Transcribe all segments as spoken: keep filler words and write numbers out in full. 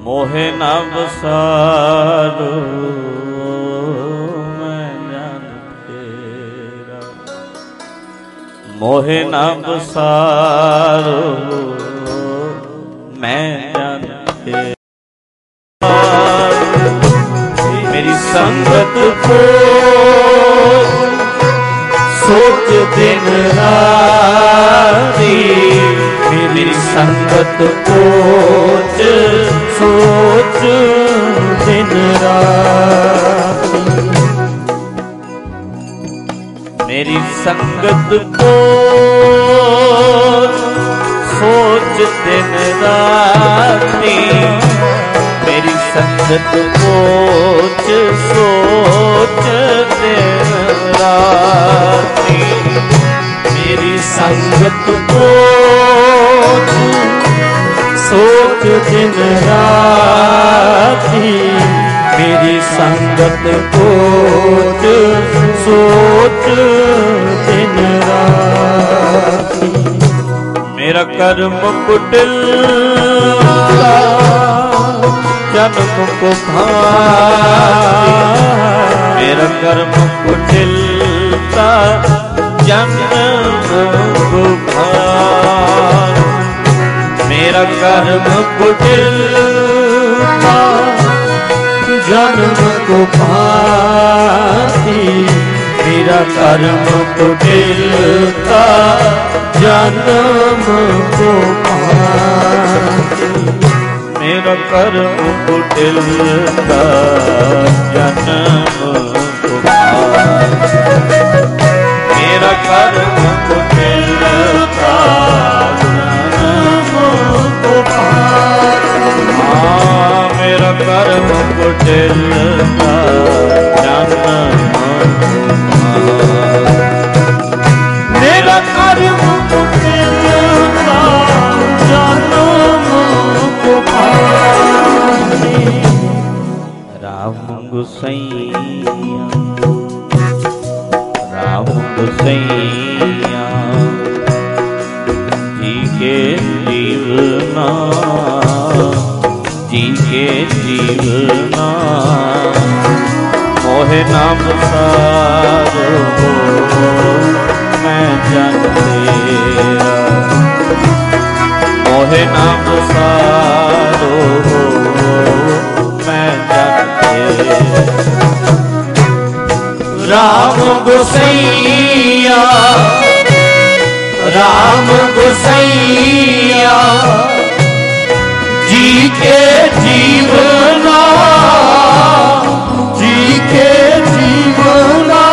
मोहे न बसारो मैं जान तेरा, मोहे न बसारो मैं जान तेरा। मेरी संगत को सोच दिन राती, मेरी संगत कोच सोच दिन राती, मेरी संगत को सोच दिन राती, मेरी संगत कोच सोच दिन राती, मेरी संगत कोच सोच दिन राती, मेरी संगत कोच सोच दिन राती। मेरा कर्म कुटिल जन्म को भाती, मेरा कर्म कुटिल जन्म को भाती, मेरा कर्म कुटिल जन्म को भाती, मेरा कर्म कुटिल जन्म को भाती, मेरा कर्म कुटिल जन्म को भाती, मेरा कर्म कुटिल मेरा कर्म कुटिल जन्म, मेरा कर्म कुटिल जन्म को पानी। राम गोसैया राम गोसैया जी के जीवना, जी के जीवना मोहे नाम सारो मैं जान तेरा, मोहे नाम सारो मैं जान तेरा। राम गोसैया राम गोसैया जी के जीवना, जी के जीवना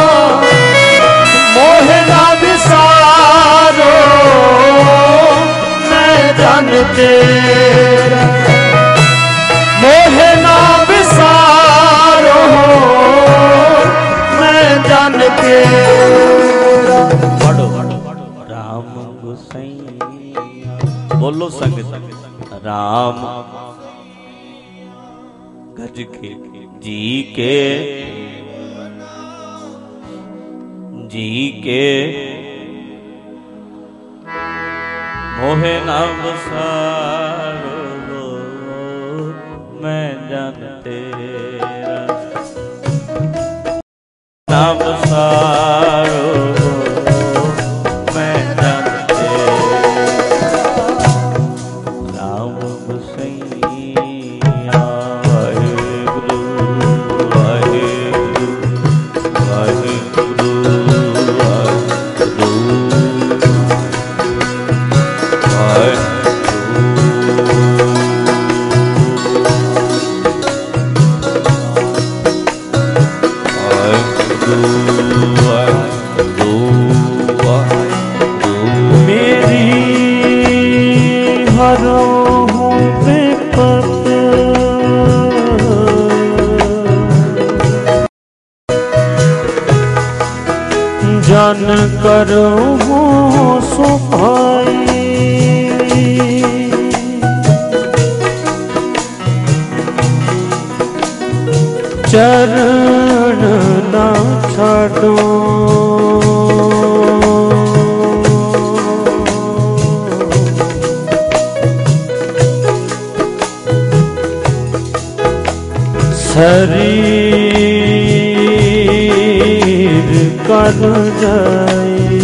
मोहे ना विसारो मैं जान तेरा, मोहे ना विसारो मैं जान तेरा। पढ़ो राम गोसैया, बोलो संग संग राम गज के जी के जी के मोहे नाम सारो मैं जान तेरा, नाम सारो मैं जान तेरा। राम गोसैया वाहेगुरु वाहेगुरु वाहेगुरु जन करो सुभाई, चरण न छाड़ो शरीर कर जाए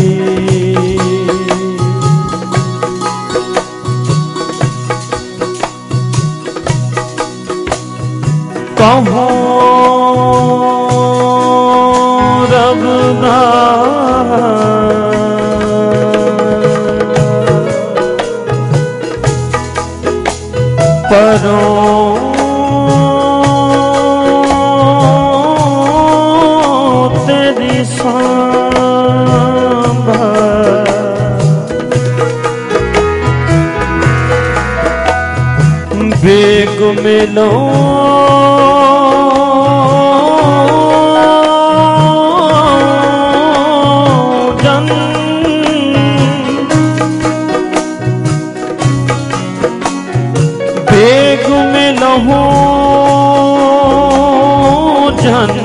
कहो परों तेरी सांभा बेग मिलो जन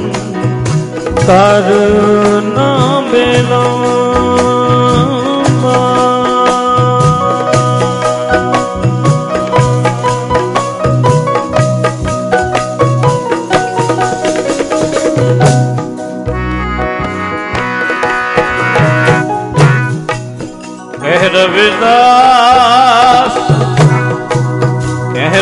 करना बेला कह रविदास कह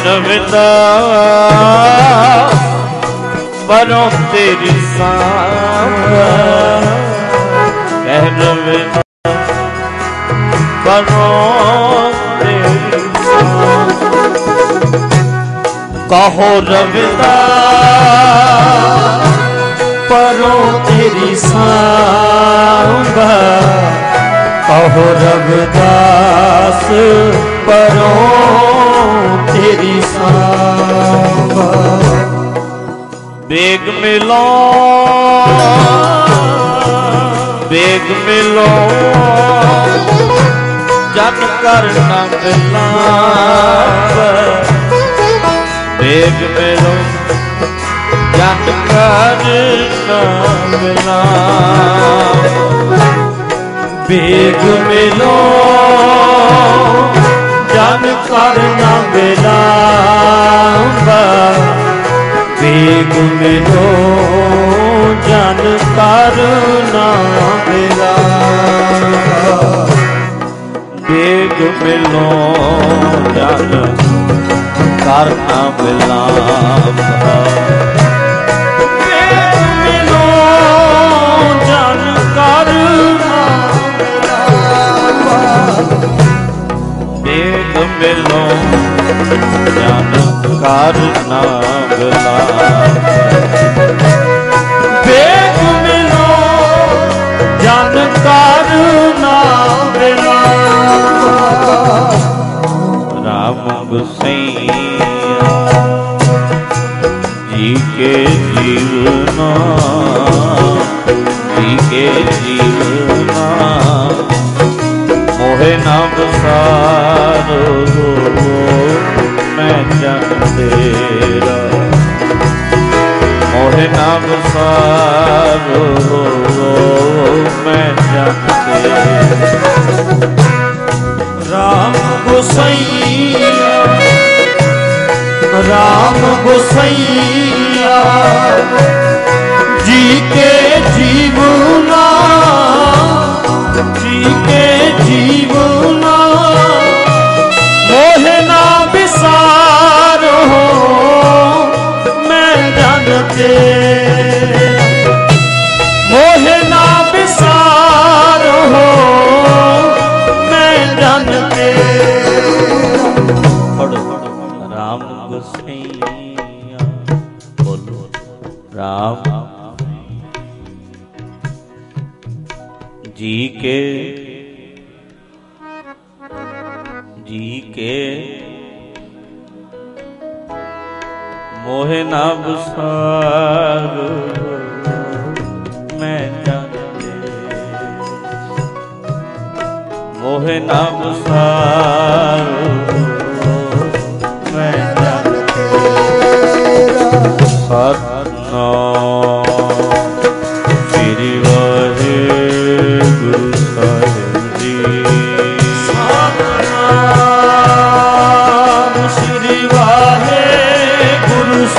रविदास परों तेरी सांभा कह रविदास परों तेरी सांभा कहो रविदास परों तेरी सांभा कहो रविदास परों तेरी सांभा बेग मिलो बेग मिलो जन करना मिला बेग मिलो जन करना मिला बेग मिलो जन करना मिला बेग मिलो जन करना मिला बेग मिलो जन करना मिला बेग मिलो जन करना बेग मिलो जन करना मिला बेग मिलो जन करना मिला राम गोसैया जी के जीवना जी के जीवना मोहे नाम सारो मैं जन तेरा मोहे नाम सारो मैं जन तेरा राम गोसैया राम गोसैया जी के जीवना जी के जीवना मोहे ना विसार हो मैं जानते मोहे ना विसार हो मैं जानते राम गोसैया बोलो राम जी के जी के मोहे ना विसार मैं जानते मोहे ना विसार मैं जानते सतनाम श्री वाहेगुरु साहिब जी सतनाम श्री वाहेगुरु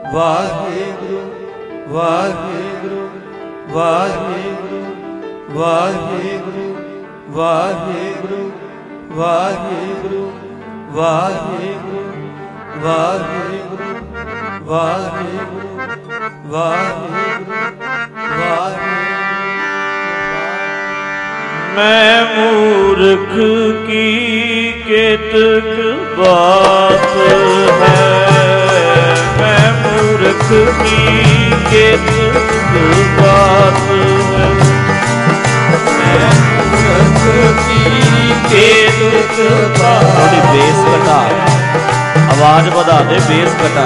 वाहेगुरु वाहेगुरु वाहेगुरु वाहेगुरु वाहेगुरु वाहेगुरु वाहेगुरु वाहेगुरु वाहेगुरु वाहेगुरु वाहेगुरु। मैं मूर्ख की केतक बात है, मैं मूर्ख की केतक बात है, मैं मूर्ख की केतक बात। थोड़ी बेस घटा, आवाज बढ़ा दे, बेस घटा।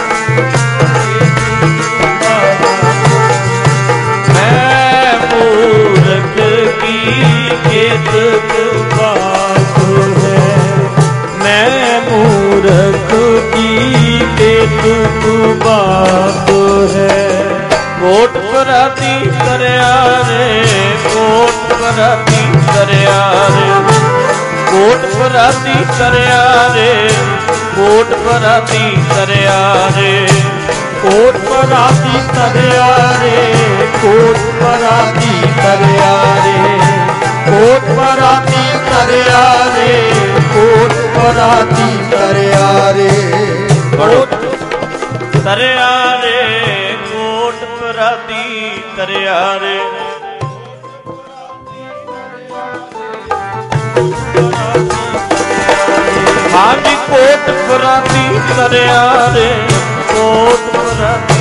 मैं मूर्ख की केतक बात है, मैं मूर्ख की केतक बात है। कोट पराती तरया रे, कोट पराती तरया रे, कोट पराती तरया रे, कोट पराती तरया रे, कोट पराती तरया रे, कोट पराती तरया रे, कोट पराती तरया रे, कोट पराती तरया रे, कोट तरया रे, कोट पराती तरया रे। हाँ जी कोट पराती तरया रे, कोट पराती,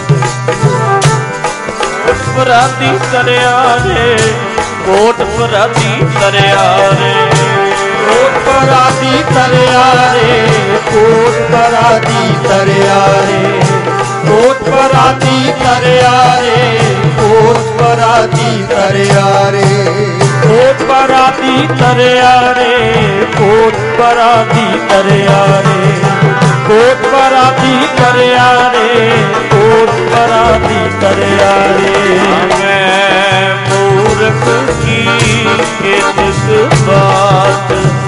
कोट पराती तरया रे, कोट पराती तरया रे, कोट पराती तरया रे, कोट पराती तरया रे, कोट पराती तरया रे, कोट पराती तरया रे, कोट पराती तरया रे, कोट पराती तरया रे, कोट पराती तरया रे, कोट पराती तरया रे। मैं मूर्ख की केतक बात,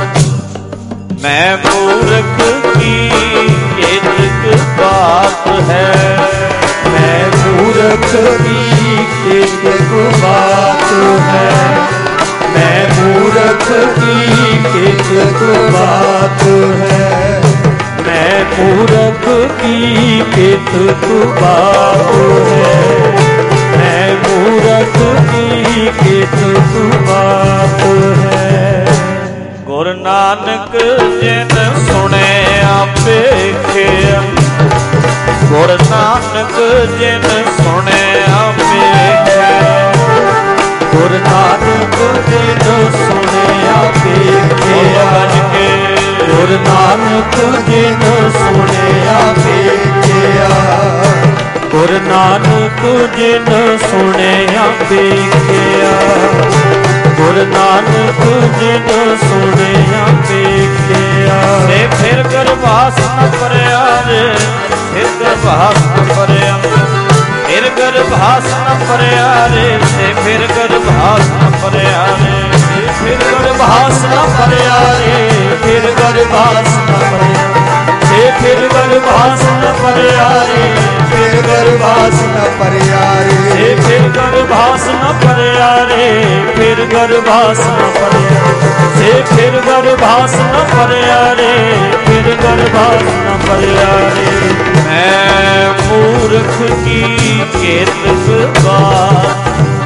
मैं मूर्ख की केतक बात है, मैं मूर्ख की केतक बात है, मैं मूर्ख की केतक बात है, मैं मूर्ख की केतक बात है, मैं मूर्ख की केतक बात है। गुरु नानक जिन सुने आपे खेया, गुरु नानक जिन सुने आपे खेया, गुरु नानक जिन सुने आपे खेया, गुरु नानक जिन सुने आपे खेया, गुरु नानक जिन सुने आपे खेया, गुरु नानक जिन सुने आपे खेया। से फिर गर्भास न परया रे, फिर गर्भास न परया, फिर गर्भास न परया रे, से फिर गर्भास न परया रे, फिर गर्भास न परया रे, फिर गर्भास न परया, से फिर गर्भास न परया रे, फिर गर्भास न परया रे, से फिर गर्भास न परया रे, फिर गर्भास न परया, से फिर गर्भास न परया रे, फिर गर्भास न परया रे। मैं मूर्ख की केतक बात,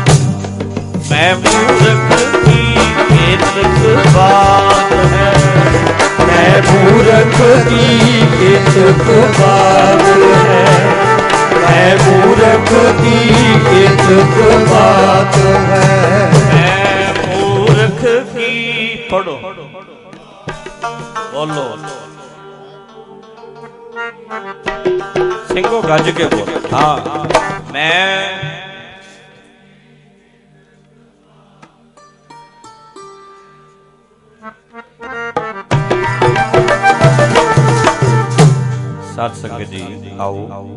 मैं मूर्ख की केतक बात है, मैं मूर्ख की केतक बात है, मैं मूर्ख की केतक बात है, मैं मूर्ख की। पढ़ो बोलो सिंगो गज के बोलो। हाँ मैं साथ संगत जी आओ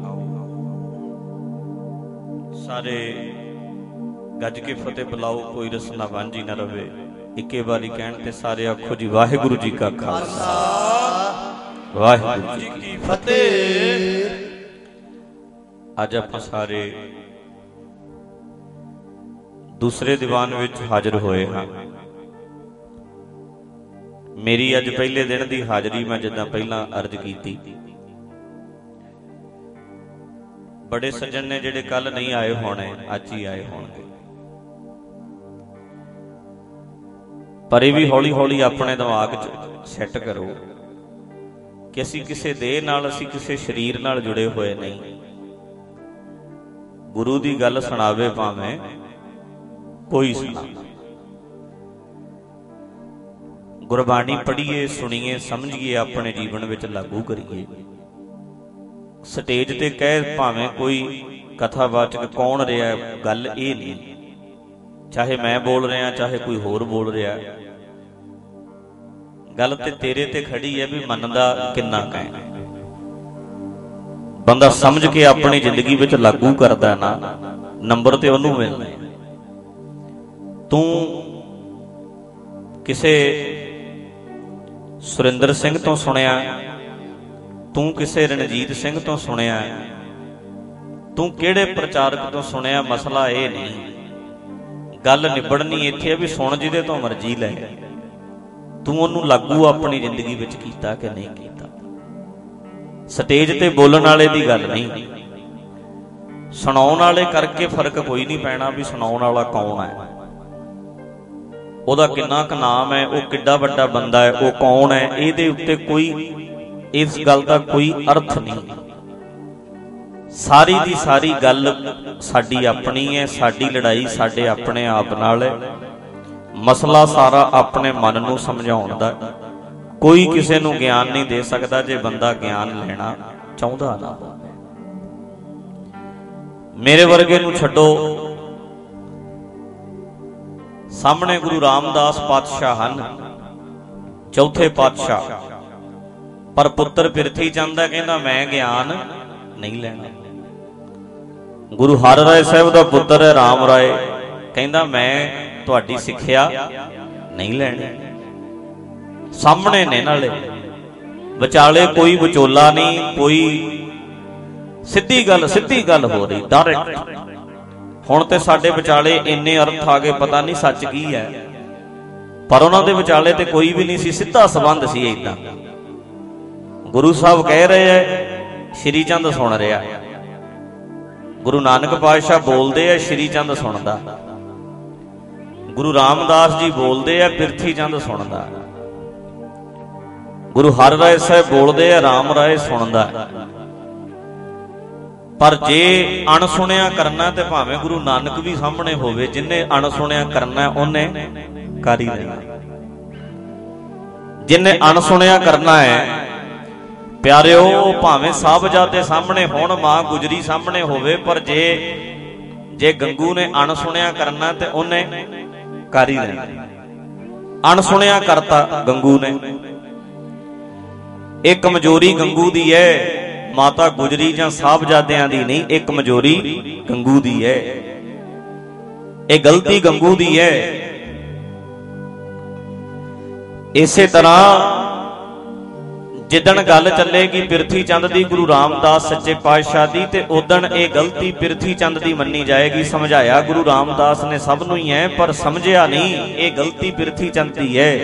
सारे गज के फतेह बुलाओ, कोई रसना वांझी ना रवे। इक्के बारी कहण ते सारे आखो जी वाहिगुरु जी का खालसा वाहिगुरु जी की फतेह। ਅੱਜ ਆਪਾਂ ਸਾਰੇ ਦੂਸਰੇ ਦੀਵਾਨ ਵਿੱਚ ਹਾਜ਼ਰ ਹੋਏ ਹਾਂ। ਮੇਰੀ ਅੱਜ ਪਹਿਲੇ ਦਿਨ ਦੀ ਹਾਜ਼ਰੀ ਮੈਂ ਜਿੱਦਾਂ ਪਹਿਲਾਂ ਅਰਜ਼ ਕੀਤੀ, ਬੜੇ ਸੱਜਣ ਨੇ ਜਿਹੜੇ ਕੱਲ ਨਹੀਂ ਆਏ ਹੋਣੇ, ਅੱਜ ਹੀ ਆਏ ਹੋਣਗੇ। ਪਰ ਇਹ ਵੀ ਹੌਲੀ ਹੌਲੀ ਆਪਣੇ ਦਿਮਾਗ 'ਚ ਸੈੱਟ ਕਰੋ ਕਿ ਅਸੀਂ ਕਿਸੇ ਦੇਹ ਨਾਲ, ਅਸੀਂ ਕਿਸੇ ਸਰੀਰ ਨਾਲ ਜੁੜੇ ਹੋਏ ਨਹੀਂ। ਗੁਰੂ ਦੀ ਗੱਲ ਸੁਣਾਵੇ ਭਾਵੇਂ ਕੋਈ ਸੁਣਾ, ਗੁਰਬਾਣੀ ਪੜ੍ਹੀਏ, ਸੁਣੀਏ, ਸਮਝੀਏ, ਆਪਣੇ ਜੀਵਨ ਵਿੱਚ ਲਾਗੂ ਕਰੀਏ। ਸਟੇਜ ਤੇ ਕਹਿ ਭਾਵੇਂ ਕੋਈ ਕਥਾਵਾਚਕ ਕੌਣ ਰਿਹਾ, ਗੱਲ ਇਹ ਨਹੀਂ। ਚਾਹੇ ਮੈਂ ਬੋਲ ਰਿਹਾ, ਚਾਹੇ ਕੋਈ ਹੋਰ ਬੋਲ ਰਿਹਾ, ਗੱਲ ਤੇ ਤੇਰੇ ਤੇ ਖੜੀ ਹੈ ਵੀ ਮੰਨਦਾ ਕਿੰਨਾ ਕਹਿ। ਬੰਦਾ ਸਮਝ ਕੇ ਆਪਣੀ ਜ਼ਿੰਦਗੀ ਵਿੱਚ ਲਾਗੂ ਕਰਦਾ ਨਾ, ਨੰਬਰ ਤੇ ਉਹਨੂੰ ਮਿਲਣਾ। ਤੂੰ ਕਿਸੇ ਸੁਰਿੰਦਰ ਸਿੰਘ ਤੋਂ ਸੁਣਿਆ, ਤੂੰ ਕਿਸੇ ਰਣਜੀਤ ਸਿੰਘ ਤੋਂ ਸੁਣਿਆ, ਤੂੰ ਕਿਹੜੇ ਪ੍ਰਚਾਰਕ ਤੋਂ ਸੁਣਿਆ, ਮਸਲਾ ਇਹ ਨਹੀਂ। ਗੱਲ ਨਿਬੜਨੀ ਇੱਥੇ ਹੈ ਵੀ ਸੁਣ ਜਿਹਦੇ ਤੋਂ ਮਰਜ਼ੀ ਲੈ, ਤੂੰ ਉਹਨੂੰ ਲਾਗੂ ਆਪਣੀ ਜ਼ਿੰਦਗੀ ਵਿੱਚ ਕੀਤਾ ਕਿ ਨਹੀਂ ਕੀਤਾ। ਸਟੇਜ ਤੇ ਬੋਲਣ ਵਾਲੇ ਦੀ ਗੱਲ ਨਹੀਂ, ਸੁਣਾਉਣ ਵਾਲੇ ਕਰਕੇ ਫਰਕ ਕੋਈ ਨਹੀਂ ਪੈਣਾ ਵੀ ਸੁਣਾਉਣ ਵਾਲਾ ਕੌਣ ਹੈ, ਉਹਦਾ ਕਿੰਨਾ ਕੁ ਨਾਮ ਹੈ, ਉਹ ਕਿੱਡਾ ਵੱਡਾ ਬੰਦਾ ਹੈ, ਉਹ ਕੌਣ ਹੈ, ਇਹਦੇ ਉੱਤੇ ਕੋਈ, ਇਸ ਗੱਲ ਦਾ ਕੋਈ ਅਰਥ ਨਹੀਂ। ਸਾਰੀ ਦੀ ਸਾਰੀ ਗੱਲ ਸਾਡੀ ਆਪਣੀ ਹੈ, ਸਾਡੀ ਲੜਾਈ ਸਾਡੇ ਆਪਣੇ ਆਪ ਨਾਲ ਹੈ। ਮਸਲਾ ਸਾਰਾ ਆਪਣੇ ਮਨ ਨੂੰ ਸਮਝਾਉਣ ਦਾ। ਕੋਈ ਕਿਸੇ ਨੂੰ ਗਿਆਨ ਨਹੀਂ ਦੇ ਸਕਦਾ ਜੇ ਬੰਦਾ ਗਿਆਨ ਲੈਣਾ ਚਾਹੁੰਦਾ ਨਾ। ਮੇਰੇ ਵਰਗੇ ਨੂੰ ਛੱਡੋ, ਸਾਹਮਣੇ ਗੁਰੂ ਰਾਮਦਾਸ ਪਾਤਸ਼ਾਹ ਹਨ, ਚੌਥੇ ਪਾਤਸ਼ਾਹ, ਪਰ ਪੁੱਤਰ ਪਿਰਥੀ ਚੰਦ ਹੈ, ਕਹਿੰਦਾ ਮੈਂ ਗਿਆਨ ਨਹੀਂ ਲੈਣਾ। ਗੁਰੂ ਹਰਿ ਰਾਏ ਸਾਹਿਬ ਦਾ ਪੁੱਤਰ ਹੈ ਰਾਮ ਰਾਏ, ਕਹਿੰਦਾ ਮੈਂ ਤੁਹਾਡੀ ਸਿੱਖਿਆ ਨਹੀਂ ਲੈਣੀ। ਸਾਹਮਣੇ ਨੇ ਨਾਲੇ, ਵਿਚਾਲੇ ਕੋਈ ਵਿਚੋਲਾ ਨਹੀਂ, ਕੋਈ ਸਿੱਧੀ ਗੱਲ ਸਿੱਧੀ ਗੱਲ ਹੋ ਰਹੀ, ਡਾਇਰੈਕਟ। ਹੁਣ ਤੇ ਸਾਡੇ ਵਿਚਾਲੇ ਇੰਨੇ ਅਰਥ ਆ ਗਏ, ਪਤਾ ਨਹੀਂ ਸੱਚ ਕੀ ਹੈ, ਪਰ ਉਹਨਾਂ ਦੇ ਵਿਚਾਲੇ ਤੇ ਕੋਈ ਵੀ ਨਹੀਂ ਸੀ, ਸਿੱਧਾ ਸੰਬੰਧ ਸੀ। ਏਦਾਂ ਗੁਰੂ ਸਾਹਿਬ ਕਹਿ ਰਹੇ ਹੈ, ਸ਼੍ਰੀ ਚੰਦ ਸੁਣ ਰਿਹਾ। ਗੁਰੂ ਨਾਨਕ ਪਾਤਸ਼ਾਹ ਬੋਲਦੇ ਆ, ਸ਼੍ਰੀ ਚੰਦ ਸੁਣਦਾ। ਗੁਰੂ ਰਾਮਦਾਸ ਜੀ ਬੋਲਦੇ ਆ, ਪਿਰਥੀ ਚੰਦ ਸੁਣਦਾ। ਗੁਰੂ ਹਰਿ ਰਾਏ ਸਾਹਿਬ ਬੋਲਦੇ ਆ, ਰਾਮ ਰਾਏ ਸੁਣਦਾ। ਪਰ ਜੇ ਅਣਸੁਣਿਆ ਕਰਨਾ ਤੇ ਭਾਵੇਂ ਗੁਰੂ ਨਾਨਕ ਵੀ ਸਾਹਮਣੇ ਹੋਵੇ, ਜਿੰਨੇ ਅਣਸੁਣਿਆ ਕਰਨਾ ਉਹਨੇ ਕਰ ਹੀ ਲੈਣਾ। ਜਿੰਨੇ ਅਣਸੁਣਿਆ ਕਰਨਾ ਹੈ ਪਿਆਰਿਓ, ਭਾਵੇਂ ਸਾਹਿਬਜ਼ਾਦੇ ਸਾਹਮਣੇ ਹੋਣ, ਮਾਂ ਗੁਜਰੀ ਸਾਹਮਣੇ ਹੋਵੇ, ਪਰ ਜੇ ਜੇ ਗੰਗੂ ਨੇ ਅਣਸੁਣਿਆ ਕਰਨਾ ਤੇ ਉਹਨੇ ਕਰ ਹੀ ਲੈਣਾ। ਅਣਸੁਣਿਆ ਕਰਤਾ ਗੰਗੂ ਨੇ। ਇਹ ਕਮਜ਼ੋਰੀ ਗੰਗੂ ਦੀ ਹੈ, ਮਾਤਾ ਗੁਜਰੀ ਜਾਂ ਸਾਹਿਬਜ਼ਾਦਿਆਂ ਦੀ ਨਹੀਂ। ਇਹ ਕਮਜ਼ੋਰੀ ਗੰਗੂ ਦੀ ਹੈ, ਇਹ ਗਲਤੀ ਗੰਗੂ ਦੀ ਹੈ। ਇਸੇ ਤਰ੍ਹਾਂ ਜਿੱਦਣ ਗੱਲ ਚੱਲੇਗੀ ਪਿਰਥੀ ਚੰਦ ਦੀ, ਗੁਰੂ ਰਾਮਦਾਸ ਸੱਚੇ ਪਾਤਸ਼ਾਹ ਦੀ, ਤੇ ਉਦਣ ਇਹ ਗਲਤੀ ਪਿਰਥੀ ਚੰਦ ਦੀ ਮੰਨੀ ਜਾਏਗੀ। ਸਮਝਾਇਆ ਗੁਰੂ ਰਾਮਦਾਸ ਨੇ ਸਭ ਨੂੰ ਹੀ ਹੈ, ਪਰ ਸਮਝਿਆ ਨਹੀਂ ਇਹ ਗਲਤੀ ਪਿਰਥੀ ਚੰਦ ਦੀ ਹੈ।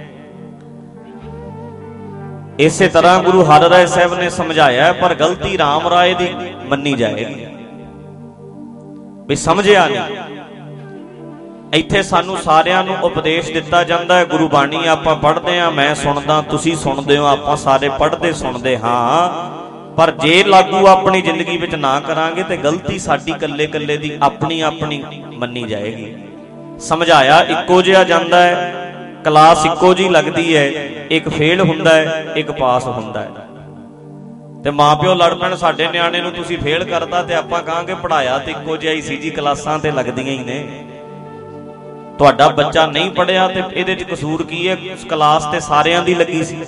ਇਸੇ ਤਰ੍ਹਾਂ ਗੁਰੂ ਹਰਿ ਰਾਏ ਸਾਹਿਬ ਨੇ ਸਮਝਾਇਆ, ਪਰ ਗਲਤੀ ਰਾਮ ਰਾਏ ਦੀ ਮੰਨੀ ਜਾਏਗੀ ਵੀ ਸਮਝਿਆ ਨਹੀਂ। ਇੱਥੇ ਸਾਨੂੰ ਸਾਰਿਆਂ ਨੂੰ ਉਪਦੇਸ਼ ਦਿੱਤਾ ਜਾਂਦਾ ਹੈ। ਗੁਰੂ ਬਾਣੀ ਆਪਾਂ ਪੜ੍ਹਦੇ ਹਾਂ, ਮੈਂ ਸੁਣਦਾ, ਤੁਸੀਂ ਸੁਣਦੇ ਹੋ, ਆਪਾਂ ਸਾਰੇ ਪੜ੍ਹਦੇ ਸੁਣਦੇ ਹਾਂ, ਪਰ ਜੇ ਲਾਗੂ ਆਪਣੀ ਜ਼ਿੰਦਗੀ ਵਿੱਚ ਨਾ ਕਰਾਂਗੇ ਤੇ ਗਲਤੀ ਸਾਡੀ ਕੱਲੇ ਕੱਲੇ ਦੀ ਆਪਣੀ ਆਪਣੀ ਮੰਨੀ ਜਾਏਗੀ। ਸਮਝਾਇਆ ਇੱਕੋ ਜਿਹਾ ਜਾਂਦਾ ਹੈ, ਕਲਾਸ ਇੱਕੋ ਜਿਹੀ ਲੱਗਦੀ ਹੈ, ਇੱਕ ਫੇਲ ਹੁੰਦਾ ਹੈ, ਇੱਕ ਪਾਸ ਹੁੰਦਾ ਹੈ। ਤੇ ਮਾਂ ਪਿਓ ਲੜ ਪੈਣ, ਸਾਡੇ ਨਿਆਣੇ ਨੂੰ ਤੁਸੀਂ ਫੇਲ ਕਰਤਾ, ਤੇ ਆਪਾਂ ਕਹਾਂਗੇ ਪੜ੍ਹਾਇਆ ਤੇ ਇੱਕੋ ਜਿਹਾ ਹੀ ਸੀ ਜੀ, ਕਲਾਸਾਂ ਤੇ ਲੱਗਦੀਆਂ ਹੀ ਨੇ। ਤੁਹਾਡਾ ਬੱਚਾ ਨਹੀਂ ਪੜ੍ਹਿਆ ਤੇ ਇਹਦੇ 'ਚ ਕਸੂਰ ਕੀ ਹੈ? ਕਲਾਸ ਤੇ ਸਾਰਿਆਂ ਦੀ ਲੱਗੀ ਸੀ,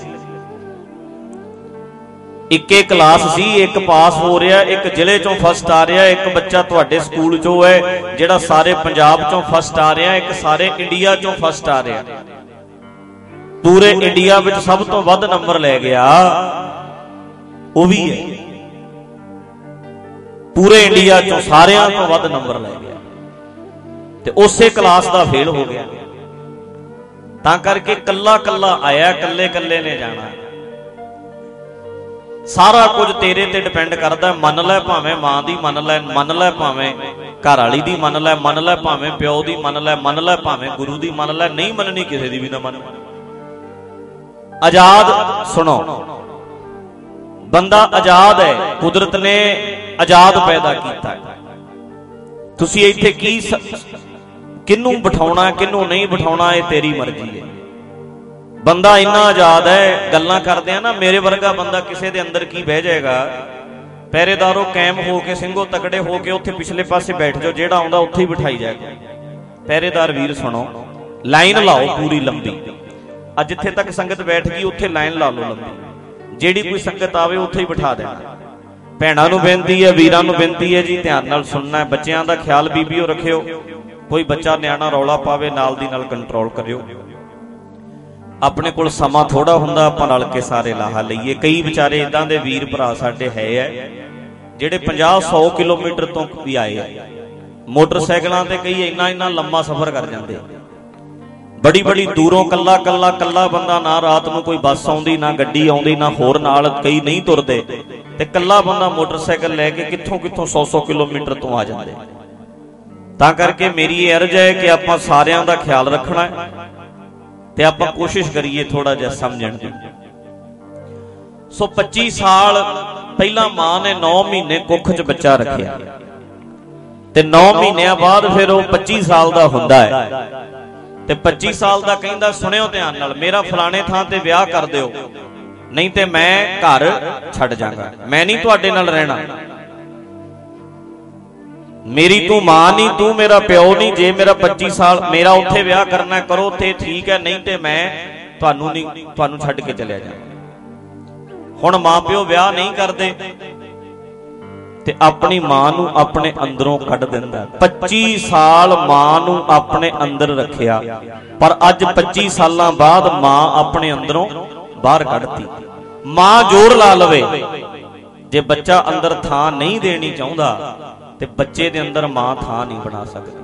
ਇੱਕੇ ਕਲਾਸ ਸੀ, ਇੱਕ ਪਾਸ ਹੋ ਰਿਹਾ, ਇੱਕ ਜ਼ਿਲ੍ਹੇ ਚੋਂ ਫਸਟ ਆ ਰਿਹਾ, ਇੱਕ ਬੱਚਾ ਤੁਹਾਡੇ ਸਕੂਲ ਚੋਂ ਹੈ ਜਿਹੜਾ ਸਾਰੇ ਪੰਜਾਬ ਚੋਂ ਫਸਟ ਆ ਰਿਹਾ, ਇੱਕ ਸਾਰੇ ਇੰਡੀਆ ਚੋਂ ਫਸਟ ਆ ਰਿਹਾ। ਪੂਰੇ ਇੰਡੀਆ ਵਿੱਚ ਸਭ ਤੋਂ ਵੱਧ ਨੰਬਰ ਲੈ ਗਿਆ ਉਹ ਵੀ ਹੈ। पूरे इंडिया चों सारियां तो वध नंबर लै गया ते उसे क्लास दा फेल हो गया। तां करके कल्ला कल्ला आया, कल्ले कल्ले ने जाना। सारा कुछ तेरे ते डिपेंड करदा। मन लै भावें मां दी, मन लै मन लै भावें घर वाली दी, मन लै मन लै भावें प्यो दी, मन लै मन लै भावें गुरु दी, मन लै नहीं मननी किसी दी भी ना मन। आजाद सुनो, बंदा आजाद है, कुदरत ने आजाद पैदा किया। तुसी इत्थे की किनू बिठाउणा किनू नहीं बिठाउणा ये तेरी मर्जी है। बंदा इन्ना आजाद है, गल्लां करदे आ ना, मेरे वर्गा बंदा किसे दे अंदर की बह जाएगा। पहरेदारों कैम हो के, ਸਿੰਘੋ तगड़े हो के उत्थे पिछले पासे बैठ जाओ, जेड़ा आउंदा उत्थे ही बिठाई जाएगा। पहरेदार वीर सुनो, लाइन लाओ पूरी लंबी। अज जिथे तक संगत बैठ गई उत्थे लाइन ला लो लंबी। ਜਿਹੜੀ कोई संगत आवे उत्थे ही बिठा देना। भैणां नूं बेनती है, वीरां नूं बेनती है जी, ध्यान नाल सुनना है। बच्चियां दा ख्याल बीबीओ रखियो, कोई बच्चा न्याणा रौला पावे नाल दी नाल कंट्रोल करियो। अपने कोल समा थोड़ा हुंदा, आपां रल के सारे लाहा लईए। कई विचारे इदां दे वीर भरा साडे है है ਜਿਹੜੇ ਪੰਜਾਹ सौ किलोमीटर तो भी आए है मोटरसाइकिलों ते, कई इन्ना इन्ना लंबा सफर कर जाते। बड़ी बड़ी दूरों कला कला कला बंदा, ना रात नूं कोई बस आउंदी, ना गड्डी आउंदी, ना होर नाल कई नहीं तुरदे, ते कला बंदा मोटरसाइकिल लैके कित्थों कित्थों सौ सौ किलोमीटर तो आ जाते। तां करके मेरी ये अर्ज है कि आपां सारियां दा ख्याल रखना है ते आपां कोशिश करिए थोड़ा जिहा समझण दी। सो पच्ची साल पहला मां ने नौ महीने कुख च बच्चा रखिया ते नौ महीनों बाद फिर वो पच्ची साल का हुंदा है ते पच्ची साल का कहंदा, सुनियो ध्यान नाल, मेरा फलाने थां ते विआह कर दिओ, नहीं ते मैं घर छड्ड जांगा, मैं नहीं तुहाडे नाल रहना। मेरी तू मां नहीं, तू मेरा प्यो नहीं। जे मेरा पच्ची साल मेरा उत्थे विआह करना करो ते ठीक है, नहीं ते मैं तुहानू नहीं तुहानू छड्ड के चलिया जांगा। हुण मां प्यो विआह नहीं करदे ते अपनी मां नू अपने अंदरों कढ दिंदा। पच्ची साल मां नू अपने अंदर रखिया, पर अज पच्ची सालां बाद मां अपने अंदरों बाहर कढती। मां जोर ला लवे, जे बच्चा अंदर थां नहीं देनी चाहुंदा ते बच्चे दे अंदर मां थां नहीं बना सकती।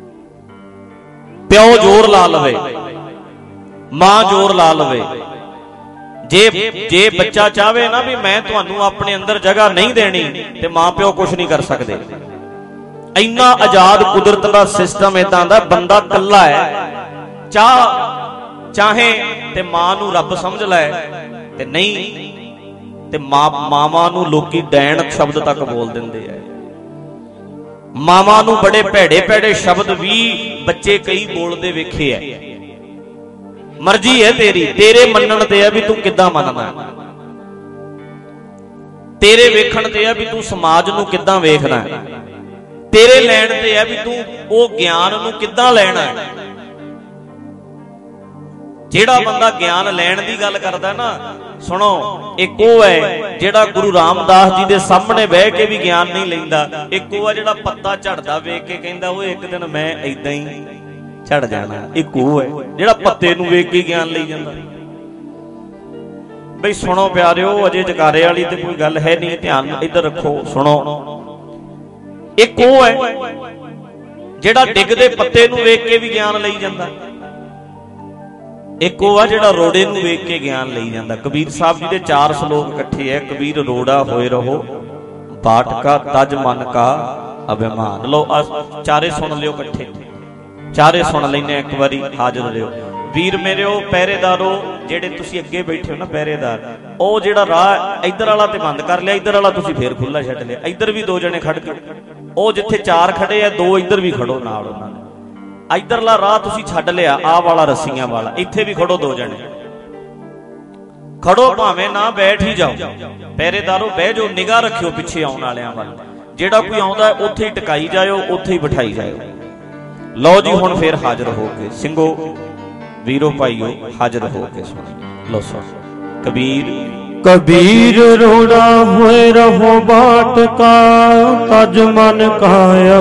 प्यो जोर ला लवे, मां जोर ला लवे। जे जे बच्चा चाहे ना भी मैं तुहानू अपने अंदर जगह नहीं देनी, ते मां प्यो कुछ नहीं कर सकते। इन्ना आजाद कुदरत का सिस्टम इदां दा। बंदा कल्ला है, चाह चाहे ते मां नू रब समझ लै, ते नहीं ते मां मावां नू लोकी डैण शब्द तक बोल दिंदे है। मावां नू बड़े भैड़े भैड़े शब्द भी बच्चे कई बोलते वेखे है। मर्जी है तेरी, तेरे मनण ते है भी तू किद्दां मनना, तेरे वेखण ते है भी तू समाज नू किद्दां वेखना, तेरे लैण ते है भी तू वो ज्ञान नू किद्दां लैना है। जेड़ा बंदा ज्ञान लैण दी गल करदा ना, सुनो, एक वो है जेड़ा गुरु रामदास जी दे सामने बह के भी ज्ञान नहीं लैंदा। एक वो है जेड़ा पत्ता झड़दा वेख के कहंदा वो एक दिन मैं इदां ही झड़ जाना। एक वो है जेड़ा पत्ते नूं वेख के ज्ञान लई जांदा। बई सुनो प्यारिओ, अजे जकारे वाली ते कोई गल है नहीं, ध्यान इधर रखो, सुनो। एक वो है जेड़ा डिगदे पत्ते नूं वेख के भी ज्ञान लई जांदा। एक वो है जेड़ा रोड़े नूं वेख के ज्ञान लई जांदा। कबीर साहब जी दे चार श्लोक इकट्ठे है। कबीर रोड़ा होए रहो, बाट का तज मन का अभिमान। लो चारे सुन लियो इकट्ठे, चारे सुन लेने एक बारी, हाजिर रहो। वीर मेरेओ, पहरेदारो जेड़े तुसी अगे बैठे हो ना, पहरेदार, ओ जेड़ा राह इधर वाला ते बंद कर लिया, इधर वाला तुसी फिर खुला छड्ड लिया। इधर भी दो जने खड़ के, ओ जिथे चार खड़े आ, दो इधर भी खड़ो नाल उन्हां दे। इधरला राह तुसी छड्ड लिया, आ वाला रस्सियां वाला, इत्थे भी खड़ो दो जने खड़ो, भावें ना बैठ ही जाओ। पहरेदारो बह जाओ, निगाह रखियो पिछे आउण वालियां वल। जेड़ा कोई आउंदा उत्थे ही टिकाई जाओ, उत्थे ही बिठाई जाओ। लो जी हुण फिर हाजिर हो के ਸਿੰਘੋ वीरो भाईओ, हाजिर हो के सुनो। लो सुन। कबीर कबीर रोड़ा हुए रहो बाट का तज मन का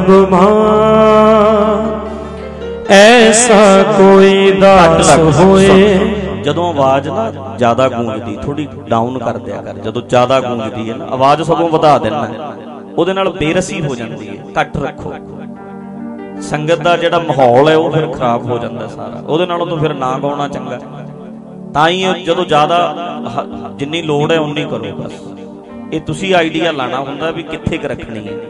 अभिमान, ऐसा कोई दास होए। जदों आवाज ना ज्यादा गूंजदी, थोड़ी डाउन कर दिया कर। जदों ज्यादा गूंजदी है ना आवाज, सगों वधा देना। ਉਹਦੇ ਨਾਲ ਬੇਰਸੀ ਹੋ ਜਾਂਦੀ ਹੈ। ਘੱਟ ਰੱਖੋ। ਸੰਗਤ ਦਾ ਜਿਹੜਾ ਮਾਹੌਲ ਹੈ ਉਹ ਫਿਰ ਖਰਾਬ ਹੋ ਜਾਂਦਾ ਸਾਰਾ। ਉਹਦੇ ਨਾਲੋਂ ਤਾਂ ਫਿਰ ਨਾ ਗਾਉਣਾ ਚੰਗਾ। ਤਾਂ ਹੀ ਜਦੋਂ ਜ਼ਿਆਦਾ ਜਿੰਨੀ ਲੋੜ ਹੈ ਉਨੀ ਕਰੋ ਬਸ। ਇਹ ਤੁਸੀਂ ਆਈਡੀਆ ਲਾਣਾ ਹੁੰਦਾ ਵੀ ਕਿੱਥੇ ਕੁ ਰੱਖਣੀ ਹੈ।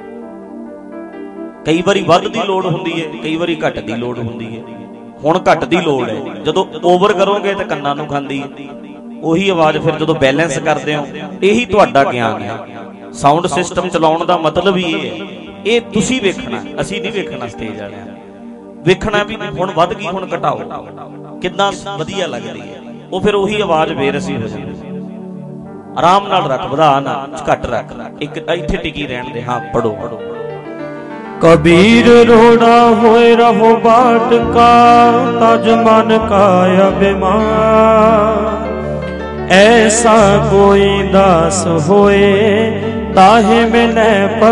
ਕਈ ਵਾਰੀ ਵੱਧ ਦੀ ਲੋੜ ਹੁੰਦੀ ਹੈ, ਕਈ ਵਾਰੀ ਘੱਟ ਦੀ ਲੋੜ ਹੁੰਦੀ ਹੈ। ਹੁਣ ਘੱਟ ਦੀ ਲੋੜ ਹੈ, ਜਦੋਂ ਓਵਰ ਕਰੋਗੇ ਤਾਂ ਕੰਨਾਂ ਨੂੰ ਖਾਂਦੀ ਹੈ ਉਹੀ ਆਵਾਜ਼। ਫਿਰ ਜਦੋਂ ਬੈਲੈਂਸ ਕਰਦੇ ਹੋ, ਇਹੀ ਤੁਹਾਡਾ ਗਿਆਨ ਹੈ। ਸਾਊਂਡ ਸਿਸਟਮ ਚਲਾਉਣ ਦਾ ਮਤਲਬ ਹੀ ਇਹ ਹੈ। ਇਹ ਤੁਸੀਂ ਵੇਖਣਾ, ਅਸੀਂ ਨਹੀਂ ਵੇਖਣਾ। ਸਟੇਜ ਵਾਲਿਆਂ ਵੇਖਣਾ ਵੀ ਹੁਣ ਵੱਧ ਗਈ, ਹੁਣ ਘਟਾਓ, ਕਿੰਨਾ ਵਧੀਆ ਲੱਗਦੀ ਹੈ ਉਹ। ਫਿਰ ਉਹੀ ਆਵਾਜ਼ ਬੇਰਸੀ ਹੋ ਜਾਂਦੀ। ਆਰਾਮ ਨਾਲ ਰੱਖ, ਵਧਾ ਨਾ, ਘੱਟ ਰੱਖ, ਇੱਕ ਇੱਥੇ ਟਿਕੀ ਰਹਿਣ ਦੇ। ਹਾਂ ਪੜੋ ਪੜੋ। कबीर रोड़ा होए रहो बाट का, तज मन का अभिमान। ऐसा कोई दास होए, ताहे मिले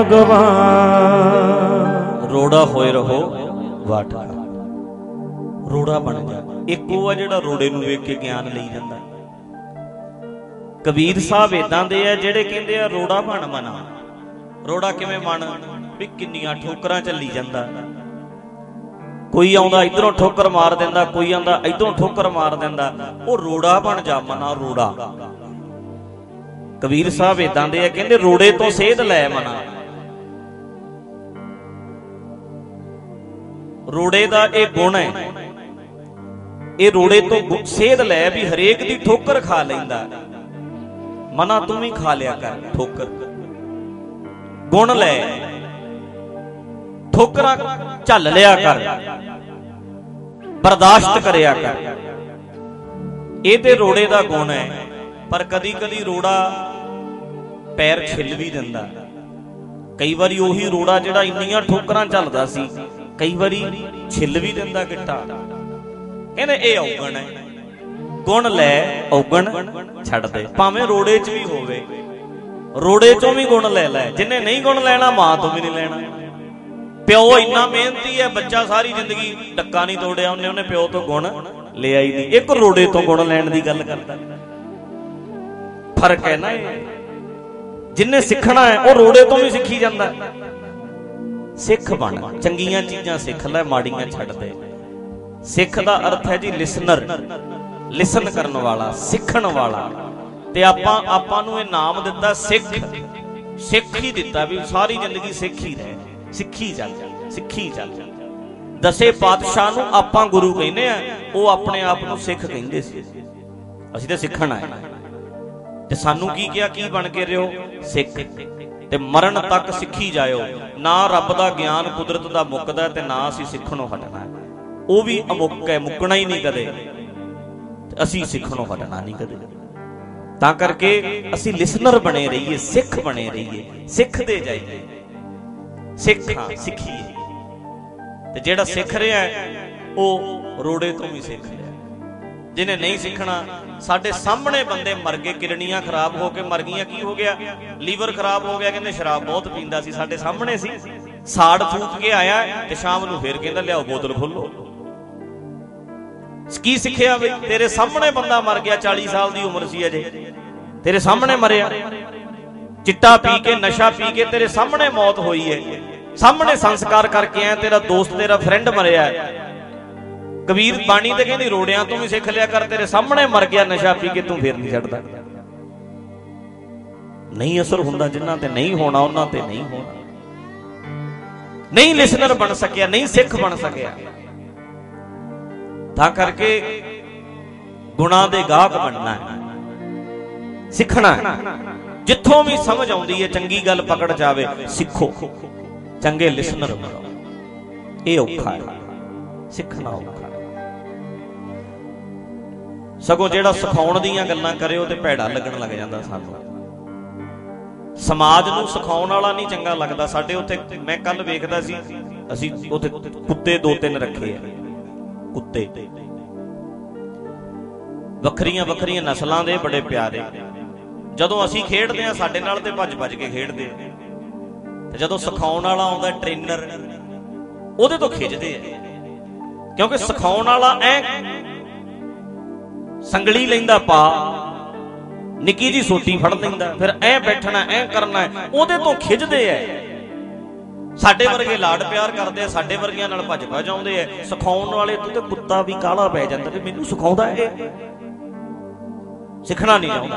भगवान। रोड़ा होए रहो बाट का, रोड़ा बन जा। एक वो है जिहड़ा रोड़े नूं वेख के ज्ञान लई जांदा। कबीर साहब इदां दे आ जिहड़े कहंदे आ रोड़ा बन मना। रोड़ा किवें बन भी किन्नियां ठोकरां झल्ली जांदा। कोई आउंदा इधरों ठोकर मार दिंदा, कोई आंदा इधरों ठोकर मार दिंदा। वो रोड़ा बन जा मना, रोड़ा। कबीर साहब इदां दे कहंदे रोड़े तो सेध लै मना। रोड़े दा ये गुण है, ये रोड़े तो सेध लै भी हरेक दी ठोकर खा लैंदा। मना तू भी खा लिया कर ठोकर, गुण लै, ठोकरा झल लिया कर, बर्दाश्त करिया कर। ये ते रोड़े दा गुण है। पर कदी कदी रोड़ा पैर छिल भी दिंदा। कई बारी ओही रोड़ा जिहड़ा इन्नियां ठोकरां झलदा सी, कई बारी छिल भी दिंदा गिट्टा। कहंदे ए औगण है, गुण लै औगण छड्ड दे। भावें रोड़े च भी होवे, रोड़े चों भी गुण लै लै। जिन्हें नहीं गुण लैना मां तो भी नहीं लैना। प्यो इन्ना मेहनती है, बच्चा सारी जिंदगी डक्का नहीं तोड़िया उन्हें, उन्हें प्यो तो गुण लिया ही नहीं। एक रोड़े तो गुण लैण दी गल करदा। फर्क है ना। जिन्हें सिखना है वो रोड़े तो भी सिखी जांदा। सिख बन, चंगियां चीजां सिख लै, माड़ियां छड्ड दे। सिख दा अर्थ है जी लिसनर, लिसन करन वाला, सिखण वाला। ते आपां आपां नूं इह नाम दिता सिख। सिख ही दिता भी सारी जिंदगी सिख ही रहे, सिखी चल सिखी चल। दसे पातशाह नूं आपां गुरु कहने आ, वो अपने आप नूं सिख कहंदे सी। असीं ते सिखण आए ते सानूं की किहा, की बन के रहियो सिख। ते मरण तक सिखी जाओ। ना रब दा ज्ञान कुदरत दा मुकदा ते ना असीं सिखणों हटना। वो भी अमुक है, मुकना ही नहीं कदे। असीं सिखणों हटना नहीं कदे। तां करके असीं लिसनर बने रहिए, सिख बने रहिए, सिखदे जाइए। सिख हाँ सिखिए। ते जेड़ा सिख रहा है वो रोड़े तो भी सिख रहा। जिन्हें नहीं सीखना, साडे सामने बंदे मर गए, किडनियां खराब हो के मर गईयां। की हो गया? लीवर खराब हो गया। कहंदे शराब बहुत पींदा सी, साडे सामने सी। साड़ फूक के आया ते शाम नूं फिर कहंदा लियाओ बोतल खोलो। की सिखिया बई? तेरे सामने बंदा मर गया, चालीस साल दी उम्र सी अजे, तेरे सामने मरिया। चिट्टा पी के, नशा पी के तेरे सामने मौत हुई है, सामने संस्कार करके आया। तेरा दोस्त, तेरा फ्रेंड मरिया। कबीर बाणी ते कहंदी रोड़ियां तू भी सिख लिया कर, तेरे सामने मर गया नशा पी के, तू फिर नहीं छड्डदा। नहीं असर हुंदा जिन्हां ते नहीं होना, उन्हां ते नहीं होना। नहीं लिसनर बन सकिया, नहीं सिख बन सकिया। तां करके गुणा दे गाहक बनना है, सिखना है। जिथों भी समझ आउंदी है, चंगी गल पकड़ जावे, सिखो, चंगे लिसनर बनो। ये औखा है, सिखना औखा। सगों जेड़ा सिखाउण दीयां गल्लां करे ते भैड़ा लगन लग जांदा सानूं। समाज नूं सिखाउण वाला नहीं चंगा लगदा। साडे उत्थे मैं कल वेखदा सी, असीं उत्थे कुत्ते दो तीन रखे आ। कुत्ते वखरियां वखरियां नस्लां दे, बड़े प्यारे। जदों असीं खेडदे आ साडे नाल ते भज भज के खेडदे आ, ते जदों सिखाउण वाला आउंदा ट्रेनर, ओहदे तो खिजदे आ। क्योंकि सिखाउण वाला ऐ संगली लैंदा पा, ਨਿੱਕੀ ਜੀ ਸੋਟੀ ਫੜ ਲੈਂਦਾ, ਫਿਰ ਐ ਬੈਠਣਾ ਐ ਕਰਨਾ, ਉਹਦੇ ਤੋਂ ਖਿੱਚਦੇ ਐ। ਸਾਡੇ ਵਰਗੇ ਲਾਡ ਪਿਆਰ ਕਰਦੇ ਆ, ਸਾਡੇ ਵਰਗਿਆਂ ਨਾਲ ਭੱਜ ਭੱਜ ਆਉਂਦੇ ਆ। ਸਿਖਾਉਣ ਵਾਲੇ ਤੋਂ ਤੇ ਕੁੱਤਾ ਵੀ ਕਾਹਲਾ ਪੈ ਜਾਂਦਾ ਵੀ ਮੈਨੂੰ ਸਿਖਾਉਂਦਾ, ਇਹ ਸਿੱਖਣਾ ਨਹੀਂ ਚਾਹੁੰਦਾ।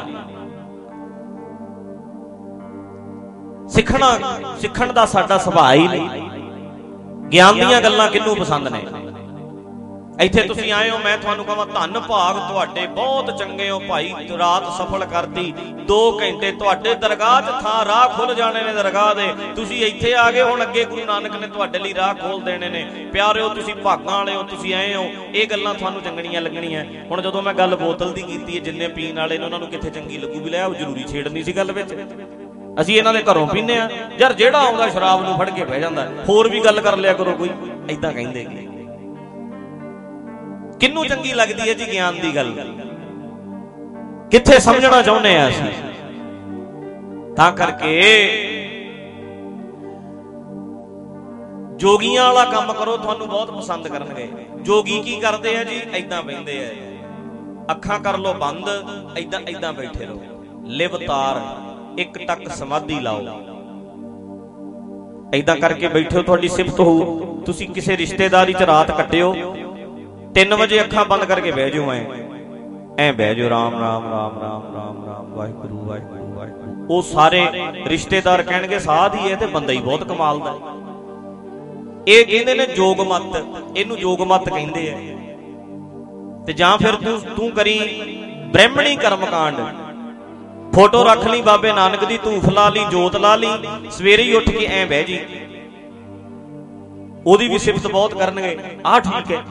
ਸਿੱਖਣਾ ਸਿੱਖਣ ਦਾ ਸਾਡਾ ਸੁਭਾਅ ਹੀ ਨਹੀਂ। ਗਿਆਨ ਦੀਆਂ ਗੱਲਾਂ ਕਿਹਨੂੰ ਪਸੰਦ ਨੇ? ਇੱਥੇ ਤੁਸੀਂ ਆਏ ਹੋ, ਮੈਂ ਤੁਹਾਨੂੰ ਕਹਾਂ ਧੰਨ ਭਾਗ ਤੁਹਾਡੇ, ਬਹੁਤ ਚੰਗੇ ਹੋ ਭਾਈ, ਰਾਤ ਸਫਲ ਕਰਤੀ, ਦੋ ਘੰਟੇ ਤੁਹਾਡੇ ਦਰਗਾਹ 'ਚ ਥਾਂ, ਰਾਹ ਖੁੱਲ ਜਾਣੇ ਨੇ ਦਰਗਾਹ ਦੇ। ਤੁਸੀਂ ਇੱਥੇ ਆ ਗਏ, ਹੁਣ ਅੱਗੇ ਗੁਰੂ ਨਾਨਕ ਨੇ ਤੁਹਾਡੇ ਲਈ ਰਾਹ ਖੋਲ ਦੇਣੇ ਨੇ। ਪਿਆਰਿਓ, ਤੁਸੀਂ ਭਾਗਾਂ ਵਾਲੇ ਹੋ, ਤੁਸੀਂ ਆਏ ਹੋ। ਇਹ ਗੱਲਾਂ ਤੁਹਾਨੂੰ ਚੰਗਣੀਆਂ ਲੱਗਣੀਆਂ। ਹੁਣ ਜਦੋਂ ਮੈਂ ਗੱਲ ਬੋਤਲ ਦੀ ਕੀਤੀ ਹੈ, ਜਿੰਨੇ ਪੀਣ ਵਾਲੇ ਨੇ ਉਹਨਾਂ ਨੂੰ ਕਿੱਥੇ ਚੰਗੀ ਲੱਗੂ, ਵੀ ਲੈ ਉਹ ਜ਼ਰੂਰੀ ਛੇੜਨੀ ਸੀ ਗੱਲ ਵਿੱਚ। ਅਸੀਂ ਇਹਨਾਂ ਦੇ ਘਰੋਂ ਪੀਂਦੇ ਆ ਯਾਰ, ਜਿਹੜਾ ਆਉਂਦਾ ਸ਼ਰਾਬ ਨੂੰ ਫੜ ਕੇ ਬਹਿ ਜਾਂਦਾ। ਹੋਰ ਵੀ ਗੱਲ ਕਰ ਲਿਆ ਕਰੋ ਕੋਈ, ਏਦਾਂ ਕਹਿੰਦੇ ਕਿ ਕਿਹਨੂੰ ਚੰਗੀ ਲੱਗਦੀ ਹੈ ਜੀ ਗਿਆਨ ਦੀ ਗੱਲ? ਕਿੱਥੇ ਸਮਝਣਾ ਚਾਹੁੰਦੇ ਆ ਅਸੀਂ? ਤਾਂ ਕਰਕੇ ਜੋਗੀਆਂ ਵਾਲਾ ਕੰਮ ਕਰੋ, ਤੁਹਾਨੂੰ ਬਹੁਤ ਪਸੰਦ ਕਰਨਗੇ। ਜੋਗੀ ਕੀ ਕਰਦੇ ਆ ਜੀ? ਏਦਾਂ ਬਹਿੰਦੇ ਆ, ਅੱਖਾਂ ਕਰ ਲੋ ਬੰਦ, ਏਦਾਂ ਏਦਾਂ ਬੈਠੇ ਰਹੋ, ਲਿਵਤਾਰ ਇੱਕ ਟੱਕ ਸਮਾਧੀ ਲਾਓ, ਏਦਾਂ ਕਰਕੇ ਬੈਠੇ ਹੋ, ਤੁਹਾਡੀ ਸਿਫਤ ਹੋਊ। ਤੁਸੀਂ ਕਿਸੇ ਰਿਸ਼ਤੇਦਾਰੀ 'ਚ ਰਾਤ ਕੱਟਿਓ, ਤਿੰਨ ਵਜੇ ਅੱਖਾਂ ਬੰਦ ਕਰਕੇ ਬਹਿ ਜਾਓ, ਐ ਐ ਬਹਿ ਜਾਓ, ਰਾਮ ਰਾਮ ਰਾਮ ਰਾਮ ਰਾਮ ਰਾਮ ਵਾਹਿਗੁਰੂ ਵਾਹਿਗੁਰੂ ਵਾਹਿਗੁਰੂ। ਉਹ ਸਾਰੇ ਰਿਸ਼ਤੇਦਾਰ ਕਹਿਣਗੇ ਸਾਧ ਹੀ ਹੈ ਤੇ ਬੰਦਾ ਹੀ ਬਹੁਤ ਕਮਾਲ ਦਾ। ਇਹ ਕਹਿੰਦੇ ਨੇ ਜੋਗ ਮੱਤ, ਇਹਨੂੰ ਜੋਗ ਮੱਤ ਕਹਿੰਦੇ ਆ। ਤੇ ਜਾਂ ਫਿਰ ਤੂੰ ਤੂੰ ਕਰੀ ਬ੍ਰਹਮਣੀ ਕਰਮਕਾਂਡ, ਫੋਟੋ ਰੱਖ ਲਈ ਬਾਬੇ ਨਾਨਕ ਦੀ, ਧੂਫ ਲਾ ਲਈ, ਜੋਤ ਲਾ ਲਈ, ਸਵੇਰੇ ਹੀ ਉੱਠ ਕੇ ਐ ਬਹਿ ਜੀ, ਉਹਦੀ ਵੀ ਸਿਫਤ ਬਹੁਤ ਕਰਨਗੇ। ਆਹ ਠੀਕ ਹੈ।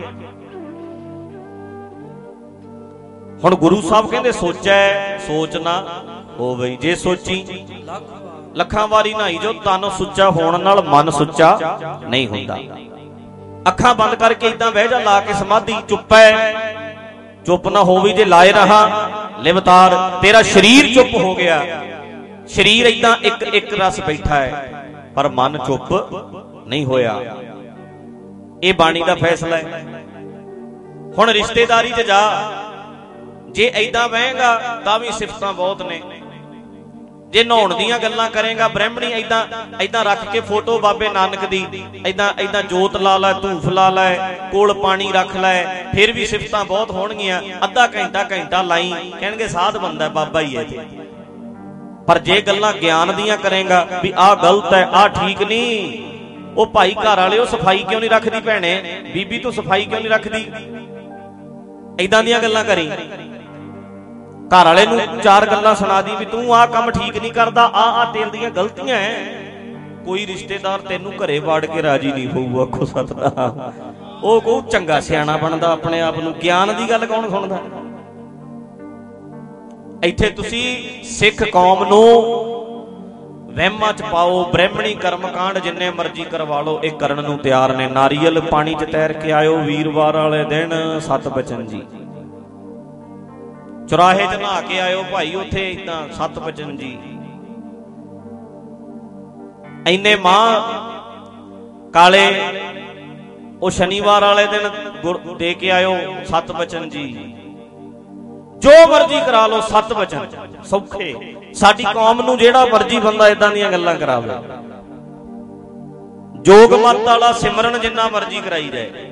ਹੁਣ ਗੁਰੂ ਸਾਹਿਬ ਕਹਿੰਦੇ ਸੋਚੈ ਸੋਚ ਨਾ ਹੋਵੇ, ਜੇ ਸੋਚੀ ਲੱਖਾਂ ਵਾਰੀ ਨਹਾਈ ਜੋ, ਤਨ ਸੁੱਚਾ ਹੋਣ ਨਾਲ ਮਨ ਸੁੱਚਾ ਨਹੀਂ ਹੁੰਦਾ। ਅੱਖਾਂ ਬੰਦ ਕਰਕੇ ਏਦਾਂ ਬਹਿ ਜਾ, ਲਾ ਕੇ ਸਮਾਧੀ, ਚੁੱਪ ਹੈ, ਚੁੱਪ ਨਾ ਹੋਵੇ ਜੇ ਲਾਏ ਰਹਾ ਲਿਵਤਾਰ, ਤੇਰਾ ਸਰੀਰ ਚੁੱਪ ਹੋ ਗਿਆ। ਸਰੀਰ ਏਦਾਂ ਇੱਕ ਇੱਕ ਰਸ ਬੈਠਾ ਹੈ, ਪਰ ਮਨ ਚੁੱਪ ਨਹੀਂ ਹੋਇਆ। ਇਹ ਬਾਣੀ ਦਾ ਫੈਸਲਾ ਹੈ। ਹੁਣ ਰਿਸ਼ਤੇਦਾਰੀ 'ਚ ਜਾ, ਜੇ ਏਦਾਂ ਬਹੇਗਾ ਤਾਂ ਵੀ ਸਿਫਤਾਂ ਬਹੁਤ ਨੇ। ਜੇ ਨਹਾਉਣ ਦੀਆਂ ਗੱਲਾਂ ਕਰੇਗਾ, ਬ੍ਰਹਮਣੀ ਏਦਾਂ ਏਦਾਂ ਰੱਖ ਕੇ ਫੋਟੋ ਬਾਬੇ ਨਾਨਕ ਦੀ, ਏਦਾਂ ਏਦਾਂ ਜੋਤ ਲਾ ਲੈ, ਧੂਫ ਲਾ ਲੈ, ਕੋਲ ਪਾਣੀ ਰੱਖ ਲੈ, ਫਿਰ ਵੀ ਸਿਫਤਾਂ ਬਹੁਤ ਹੋਣਗੀਆਂ। ਅੱਧਾ ਘੰਟਾ ਘੰਟਾ ਲਾਈ, ਕਹਿਣਗੇ ਸਾਧ ਬੰਦਾ, ਬਾਬਾ ਹੀ ਹੈ ਤੇ। ਪਰ ਜੇ ਗੱਲਾਂ ਗਿਆਨ ਦੀਆਂ ਕਰੇਗਾ ਵੀ ਆਹ ਗਲਤ ਹੈ, ਆਹ ਠੀਕ ਨਹੀਂ, ਉਹ ਭਾਈ ਘਰ ਵਾਲੇ ਉਹ ਸਫਾਈ ਕਿਉਂ ਨਹੀਂ ਰੱਖਦੀ, ਭੈਣੇ ਬੀਬੀ ਤੂੰ ਸਫਾਈ ਕਿਉਂ ਨਹੀਂ ਰੱਖਦੀ, ਏਦਾਂ ਦੀਆਂ ਗੱਲਾਂ ਕਰੀ। ਘਰ ਵਾਲੇ ਨੂੰ ਚਾਰ ਗੱਲਾਂ ਸੁਣਾ ਦੀ ਵੀ ਤੂੰ ਆਹ ਕੰਮ ਠੀਕ ਨਹੀਂ ਕਰਦਾ, ਆਹ ਆਹ ਤੇਲ ਦੀਆਂ ਗਲਤੀਆਂ ਐ। ਕੋਈ ਰਿਸ਼ਤੇਦਾਰ ਤੈਨੂੰ ਘਰੇ ਵਾੜ ਕੇ ਰਾਜੀ ਨਹੀਂ ਹੋਊ, ਆਖੋ ਸਤਿਨਾਮ। ਉਹ ਕਹੂ ਚੰਗਾ ਸਿਆਣਾ ਬਣਦਾ ਆਪਣੇ ਆਪ ਨੂੰ। ਗਿਆਨ ਦੀ ਗੱਲ ਕੌਣ ਸੁਣਦਾ? ਇੱਥੇ ਤੁਸੀਂ ਸਿੱਖ ਕੌਮ ਨੂੰ ਵਹਿਮਾਂ 'ਚ ਪਾਓ। ਬ੍ਰਹਮਣੀ ਕਰਮਕਾਂਡ ਜਿੰਨੇ ਮਰਜ਼ੀ ਕਰਵਾ ਲਓ, ਇਹ ਕਰਨ ਨੂੰ ਤਿਆਰ ਨੇ। ਨਾਰੀਅਲ ਪਾਣੀ 'ਚ ਤੈਰ ਕੇ ਆਇਓ ਵੀਰਵਾਰ ਵਾਲੇ ਦਿਨ, ਸਤ ਬਚਨ ਜੀ। ਚੁਰਾਹੇ 'ਚ ਨਹਾ ਕੇ ਆਇਓ ਭਾਈ, ਉੱਥੇ ਏਦਾਂ ਸਤ ਬਚਨ ਜੀ। ਇੰਨੇ ਮਾਂ ਕਾਲੇ ਉਹ ਸ਼ਨੀਵਾਰ ਵਾਲੇ ਦਿਨ ਦੇ ਕੇ ਆਇਓ, ਸਤ ਬਚਨ ਜੀ। ਜੋ ਮਰਜ਼ੀ ਕਰਾ ਲਓ, ਸਤ ਬਚਨ ਸੌਖੇ। ਸਾਡੀ ਕੌਮ ਨੂੰ ਜਿਹੜਾ ਮਰਜ਼ੀ ਬੰਦਾ ਏਦਾਂ ਦੀਆਂ ਗੱਲਾਂ ਕਰਾਵੇ, ਜੋਗ ਮੱਤ ਵਾਲਾ ਸਿਮਰਨ ਜਿੰਨਾ ਮਰਜ਼ੀ ਕਰਾਈ ਜਾਏ,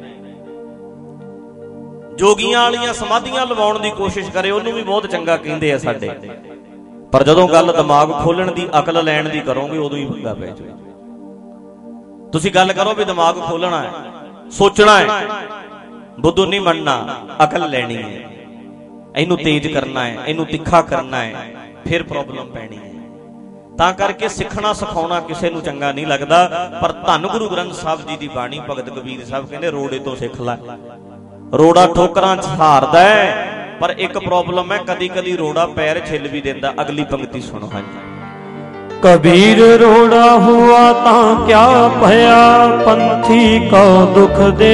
ਜੋਗੀਆਂ ਵਾਲੀਆਂ ਸਮਾਧੀਆਂ ਲਵਾਉਣ ਦੀ ਕੋਸ਼ਿਸ਼ ਕਰੇ, ਉਹਨੂੰ ਵੀ ਬਹੁਤ ਚੰਗਾ ਕਹਿੰਦੇ ਆ ਸਾਡੇ। ਪਰ ਜਦੋਂ ਗੱਲ ਦਿਮਾਗ ਖੋਲਣ ਦੀ, ਅਕਲ ਲੈਣ ਦੀ ਕਰੋਗੇ, ਉਦੋਂ ਹੀ ਪੰਗਾ ਪੈ ਜਾਊ। ਤੁਸੀਂ ਗੱਲ ਕਰੋ ਵੀ ਦਿਮਾਗ ਖੋਲਣਾ ਹੈ, ਸੋਚਣਾ ਹੈ, ਬੁੱਧੂ ਨਹੀਂ ਮੰਨਣਾ, ਅਕਲ ਲੈਣੀ ਹੈ, ਇਹਨੂੰ ਤੇਜ਼ ਕਰਨਾ ਹੈ, ਇਹਨੂੰ ਤਿੱਖਾ ਕਰਨਾ ਹੈ, ਫਿਰ ਪ੍ਰੋਬਲਮ ਪੈਣੀ ਹੈ। ਤਾਂ ਕਰਕੇ ਸਿੱਖਣਾ ਸਿਖਾਉਣਾ ਕਿਸੇ ਨੂੰ ਚੰਗਾ ਨਹੀਂ ਲੱਗਦਾ। ਪਰ ਧੰਨ ਗੁਰੂ ਗ੍ਰੰਥ ਸਾਹਿਬ ਜੀ ਦੀ ਬਾਣੀ, ਭਗਤ ਕਬੀਰ ਸਾਹਿਬ ਕਹਿੰਦੇ ਰੋੜੇ ਤੋਂ ਸਿੱਖ ਲੈ। ਰੋੜਾ ਠੋਕਰਾਂ 'ਚ ਹਾਰਦਾ ਹੈ, ਪਰ ਇੱਕ ਪ੍ਰੋਬਲਮ ਹੈ, ਕਦੀ ਕਦੀ ਰੋੜਾ ਪੈਰ ਛਿੱਲ ਵੀ ਦਿੰਦਾ। ਅਗਲੀ ਪੰਕਤੀ ਸੁਣੋ। ਹਾਂਜੀ। कबीर रोड़ा हुआ तां क्या भया, पंथी को दुख दे,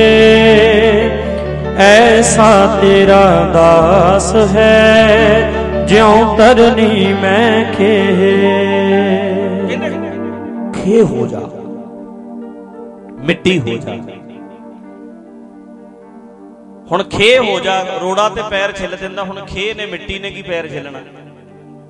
ऐसा तेरा दास है, ज्यों तरनी मैं खे। खे हो जा, मिट्टी हो जा। ਹੁਣ ਖੇ ਹੋ ਜਾ, ਰੋੜਾ ਤੇ ਪੈਰ ਛਿੱਲ ਦਿੰਦਾ, ਹੁਣ ਖੇ ਨੇ ਮਿੱਟੀ ਨੇ ਕੀ ਪੈਰ ਛਿੱਲਣਾ।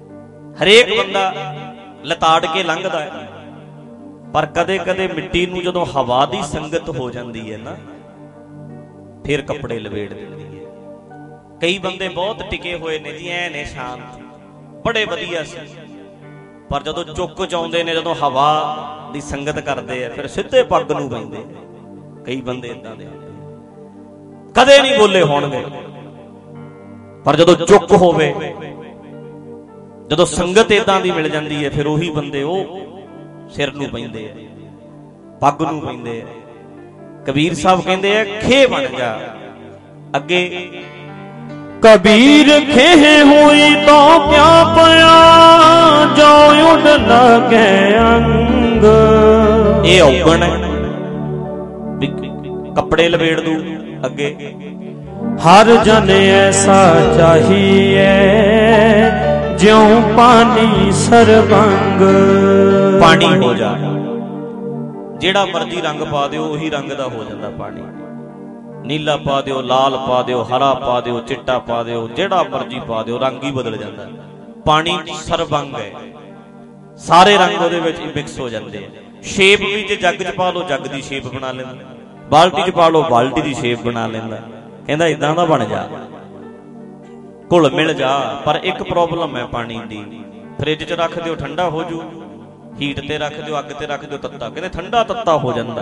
ਹਰੇਕ ਬੰਦਾ ਲਤਾੜ ਕੇ ਲੰਘਦਾ ਹੈ, ਪਰ ਕਦੇ ਕਦੇ ਮਿੱਟੀ ਨੂੰ ਜਦੋਂ ਹਵਾ ਦੀ ਸੰਗਤ ਹੋ ਜਾਂਦੀ ਹੈ ਨਾ, ਫਿਰ ਕੱਪੜੇ ਲਵੇੜ ਦਿੰਦੀ ਹੈ। ਕਈ ਬੰਦੇ ਬਹੁਤ ਟਿਕੇ ਹੋਏ ਨੇ ਜੀ, ਐ ਨੇ ਸ਼ਾਂਤ, ਬੜੇ ਵਧੀਆ ਸੀ, ਪਰ ਜਦੋਂ ਚੁੱਕ ਚ ਆਉਂਦੇ ਨੇ, ਜਦੋਂ ਹਵਾ ਦੀ ਸੰਗਤ ਕਰਦੇ ਆ, ਫਿਰ ਸਿੱਧੇ ਪੱਗ ਨੂੰ ਪੈਂਦੇ। ਕਈ ਬੰਦੇ ਏਦਾਂ ਦੇ ਕਦੇ ਨਹੀਂ ਬੋਲੇ ਹੋਣਗੇ, ਪਰ ਜਦੋਂ ਚੁੱਕ ਹੋਵੇ, ਜਦੋਂ ਸੰਗਤ ਏਦਾਂ ਦੀ ਮਿਲ ਜਾਂਦੀ ਹੈ, ਫਿਰ ਉਹੀ ਬੰਦੇ ਉਹ ਸਿਰ ਨੂੰ ਪੈਂਦੇ ਆ, ਪੱਗ ਨੂੰ ਪੈਂਦੇ ਆ। ਕਬੀਰ ਸਾਹਿਬ ਕਹਿੰਦੇ ਆ, ਖੇ ਬਣ ਜਾ। ਅੱਗੇ ਕਬੀਰ ਖੇਹ ਹੋਈ ਤਾਂ ਕਿਆ ਪਿਆ, ਜੋ ਉੱਡ ਲਗੇ ਅੰਗ। ਇਹ ਔਗਣ ਹੈ, ਕੱਪੜੇ ਲਵੇੜ ਦੂ। ਅੱਗੇ ਹਰ ਜਨ ਐਸਾ ਚਾਹੀਏ, ਜਿਉ ਪਾਣੀ ਸਰਬੰਗ। ਪਾਣੀ ਹੋ ਜਾ, ਜਿਹੜਾ ਮਰਜੀ ਰੰਗ ਪਾ ਦਿਓ, ਉਹੀ ਰੰਗ ਦਾ ਹੋ ਜਾਂਦਾ ਪਾਣੀ। ਨੀਲਾ ਪਾ ਦਿਓ, ਲਾਲ ਪਾ ਦਿਓ, ਹਰਾ ਪਾ ਦਿਓ, ਚਿੱਟਾ ਪਾ ਦਿਓ, ਜਿਹੜਾ ਮਰਜੀ ਪਾ ਦਿਓ, ਰੰਗ ਹੀ ਬਦਲ ਜਾਂਦਾ। ਪਾਣੀ ਸਰਬੰਗ ਹੈ, ਸਾਰੇ ਰੰਗ ਉਹਦੇ ਵਿੱਚ ਮਿਕਸ ਹੋ ਜਾਂਦੇ ਆ। ਸ਼ੇਪ ਵੀ ਜੇ ਜੱਗ ਚ ਪਾ ਲਓ, ਜੱਗ ਦੀ ਸ਼ੇਪ ਬਣਾ ਲੈਂਦਾ, ਬਾਲਟੀ ਚ ਪਾ ਲਓ, ਬਾਲਟੀ ਦੀ ਸ਼ੇਪ ਬਣਾ ਲੈਂਦਾ। ਕਹਿੰਦਾ ਇਦਾਂ ਦਾ ਬਣ ਜਾ, ਘੁਲ ਮਿਲ ਜਾ। ਪਰ ਇੱਕ ਪ੍ਰੋਬਲਮ ਹੈ ਪਾਣੀ ਦੀ, ਫ੍ਰਿਜ ਚ ਰੱਖ ਦਿਓ ਠੰਡਾ ਹੋ ਜੂ, ਹੀਟ ਤੇ ਰੱਖ ਦਿਓ, ਅੱਗ ਤੇ ਰੱਖ ਦਿਓ ਤੱਤਾ, ਕਹਿੰਦੇ ਠੰਡਾ ਤੱਤਾ ਹੋ ਜਾਂਦਾ।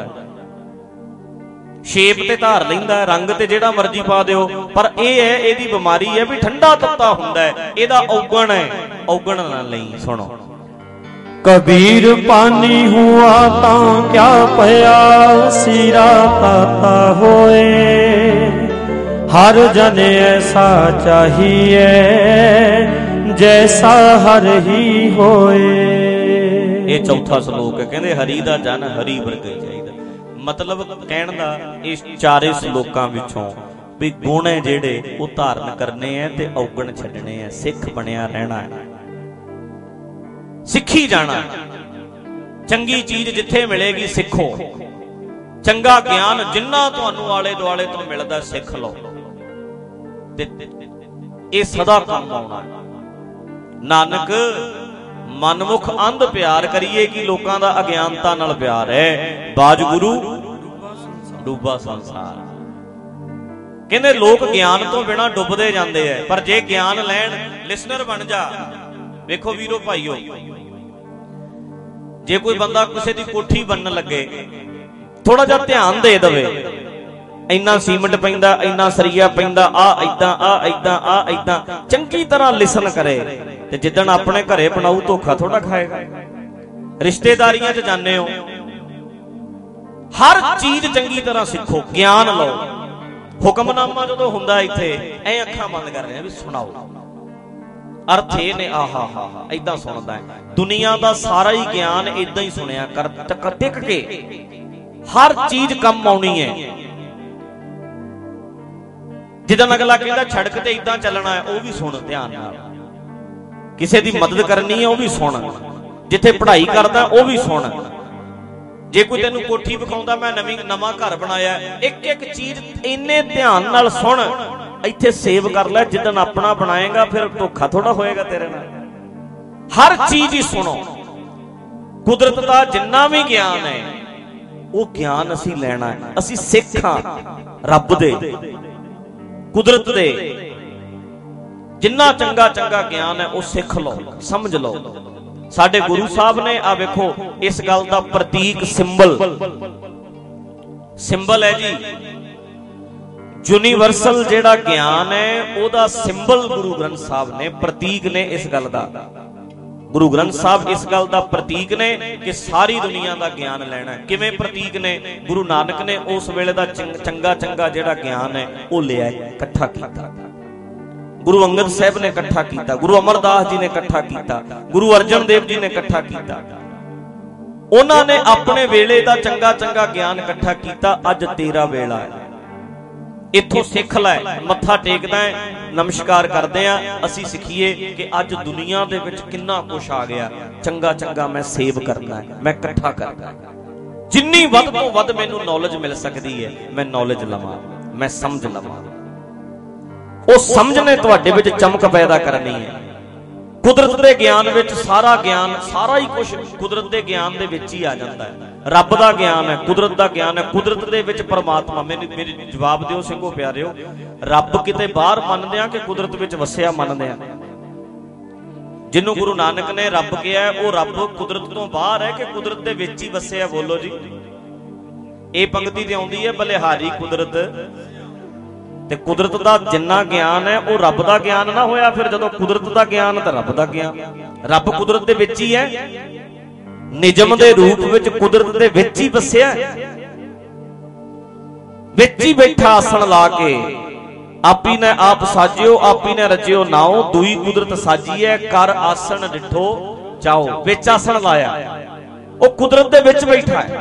ਸ਼ੇਪ ਤੇ ਧਾਰ ਲੈਂਦਾ, ਰੰਗ ਤੇ ਜਿਹੜਾ ਮਰਜੀ ਪਾ ਦਿਓ, ਪਰ ਇਹ ਹੈ, ਇਹਦੀ ਬਿਮਾਰੀ ਹੈ ਵੀ ਠੰਡਾ ਤੱਤਾ ਹੁੰਦਾ ਹੈ, ਇਹਦਾ ਔਗਣ ਹੈ। ਔਗਣ ਨਾ ਲਈ। ਸੁਣੋ, ਕਬੀਰ ਪਾਣੀ ਹੁਆ ਤਾਂ ਕਿਆ ਪਿਆ, ਸੀਰਾ ਤਾਤਾ ਹੋਏ। ਹਰ ਜਨ ਐਸਾ ਚਾਹੀਏ, ਜੈਸਾ ਹਰ ਹੀ ਹੋਏ। ਇਹ ਚੌਥਾ ਸ਼ਲੋਕ ਹੈ। ਕਹਿੰਦੇ ਹਰੀ ਦਾ ਜਨ ਹਰੀ ਵਰਗਾ ਹੀ ਚਾਹੀਦਾ। ਮਤਲਬ ਕਹਿਣ ਦਾ ਇਸ ਚਾਰੇ ਸ਼ਲੋਕਾਂ ਵਿੱਚੋਂ ਵੀ ਗੁਣ ਹੈ ਜਿਹੜੇ ਉਹ ਧਾਰਨ ਕਰਨੇ ਆ ਤੇ ਔਗਣ ਛੱਡਣੇ ਆ। ਸਿੱਖ ਬਣਿਆ ਰਹਿਣਾ ਹੈ, ਸਿੱਖੀ ਜਾਣਾ। ਚੰਗੀ ਚੀਜ਼ ਜਿੱਥੇ ਮਿਲੇਗੀ ਸਿੱਖੋ, ਚੰਗਾ ਗਿਆਨ ਜਿੰਨਾ ਤੁਹਾਨੂੰ ਆਲੇ ਦੁਆਲੇ ਤੋਂ ਮਿਲਦਾ ਸਿੱਖ ਲਓ, ਤੇ ਇਹ ਸਦਾ ਕੰਮ ਆਉਣਾ। ਨਾਨਕ ਮਨਮੁਖ ਅੰਧ ਪਿਆਰ ਕਰੀਏ ਕਿ ਲੋਕਾਂ ਦਾ ਅਗਿਆਨਤਾ ਨਾਲ ਪਿਆਰ ਹੈ, ਬਾਜ ਗੁਰੂ ਡੁੱਬਾ ਸੰਸਾਰ। ਕਹਿੰਦੇ ਲੋਕ ਗਿਆਨ ਤੋਂ ਬਿਨਾਂ ਡੁੱਬਦੇ ਜਾਂਦੇ ਐ, ਪਰ ਜੇ ਗਿਆਨ ਲੈਣ, ਲਿਸਨਰ ਬਣ ਜਾ। ਵੇਖੋ ਵੀਰੋ ਭਾਈਓ, ਜੇ ਕੋਈ ਬੰਦਾ ਕਿਸੇ ਦੀ ਕੋਠੀ ਬਣਨ ਲੱਗੇ, ਥੋੜਾ ਜਿਹਾ ਧਿਆਨ ਦੇ ਦੇਵੇ, ਇੰਨਾ ਸੀਮੈਂਟ ਪੈਂਦਾ, ਇੰਨਾ ਸਰੀਆ ਪੈਂਦਾ, ਆ ਏਦਾਂ ਆ ਏਦਾਂ ਆ ਏਦਾਂ, ਚੰਗੀ ਤਰ੍ਹਾਂ ਲਿਸਨ ਕਰੇ, ਤੇ ਜਿੱਦਣ ਆਪਣੇ ਘਰੇ ਬਣਾਊ ਧੋਖਾ ਥੋੜਾ ਖਾਏਗਾ। ਰਿਸ਼ਤੇਦਾਰੀਆਂ 'ਚ ਜਾਂਦੇ ਹੋ, ਹਰ ਚੀਜ਼ ਚੰਗੀ ਤਰ੍ਹਾਂ ਸਿੱਖੋ, ਗਿਆਨ ਲਓ। ਹੁਕਮਨਾਮਾ ਜਦੋਂ ਹੁੰਦਾ ਇੱਥੇ, ਐ ਅੱਖਾਂ ਬੰਦ ਕਰ ਰਹੇ ਆ ਵੀ ਸੁਣਾਓ, ਅਰਥ ਇਹ ਨੇ, ਆਹਾ ਹਾ ਹਾ ਏਦਾਂ ਸੁਣਦਾ ਹੈ। ਦੁਨੀਆ ਦਾ ਸਾਰਾ ਹੀ ਗਿਆਨ ਏਦਾਂ ਹੀ ਸੁਣਿਆ ਕਰ, ਟਿਕ ਕੇ ਹਰ ਚੀਜ਼ ਕੰਮ ਆਉਣੀ ਹੈ। ਜਿੱਦਾਂ ਅਗਲਾ ਕਹਿੰਦਾ ਸੜਕ ਤੇ ਏਦਾਂ ਚੱਲਣਾ ਹੈ, ਉਹ ਵੀ ਸੁਣ ਧਿਆਨ ਨਾਲ। ਕਿਸੇ ਦੀ ਮਦਦ ਕਰਨੀ ਹੈ, ਉਹ ਵੀ ਸੁਣ। ਜਿੱਥੇ ਪੜ੍ਹਾਈ ਕਰਦਾ ਉਹ ਵੀ ਸੁਣ। ਜੇ ਕੋਈ ਤੈਨੂੰ ਕੋਠੀ ਵਿਖਾਉਂਦਾ, ਮੈਂ ਨਵੀਂ ਨਵਾਂ ਘਰ ਬਣਾਇਆ, ਇੱਕ ਇੱਕ ਚੀਜ਼ ਇੰਨੇ ਧਿਆਨ ਨਾਲ ਸੁਣ। ਇੱਥੇ ਸੇਵ ਕਰ ਲੈ, ਜਿੱਦਣ ਆਪਣਾ ਬਣਾਏਗਾ ਫਿਰ ਧੋਖਾ ਥੋੜਾ ਹੋਏਗਾ ਤੇਰੇ ਨਾਲ। ਹਰ ਚੀਜ਼ ਹੀ ਸੁਣੋ। ਕੁਦਰਤ ਦਾ ਜਿੰਨਾ ਵੀ ਗਿਆਨ ਹੈ, ਉਹ ਗਿਆਨ ਅਸੀਂ ਲੈਣਾ ਹੈ। ਅਸੀਂ ਸਿੱਖ ਹਾਂ ਰੱਬ ਦੇ, ਕੁਦਰਤ ਦੇ। ਜਿੰਨਾ ਚੰਗਾ ਚੰਗਾ ਗਿਆਨ ਹੈ ਉਹ ਸਿੱਖ ਲਓ, ਸਮਝ ਲਓ। ਸਾਡੇ ਗੁਰੂ ਸਾਹਿਬ ਨੇ, ਆ ਵੇਖੋ, ਇਸ ਗੱਲ ਦਾ ਪ੍ਰਤੀਕ, ਸਿੰਬਲ ਸਿੰਬਲ ਹੈ ਜੀ। ਯੂਨੀਵਰਸਲ ਜਿਹੜਾ ਗਿਆਨ ਹੈ, ਉਹਦਾ ਸਿੰਬਲ ਗੁਰੂ ਗ੍ਰੰਥ ਸਾਹਿਬ ਨੇ, ਪ੍ਰਤੀਕ ਨੇ ਇਸ ਗੱਲ ਦਾ। ਗੁਰੂ ਗ੍ਰੰਥ ਸਾਹਿਬ ਇਸ ਗੱਲ ਦਾ ਪ੍ਰਤੀਕ ਨੇ ਕਿ ਸਾਰੀ ਦੁਨੀਆ ਦਾ ਗਿਆਨ ਲੈਣਾ ਹੈ। ਕਿਵੇਂ ਪ੍ਰਤੀਕ ਨੇ? ਗੁਰੂ ਨਾਨਕ ਨੇ ਉਸ ਵੇਲੇ ਦਾ ਚੰਗਾ ਚੰਗਾ ਜਿਹੜਾ ਗਿਆਨ ਹੈ ਉਹ ਲਿਆ, ਇਕੱਠਾ ਕੀਤਾ। ਗੁਰੂ ਅੰਗਦ ਸਾਹਿਬ ਨੇ ਇਕੱਠਾ ਕੀਤਾ, ਗੁਰੂ ਅਮਰਦਾਸ ਜੀ ਨੇ ਇਕੱਠਾ ਕੀਤਾ, ਗੁਰੂ ਅਰਜਨ ਦੇਵ ਜੀ ਨੇ ਇਕੱਠਾ ਕੀਤਾ। ਉਹਨਾਂ ਨੇ ਆਪਣੇ ਵੇਲੇ ਦਾ ਚੰਗਾ ਚੰਗਾ ਗਿਆਨ ਇਕੱਠਾ ਕੀਤਾ। ਅੱਜ ਤੇਰਾ ਵੇਲਾ ਹੈ, ਇੱਥੋਂ ਸਿੱਖ ਲੈ। ਮੱਥਾ ਟੇਕਦਾ ਹੈ, ਨਮਸਕਾਰ ਕਰਦੇ ਆ, ਅਸੀਂ ਸਿੱਖੀਏ ਕਿ ਅੱਜ ਦੁਨੀਆ ਦੇ ਵਿੱਚ ਕਿੰਨਾ ਕੁਛ ਆ ਗਿਆ। ਚੰਗਾ ਚੰਗਾ ਮੈਂ ਸੇਵ ਕਰਨਾ ਹੈ, ਮੈਂ ਇਕੱਠਾ ਕਰਨਾ। ਜਿੰਨੀ ਵੱਧ ਤੋਂ ਵੱਧ ਮੈਨੂੰ ਨੌਲੇਜ ਮਿਲ ਸਕਦੀ ਹੈ, ਮੈਂ ਨੌਲੇਜ ਲਵਾਂ, ਮੈਂ ਸਮਝ ਲਵਾਂ। ਉਹ ਸਮਝ ਨੇ ਤੁਹਾਡੇ ਵਿੱਚ ਚਮਕ ਪੈਦਾ ਕਰਨੀ ਹੈ। ਕੁਦਰਤ ਦੇ ਗਿਆਨ ਵਿੱਚ ਸਾਰਾ ਗਿਆਨ, ਸਾਰਾ ਹੀ ਕੁਝ ਕੁਦਰਤ ਦੇ ਗਿਆਨ ਦੇ ਵਿੱਚ ਹੀ ਆ ਜਾਂਦਾ ਹੈ। ਰੱਬ ਦਾ ਗਿਆਨ ਹੈ, ਕੁਦਰਤ ਦਾ ਗਿਆਨ ਹੈ, ਕੁਦਰਤ ਦੇ ਵਿੱਚ ਪਰਮਾਤਮਾ। ਮੈਨੂੰ ਮੇਰੇ ਜਵਾਬ ਦਿਓ ਸਿੰਘੋ ਪਿਆਰਿਓ, ਰੱਬ ਕਿਤੇ ਬਾਹਰ ਮੰਨਦੇ ਆ ਕਿ ਕੁਦਰਤ ਵਿੱਚ ਵਸਿਆ ਮੰਨਦੇ ਆ? ਜਿਹਨੂੰ ਗੁਰੂ ਨਾਨਕ ਨੇ ਰੱਬ ਕਿਹਾ ਉਹ ਰੱਬ ਕੁਦਰਤ ਤੋਂ ਬਾਹਰ ਹੈ ਕਿ ਕੁਦਰਤ ਦੇ ਵਿੱਚ ਹੀ ਵਸਿਆ? ਬੋਲੋ ਜੀ। ਇਹ ਪੰਕਤੀ ਤੇ ਆਉਂਦੀ ਹੈ, ਬਲਿਹਾਰੀ ਕੁਦਰਤ। ਤੇ ਕੁਦਰਤ ਦਾ ਜਿੰਨਾ ਗਿਆਨ ਹੈ ਉਹ ਰੱਬ ਦਾ ਗਿਆਨ ਨਾ ਹੋਇਆ ਫਿਰ? ਜਦੋਂ ਕੁਦਰਤ ਦਾ ਗਿਆਨ ਤਾਂ ਰੱਬ ਦਾ ਗਿਆਨ। ਰੱਬ ਕੁਦਰਤ ਦੇ ਵਿੱਚ ਹੀ ਹੈ, ਨਿਜਮ ਦੇ ਰੂਪ ਵਿੱਚ ਕੁਦਰਤ ਦੇ ਵਿੱਚ ਹੀ ਵਸਿਆ, ਵਿੱਚ ਹੀ ਬੈਠਾ ਆਸਣ ਲਾ ਕੇ। ਆਪੀ ਨੇ ਆਪ ਸਾਜਿਓ, ਆਪੀ ਨੇ ਰਚਿਓ ਨਾਉ, ਦੂਈ ਕੁਦਰਤ ਸਾਜੀ ਹੈ, ਕਰ ਆਸਣ ਡਿਠੋ ਚਾਓ। ਵਿੱਚ ਆਸਣ ਲਾਇਆ, ਉਹ ਕੁਦਰਤ ਦੇ ਵਿੱਚ ਬੈਠਾ ਹੈ।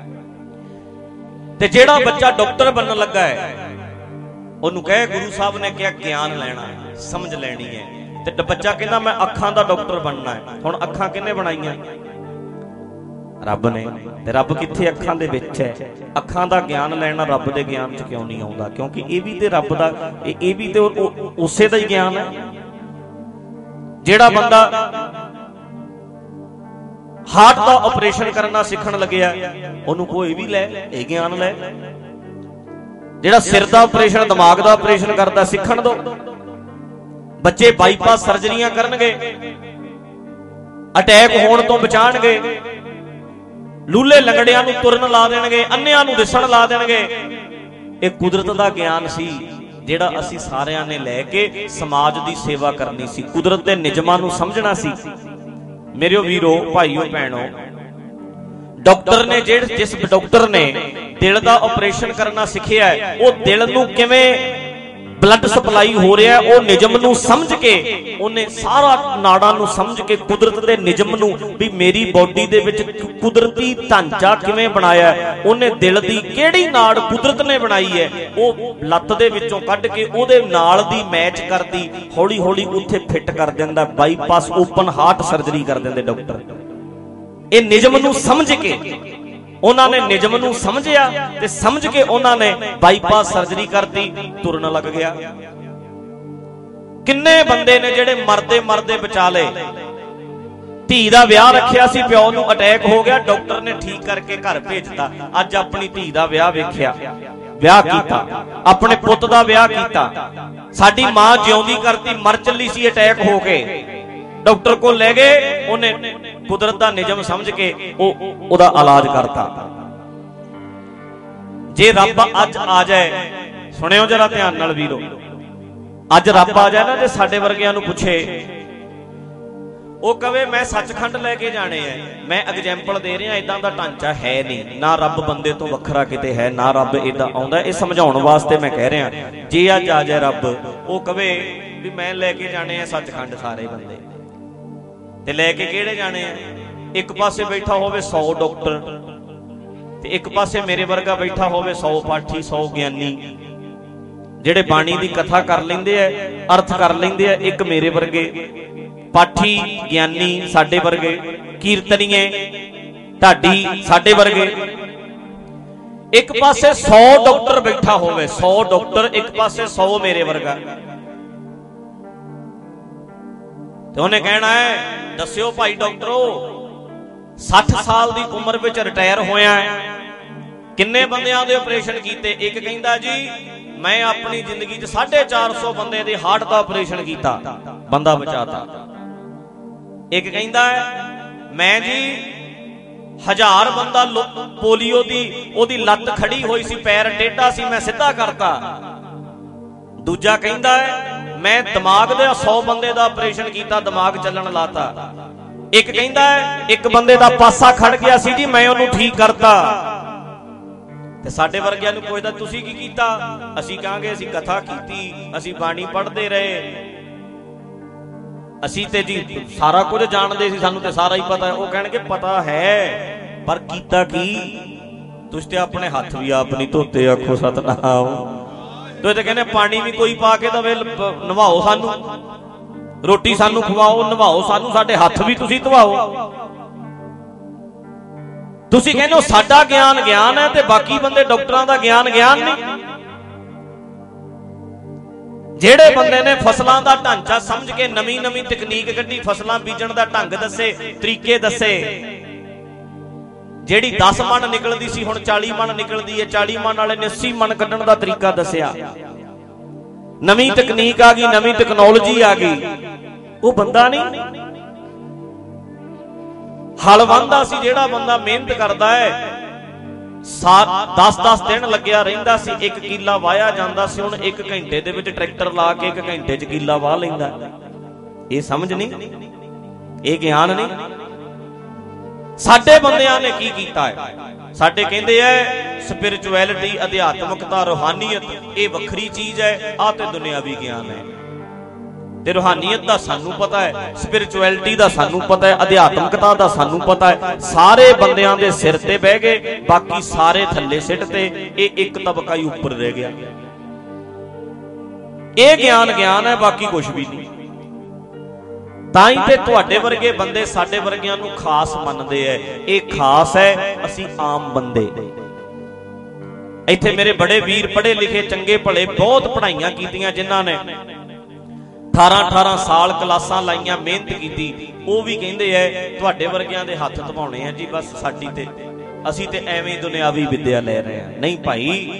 ਤੇ ਜਿਹੜਾ ਬੱਚਾ ਡਾਕਟਰ ਬਣਨ ਲੱਗਾ ਹੈ, ਉਹਨੂੰ ਕਹੇ ਗੁਰੂ ਸਾਹਿਬ ਨੇ ਕਿਹਾ ਗਿਆਨ ਲੈਣਾ ਹੈ, ਸਮਝ ਲੈਣੀ ਹੈ। ਤੇ ਬੱਚਾ ਕਹਿੰਦਾ ਮੈਂ ਅੱਖਾਂ ਦਾ ਡਾਕਟਰ ਬਣਨਾ ਹੈ। ਹੁਣ ਅੱਖਾਂ ਕਿਹਨੇ ਬਣਾਈਆਂ? ਰੱਬ ਨੇ। ਤੇ ਰੱਬ ਕਿੱਥੇ? ਅੱਖਾਂ ਦੇ ਵਿੱਚ ਹੈ। ਅੱਖਾਂ ਦਾ ਗਿਆਨ ਲੈਣਾ ਰੱਬ ਦੇ ਗਿਆਨ ਚ ਕਿਉਂ ਨਹੀਂ ਆਉਂਦਾ? ਕਿਉਂਕਿ ਇਹ ਵੀ ਤੇ ਰੱਬ ਦਾ, ਇਹ ਵੀ ਤੇ ਉਸੇ ਦਾ ਹੀ ਗਿਆਨ ਹੈ। ਜਿਹੜਾ ਬੰਦਾ ਹਾਰਟ ਦਾ ਆਪਰੇਸ਼ਨ ਕਰਨਾ ਸਿੱਖਣ ਲੱਗਿਆ, ਉਹਨੂੰ ਕੋਈ ਵੀ ਲੈ, ਇਹ ਗਿਆਨ ਲੈ। ਜਿਹੜਾ ਸਿਰ ਦਾ ਆਪਰੇਸ਼ਨ, ਦਿਮਾਗ ਦਾ ਆਪਰੇਸ਼ਨ ਕਰਦਾ, ਸਿੱਖਣ ਦੋ। ਬੱਚੇ ਬਾਈਪਾਸ ਸਰਜਰੀਆਂ ਕਰਨਗੇ, ਅਟੈਕ ਹੋਣ ਤੋਂ ਬਚਾਣਗੇ, ਲੂਲੇ ਲੰਗੜਿਆਂ ਨੂੰ ਤੁਰਨ ਲਾ ਦੇਣਗੇ, ਅੰਨਿਆਂ ਨੂੰ ਦਿਸਣ ਲਾ ਦੇਣਗੇ। ਇਹ ਕੁਦਰਤ ਦਾ ਗਿਆਨ ਸੀ ਜਿਹੜਾ ਅਸੀਂ ਸਾਰਿਆਂ ਨੇ ਲੈ ਕੇ ਸਮਾਜ ਦੀ ਸੇਵਾ ਕਰਨੀ ਸੀ, ਕੁਦਰਤ ਦੇ ਨਿਯਮਾਂ ਨੂੰ ਸਮਝਣਾ ਸੀ। ਮੇਰਿਓ ਵੀਰੋ, ਭਾਈਓ, ਭੈਣੋ, ਡਾਕਟਰ ਨੇ ਜਿਹੜੇ ਜਿਸ ਡਾਕਟਰ ਨੇ ਦਿਲ ਦਾ ਆਪਰੇਸ਼ਨ ਕਰਨਾ ਸਿੱਖਿਆ, ਉਹ ਦਿਲ ਨੂੰ ਕਿਵੇਂ ਬਲੱਡ ਸਪਲਾਈ ਹੋ ਰਿਹਾ ਉਹ ਨਿਯਮ ਨੂੰ ਸਮਝ ਕੇ, ਉਹਨੇ ਸਾਰਾ ਨਾੜਾਂ ਨੂੰ ਸਮਝ ਕੇ ਕੁਦਰਤ ਦੇ ਨਿਯਮ ਨੂੰ, ਵੀ ਮੇਰੀ ਬੋਡੀ ਦੇ ਵਿੱਚ ਕੁਦਰਤੀ ਢਾਂਚਾ ਕਿਵੇਂ ਬਣਾਇਆ, ਉਹਨੇ ਦਿਲ ਦੀ ਕਿਹੜੀ ਨਾੜ ਕੁਦਰਤ ਨੇ ਬਣਾਈ ਹੈ, ਉਹ ਲੱਤ ਦੇ ਵਿੱਚੋਂ ਕੱਢ ਕੇ ਉਹਦੇ ਨਾਲ ਦੀ ਮੈਚ ਕਰਦੀ ਹੌਲੀ ਹੌਲੀ ਉੱਥੇ ਫਿੱਟ ਕਰ ਦਿੰਦਾ। ਬਾਈਪਾਸ ਓਪਨ ਹਾਰਟ ਸਰਜਰੀ ਕਰ ਦਿੰਦੇ ਡਾਕਟਰ। ਇਹ ਨਿਯਮ ਨੂੰ ਸਮਝ ਕੇ, ਉਹਨਾਂ ਨੇ ਨਿਯਮ ਨੂੰ ਸਮਝਿਆ ਤੇ ਸਮਝ ਕੇ ਉਹਨਾਂ ਨੇ ਬਾਈਪਾਸ ਸਰਜਰੀ ਕਰਤੀ, ਤੁਰਨ ਲੱਗ ਗਿਆ। ਕਿੰਨੇ ਬੰਦੇ ਨੇ ਜਿਹੜੇ ਮਰਦੇ ਮਰਦੇ ਬਚਾ ਲਏ। ਧੀ ਦਾ ਵਿਆਹ ਰੱਖਿਆ ਸੀ, ਪਿਓ ਨੂੰ ਅਟੈਕ ਹੋ ਗਿਆ, ਡਾਕਟਰ ਨੇ ਠੀਕ ਕਰਕੇ ਘਰ ਭੇਜਤਾ। ਅੱਜ ਆਪਣੀ ਧੀ ਦਾ ਵਿਆਹ ਵੇਖਿਆ, ਵਿਆਹ ਕੀਤਾ, ਆਪਣੇ ਪੁੱਤ ਦਾ ਵਿਆਹ ਕੀਤਾ। ਸਾਡੀ ਮਾਂ ਜਿਉਂਦੀ ਕਰਤੀ, ਮਰ ਚੱਲੀ ਸੀ ਅਟੈਕ ਹੋ ਕੇ, ਡਾਕਟਰ ਕੋਲ ਲੈ ਗਏ, ਉਹਨੇ ਕੁਦਰਤ ਦਾ ਨਿਯਮ ਸਮਝ ਕੇ ਉਹ ਉਹਦਾ ਇਲਾਜ ਕਰਤਾ। ਜੇ ਰੱਬ ਅੱਜ ਆ ਜਾਏ, ਸੁਣਿਓ ਜਰਾ ਧਿਆਨ ਨਾਲ ਵੀਰੋ, ਅੱਜ ਰੱਬ ਆ ਜਾਏ ਨਾ, ਜੇ ਸਾਡੇ ਵਰਗਿਆਂ ਨੂੰ ਪੁੱਛੇ, ਉਹ ਕਵੇ ਮੈਂ ਸੱਚਖੰਡ ਲੈ ਕੇ ਜਾਣੇ ਐ, ਮੈਂ ਐਗਜ਼ੈਂਪਲ ਦੇ ਰਿਹਾ, ਇਦਾਂ ਦਾ ਢਾਂਚਾ ਹੈ ਨਹੀਂ, ਨਾ ਰੱਬ ਬੰਦੇ ਤੋਂ ਵੱਖਰਾ ਕਿਤੇ ਹੈ, ਨਾ ਰੱਬ ਇਦਾਂ ਆਉਂਦਾ। ਇਹ ਸਮਝਾਉਣ ਵਾਸਤੇ ਮੈਂ ਕਹਿ ਰਿਹਾ, ਜੇ ਅੱਜ ਆ ਜਾਏ ਰੱਬ, ਉਹ ਕਵੇ ਵੀ ਮੈਂ ਲੈ ਕੇ ਜਾਣੇ ਆ ਸੱਚਖੰਡ ਸਾਰੇ ਬੰਦੇ। ਤੇ ਲੈ ਕੇ ਕਿਹੜੇ ਜਾਣੇ ਆ? ਇੱਕ ਪਾਸੇ ਬੈਠਾ ਹੋਵੇ ਸੌ ਡਾਕਟਰ, ਤੇ ਇੱਕ ਪਾਸੇ ਮੇਰੇ ਵਰਗਾ ਬੈਠਾ ਹੋਵੇ ਸੌ ਪਾਠੀ, ਸੌ ਗਿਆਨੀ, ਜਿਹੜੇ ਬਾਣੀ ਦੀ ਕਥਾ ਕਰ ਲੈਂਦੇ ਆ, ਅਰਥ ਕਰ ਲੈਂਦੇ ਆ। ਇੱਕ ਮੇਰੇ ਵਰਗੇ ਪਾਠੀ ਗਿਆਨੀ, ਸਾਡੇ ਵਰਗੇ ਕੀਰਤਨੀਏ, ਢਾਡੀ ਸਾਡੇ ਵਰਗੇ। ਇੱਕ ਪਾਸੇ ਸੌ ਡਾਕਟਰ ਬੈਠਾ ਹੋਵੇ, ਸੌ ਡਾਕਟਰ, ਇੱਕ ਪਾਸੇ ਸੌ ਮੇਰੇ ਵਰਗਾ। ਤੇ ਉਹਨੇ ਕਹਿਣਾ ਹੈ, ਦੱਸਿਓ ਭਾਈ ਡਾਕਟਰੋ, ਸੱਠ ਸਾਲ ਦੀ ਉਮਰ ਵਿੱਚ ਰਿਟਾਇਰ ਹੋਇਆ ਹੈ, ਕਿੰਨੇ ਬੰਦਿਆਂ ਦੇ ਆਪਰੇਸ਼ਨ ਕੀਤੇ? ਇੱਕ ਕਹਿੰਦਾ ਜੀ ਮੈਂ ਆਪਣੀ ਜ਼ਿੰਦਗੀ 'ਚ ਸਾਢੇ ਚਾਰ ਸੌ ਬੰਦੇ ਦੇ ਹਾਰਟ ਦਾ ਆਪਰੇਸ਼ਨ ਕੀਤਾ, ਬੰਦਾ ਬਚਾਤਾ। ਇੱਕ ਕਹਿੰਦਾ ਮੈਂ ਜੀ ਹਜ਼ਾਰ ਬੰਦਾ ਪੋਲੀਓ ਦੀ, ਉਹਦੀ ਲੱਤ ਖੜੀ ਹੋਈ ਸੀ, ਪੈਰ ਟੇਢਾ ਸੀ, ਮੈਂ ਸਿੱਧਾ ਕਰਤਾ। ਦੂਜਾ ਕਹਿੰਦਾ ਮੈਂ ਦਿਮਾਗ ਦੇ ਸੌ ਬੰਦੇ ਦਾ ਆਪਰੇਸ਼ਨ ਕੀਤਾ, ਦਿਮਾਗ ਚੱਲਣ ਲਾਤਾ। ਇੱਕ ਕਹਿੰਦਾ ਇੱਕ ਬੰਦੇ ਦਾ ਪਾਸਾ ਖੜ ਗਿਆ ਸੀ ਜੀ, ਮੈਂ ਉਹਨੂੰ ਠੀਕ ਕਰਤਾ। ਤੇ ਸਾਡੇ ਵਰਗਿਆਂ ਨੂੰ ਪੁੱਛਦਾ ਤੁਸੀਂ ਕੀ ਕੀਤਾ? ਅਸੀਂ ਕਹਾਂਗੇ ਅਸੀਂ ਕਥਾ ਕੀਤੀ, ਅਸੀਂ ਬਾਣੀ ਪੜ੍ਹਦੇ ਰਹੇ, ਅਸੀਂ ਤੇ ਜੀ ਸਾਰਾ ਕੁਝ ਜਾਣਦੇ ਸੀ, ਸਾਨੂੰ ਤੇ ਸਾਰਾ ਹੀ ਪਤਾ ਹੈ। ਉਹ ਕਹਿਣਗੇ ਪਤਾ ਹੈ, ਪਰ ਕੀਤਾ ਕੀ? ਤੁਸੀਂ ਤੇ ਆਪਣੇ ਹੱਥ ਵੀ ਆਪ ਨਹੀਂ ਧੋਤੇ, ਆਖੋ ਸਤਨਾਮ। ਤੁਸੀਂ ਤੇ ਕਹਿੰਦੇ ਪਾਣੀ ਵੀ ਕੋਈ ਪਾ ਕੇ ਦਵੇ, ਨਵਾਓ ਸਾਨੂੰ, ਰੋਟੀ ਸਾਨੂੰ ਖਵਾਓ, ਨਵਾਓ ਸਾਨੂੰ, ਸਾਡੇ ਹੱਥ ਵੀ ਤੁਸੀਂ ਧਵਾਓ। ਤੁਸੀਂ ਕਹਿੰਦੇ ਹੋ ਸਾਡਾ ਗਿਆਨ ਗਿਆਨ ਹੈ ਤੇ ਬਾਕੀ ਬੰਦੇ ਡਾਕਟਰਾਂ ਦਾ ਗਿਆਨ ਗਿਆਨ ਨਹੀਂ। ਜਿਹੜੇ ਬੰਦੇ ਨੇ ਫਸਲਾਂ ਦਾ ਢਾਂਚਾ ਸਮਝ ਕੇ ਨਵੀਂ ਨਵੀਂ ਤਕਨੀਕ ਕੱਢੀ, ਫਸਲਾਂ ਬੀਜਣ ਦਾ ਢੰਗ ਦੱਸੇ, ਤਰੀਕੇ ਦੱਸੇ, ਜਿਹੜੀ ਦਸ ਮਣ ਨਿਕਲਦੀ ਸੀ ਹੁਣ ਚਾਲੀ ਮਣ ਨਿਕਲਦੀ ਹੈ, ਚਾਲੀ ਮਣ ਵਾਲੇ ਨੇ ਅੱਸੀ ਮਣ ਕੱਢਣ ਦਾ ਤਰੀਕਾ ਦੱਸਿਆ। ਨਵੀਂ ਤਕਨੀਕ ਆ ਗਈ, ਨਵੀਂ ਟੈਕਨੋਲੋਜੀ ਆ ਗਈ। ਉਹ ਬੰਦਾ ਨਹੀਂ ਹਲ ਵਾਹੁੰਦਾ ਸੀ, ਜਿਹੜਾ ਬੰਦਾ ਮਿਹਨਤ ਕਰਦਾ ਹੈ, ਦਸ ਦਸ ਦਿਨ ਲੱਗਿਆ ਰਹਿੰਦਾ ਸੀ, ਇੱਕ ਕਿੱਲਾ ਵਾਹਿਆ ਜਾਂਦਾ ਸੀ। ਹੁਣ ਇੱਕ ਘੰਟੇ ਦੇ ਵਿੱਚ ਟਰੈਕਟਰ ਲਾ ਕੇ ਇੱਕ ਘੰਟੇ 'ਚ ਕਿੱਲਾ ਵਾਹ ਲੈਂਦਾ। ਇਹ ਸਮਝ ਨਹੀਂ, ਇਹ ਗਿਆਨ ਨਹੀਂ। ਸਾਡੇ ਬੰਦਿਆਂ ਨੇ ਕੀ ਕੀਤਾ ਹੈ? ਸਾਡੇ ਕਹਿੰਦੇ ਐ ਸਪਿਰਿਚੁਅਲਿਟੀ, ਅਧਿਆਤਮਕਤਾ, ਰੂਹਾਨੀਅਤ ਇਹ ਵੱਖਰੀ ਚੀਜ਼ ਹੈ, ਆਹ ਤੇ ਦੁਨਿਆਵੀ ਗਿਆਨ ਹੈ। ਤੇ ਰੂਹਾਨੀਅਤ ਦਾ ਸਾਨੂੰ ਪਤਾ ਹੈ, ਸਪਿਰਿਚੁਅਲਿਟੀ ਦਾ ਸਾਨੂੰ ਪਤਾ ਹੈ, ਅਧਿਆਤਮਕਤਾ ਦਾ ਸਾਨੂੰ ਪਤਾ ਹੈ। ਸਾਰੇ ਬੰਦਿਆਂ ਦੇ ਸਿਰ ਤੇ ਬਹਿ ਗਏ, ਬਾਕੀ ਸਾਰੇ ਥੱਲੇ ਸਿੱਟ ਤੇ, ਇਹ ਇੱਕ ਤਬਕਾ ਹੀ ਉੱਪਰ ਰਹਿ ਗਿਆ। ਇਹ ਗਿਆਨ ਗਿਆਨ ਹੈ, ਬਾਕੀ ਕੁਝ ਵੀ ਨਹੀਂ। ਤਾਂ ਹੀ ਤੇ ਤੁਹਾਡੇ ਵਰਗੇ ਬੰਦੇ ਸਾਡੇ ਵਰਗਿਆਂ ਨੂੰ ਖਾਸ ਮੰਨਦੇ ਐ। ਇਹ ਖਾਸ ਹੈ, ਅਸੀਂ ਆਮ ਬੰਦੇ। ਇੱਥੇ ਮੇਰੇ ਬੜੇ ਵੀਰ ਪੜ੍ਹੇ ਲਿਖੇ, ਚੰਗੇ ਭਲੇ, ਬਹੁਤ ਪੜ੍ਹਾਈਆਂ ਕੀਤੀਆਂ, ਜਿਨ੍ਹਾਂ ਨੇ ਅਠਾਰਾਂ ਅਠਾਰਾਂ ਸਾਲ ਕਲਾਸਾਂ ਲਾਈਆਂ, ਮਿਹਨਤ ਕੀਤੀ, ਉਹ ਵੀ ਕਹਿੰਦੇ ਐ ਤੁਹਾਡੇ ਵਰਗਿਆਂ ਦੇ ਹੱਥ ਧਵਾਉਣੇ ਆ ਜੀ ਬਸ, ਸਾਡੀ ਤੇ ਅਸੀਂ ਤੇ ਐਵੇਂ ਦੁਨਿਆਵੀ ਵਿੱਦਿਆ ਲੈ ਰਹੇ ਆ। ਨਹੀਂ ਭਾਈ,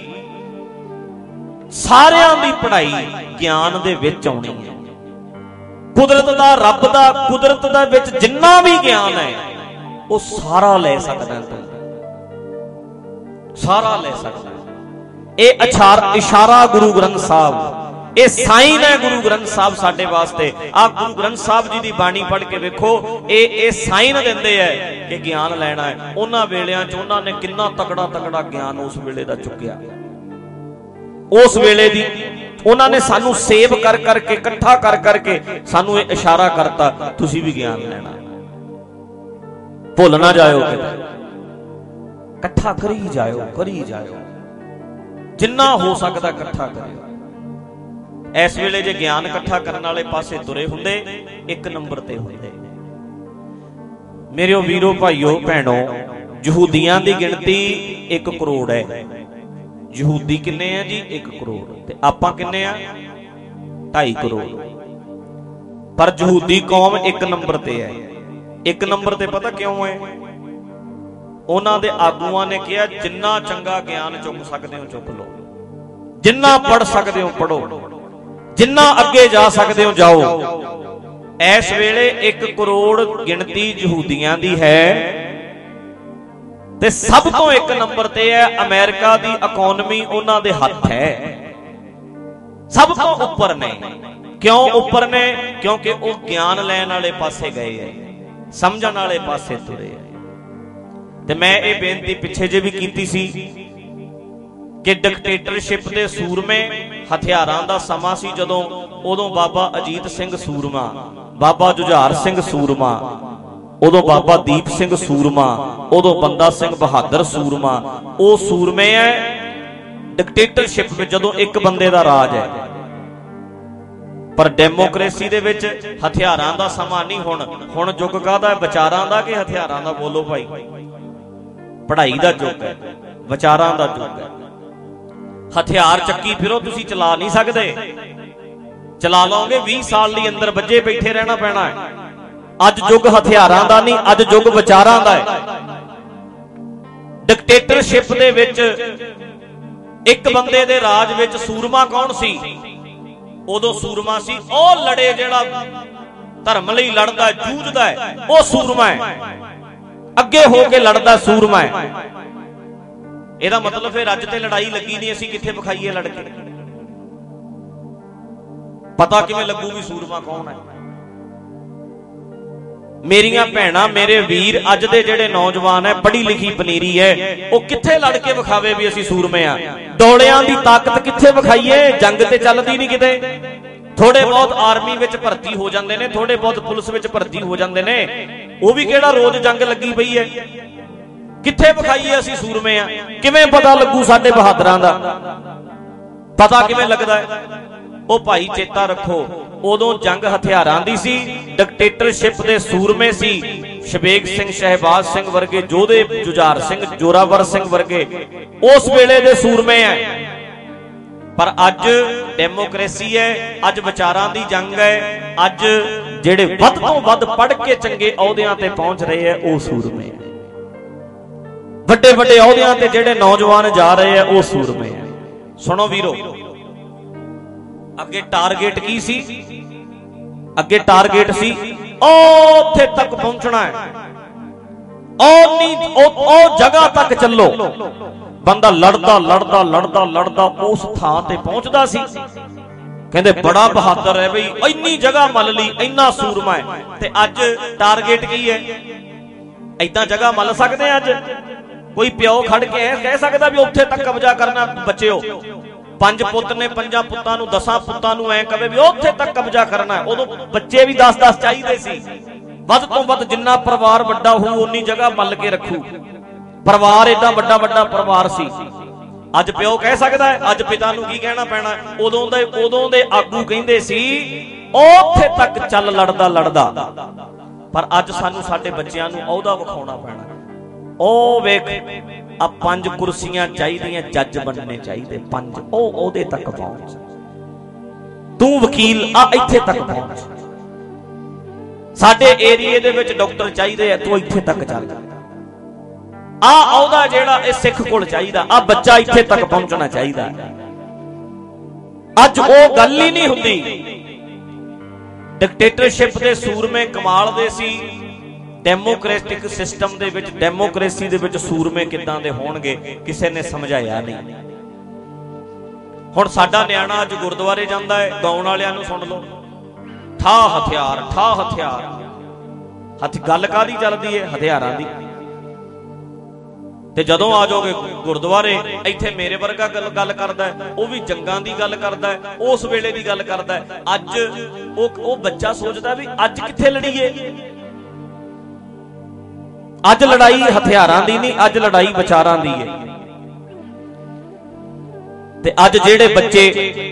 ਸਾਰਿਆਂ ਦੀ ਪੜ੍ਹਾਈ ਗਿਆਨ ਦੇ ਵਿੱਚ ਆਉਣੀ ਹੈ। ਕੁਦਰਤ ਦਾ, ਰੱਬ ਦਾ, ਕੁਦਰਤ ਦੇ ਵਿੱਚ ਜਿੰਨਾ ਵੀ ਗਿਆਨ ਹੈ ਉਹ ਸਾਰਾ ਲੈ ਸਕਦਾ, ਤੂੰ ਸਾਰਾ ਲੈ ਸਕਦਾ। ਇਹ ਇਸ਼ਾਰਾ ਗੁਰੂ ਗ੍ਰੰਥ ਸਾਹਿਬ, ਇਹ ਸਾਈਨ ਹੈ ਗੁਰੂ ਗ੍ਰੰਥ ਸਾਹਿਬ ਸਾਡੇ ਵਾਸਤੇ। ਆਹ ਗੁਰੂ ਗ੍ਰੰਥ ਸਾਹਿਬ ਜੀ ਦੀ ਬਾਣੀ ਪੜ੍ਹ ਕੇ ਵੇਖੋ, ਇਹ ਇਹ ਸਾਈਨ ਦਿੰਦੇ ਹੈ ਕਿ ਗਿਆਨ ਲੈਣਾ ਹੈ। ਉਹਨਾਂ ਵੇਲਿਆਂ 'ਚ ਉਹਨਾਂ ਨੇ ਕਿੰਨਾ ਤਕੜਾ ਤਕੜਾ ਗਿਆਨ ਉਸ ਵੇਲੇ ਦਾ ਚੁੱਕਿਆ। ਉਸ ਵੇਲੇ ਦੀ ਉਹਨਾਂ ਨੇ ਸਾਨੂੰ ਸੇਵ ਕਰ ਕਰਕੇ, ਇਕੱਠਾ ਕਰ ਕਰਕੇ ਸਾਨੂੰ ਇਹ ਇਸ਼ਾਰਾ ਕਰਤਾ, ਤੁਸੀਂ ਵੀ ਗਿਆਨ ਲੈਣਾ, ਭੁੱਲ ਨਾ ਜਾਇਓ ਕਿਤੇ, ਇਕੱਠਾ ਕਰੀ ਜਾਇਓ, ਕਰੀ ਜਾਇਓ, ਜਿੰਨਾ ਹੋ ਸਕਦਾ ਇਕੱਠਾ ਕਰਿਓ। ਇਸ ਵੇਲੇ ਜੇ ਗਿਆਨ ਇਕੱਠਾ ਕਰਨ ਵਾਲੇ ਪਾਸੇ ਤੁਰੇ ਹੁੰਦੇ, ਇੱਕ ਨੰਬਰ ਤੇ ਹੁੰਦੇ। ਮੇਰਿਓ ਵੀਰੋ, ਭਾਈਓ, ਭੈਣੋ, ਯਹੂਦੀਆਂ ਦੀ ਗਿਣਤੀ ਇੱਕ ਕਰੋੜ ਹੈ। ਯਹੂਦੀ ਕਿੰਨੇ ਆ ਜੀ? ਇੱਕ ਕਰੋੜ। ਤੇ ਆਪਾਂ ਕਿੰਨੇ ਆ? ਢਾਈ ਕਰੋੜ। ਪਰ ਯਹੂਦੀ ਕੌਮ ਇੱਕ ਨੰਬਰ ਤੇ ਹੈ। ਇੱਕ ਨੰਬਰ ਤੇ ਪਤਾ ਕਿਉਂ ਹੈ? ਉਹਨਾਂ ਦੇ ਆਗੂਆਂ ਨੇ ਕਿਹਾ ਜਿੰਨਾ ਚੰਗਾ ਗਿਆਨ ਚੁੱਕ ਸਕਦੇ ਹੋ ਚੁੱਕ ਲਓ, ਜਿੰਨਾ ਪੜ੍ਹ ਸਕਦੇ ਹੋ ਪੜ੍ਹੋ, ਜਿੰਨਾ ਅੱਗੇ ਜਾ ਸਕਦੇ ਹੋ ਜਾਓ। ਇਸ ਵੇਲੇ ਇੱਕ ਕਰੋੜ ਗਿਣਤੀ ਯਹੂਦੀਆਂ ਦੀ ਹੈ, ਤੇ ਸਭ ਤੋਂ ਇੱਕ ਨੰਬਰ ਤੇ ਹੈ ਅਮਰੀਕਾ ਦੀ ਇਕਨੋਮੀ, ਉਹਨਾਂ ਦੇ ਹੱਥ ਹੈ, ਸਭ ਤੋਂ ਉੱਪਰ ਨੇ। ਕਿਉਂ ਉੱਪਰ ਨੇ? ਕਿਉਂਕਿ ਉਹ ਗਿਆਨ ਲੈਣ ਵਾਲੇ ਪਾਸੇ ਗਏ ਹੈ, ਸਮਝਣ ਵਾਲੇ ਪਾਸੇ ਤੁਰੇ ਹੈ। ਤੇ ਮੈਂ ਇਹ ਬੇਨਤੀ ਪਿੱਛੇ ਜੇ ਵੀ ਕੀਤੀ ਸੀ ਕਿ ਡਿਕਟੇਟਰਸ਼ਿਪ ਦੇ ਸੂਰਮੇ, ਹਥਿਆਰਾਂ ਦਾ ਸਮਾਂ ਸੀ ਜਦੋਂ, ਉਦੋਂ ਬਾਬਾ ਅਜੀਤ ਸਿੰਘ ਸੂਰਮਾ, ਬਾਬਾ ਜੁਝਾਰ ਸਿੰਘ ਸੂਰਮਾ, ਉਦੋਂ ਬਾਬਾ ਦੀਪ ਸਿੰਘ ਸੂਰਮਾ, ਉਦੋਂ ਬੰਦਾ ਸਿੰਘ ਬਹਾਦਰ ਸੂਰਮਾ। ਉਹ ਸੂਰਮੇ ਹੈ ਡਿਕਟੇਟਰਸ਼ਿਪ ਵਿੱਚ, ਜਦੋਂ ਇੱਕ ਬੰਦੇ ਦਾ ਰਾਜ ਹੈ। ਪਰ ਡੈਮੋਕ੍ਰੇਸੀ ਦੇ ਵਿੱਚ ਹਥਿਆਰਾਂ ਦਾ ਸਮਾਂ ਨਹੀਂ। ਹੁਣ ਹੁਣ ਯੁੱਗ ਕਾਹਦਾ? ਵਿਚਾਰਾਂ ਦਾ ਕਿ ਹਥਿਆਰਾਂ ਦਾ? ਬੋਲੋ ਭਾਈ। ਪੜ੍ਹਾਈ ਦਾ ਯੁੱਗ ਹੈ, ਵਿਚਾਰਾਂ ਦਾ ਯੁੱਗ ਹੈ। ਹਥਿਆਰ ਚੱਕੀ ਫਿਰੋ, ਤੁਸੀਂ ਚਲਾ ਨਹੀਂ ਸਕਦੇ। ਚਲਾ ਲਓਗੇ ਵੀਹ ਸਾਲ ਲਈ ਅੰਦਰ ਵੱਜੇ ਬੈਠੇ ਰਹਿਣਾ ਪੈਣਾ ਹੈ। ਅੱਜ ਯੁੱਗ ਹਥਿਆਰਾਂ ਦਾ ਨਹੀਂ, ਅੱਜ ਯੁੱਗ ਵਿਚਾਰਾਂ ਦਾ ਹੈ। ਡਿਕਟੇਟਰਸ਼ਿਪ ਦੇ ਵਿੱਚ ਇੱਕ ਬੰਦੇ ਦੇ ਰਾਜ ਵਿੱਚ ਸੂਰਮਾ ਕੌਣ ਸੀ? ਉਦੋਂ ਸੂਰਮਾ ਸੀ ਉਹ ਲੜੇ, ਜਿਹੜਾ ਧਰਮ ਲਈ ਲੜਦਾ, ਜੂਝਦਾ ਹੈ, ਉਹ ਸੂਰਮਾ ਹੈ। ਅੱਗੇ ਹੋ ਕੇ ਲੜਦਾ ਸੂਰਮਾ ਹੈ। ਇਹਦਾ ਮਤਲਬ ਫਿਰ ਅੱਜ ਤੇ ਲੜਾਈ ਲੱਗੀ ਨਹੀਂ, ਅਸੀਂ ਕਿੱਥੇ ਵਿਖਾਈਏ ਲੜ ਕੇ? ਪਤਾ ਕਿਵੇਂ ਲੱਗੂ ਵੀ ਸੂਰਮਾ ਕੌਣ ਹੈ? ਮੇਰੀਆਂ ਭੈਣਾਂ, ਮੇਰੇ ਵੀਰ, ਅੱਜ ਦੇ ਜਿਹੜੇ ਨੌਜਵਾਨ ਹੈ, ਪੜ੍ਹੀ ਲਿਖੀ ਪਨੀਰੀ ਹੈ, ਉਹ ਕਿੱਥੇ ਲੜ ਕੇ ਵਿਖਾਵੇ ਵੀ ਅਸੀਂ ਸੂਰਮੇ ਆ? ਡੋਲਿਆਂ ਦੀ ਤਾਕਤ ਕਿੱਥੇ ਵਿਖਾਈਏ? ਜੰਗ ਤੇ ਚੱਲਦੀ ਨਹੀਂ ਕਿਤੇ। ਥੋੜੇ ਬਹੁਤ ਆਰਮੀ ਵਿੱਚ ਭਰਤੀ ਹੋ ਜਾਂਦੇ ਨੇ, ਥੋੜੇ ਬਹੁਤ ਪੁਲਿਸ ਵਿੱਚ ਭਰਤੀ ਹੋ ਜਾਂਦੇ ਨੇ, ਉਹ ਵੀ ਕਿਹੜਾ ਰੋਜ਼ ਜੰਗ ਲੱਗੀ ਪਈ ਹੈ? ਕਿੱਥੇ ਵਿਖਾਈਏ ਅਸੀਂ ਸੂਰਮੇ ਆ? ਕਿਵੇਂ ਪਤਾ ਲੱਗੂ ਸਾਡੇ ਬਹਾਦਰਾਂ ਦਾ? ਪਤਾ ਕਿਵੇਂ ਲੱਗਦਾ ਹੈ? ਉਹ ਭਾਈ ਚੇਤਾ ਰੱਖੋ, ਉਦੋਂ ਜੰਗ ਹਥਿਆਰਾਂ ਦੀ ਸੀ, ਡਿਕਟੇਟਰਸ਼ਿਪ ਦੇ ਸੂਰਮੇ ਸੀ। ਸ਼ਬੇਗ ਸਿੰਘ, ਸ਼ਹਿਬਾਜ਼ ਸਿੰਘ ਵਰਗੇ ਯੋਧੇ, ਜੁਝਾਰ ਸਿੰਘ, ਜੋਰਾਵਰ ਸਿੰਘ ਵਰਗੇ ਉਸ ਵੇਲੇ ਦੇ ਸੂਰਮੇ ਆ। पर अज डेमोक्रेसी है, अज विचारां दी जंग है, अज जिहड़े वध तों वध पढ़ के चंगे अहुदियां ते पहुंच रहे हैं वो सूरमे है। वड्डे वड्डे अहुदियां ते जिहड़े नौजवान जा रहे हैं वो सूरमे है। सुनो वीरो, अगे टारगेट की सी? अगे टारगेट सी उत्थे तक पहुंचना है, ओ नी ओ, ओ जगह तक चलो। बंदा लड़दा लड़दा लड़दा लड़दा उस थां ते पहुंचदा सी। कहंदे बड़ा बहादुर है बई, इन्नी जगह मल ली, इन्ना सूरमा है। ते अज टारगेट की है? इदां जगह मल सकदे अज? कोई प्यो खड़ के कह सकदा भी उत्थे तक कब्जा करना? बच्चेओ, पंज पुत ने, पंजा पुत्तां नूं दसां पुत्तां नूं ऐ कहे भी उत्थे तक कब्जा करना है। उदों बच्चे भी दस दस चाहिए सी। वध तों वध जिन्ना परिवार वड्डा होऊ उन्नी जगह मल के रखू। परिवार एडा वड्डा वड्डा परिवार सी। अज प्यो कह सकदा है? अज पिता नूं की कहना पैना? उदों दे उदों दे आगू कहिंदे सी उत्थे तक चल लड़दा लड़दा। पर अज सानू साडे बच्चिआं नूं अहुदा विखाउणा पैना। ओ वेख आ पंज कुर्सियां चाहिदियां, जज बनने चाहिए पंज, ओ ओहदे तक पहुंच। तू वकील आ इत्थे तक पहुंच। साडे एरिए दे विच डॉक्टर चाहिए, तू इत्थे तक चल। आ अहुदा जिहड़ा इह सिख कोल चाहिदा, आ बच्चा इत्थे तक पहुंचना चाहिदा। अज ओ गल ही नहीं हुंदी। डिक्टेटरशिप दे सूरमे कमाल दे सी, डेमोक्रेटिक सिस्टम दे विच, डेमोक्रेसी दे विच सूरमे किदां दे होणगे किसे ने समझाया नहीं। हुण साडा नियाणा अज गुरुद्वारे जांदा है, गाउण वालिआं नूं सुण लो, ठा हथियार ठा हथियार। हथ गल कादी चलदी है? हथियारां दी। ते जदों आ जाओगे गुरुद्वारे, इत्थे मेरे वर्गा गल गल करदा है, वो भी जंगां दी गल करदा है, उस वेले दी गल करदा है। अज ओ ओ बच्चा सोचदा भी अज कित्थे लड़ीए? अज लड़ाई हथियारां दी नहीं, अज लड़ाई विचारां दी है। ते अज जेड़े बच्चे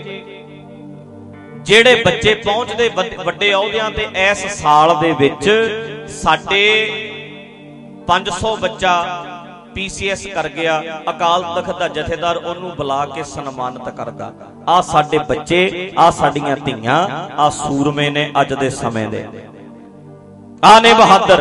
जेड़े बच्चे पहुंचदे वड्डे अहुदियां ते इस साल दे विच साडे पांच सौ बच्चा पीसीएस कर गया। अकाल तख्त दा जथेदार ओनू बुला के सन्मानित करदा। आ साडे बच्चे, आ साडीआं धीआं, आ सूरमे ने अज दे समय दे, आ ने बहादुर।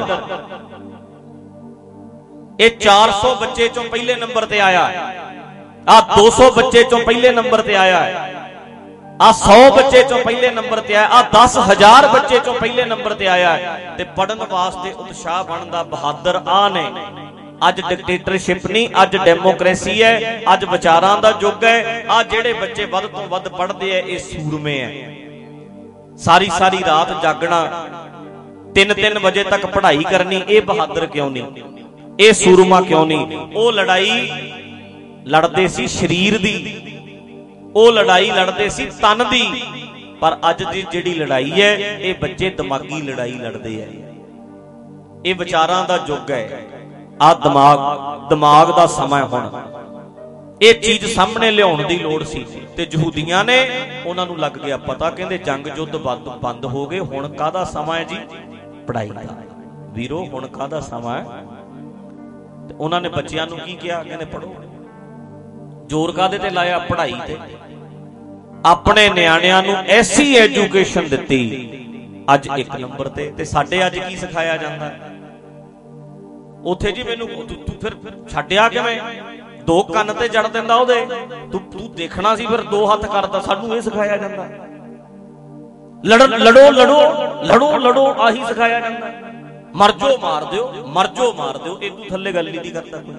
ये चार सौ बच्चे चों पहले नंबर ते आया, आ दो सौ बच्चे चों पहले नंबर ते आया, आ सौ बच्चे चों पहले नंबर ते आया, आ दस हजार बच्चे चों पहले नंबर ते आया। ते पढ़न वास्ते उत्साह बनदा बहादुर आ ने। अज डिक्टेटरशिप नहीं, अज डेमोक्रेसी है, अज विचारां दा युग है। आ जेड़े बच्चे वध तों वध पढ़दे है ये सूरमे है। सारी सारी रात जागना, तीन तीन बजे तक पढ़ाई करनी, ये बहादुर क्यों नहीं? ये सूरमा क्यों नहीं? वो लड़ाई लड़दे सी शरीर दी, वो लड़ाई लड़दे सी तन दी। पर अज दी जिहड़ी लड़ाई है ये बच्चे दिमागी लड़ाई लड़दे है। ये विचारां दा युग है। आ दिमाग दिमाग दा समा हुण ये चीज सामने लियाउण दी लोड़ सी। ते यहूदियां ने उन्हां नूं लग गया पता, कहंदे जंग युद्ध बंद हो गए, हुण काहदा समा है जी? पढ़ाई दा। वीरो हुण काहदा समा है? ते उन्हां ने बच्चिआं नूं की किहा? कहंदे पढ़ो। जोर काहदे ते लाया? पढ़ाई ते। अपने नियाणिਆਂ ਨੂੰ ऐसी एजुकेशन दित्ती अज एक नंबर ते। ते साडे अज की सिखाया जांदा? ਉੱਥੇ जी मैनू तू फिर छड्डिया किवें? दो ਕੰਨ ਤੇ ਜੜ ਦਿੰਦਾ ਉਹਦੇ, ਤੂੰ ਤੂੰ ਦੇਖਣਾ ਸੀ, ਫਿਰ ਦੋ ਹੱਥ ਕਰਦਾ। ਸਾਨੂੰ ਇਹ ਸਿਖਾਇਆ ਜਾਂਦਾ, ਲੜ ਲੜੋ ਲੜੋ ਲੜੋ ਲੜੋ, ਆਹੀ ਸਿਖਾਇਆ ਜਾਂਦਾ। ਮਰ ਜੋ ਮਾਰ ਦਿਓ, ਮਰ ਜੋ ਮਾਰ ਦਿਓ, ਇਦੋਂ ਥੱਲੇ ਗੱਲ ਨਹੀਂ ਕਰਦਾ ਕੋਈ।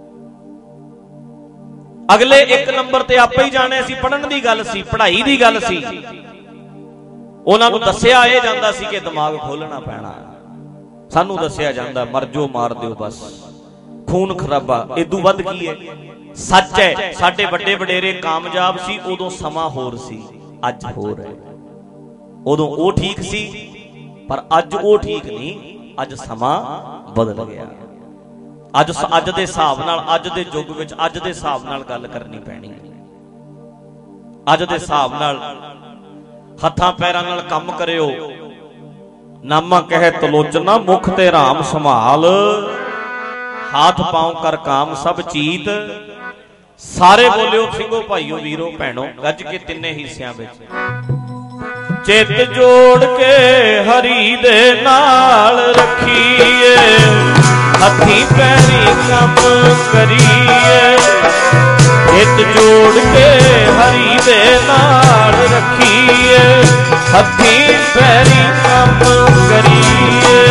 ਅਗਲੇ ਇੱਕ ਨੰਬਰ ਤੇ ਆਪੇ ਹੀ ਜਾਣੇ ਸੀ। ਪੜਨ ਦੀ ਗੱਲ ਸੀ, ਪੜ੍ਹਾਈ ਦੀ ਗੱਲ ਸੀ। ਉਹਨਾਂ ਨੂੰ ਦੱਸਿਆ ਇਹ ਜਾਂਦਾ ਸੀ ਕਿ ਦਿਮਾਗ ਖੋਲਣਾ ਪੈਣਾ। सानू दसिया जाता मर जो मार दियो, बस खून खराबा। इदू वध की है? सच है। साडे वड्डे वडेरे कामयाब सी, उदों समा होर सी, अज होर है। उदों ओ ठीक सी, पर अज ओ ठीक नहीं। अज समा बदल गया। अज अज दे हिसाब नाल, अज दे युग विच अज दे हिसाब नाल गल करनी पैनी। अज दे हिसाब नाल हत्थां पैरां नाल काम करियो। नामा कहे तलोचना, मुख ते राम संभाल, हाथ पांव कर काम सब चीत। ਸਾਰੇ ਬੋਲਿਓ ਸਿੰਘੋ ਭਾਈਓ ਵੀਰੋ ਭੈਣੋ ਗੱਜ ਕੇ ਤਿੰਨੇ ਹਿੱਸਿਆਂ ਵਿੱਚ। ਚਿੱਤ ਜੋੜ ਕੇ ਹਰੀ ਦੇ ਨਾਲ ਰੱਖੀਏ, ਹੱਥੀਂ ਪੈਰੀਂ ਕੰਮ ਕਰੀਏ। ਚਿੱਤ ਜੋੜ ਕੇ ਹਰੀ ਦੇ ਨਾਲ ਰੱਖੀਏ, ਹੱਥੀਂ ਪੈਰੀਂ ਕੰਮ ਕਰੀਏ।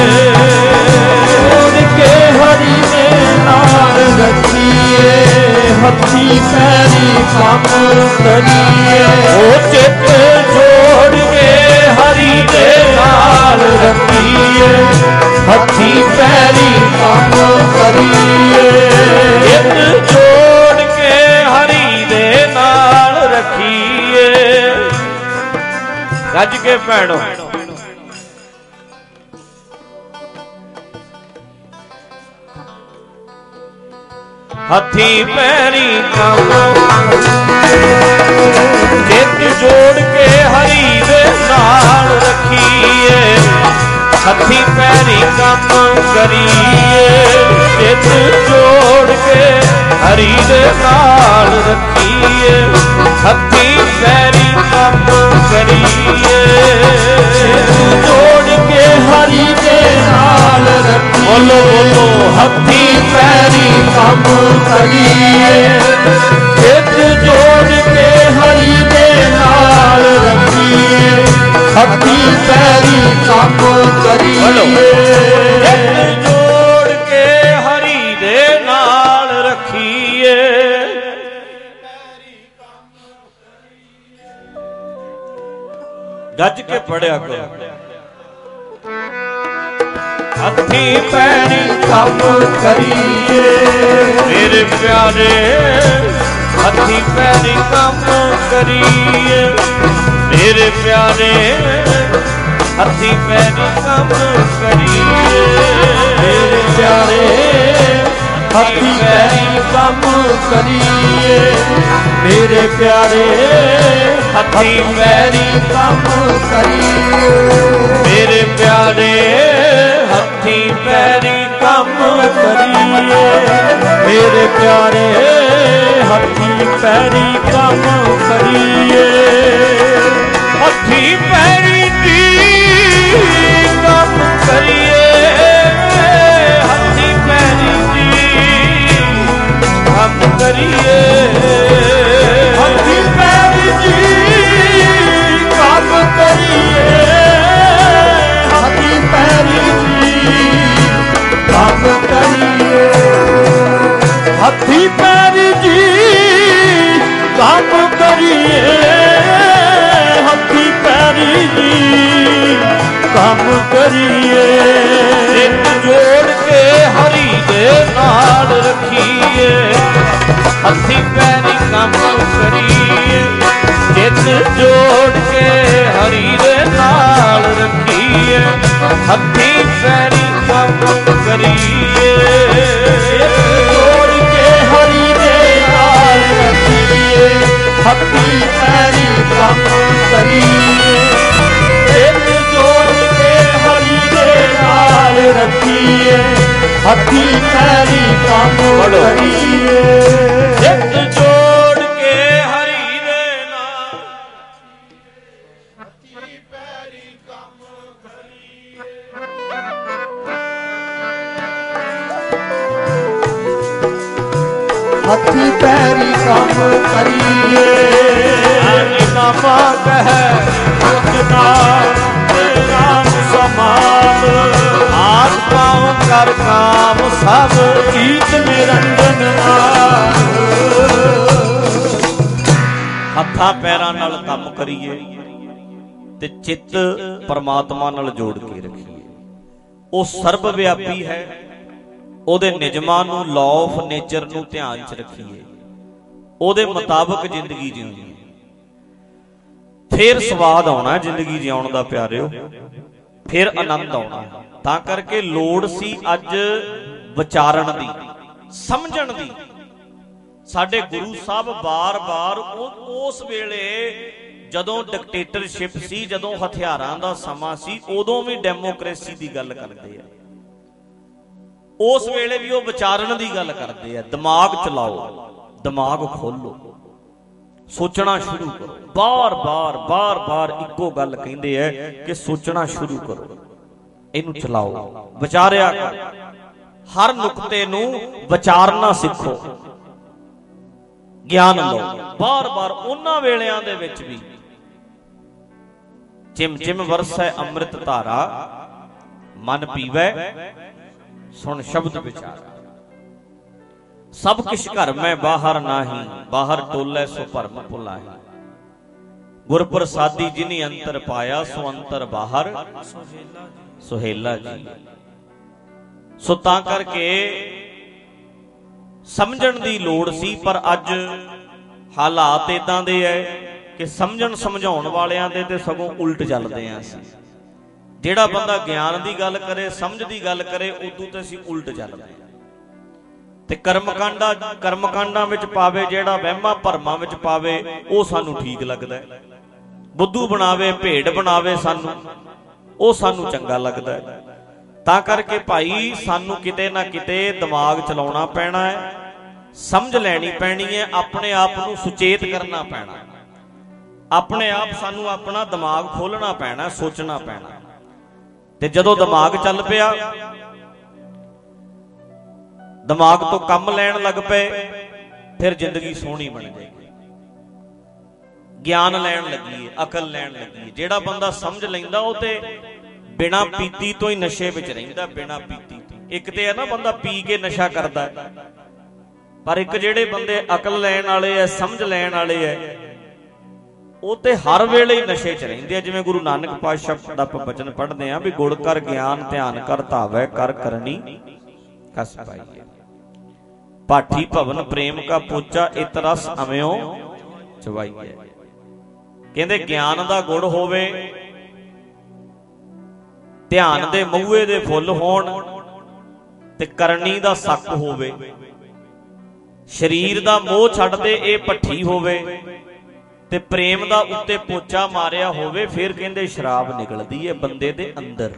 ਜੋੜ ਕੇ ਹਰੀ ਦੇ ਨਾਲ ਰੱਖੀਏ, ਹੱਥੀਂ ਪੈਰੀਂ ਕੰਮ ਕਰੀਏ। ਉਹ ਚਿੱਤ ਜੋੜ ਕੇ ਹਰੀ ਦੇ ਨਾਲ ਰੱਖੀਏ, ਹੱਥੀਂ ਪੈਰੀਂ ਕੰਮ ਕਰੀਏ। ਚਿੱਤ ਜੋੜ ਕੇ ਹਰੀ ਦੇ ਨਾਲ ਰੱਖੀਏ। ਗੱਜ ਕੇ ਭੈਣੋ ਹੱਥੀਂ ਪੈਰੀਂ ਕੰਮ। ਚਿੱਤ ਜੋੜ ਕੇ ਹਰੀ ਦੇ ਨਾਲ ਰੱਖੀਏ, ਹੱਥੀਂ ਪੈਰੀਂ ਕੰਮ ਕਰੀਏ। ਚਿੱਤ ਜੋੜ ਕੇ ਹਰੀ ਦੇ ਨਾਲ ਰੱਖੀਏ, ਹੱਥੀਂ ਪੈਰੀਂ ਕੰਮ ਕਰੀਏ। ਜੋੜ ਕੇ ਹਰੀ ਦੇ ਨਾਲ ਰੱਖੀਏ, ਬੋਲੋ ਬੋਲੋ ਹੱਥੀਂ ਪੈਰੀਂ ਕੰਮ ਕਰੀਏ। ਚਿੱਤ ਜੋੜ ਕੇ ਹਰੀ ਦੇ ਨਾਲ ਰੱਖੀਏ, ਹੱਥੀਂ ਪੈਰੀਂ ਕੰਮ ਕਰੀਏ। ਚਿੱਤ ਜੋੜ ਕੇ ਹਰੀ ਦੇ ਨਾਲ ਰੱਖੀਏ। ਗੱਜ ਕੇ ਪੜਿਆ ਕਰੋ। ਹੱਥੀਂ ਪੈਰੀਂ ਕੰਮ ਕਰੀਏ। ਮੇਰੇ ਪਿਆਰੇ ਹੱਥੀਂ ਪੈਰੀਂ ਕੰਮ ਕਰੀਏ। ਮੇਰੇ ਪਿਆਰੇ ਹੱਥੀਂ ਪੈਰੀਂ ਕੰਮ ਕਰੀਏ। ਮੇਰੇ ਪਿਆਰੇ ਹੱਥੀਂ ਪੈਰੀਂ ਕੰਮ ਕਰੀਏ। ਮੇਰੇ ਪਿਆਰੇ ਹੱਥੀਂ ਪੈਰੀਂ ਕੰਮ ਕਰੀਏ। ਮੇਰੇ ਪਿਆਰੇ ਹੱਥੀਂ ਪੈਰੀਂ ਕੰਮ ਕਰੀਏ। ਮੇਰੇ ਪਿਆਰੇ ਹੱਥੀਂ ਪੈਰੀਂ ਕੰਮ ਕਰੀਏ। ਹੱਥੀਂ ਪੈਰੀਂ ਜੀ ਕੰਮ ਕਰੀਏ। ਹੱਥੀਂ ਪੈਰੀਂ ਜੀ ਕੰਮ ਕਰੀਏ। ਹੱਥੀਂ ਪੈਰੀਂ ਜੀ ਕੰਮ ਕਰੀਏ। ਹੱਥੀਂ ਪੈਰੀਂ ਜੀ ਕੰਮ ਕਰੀਏ। ਹੱਥੀਂ ਪੈਰੀਂ ਜੀ ਕੰਮ ਕਰੀਏ। ਹੱਥੀਂ ਪੈਰੀਂ ਜੀ ਕੰਮ ਕਰੀਏ। ਚਿੱਤ ਜੋੜ ਕੇ ਹਰੀ ਦੇ ਨਾਲ ਰੱਖੀਏ, ਹੱਥੀਂ ਪੈਰੀਂ ਕੰਮ ਕਰੀਏ। ਚਿੱਤ ਜੋੜ ਕੇ ਹਰੀ ਦੇ ਨਾਲ ਰੱਖੀਏ, ਹੱਥੀਂ ਪੈਰੀਂ ਕੰਮ ਕਰੀਏ। ਜੋੜ ਕੇ ਹਰੀ ਦੇ ਨਾਲ ਰੱਖੀਏ, ਹੱਥੀਂ ਪੈਰੀਂ ਕੰਮ ਕਰੀਏ। ਚਿੱਤ ਜੋੜ ਕੇ ਹਰੀ ਦੇ ਨਾਲ ਰੱਖੀਏ, ਹੱਥੀਂ ਪੈਰੀਂ ਕੰਮ ਕਰੀਏ। ਚਿੱਤ ਜੋੜ ਕੇ ਹਰੀ ਦੇ ਨਾਲ ਹੱਥੀਂ ਪੈਰੀਂ ਕੰਮ ਕਰੀਏ। ਹੱਥੀਂ ਪੈਰੀਂ ਕੰਮ ਕਰੀਏ। ਆਨੀ ਨਾਮਾ ਕਹਿ ਉਤਨਾ ਰਾਮ ਸਮਾਲ। ਆਤਮਾ ਕਰ ਕਾਮ ਸਭ ਗੀਤ ਨਿਰੰਜਨ ਨਾਮ। ਹੱਥਾਂ ਪੈਰਾਂ ਨਾਲ ਕੰਮ ਕਰੀਏ ਤੇ ਚਿੱਤ ਪਰਮਾਤਮਾ ਨਾਲ ਜੋੜ ਕੇ ਰੱਖੀਏ। ਉਹ ਸਰਬ ਵਿਆਪੀ ਹੈ, ਉਹਦੇ ਨਿਯਮਾਂ ਨੂੰ, ਲਾਅ ਆਫ ਨੇਚਰ ਨੂੰ ਧਿਆਨ 'ਚ ਰੱਖੀਏ, ਉਹਦੇ ਮੁਤਾਬਕ ਜ਼ਿੰਦਗੀ ਜਿਉਣੀ। ਫਿਰ ਸਵਾਦ ਆਉਣਾ ਜ਼ਿੰਦਗੀ ਜਿਉਣ ਦਾ ਪਿਆਰਿਓ, ਫਿਰ ਆਨੰਦ ਆਉਣਾ। ਤਾਂ ਕਰਕੇ ਲੋੜ ਸੀ ਅੱਜ ਵਿਚਾਰਨ ਦੀ, ਸਮਝਣ ਦੀ। ਸਾਡੇ ਗੁਰੂ ਸਾਹਿਬ ਬਾਰ-ਬਾਰ ਉਸ ਵੇਲੇ ਜਦੋਂ ਡਿਕਟੇਟਰਸ਼ਿਪ ਸੀ, ਜਦੋਂ ਹਥਿਆਰਾਂ ਦਾ ਸਮਾਂ ਸੀ, ਉਦੋਂ ਵੀ ਡੈਮੋਕ੍ਰੇਸੀ ਦੀ ਗੱਲ ਕਰਦੇ ਆ। ਉਸ ਵੇਲੇ ਵੀ ਉਹ ਵਿਚਾਰਨ ਦੀ ਗੱਲ ਕਰਦੇ ਆ। ਦਿਮਾਗ ਚਲਾਓ, दिमाग खोलो, सोचना शुरू करो। बार बार बार बार इको गल कहते हैं कि सोचना शुरू करो, इनू चलाओ, विचारिया करो, हर नुकते नू विचारना सीखो, ज्ञान लो। बार बार उन्हां वेलियां दे विच भी चिम चिम वरसै अमृत धारा, मन पीवै सुन शब्द विचार। सब किश घर में बाहर नाही, बाहर टोलै सो भरम भुलाही। गुर प्रसादी जिनी अंतर पाया, सो अंतर बाहर सुहेला जी। सो तां करके समझण दी लोड़ सी, पर अज हालात इदां दे है कि समझण समझाउण वालियां दे ते सगों उल्ट चलदे आ। असीं जिहड़ा बंदा ज्ञान दी गल करे, समझ दी गल करे, उदों ते असीं उल्ट चलदे आ ते कर्मकांडा कर्मकांडां विच पावे, जिहड़ा वहमां भरमां विच पावे, ਉਹ ਸਾਨੂੰ ठीक लगदा है। बुद्धू बनावे, भेड़ बनावे सानू, ਉਹ ਸਾਨੂੰ चंगा लगदा है। तां करके भाई सानू किते ना किते दिमाग चलाउणा पैना है, समझ लैनी पैनी है, अपने आप नू सुचेत करना पैना, अपने आप सानू अपना दिमाग खोलना पैना, सोचना पैना। ते जदों दिमाग चल पिया, दिमाग तो कम लैण लग पे, फिर जिंदगी सोहनी बन जाएगी। ज्ञान लैण लगी, अकल लैण लगी। जिहड़ा बंदा समझ लैंदा वो ते बिना पीती तो ही नशे विच रहिंदा, बिना पीती तो। एक ते है ना बंदा पी के नशा करदा है, पर एक जिहड़े बंदे अकल लैण वाले है, समझ लैण वाले है, वो ते हर वेले ही नशे च रहिंदे। जिवें गुरु नानक पातशाह दा वचन पढ़दे आ भी गुड़ कर ज्ञान ध्यान कर धावै, कर करनी कस पाई। पाठी भवन प्रेम का पोचा, इत रस अम्यो चवाईए। कहंदे ज्ञान दा गुड़ होवे, ध्यान दे मऊए दे फुੱਲ होण, ते करनी दा सक होवे, शरीर दा मोह छड्ड दे ए भट्ठी होवे, ते प्रेम दा उत्ते पोचा मारिया होवे। फिर कहंदे शराब निकलदी है बंदे दे अंदर।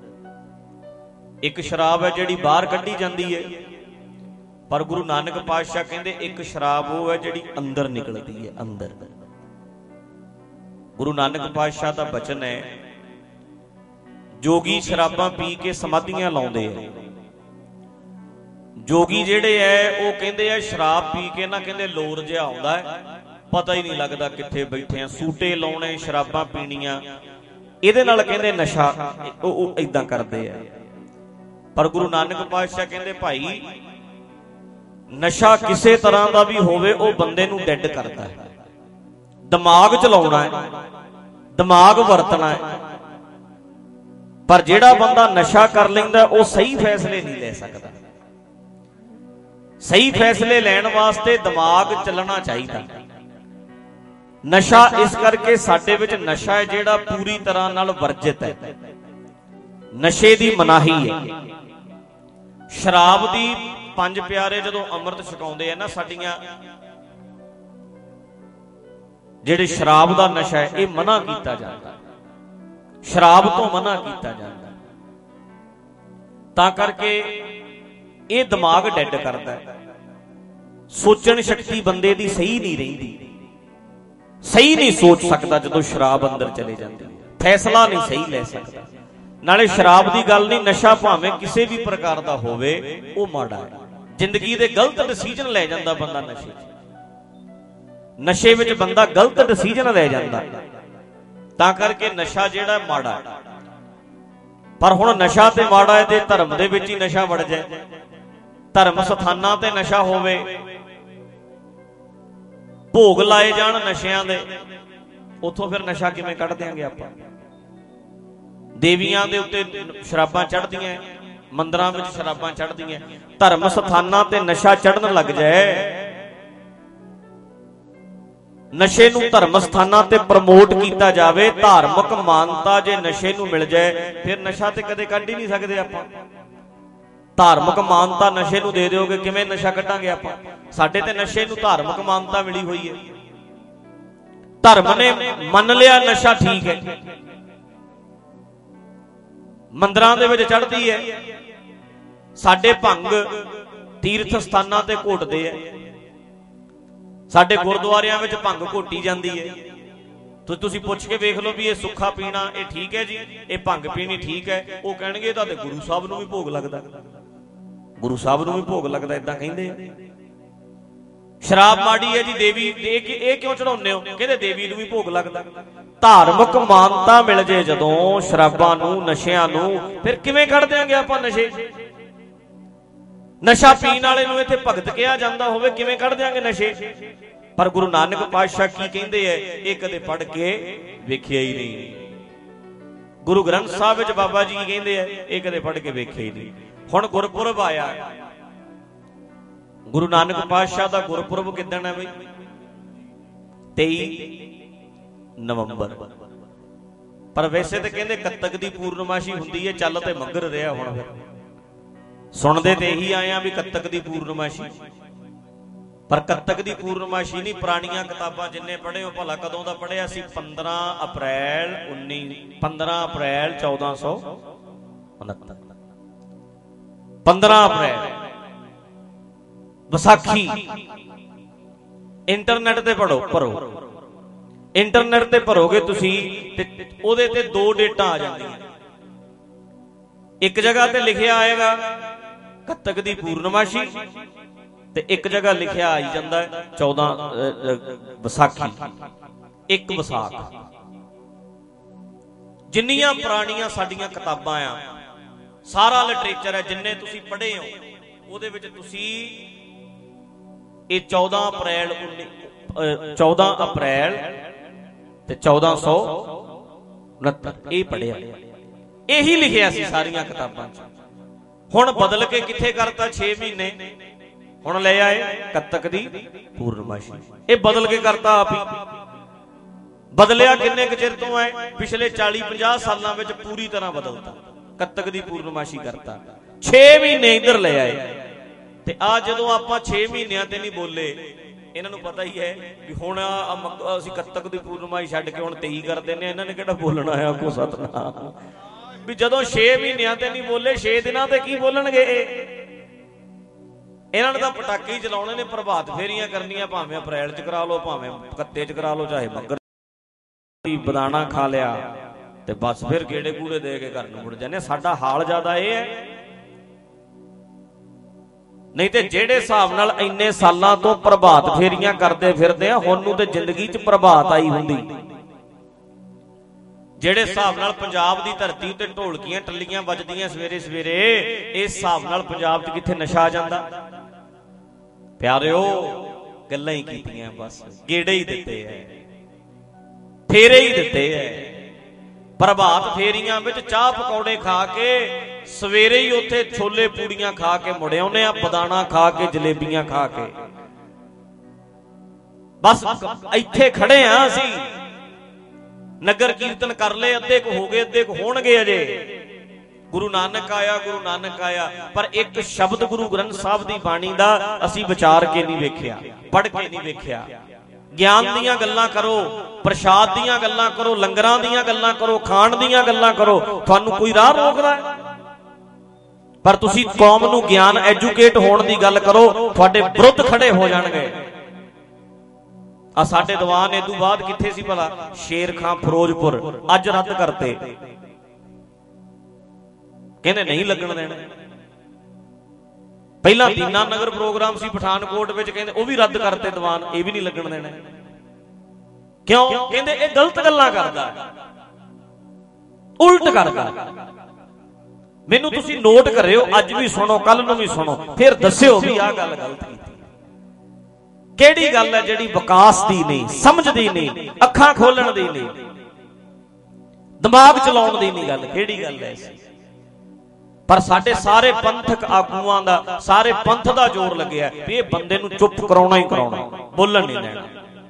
एक शराब है जिहड़ी बाहर कड्ढी जांदी है, पर गुरु नानक पातशाह कहंदे एक शराब वो है जिहड़ी अंदर निकलदी है, अंदर। गुरु नानक पातशाह दा वचन है, जोगी शराबां पी के समाधियां लाउंदे है। जोगी जिहड़े है वो कहंदे है शराब पी के ना कहंदे लोर जिहा आउंदा है, पता ही नहीं लगदा कित्थे बैठे आ। सूटे लाउणे, शराबां पीणीਆਂ, इहदे नाल कहंदे नशा ਉਹ इदां करदे है। पर गुरु नानक पातशाह कहंदे भाई नशा किसे तरह का भी होवे, वो बंदे नूं डैड करदा है। दिमाग चलाउणा है, दिमाग वरतना है, पर जिहड़ा बंदा नशा कर लैंदा वो सही फैसले नहीं ले सकता। सही फैसले लैण वास्ते दिमाग चलना चाहिए। नशा इस करके साडे विच नशा है जिहड़ा पूरी तरह नाल वर्जित है, नशे दी मनाही है। शराब दी पंज प्यारे जदों अमृत छकाउंदे है ना, साडियां जिहड़े शराब दा नशा है ये मना कीता जांदा, शराब तो मना कीता जांदा। तां करके ये दिमाग डैड करदा है। सोचण शक्ति बंदे दी सही नहीं रहिंदी, सही नहीं सोच सकदा जदों शराब अंदर चले जांदी, फैसला नहीं सही ले सकदा। नाले शराब दी गल नहीं, नशा भावें किसी भी प्रकार दा होवे वो माड़ा है। जिंदगी दे गलत डिसीजन ले जांदा बंदा नशे च, नशे विच बंदा गलत डिसीजन ले जांदा। तां करके नशा जिहड़ा माड़ा है। पर हुण नशा ते माड़ा है ते धर्म दे विच ही नशा वड़ जाए, धर्म स्थानां ते नशा होवे, भोग लाए जाण नशियां दे, उथों फिर नशा किवें कढ देंगे आपां। देवियां दे उत्ते शराबां चढ़दियां, मंदिरां विच शराबां चढ़दियां, धर्म स्थानां ते नशा चढ़न लग जाए, नशे नूं धर्म स्थानां ते प्रमोट कीता जावे, धार्मिक मानता जे नशे नूं मिल जाए, फिर नशा ते कदे कढ ही नहीं सकदे आपां। धार्मिक मानता नशे नूं दे दिओगे, किवें नशा कढांगे आपां? साडे ते नशे नूं धार्मिक मानता मिली हुई है। धर्म ने मन लिया नशा ठीक है, मंदिरां दे विच चढ़दी है, साडे भंग तीर्थ स्थानां ते घोटदे है, ਸਾਡੇ ਗੁਰਦੁਆਰਿਆਂ ਵਿੱਚ ਭੰਗ ਘੋਟੀ ਜਾਂਦੀ ਹੈ। तो तुसी पुछ के वेख लो भी ये सुखा पीना ये ठीक है जी, ये भंग पीनी ठीक है। वो कहणगे तां ते गुरु साहब नूं भी भोग लगदा, गुरु साहब नूं भी भोग लगदा, इदां कहिंदे आ। शराब माड़ी है जी, देवी ये क्यों चढ़ाउने हो? कहंदे देवी नूं भी भोग लगदा। धार्मिक मानता मिल जे जदों शराबां नूं नशिਆਂ नूं, फिर किवें कढ देंगे आपां नशे? नशा पीण वाले नूं इत्थे भगत किहा जांदा होवे, किवें कढ देंगे नशे? पर गुरु नानक पातशाह की कहते हैं, ये कदे पढ़ के वेखिया ही नहीं। गुरु ग्रंथ साहब विच बाबा जी कहते हैं, ये कदे पढ़ के वेखिया ही नहीं। हुण गुरपुरब आया, गुरु नानक पातशाह दा गुरपुरब किदन है बई? तेई नवंबर। पर वैसे तो कहते कत्तक दी पूर्णमाशी हुंदी है, चल ते मगर रहा। हुण सुणदे ते यही आए भी कत्तक दी पूर्णमाशी, पर कत्तक दी पूर्णमाशी नहीं। पुरानियां किताबां जिन्ने पढ़े हो, भला कदों दा पढ़िया सी? पंद्रह अप्रैल उन्नी पंद्रह अप्रैल चौदह सौ उनहत्तर पंद्रह अप्रैल विसाखी। इंटरनेट ते पढ़ो भरो, इंटरनेट ते भरोगे तुसी ते ओदे ते दो डेटां आ जांदियां। एक जगह ते लिखिया आएगा कत्तक दी पूर्णमाशी, ते एक जगह लिखिया आई जाता है चौदह विसाखी, एक विसाख। जिन्नियां पुरानियां साडियां किताबां आ, सारा लिटरेचर है जिन्ने तुसी पढ़े हो, उहदे विच तुसी ये चौदह अप्रैल चौदह अप्रैल ते चौदह सौ उनहत्तर ये पढ़िया, यही लिखिया सी सारियां किताबां। हुण बदल के किथे करता? छे महीने हुण ले आए कत्तक दी पूर्णमाशी, ये बदल के करता आप ही। बदलिया किन्ने क चिर तो है? पिछले चाली पचास सालों में पूरी तरह बदलता, कत्तक दी पूर्णमाशी करता। छे महीने इधर ले आए, ते आ जदों आपां छे महीनिਆਂ ते नहीं बोले, इन्हां नूं पता ही है भी हुण असीं कत्तक दी पूर्णमाशी छड्ड के हुण तेई कर दिंदे। इन्हां ने किहड़ा बोलना है को सतनाम भी जदों छे महीनिਆਂ ते नहीं बोले, छे दिनां ते की बोलणगे? इन्हां ने तां पटाके ही चलाउणे ने, प्रभात फेरियां करनियां, भावें अप्रैल च करा लो, भावें कत्ते च करा लो, चाहे मगर बदाना खा लिया ते बस फिर गेड़े कूड़े दे के घर नूं मुड़ जाने। साडा हाल ज्यादा ये है। नहीं ते जेड़े हिसाब नाल इन्ने सालां तो प्रभात फेरियां करदे फिरदे आ, हुण नूं ते जिंदगी च प्रभात आई हुंदी। जेड़े हिसाब नाल पंजाब दी धरती उत्ते ढोलकियां टल्लियां वजदियां सवेरे सवेरे, इस हिसाब नाल पंजाब च किथे नशा आ जांदा? प्यारिओ गल्लां ही कीतियां, बस गेड़े ही दिते है, फेरे ही दिते है। प्रभात फेरियां विच चाह पकौड़े खा के सवेरे ही उत्थे छोले पूड़ियां खा के मुड़ आउणे आ, बदाना खा के जलेबियां खा के। बस इत्थे खड़े आ असीं, नगर कीर्तन कर ले, अद्धे को हो गए, अद्धे को होणगे अजे। गुरु नानक आया, गुरु नानक आया, पर एक शब्द गुरु ग्रंथ साहब दी बाणी दा असीं विचार के नहीं वेखिया, पढ़ के नहीं वेखिया। ज्ञान दीयां गल्लां करो, प्रसाद दीयां गल्लां करो, लंगरां दीयां गल्लां करो, खाण दीयां गल्लां करो, तुहानूं कोई राह रोकदा है? पर तुसीं कौम नूं ज्ञान एजुकेट होण दी गल करो, तुहाडे विरुद्ध खड़े हो जाणगे। आ साडे दीवान इदू बाद किथे सी भला? शेर खां फिरोजपुर अज रद्द करते, कहंदे नहीं लगण देना। पहला दीना नगर प्रोग्राम सी पठानकोट विच, कहंदे ओह भी रद्द करते दीवान, ये भी नहीं लगण देना। क्यों? कहंदे ये गलत गल्लां करदा, उल्ट करदा। मैनूं तुसीं नोट करियो, अज भी सुनो, कल नूं भी सुनो, फिर दस्सिओ भी आ गल गलत कीती। केड़ी गल है जिहड़ी विकास दी नहीं, समझ दी नहीं, अखां खोलण दी नहीं, दिमाग चलाउण दी नहीं गल, केड़ी गल है? पर साडे सारे पंथक आगूआं दा, सारे पंथ दा जोर लग्या भी ये बंदे नूं चुप कराउणा ही कराउणा, बोलण नहीं देना,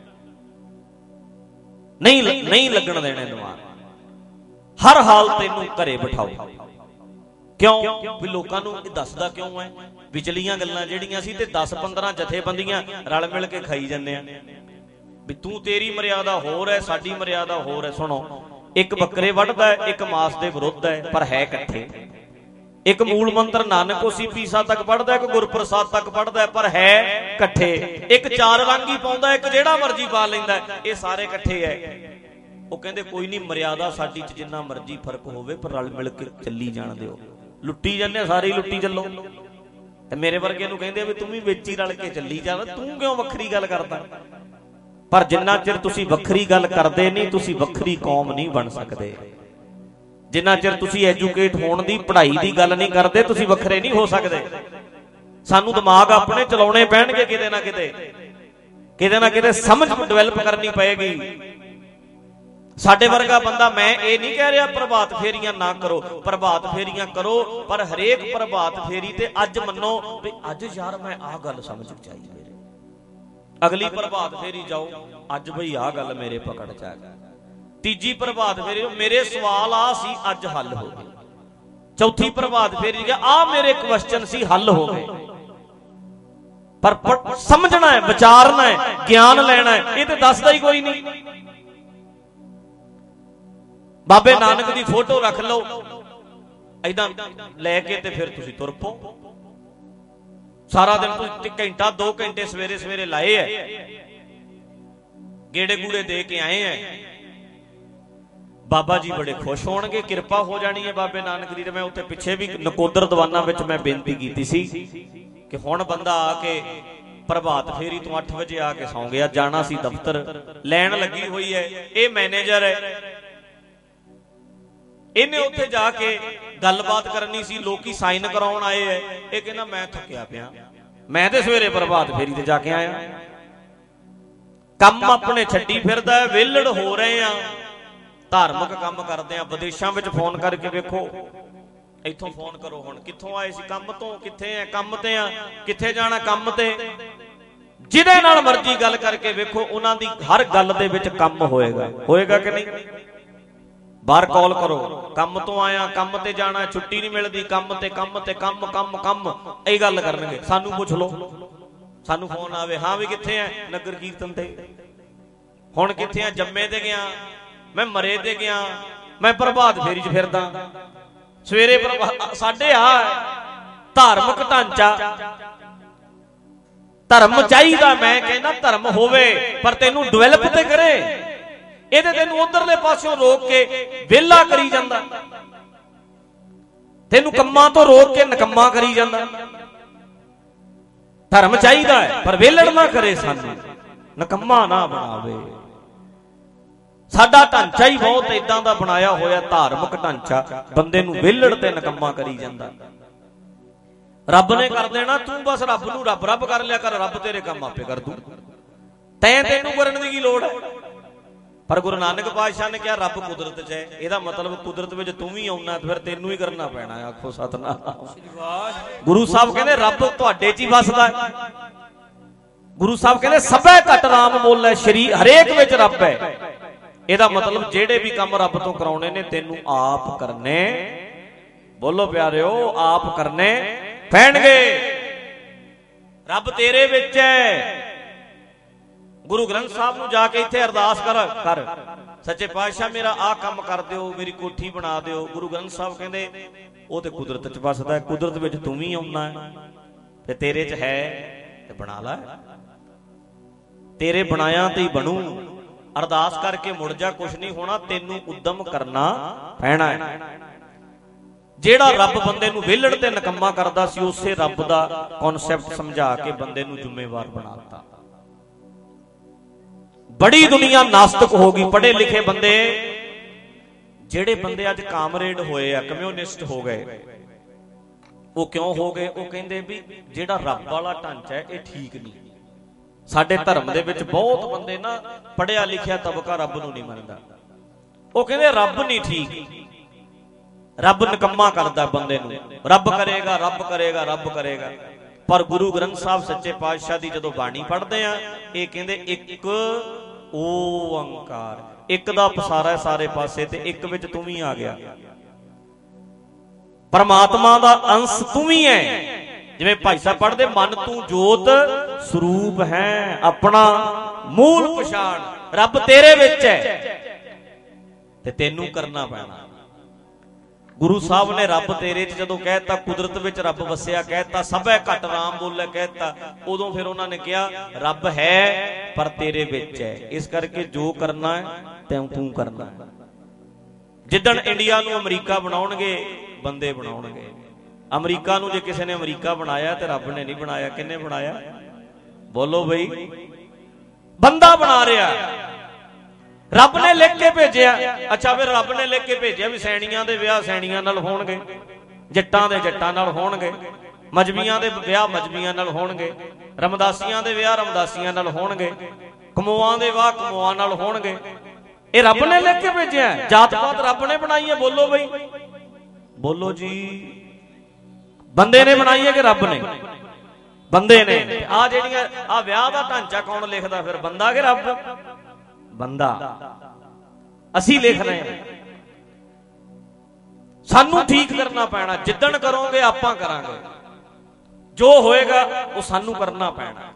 नहीं नहीं लगण देने दिमाग। हर हाल तेनूं घरे बिठाओ। क्यों? भी लोकां नूं दसदा क्यों है? विचलियां गल्लां जिहड़ियां सी ते दस पंद्रह जथेबंदियां रल मिल के खाई जंदे आ भी तू तेरी मर्यादा होर है, साडी मर्यादा होर है। सुनो, एक बकरे वढ़दा है, एक मास दे विरुद्ध है, पर है इकट्ठे। ਇੱਕ ਮੂਲ ਮੰਤਰ ਨਾਨਕ ਉਸੀ ਪੀਸਾ ਤੱਕ ਪੜ੍ਹਦਾ, ਇੱਕ ਗੁਰਪ੍ਰਸਾਦ ਤੱਕ ਪੜ੍ਹਦਾ, ਪਰ ਹੈ ਇਕੱਠੇ। ਇੱਕ ਚਾਰ ਰੰਗੀ ਪਾਉਂਦਾ, ਇੱਕ ਜਿਹੜਾ ਮਰਜੀ ਪਾ ਲੈਂਦਾ, ਇਹ ਸਾਰੇ ਇਕੱਠੇ ਹੈ। ਉਹ ਕਹਿੰਦੇ ਕੋਈ ਨਹੀਂ, ਮਰਿਆਦਾ ਸਾਡੀ ਚ ਜਿੰਨਾ ਮਰਜੀ ਫਰਕ ਹੋਵੇ ਪਰ ਰਲ ਮਿਲ ਕੇ ਚੱਲੀ ਜਾਣ ਦਿਓ। ਲੁੱਟੀ ਜਾਂਦੇ ਸਾਰੇ ਹੀ ਲੁੱਟੀ ਚੱਲੋ। ਤੇ ਮੇਰੇ ਵਰਗੇ ਨੂੰ ਕਹਿੰਦੇ ਵੀ ਤੂੰ ਵੀ ਵਿੱਚ ਹੀ ਰਲ ਕੇ ਚੱਲੀ ਜਾ, ਤੂੰ ਕਿਉਂ ਵੱਖਰੀ ਗੱਲ ਕਰਦਾ? ਪਰ ਜਿੰਨਾ ਚਿਰ ਤੁਸੀਂ ਵੱਖਰੀ ਗੱਲ ਕਰਦੇ ਨਹੀਂ, ਤੁਸੀਂ ਵੱਖਰੀ ਕੌਮ ਨਹੀਂ ਬਣ ਸਕਦੇ। ਜਿੰਨਾ ਚਿਰ ਤੁਸੀਂ ਐਜੂਕੇਟ ਹੋਣ ਦੀ, ਪੜ੍ਹਾਈ ਦੀ ਗੱਲ ਨਹੀਂ ਕਰਦੇ, ਤੁਸੀਂ ਵੱਖਰੇ ਨਹੀਂ ਹੋ ਸਕਦੇ। ਸਾਨੂੰ ਦਿਮਾਗ ਆਪਣੇ ਚਲਾਉਣੇ ਪੈਣਗੇ, ਕਿਤੇ ਨਾ ਕਿਤੇ ਕਿਤੇ ਨਾ ਕਿਤੇ ਸਮਝ ਡਿਵੈਲਪ ਕਰਨੀ ਪਏਗੀ। ਸਾਡੇ ਵਰਗਾ ਬੰਦਾ, ਮੈਂ ਇਹ ਨਹੀਂ ਕਹਿ ਰਿਹਾ ਪ੍ਰਭਾਤ ਫੇਰੀਆਂ ਨਾ ਕਰੋ, ਪ੍ਰਭਾਤ ਫੇਰੀਆਂ ਕਰੋ, ਪਰ ਹਰੇਕ ਪ੍ਰਭਾਤ ਫੇਰੀ ਤੇ ਅੱਜ ਮੰਨੋ ਵੀ ਅੱਜ ਯਾਰ ਮੈਂ ਆਹ ਗੱਲ ਸਮਝ ਚਾਹੀ ਮੇਰੇ, ਅਗਲੀ ਪ੍ਰਭਾਤ ਫੇਰੀ ਜਾਓ ਅੱਜ ਬਈ ਆਹ ਗੱਲ ਮੇਰੇ ਪਕੜ ਚ ਆ ਗਈ, ਤੀਜੀ ਪ੍ਰਭਾਤ ਫੇਰੀ ਮੇਰੇ ਸਵਾਲ ਆ ਸੀ ਅੱਜ ਹੱਲ ਹੋ ਗਏ, ਚੌਥੀ ਪ੍ਰਭਾਤ ਫੇਰੀ ਗਿਆ ਆ ਮੇਰੇ ਕੁਐਸਚਨ ਸੀ ਹੱਲ ਹੋ ਗਏ। ਪਰ ਸਮਝਣਾ ਹੈ, ਵਿਚਾਰਨਾ ਹੈ, ਗਿਆਨ ਲੈਣਾ ਹੈ, ਇਹ ਤੇ ਦੱਸਦਾ ਹੀ ਕੋਈ ਨਹੀਂ। ਬਾਬੇ ਨਾਨਕ ਦੀ ਫੋਟੋ ਰੱਖ ਲਓ ਏਦਾਂ ਲੈ ਕੇ ਤੇ ਫਿਰ ਤੁਸੀਂ ਤੁਰ ਪੋ। ਸਾਰਾ ਦਿਨ ਤੁਸੀਂ ਘੰਟਾ ਦੋ ਘੰਟੇ ਸਵੇਰੇ ਸਵੇਰੇ ਲਾਏ ਐ, ਗੇੜੇ ਗੂੜੇ ਦੇ ਕੇ ਆਏ ਐ, ਬਾਬਾ ਜੀ ਬੜੇ ਖੁਸ਼ ਹੋਣਗੇ, ਕਿਰਪਾ ਹੋ ਜਾਣੀ ਹੈ ਬਾਬੇ ਨਾਨਕ ਦੀ। ਤੇ ਮੈਂ ਉੱਥੇ ਪਿੱਛੇ ਵੀ ਨਕੋਦਰ ਦੀਵਾਨਾਂ ਵਿੱਚ ਮੈਂ ਬੇਨਤੀ ਕੀਤੀ ਸੀ ਕਿ ਹੁਣ ਬੰਦਾ ਆ ਕੇ ਪ੍ਰਭਾਤ ਫੇਰੀ ਤੋਂ ਅੱਠ ਵਜੇ ਆ ਕੇ ਸੌਂ ਗਿਆ, ਜਾਣਾ ਸੀ ਦਫ਼ਤਰ, ਲੈਣ ਲੱਗੀ ਹੋਈ ਹੈ, ਇਹ ਮੈਨੇਜਰ ਹੈ, ਇਹਨੇ ਉੱਥੇ ਜਾ ਕੇ ਗੱਲਬਾਤ ਕਰਨੀ ਸੀ, ਲੋਕੀ ਸਾਈਨ ਕਰਾਉਣ ਆਏ ਐ, ਇਹ ਕਹਿੰਦਾ ਮੈਂ ਥੱਕਿਆ ਪਿਆ, ਮੈਂ ਤੇ ਸਵੇਰੇ ਪ੍ਰਭਾਤ ਫੇਰੀ ਤੇ ਜਾ ਕੇ ਆਇਆ। ਕੰਮ ਆਪਣੇ ਛੱਡੀ ਫਿਰਦਾ, ਵਿਹਲੜ ਹੋ ਰਹੇ ਆ, ਧਾਰਮਿਕ ਕੰਮ ਕਰਦੇ ਆ। ਵਿਦੇਸ਼ਾਂ ਵਿੱਚ ਫੋਨ ਕਰਕੇ ਵੇਖੋ, ਇੱਥੋਂ ਫੋਨ ਕਰੋ, ਹੁਣ ਕਿੱਥੋਂ ਆਏ ਸੀ? ਕੰਮ ਤੋਂ। ਕਿੱਥੇ ਆ? ਕੰਮ ਤੇ ਆ। ਕਿੱਥੇ ਜਾਣਾ? ਕੰਮ ਤੇ। ਜਿਹਦੇ ਨਾਲ ਮਰਜ਼ੀ ਗੱਲ ਕਰਕੇ ਵੇਖੋ, ਉਹਨਾਂ ਦੀ ਹਰ ਗੱਲ ਦੇ ਵਿੱਚ ਕੰਮ ਹੋਏਗਾ, ਹੋਏਗਾ ਕਿ ਨਹੀਂ? ਬਾਹਰ ਕਾਲ ਕਰੋ, ਕੰਮ ਤੋਂ ਆਇਆ, ਕੰਮ ਤੇ ਜਾਣਾ, ਛੁੱਟੀ ਨਹੀਂ ਮਿਲਦੀ, ਕੰਮ ਤੇ ਕੰਮ ਤੇ ਕੰਮ ਕੰਮ ਕੰਮ, ਇਹ ਗੱਲ ਕਰਨਗੇ। ਸਾਨੂੰ ਪੁੱਛ ਲਓ, ਸਾਨੂੰ ਫੋਨ ਆਵੇ, ਹਾਂ ਵੀ ਕਿੱਥੇ ਆ? ਨਗਰ ਕੀਰਤਨ ਤੇ। ਹੁਣ ਕਿੱਥੇ ਆ? ਜੰਮੇ ਤੇ ਗਿਆ, ਮੈਂ ਮਰੇ ਤੇ ਗਿਆ, ਮੈਂ ਪ੍ਰਭਾਤ ਫੇਰੀ ਚ ਫਿਰਦਾ, ਸਵੇਰੇ ਪ੍ਰਭਾਤ। ਸਾਡੇ ਆ ਧਾਰਮਿਕ ਢਾਂਚਾ, ਧਰਮ ਚਾਹੀਦਾ, ਮੈਂ ਕਹਿੰਦਾ ਧਰਮ ਹੋਵੇ ਪਰ ਤੈਨੂੰ ਡਿਵੈਲਪ ਤੇ ਕਰੇ। ਇਹਦੇ ਤੈਨੂੰ ਉਧਰਲੇ ਪਾਸਿਓਂ ਰੋਕ ਕੇ ਵਿਹਲਾ ਕਰੀ ਜਾਂਦਾ, ਤੈਨੂੰ ਕੰਮਾਂ ਤੋਂ ਰੋਕ ਕੇ ਨਕੰਮਾ ਕਰੀ ਜਾਂਦਾ। ਧਰਮ ਚਾਹੀਦਾ ਹੈ ਪਰ ਵਿਹਲੜ ਨਾ ਕਰੇ, ਸਾਨੂੰ ਨਕੰਮਾ ਨਾ ਬਣਾਵੇ। ਸਾਡਾ ਢਾਂਚਾ ਹੀ ਬਹੁਤ ਏਦਾਂ ਦਾ ਬਣਾਇਆ ਹੋਇਆ, ਧਾਰਮਿਕ ਢਾਂਚਾ, ਬੰਦੇ ਨੂੰ ਵਿਹਲੜ ਤੇ ਨਕੰਮਾ ਕਰੀ ਜਾਂਦਾ। ਰੱਬ ਨੇ ਕਰ ਦੇਣਾ, ਤੂੰ ਬਸ ਰੱਬ ਨੂੰ ਰੱਬ ਰੱਬ ਕਰ ਲਿਆ ਕਰ, ਰੱਬ ਤੇਰੇ ਕੰਮ ਆਪੇ ਕਰ ਦੂ, ਤੈਂ ਤੈਨੂੰ ਕਰਨ ਦੀ ਕੀ ਲੋੜ ਹੈ? ਪਰ ਗੁਰੂ ਨਾਨਕ ਪਾਤਸ਼ਾਹ ਨੇ ਕਿਹਾ ਰੱਬ ਕੁਦਰਤ 'ਚ ਹੈ, ਇਹਦਾ ਮਤਲਬ ਕੁਦਰਤ ਵਿੱਚ ਤੂੰ ਵੀ ਆਉਣਾ ਤੇ ਫਿਰ ਤੈਨੂੰ ਹੀ ਕਰਨਾ ਪੈਣਾ। ਆਖੋ ਸਤਿਨਾਮ। ਗੁਰੂ ਸਾਹਿਬ ਕਹਿੰਦੇ ਰੱਬ ਤੁਹਾਡੇ 'ਚ ਹੀ ਵਸਦਾ ਹੈ। ਗੁਰੂ ਸਾਹਿਬ ਕਹਿੰਦੇ ਸਭੇ ਘਟ ਰਾਮ ਮੋਲ ਹੈ, ਸ਼ਰੀਰ ਹਰੇਕ ਵਿੱਚ ਰੱਬ ਹੈ। ਇਹਦਾ ਮਤਲਬ ਜਿਹੜੇ ਵੀ ਕੰਮ ਰੱਬ ਤੋਂ ਕਰਾਉਣੇ ਨੇ ਤੈਨੂੰ ਆਪ ਕਰਨੇ, ਬੋਲੋ ਪਿਆਰਿਓ, ਆਪ ਕਰਨੇ ਪੈਣਗੇ। ਰੱਬ ਤੇਰੇ ਵਿੱਚ ਹੈ। ਗੁਰੂ ਗ੍ਰੰਥ ਸਾਹਿਬ ਨੂੰ ਜਾ ਕੇ ਇੱਥੇ ਅਰਦਾਸ ਕਰ ਕਰ ਸੱਚੇ ਪਾਤਸ਼ਾਹ ਮੇਰਾ ਆਹ ਕੰਮ ਕਰ ਦਿਓ, ਮੇਰੀ ਕੋਠੀ ਬਣਾ ਦਿਓ। ਗੁਰੂ ਗ੍ਰੰਥ ਸਾਹਿਬ ਕਹਿੰਦੇ ਉਹ ਤੇ ਕੁਦਰਤ 'ਚ ਵਸਦਾ ਹੈ, ਕੁਦਰਤ ਵਿੱਚ ਤੂੰ ਵੀ ਆਉਣਾ ਹੈ, ਤੇ ਤੇਰੇ 'ਚ ਹੈ ਤੇ ਬਣਾ ਲੈ, ਤੇਰੇ ਬਣਾਇਆ ਤੇ ਹੀ ਬਣੂ। ਅਰਦਾਸ ਕਰਕੇ ਮੁੜ ਜਾ, ਕੁਛ ਨਹੀਂ ਹੋਣਾ, ਤੈਨੂੰ ਉਦਮ ਕਰਨਾ ਪੈਣਾ ਹੈ। ਜਿਹੜਾ ਰੱਬ ਬੰਦੇ ਨੂੰ ਵਿਹਲੜ ਤੇ ਨਕੰਮਾ ਕਰਦਾ ਸੀ, ਉਸੇ ਰੱਬ ਦਾ ਕਨਸੈਪਟ ਸਮਝਾ ਕੇ ਬੰਦੇ ਨੂੰ ਜ਼ਿੰਮੇਵਾਰ ਬਣਾ ਦਿੱਤਾ। ਬੜੀ ਦੁਨੀਆ ਨਾਸਤਿਕ ਹੋ ਗਈ, ਪੜ੍ਹੇ ਲਿਖੇ ਬੰਦੇ, ਜਿਹੜੇ ਬੰਦੇ ਅੱਜ ਕਾਮਰੇਡ ਹੋਏ ਆ, ਕਮਿਊਨਿਸਟ ਹੋ ਗਏ। ਉਹ ਕਿਉਂ ਹੋ ਗਏ? ਉਹ ਕਹਿੰਦੇ ਵੀ ਜਿਹੜਾ ਰੱਬ ਵਾਲਾ ਢਾਂਚਾ ਹੈ ਇਹ ਠੀਕ ਨਹੀਂ। ਸਾਡੇ ਧਰਮ ਦੇ ਵਿੱਚ ਬਹੁਤ ਬੰਦੇ ਨਾ ਪੜ੍ਹਿਆ ਲਿਖਿਆ ਤਬਕਾ ਰੱਬ ਨੂੰ ਨਹੀਂ ਮੰਨਦਾ। ਉਹ ਕਹਿੰਦੇ ਰੱਬ ਨਹੀਂ ਠੀਕ, ਰੱਬ ਨਿਕੰਮਾ ਕਰਦਾ ਬੰਦੇ ਨੂੰ, ਰੱਬ ਕਰੇਗਾ ਰੱਬ ਕਰੇਗਾ ਰੱਬ ਕਰੇਗਾ। ਪਰ ਗੁਰੂ ਗ੍ਰੰਥ ਸਾਹਿਬ ਸੱਚੇ ਪਾਤਸ਼ਾਹ ਦੀ ਜਦੋਂ ਬਾਣੀ ਪੜ੍ਹਦੇ ਆ, ਇਹ ਕਹਿੰਦੇ ਇੱਕ ਓੰਕਾਰ, ਇੱਕ ਦਾ ਪਸਾਰਾ ਸਾਰੇ ਪਾਸੇ ਤੇ ਇੱਕ ਵਿੱਚ ਤੂੰ ਵੀ ਆ ਗਿਆ। ਪਰਮਾਤਮਾ ਦਾ ਅੰਸ਼ ਤੂੰ ਵੀ ਹੈ। ਜਿਵੇਂ ਭਾਈ ਸਾਹਿਬ ਪੜ੍ਹਦੇ, ਮਨ ਤੂੰ ਜੋਤ ਸਰੂਪ ਹੈ, ਆਪਣਾ ਮੂਲ ਪਛਾਣ, ਰੱਬ ਤੇਰੇ ਵਿੱਚ ਹੈ ਤੇ ਤੈਨੂੰ ਕਰਨਾ ਪੈਣਾ। ਗੁਰੂ ਸਾਹਿਬ ਨੇ ਰੱਬ ਤੇਰੇ 'ਚ ਜਦੋਂ ਕਹਿਤਾ, ਕੁਦਰਤ ਵਿੱਚ ਰੱਬ ਵਸਿਆ ਕਹਿਤਾ, ਸਭੈ ਘਟ ਰਾਮ ਬੋਲੇ ਕਹਿਤਾ, ਉਦੋਂ ਫਿਰ ਉਹਨਾਂ ਨੇ ਕਿਹਾ ਰੱਬ ਹੈ ਪਰ ਤੇਰੇ ਵਿੱਚ ਹੈ। ਇਸ ਕਰਕੇ ਜੋ ਕਰਨਾ ਹੈ ਤੈਨੂੰ ਤੂੰ ਕਰਨਾ ਹੈ। ਜਿੱਦਣ ਇੰਡੀਆ ਨੂੰ ਅਮਰੀਕਾ ਬਣਾਉਣਗੇ ਬੰਦੇ ਬਣਾਉਣਗੇ। ਅਮਰੀਕਾ ਨੂੰ ਜੇ ਕਿਸੇ ਨੇ ਅਮਰੀਕਾ ਬਣਾਇਆ ਤੇ ਰੱਬ ਨੇ ਨਹੀਂ ਬਣਾਇਆ। ਕਿਹਨੇ ਬਣਾਇਆ? ਬੋਲੋ ਬਈ। ਬੰਦਾ ਬਣਾ ਰਿਹਾ, ਰੱਬ ਨੇ ਲਿਖ ਕੇ ਭੇਜਿਆ। ਅੱਛਾ ਫਿਰ ਰੱਬ ਨੇ ਲਿਖ ਕੇ ਭੇਜਿਆ ਵੀ ਸੈਣੀਆਂ ਦੇ ਵਿਆਹ ਸੈਣੀਆਂ ਨਾਲ ਹੋਣਗੇ, ਜੱਟਾਂ ਦੇ ਜੱਟਾਂ ਨਾਲ ਹੋਣਗੇ, ਮਜਬੀਆਂ ਦੇ ਵਿਆਹ ਮਜਬੀਆਂ ਨਾਲ ਹੋਣਗੇ, ਰਮਦਾਸੀਆਂ ਦੇ ਵਿਆਹ ਰਮਦਾਸੀਆਂ ਨਾਲ ਹੋਣਗੇ, ਕਮੋਆਂ ਦੇ ਵਿਆਹ ਕਮੋਆਂ ਨਾਲ ਹੋਣਗੇ। ਇਹ ਰੱਬ ਨੇ ਲਿਖ ਕੇ ਭੇਜਿਆ। ਜਾਤ ਪਾਤ ਰੱਬ ਨੇ ਬਣਾਈ ਹੈ। ਬੋਲੋ ਬਈ, ਬੋਲੋ ਜੀ। ਬੰਦੇ ਨੇ ਬਣਾਈ ਹੈ ਕਿ ਰੱਬ ਨੇ? ਬੰਦੇ ਨੇ। ਆ ਜਿਹੜੀਆਂ ਆ ਵਿਆਹ ਦਾ ਢਾਂਚਾ ਕੌਣ ਲਿਖਦਾ ਫਿਰ? ਬੰਦਾ ਕਿ ਰੱਬ? ਬੰਦਾ। ਅਸੀਂ ਲਿਖ ਰਹੇ ਹਾਂ। ਸਾਨੂੰ ਠੀਕ ਕਰਨਾ ਪੈਣਾ। ਜਿੱਦਣ ਕਰੋਗੇ ਆਪਾਂ ਕਰਾਂਗੇ, ਜੋ ਹੋਏਗਾ ਉਹ ਸਾਨੂੰ ਕਰਨਾ ਪੈਣਾ।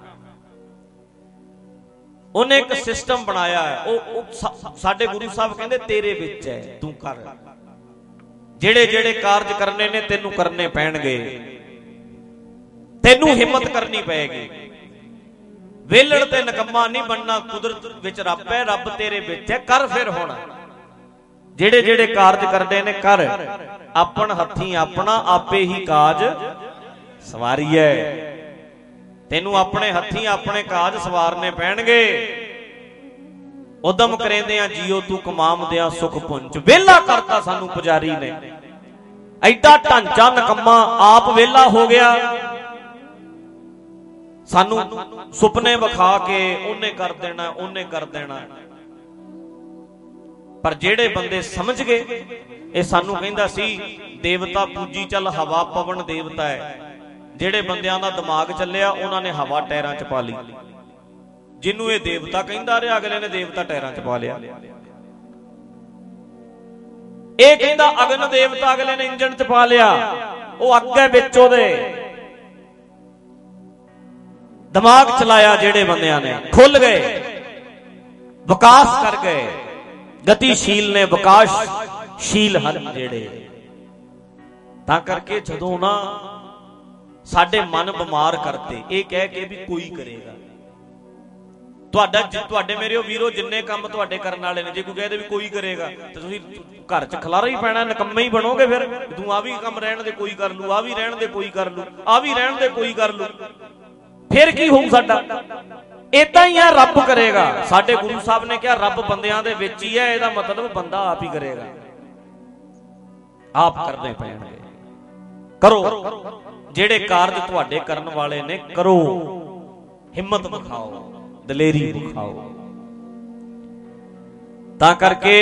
ਉਹਨੇ ਇੱਕ ਸਿਸਟਮ ਬਣਾਇਆ ਹੈ। ਉਹ ਸਾਡੇ ਗੁਰੂ ਸਾਹਿਬ ਕਹਿੰਦੇ ਤੇਰੇ ਵਿੱਚ ਹੈ, ਤੂੰ ਕਰ। ਜਿਹੜੇ ਜਿਹੜੇ ਕਾਰਜ ਕਰਨੇ ਨੇ ਤੈਨੂੰ ਕਰਨੇ ਪੈਣਗੇ, ਤੈਨੂੰ ਹਿੰਮਤ ਕਰਨੀ ਪਏਗੀ। ਵੇਲੜ ਤੇ ਨਕੰਮਾ ਨਹੀਂ ਬਣਨਾ। ਕੁਦਰਤ ਵਿੱਚ ਰੱਬ ਹੈ, ਰੱਬ ਤੇਰੇ ਵਿੱਚ ਹੈ। ਕਰ ਫਿਰ ਹੁਣ ਜਿਹੜੇ ਜਿਹੜੇ ਕਾਰਜ ਕਰਦੇ ਨੇ ਕਰ। ਆਪਣ ਹੱਥੀਂ ਆਪਣਾ ਆਪੇ ਹੀ ਕਾਜ ਸਵਾਰੀਐ। ਤੈਨੂੰ ਆਪਣੇ ਹੱਥੀਂ ਆਪਣੇ ਕਾਜ ਸਵਾਰਨੇ ਪੈਣਗੇ। ਉਦਮ ਕਰੇਂਦਿਆਂ ਜੀਓ ਤੂੰ ਕਮਾਮਦਿਆਂ ਸੁਖ ਪੁੰਚ। ਵਿਹਲਾ ਕਰਤਾ ਸਾਨੂੰ ਪੁਜਾਰੀ ਨੇ। ਐਡਾ ਢਾਂਚਾ ਨਕੰਮਾ, ਆਪ ਵਿਹਲਾ ਹੋ ਗਿਆ। ਸਾਨੂੰ ਸੁਪਨੇ ਵਿਖਾ ਕੇ ਉਹਨੇ ਕਰ ਦੇਣਾ ਉਹਨੇ ਕਰ ਦੇਣਾ। ਪਰ ਜਿਹੜੇ ਬੰਦੇ ਸਮਝ ਗਏ, ਇਹ ਸਾਨੂੰ ਕਹਿੰਦਾ ਸੀ ਦੇਵਤਾ ਪੂਜੀ ਚੱਲ ਹਵਾ ਪਵਨ ਦੇਵਤਾ ਹੈ। ਜਿਹੜੇ ਬੰਦਿਆਂ ਦਾ ਦਿਮਾਗ ਚੱਲਿਆ ਉਹਨਾਂ ਨੇ ਹਵਾ ਟਾਇਰਾਂ 'ਚ ਪਾ ਲਈ। ਜਿਹਨੂੰ ਇਹ ਦੇਵਤਾ ਕਹਿੰਦਾ ਰਿਹਾ ਅਗਲੇ ਨੇ ਦੇਵਤਾ ਟਾਇਰਾਂ 'ਚ ਪਾ ਲਿਆ। ਇਹ ਕਹਿੰਦਾ ਅਗਨ ਦੇਵਤਾ, ਅਗਲੇ ਨੇ ਇੰਜਣ 'ਚ ਪਾ ਲਿਆ। ਉਹ ਅੱਗੇ ਵਿੱਚ ਉਹਦੇ ਦਿਮਾਗ ਚਲਾਇਆ। ਜਿਹੜੇ ਬੰਦਿਆਂ ਨੇ ਖੁੱਲ ਗਏ, ਵਿਕਾਸ ਕਰ ਗਏ, ਗਤੀਸ਼ੀਲ ਨੇ, ਵਿਕਾਸਸ਼ੀਲ ਹਨ ਜਿਹੜੇ। ਤਾਂ ਕਰਕੇ ਜਦੋਂ ਨਾ ਸਾਡੇ ਮਨ ਬਿਮਾਰ ਕਰਤੇ ਇਹ ਕਹਿ ਕੇ ਵੀ ਕੋਈ ਕਰੇਗਾ। ਤੁਹਾਡਾ ਤੁਹਾਡੇ ਮੇਰੇ ਉਹ ਵੀਰੋ ਜਿੰਨੇ ਕੰਮ ਤੁਹਾਡੇ ਕਰਨ ਵਾਲੇ ਨੇ, ਜੇ ਕੋਈ ਕਹਦੇ ਵੀ ਕੋਈ ਕਰੇਗਾ ਤੇ ਤੁਸੀਂ ਘਰ 'ਚ ਖਲਾਰਾ ਹੀ ਪੈਣਾ, ਨਕੰਮੇ ਹੀ ਬਣੋਗੇ। ਫਿਰ ਤੂੰ ਆ ਵੀ ਕੰਮ ਰਹਿਣ ਦੇ ਕੋਈ ਕਰ ਲੂ, ਆ ਵੀ ਰਹਿਣ ਦੇ ਕੋਈ ਕਰ ਲੂ, ਆ ਵੀ ਰਹਿਣ ਦੇ ਕੋਈ ਕਰ ਲੂ। ਫਿਰ ਕੀ ਹੋਊ ਸਾਡਾ? ਏਦਾਂ ਹੀ ਆ ਰੱਬ ਕਰੇਗਾ। ਸਾਡੇ ਗੁਰੂ ਸਾਹਿਬ ਨੇ ਕਿਹਾ ਰੱਬ ਬੰਦਿਆਂ ਦੇ ਵਿੱਚ ਹੀ ਹੈ। ਇਹਦਾ ਮਤਲਬ ਬੰਦਾ ਆਪ ਹੀ ਕਰੇਗਾ। ਆਪ ਕਰਨੇ ਪੈਣਗੇ। ਕਰੋ ਜਿਹੜੇ ਕਾਰਜ ਤੁਹਾਡੇ ਕਰਨ ਵਾਲੇ ਨੇ, ਕਰੋ। ਹਿੰਮਤ ਵਿਖਾਓ, ਦਲੇਰੀ ਵਿਖਾਓ। ਤਾਂ ਕਰਕੇ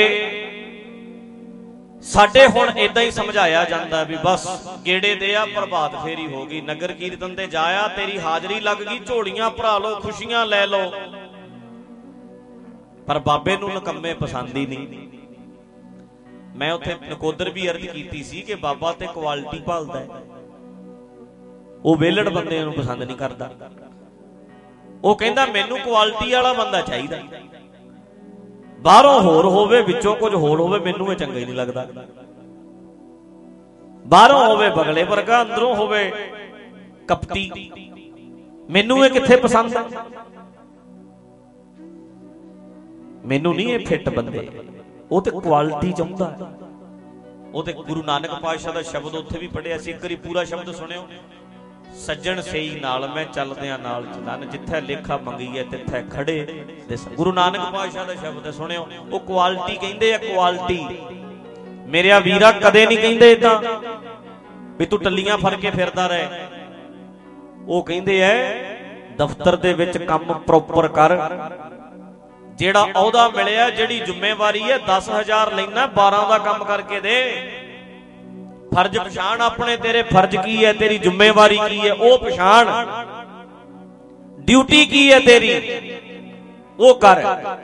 ਸਾਡੇ ਹੁਣ ਏਦਾਂ ਹੀ ਸਮਝਾਇਆ ਜਾਂਦਾ ਵੀ ਬਸ ਗੇੜੇ ਦੇ ਆ, ਪ੍ਰਭਾਤ ਫੇਰੀ ਹੋ ਗਈ, ਨਗਰ ਕੀਰਤਨ ਤੇ ਜਾਇਆ, ਤੇਰੀ ਹਾਜ਼ਰੀ ਲੱਗ ਗਈ, ਝੋਲੀਆਂ ਭਰਾ ਲਓ, ਖੁਸ਼ੀਆਂ ਲੈ ਲਓ। ਪਰ ਬਾਬੇ ਨੂੰ ਨਕੰਮੇ ਪਸੰਦ ਹੀ ਨਹੀਂ। ਮੈਂ ਉੱਥੇ ਨਕੋਦਰ ਵੀ ਅਰਜ਼ ਕੀਤੀ ਸੀ ਕਿ ਬਾਬਾ ਤੇ ਕੁਆਲਿਟੀ ਭਾਲਦਾ ਹੈ। ਉਹ ਵਿਹਲੜ ਬੰਦੇ ਨੂੰ ਪਸੰਦ ਨਹੀਂ ਕਰਦਾ। ਉਹ ਕਹਿੰਦਾ ਮੈਨੂੰ ਕੁਆਲਿਟੀ ਵਾਲਾ ਬੰਦਾ ਚਾਹੀਦਾ। ਬਾਹਰੋਂ ਹੋਰ ਹੋਵੇ, ਵਿੱਚੋਂ ਕੁਝ ਹੋਰ ਹੋਵੇ, ਮੈਨੂੰ ਇਹ ਚੰਗਾ ਹੀ ਨਹੀਂ ਲੱਗਦਾ। ਬਾਹਰੋਂ ਹੋਵੇ ਬਗਲੇ ਵਰਗਾ, ਅੰਦਰੋਂ ਹੋਵੇ ਕਪਟੀ, ਮੈਨੂੰ ਇਹ ਕਿੱਥੇ ਪਸੰਦ ਹੈ। ਮੈਨੂੰ ਨਹੀਂ ਇਹ ਫਿੱਟ ਬੰਦੇ। ਉਹ ਤੇ ਕੁਆਲਿਟੀ ਚਾਹੁੰਦਾ। ਉਹ ਤੇ ਗੁਰੂ ਨਾਨਕ ਪਾਤਸ਼ਾਹ ਦਾ ਸ਼ਬਦ ਉੱਥੇ ਵੀ ਪੜਿਆ ਸੀ। ਇੱਕ ਵਾਰੀ ਪੂਰਾ ਸ਼ਬਦ ਸੁਣਿਓ। ਸੱਜਣ ਸਹੀ ਨਾਲ ਮੈਂ ਚੱਲਦਿਆਂ ਨਾਲ ਚਲਨ, ਜਿੱਥੇ ਲੇਖਾ ਮੰਗੀ ਹੈ ਤਿੱਥੇ ਖੜੇ। ਗੁਰੂ ਨਾਨਕ ਪਾਤਸ਼ਾਹ ਦਾ ਸ਼ਬਦ ਸੁਣਿਓ। ਉਹ ਕੁਆਲਿਟੀ ਕਹਿੰਦੇ ਆ, ਕੁਆਲਿਟੀ। ਮੇਰਿਆ ਵੀਰਾ ਕਦੇ ਨਹੀਂ ਕਹਿੰਦੇ ਏਦਾਂ ਵੀ ਤੂੰ ਟੱਲੀਆਂ ਫੜ ਕੇ ਫਿਰਦਾ ਰਹੇ। ਉਹ ਕਹਿੰਦੇ ਐ ਦਫ਼ਤਰ ਦੇ ਵਿੱਚ ਕੰਮ ਪ੍ਰੋਪਰ ਕਰ। ਜਿਹੜਾ ਅਹੁਦਾ ਮਿਲਿਆ, ਜਿਹੜੀ ਜ਼ਿੰਮੇਵਾਰੀ ਹੈ, ਦਸ ਹਜ਼ਾਰ ਲੈਣਾ, ਬਾਰਾਂ ਦਾ ਕੰਮ ਕਰਕੇ ਦੇ। ਫਰਜ਼ ਪਛਾਣ ਆਪਣੇ, ਤੇਰੇ ਫਰਜ਼ ਕੀ ਹੈ, ਤੇਰੀ ਜ਼ਿੰਮੇਵਾਰੀ ਕੀ ਹੈ ਉਹ ਪਛਾਣ। ਡਿਊਟੀ ਕੀ ਹੈ ਤੇਰੀ ਉਹ ਕਰ।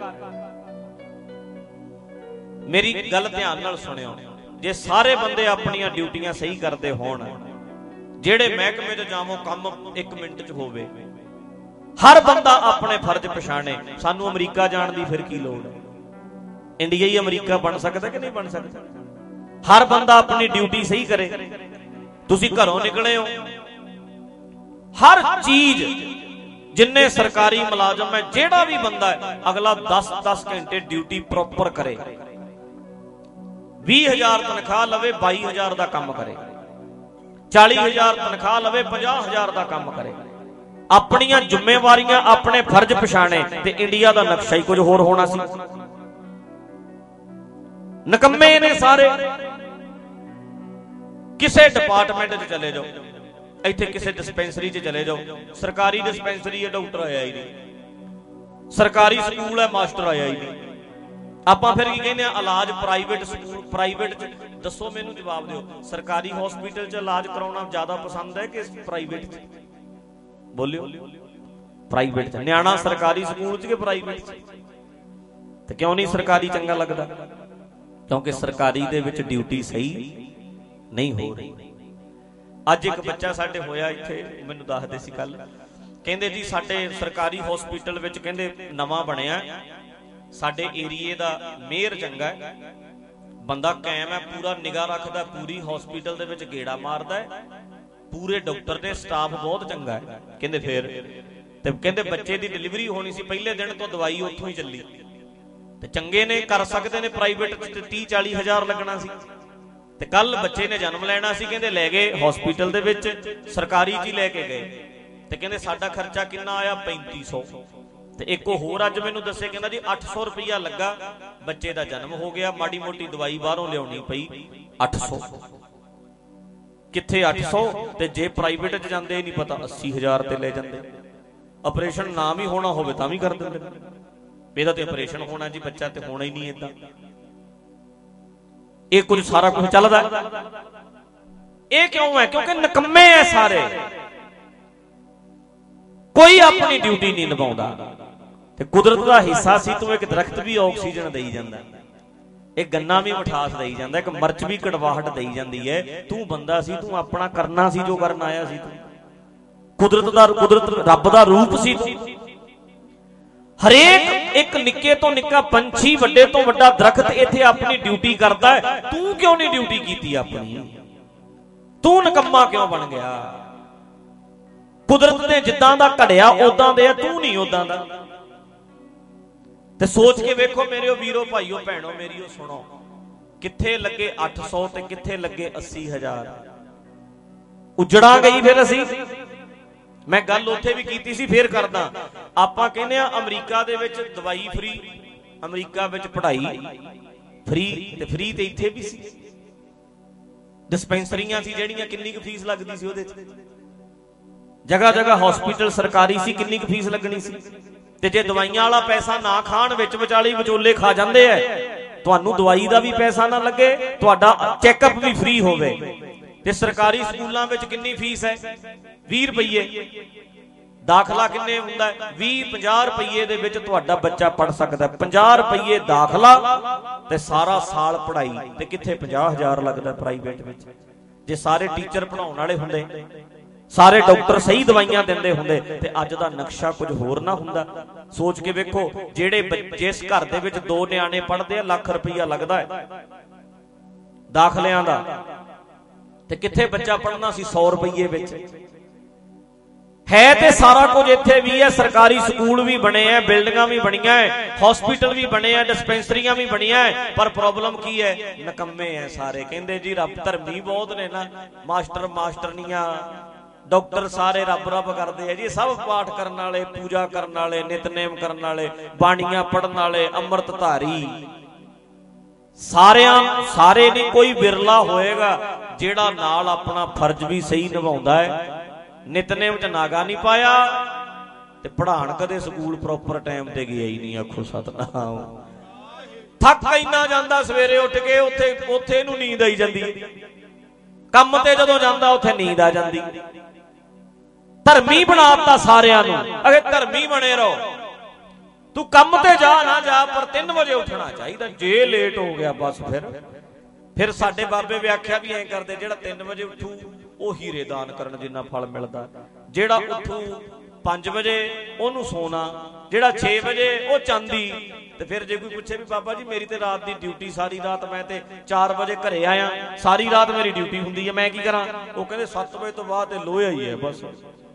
ਮੇਰੀ ਗੱਲ ਧਿਆਨ ਨਾਲ ਸੁਣਿਓ। ਜੇ ਸਾਰੇ ਬੰਦੇ ਆਪਣੀਆਂ ਡਿਊਟੀਆਂ ਸਹੀ ਕਰਦੇ ਹੋਣ, ਜਿਹੜੇ ਮਹਿਕਮੇ 'ਚ ਜਾਵੋ ਕੰਮ ਇੱਕ ਮਿੰਟ 'ਚ ਹੋਵੇ, ਹਰ ਬੰਦਾ ਆਪਣੇ ਫਰਜ਼ ਪਛਾਣੇ। ਸਾਨੂੰ ਅਮਰੀਕਾ ਜਾਣ ਦੀ ਫਿਰ ਕੀ ਲੋੜ ਹੈ? ਇੰਡੀਆ ਹੀ ਅਮਰੀਕਾ ਬਣ ਸਕਦਾ ਕਿ ਨਹੀਂ ਬਣ ਸਕਦਾ? हर बंदा अपनी ड्यूटी सही करे। तुसी घरों निकले हो, हर चीज जिन्ने सरकारी मुलाजम है, जेड़ा भी बंदा है, अगला दस दस घंटे ड्यूटी प्रॉपर करे, भी हजार तनख्वाह लवे, बाई हजार का काम करे, चाली हजार तनख्वाह लवे, पचास हजार का काम करे, अपनियां जिम्मेवारियां अपने फर्ज पछाणे, ते इंडिया का नक्शा ही कुछ होर होना सी। नकम्मे ने सारे। किसे डिपार्टमेंट च चले जाओ, इत्थे किसे डिस्पेंसरी च चले जाओ, सरकारी डिस्पेंसरी है डॉक्टर आया ही नहीं, सरकारी स्कूल है मास्टर आया ही नहीं। आपां फिर की कहने इलाज प्राइवेट स्कूल प्राइवेट च, दसो मैनू जवाब दिओ, सरकारी हॉस्पिटल च इलाज कराउणा ज्यादा पसंद है कि प्राइवेट च? बोलियो। प्राइवेट च। न्याणा सरकारी स्कूल च कि प्राइवेट च? ते क्यों नहीं सरकारी चंगा लगदा? क्योंकि सरकारी दे विच ड्यूटी सही नहीं हो रही। अज एक बच्चा साडे होया इत्थे, मैनू दसदे सी कल, कहंदे जी साडे सरकारी हॉस्पिटल विच कहंदे नवां बनिया, साडे एरिए दा मेयर चंगा है, बंदा कायम है, पूरा निगाह रखदा, पूरी हॉस्पिटल दे विच गेड़ा मारदा है, पूरे डॉक्टर ने स्टाफ बहुत चंगा है। कहंदे फिर ते कहंदे बच्चे दी डिलीवरी होनी सी, पहले दिन तो दवाई उत्थों ही चली, ते चंगे ने कर सकते ने, प्राइवेट तीह चाली हजार लगना सी, ते कल बच्चे ने जन्म लेना सी, कहंदे ले गए हॉस्पिटल दे विच, सरकारी च ही लेके गए, ते कहंदे साडा खर्चा किन्ना आया, पैंती सौ। ते एक होर अज मैनू दस्से, कहंदा जी अठ सौ रुपया लगा, बच्चे दा जन्म हो गया, माड़ी मोटी दवाई बाहरों लियाउणी पई, अठ सौ। कित्थे अठ सौ, ते जे प्राइवेट च जांदे नहीं पता अस्सी हजार ते ले जांदे। ऑपरेशन नाम ही होना होवे तां भी कर दिंदे, ਇਹਦਾ ਤੇ ਆਪਰੇਸ਼ਨ होना जी, बच्चा ते होना ही नहीं इदां। ये कुछ सारा कुछ चलदा, ये क्यों है? क्योंकि नकम्मे है सारे, कोई अपनी ड्यूटी नहीं निभाउंदा। ते कुदरत का हिस्सा सी, तूं एक दरख्त भी ऑक्सीजन देई जांदा, एक गन्ना भी मिठास देई जांदा, एक मिर्च भी कड़वाहट देई जांदी है। तू बंदा सी, तू अपना करना सी जो करन आया सी, कुदरत दा कुदरत रब दा रूप सी। हरेक एक निक्के तो निक्का पंछी, वड्डे तो वड्डा दरख्त इत्थे अपनी ड्यूटी करता है, तू क्यों नहीं ड्यूटी कीती अपनी? तू नकम्मा क्यों बन गया? कुदरत ने जिद्दां दा घड़िया उदां दे, तू नहीं उदां दा। ते सोच के वेखो मेरे वीरो भाईओ भैणो मेरियो सुनो, कित्थे लगे अठ सौ ते कित्थे लगे अस्सी हजार। उजड़ा गई फिर असी। मैं गल उत्थे भी कीती सी, फिर करदा। आपां कहने आ अमरीका दे विच दवाई फ्री, अमरीका विच पढ़ाई फ्री, ते फ्री ते इत्थे भी सी। डिस्पेंसरियां सी जेहड़ियां, किन्नी क फीस लगदी सी ओहदे च? जगह जगह हॉस्पिटल सरकारी सी, किन्नी क फीस लगनी सी? ते जे दवाइयां वाला पैसा ना खाण, विच विचाली विचोले खा जांदे ऐ, तुहानू दवाई दा भी पैसा ना लगे, तुहाडा चैकअप भी फ्री होवे। ते सरकारी स्कूलों में कितनी फीस है? बीस रुपये। दाखला किन्ने हुंदा है? बीस पचास रुपये दे विच तुहाडा बच्चा पढ़ सकता है। पचास रुपये दाखला ते सारा साल पढ़ाई, ते कित्थे पचास हजार लगता प्राइवेट विच। जे सारे टीचर पढ़ाउण वाले हुंदे, सारे डॉक्टर सही दवाइयां दिंदे हुंदे, ते अज दा नक्शा कुछ होर ना हुंदा। सोच के वेखो, जेड़े जिस घर दे विच दो न्याणे पढ़दे आ, लाख रुपया लगदा है दाखलियां दा, ते कित्थे बच्चा पढ़ना सी सौ रुपये विच। है ते सारा कुछ इत्थे भी है, सरकारी स्कूल भी बने हैं, बिल्डिंगां भी बनियां है, हॉस्पिटल भी बने हैं, डिस्पेंसरियां भी बनियां है, पर प्रॉब्लम की है? नकम्मे हैं सारे। कहंदे जी रब धर्मी बहुत ने ना, मास्टर मास्टरनियां डॉक्टर सारे रब रब करते हैं जी। सब पाठ करने वाले, पूजा करने वाले, नितनेम करने वाले, बाणियां पढ़ने वाले, अमृतधारी, सारे सारे नहीं, कोई बिरला होएगा जेड़ा नाल अपना फर्ज भी सही निभाउंदा है। नितनेम च नागा नहीं पाया, ते पढ़ाण कदे स्कूल प्रॉपर टाइम ते गया ही नहीं। आखो सतनाम। थक इन्ना जांदा सवेरे उठ के, उत्थे उत्थे नूं नींद आई जांदी, काम ते जदों जांदा उत्थे नींद आ जांदी। धर्मी बनाता सारियां नूं, अगे धर्मी बने रहो। तू काम ते जा ना जा, पर तीन बजे उठना चाहिए। जे लेट हो गया बस फिर फिर साडे बाबे भी आख्या भी ऐ करदे, जेड़ा तीन बजे उठू वो हीरे दान करन जिन्ना फल मिलदा, जेड़ा उठू पांच बजे ओनू सोना, जेड़ा छे बजे वो चांदी। तो फिर जे कोई पूछे भी बाबा जी मेरी तो रात की ड्यूटी, सारी रात मैं तो चार बजे घरे आया, सारी रात मेरी ड्यूटी होंदी है, मैं की करा? वो कहते सत्त बजे तो बाद लोया ही है बस।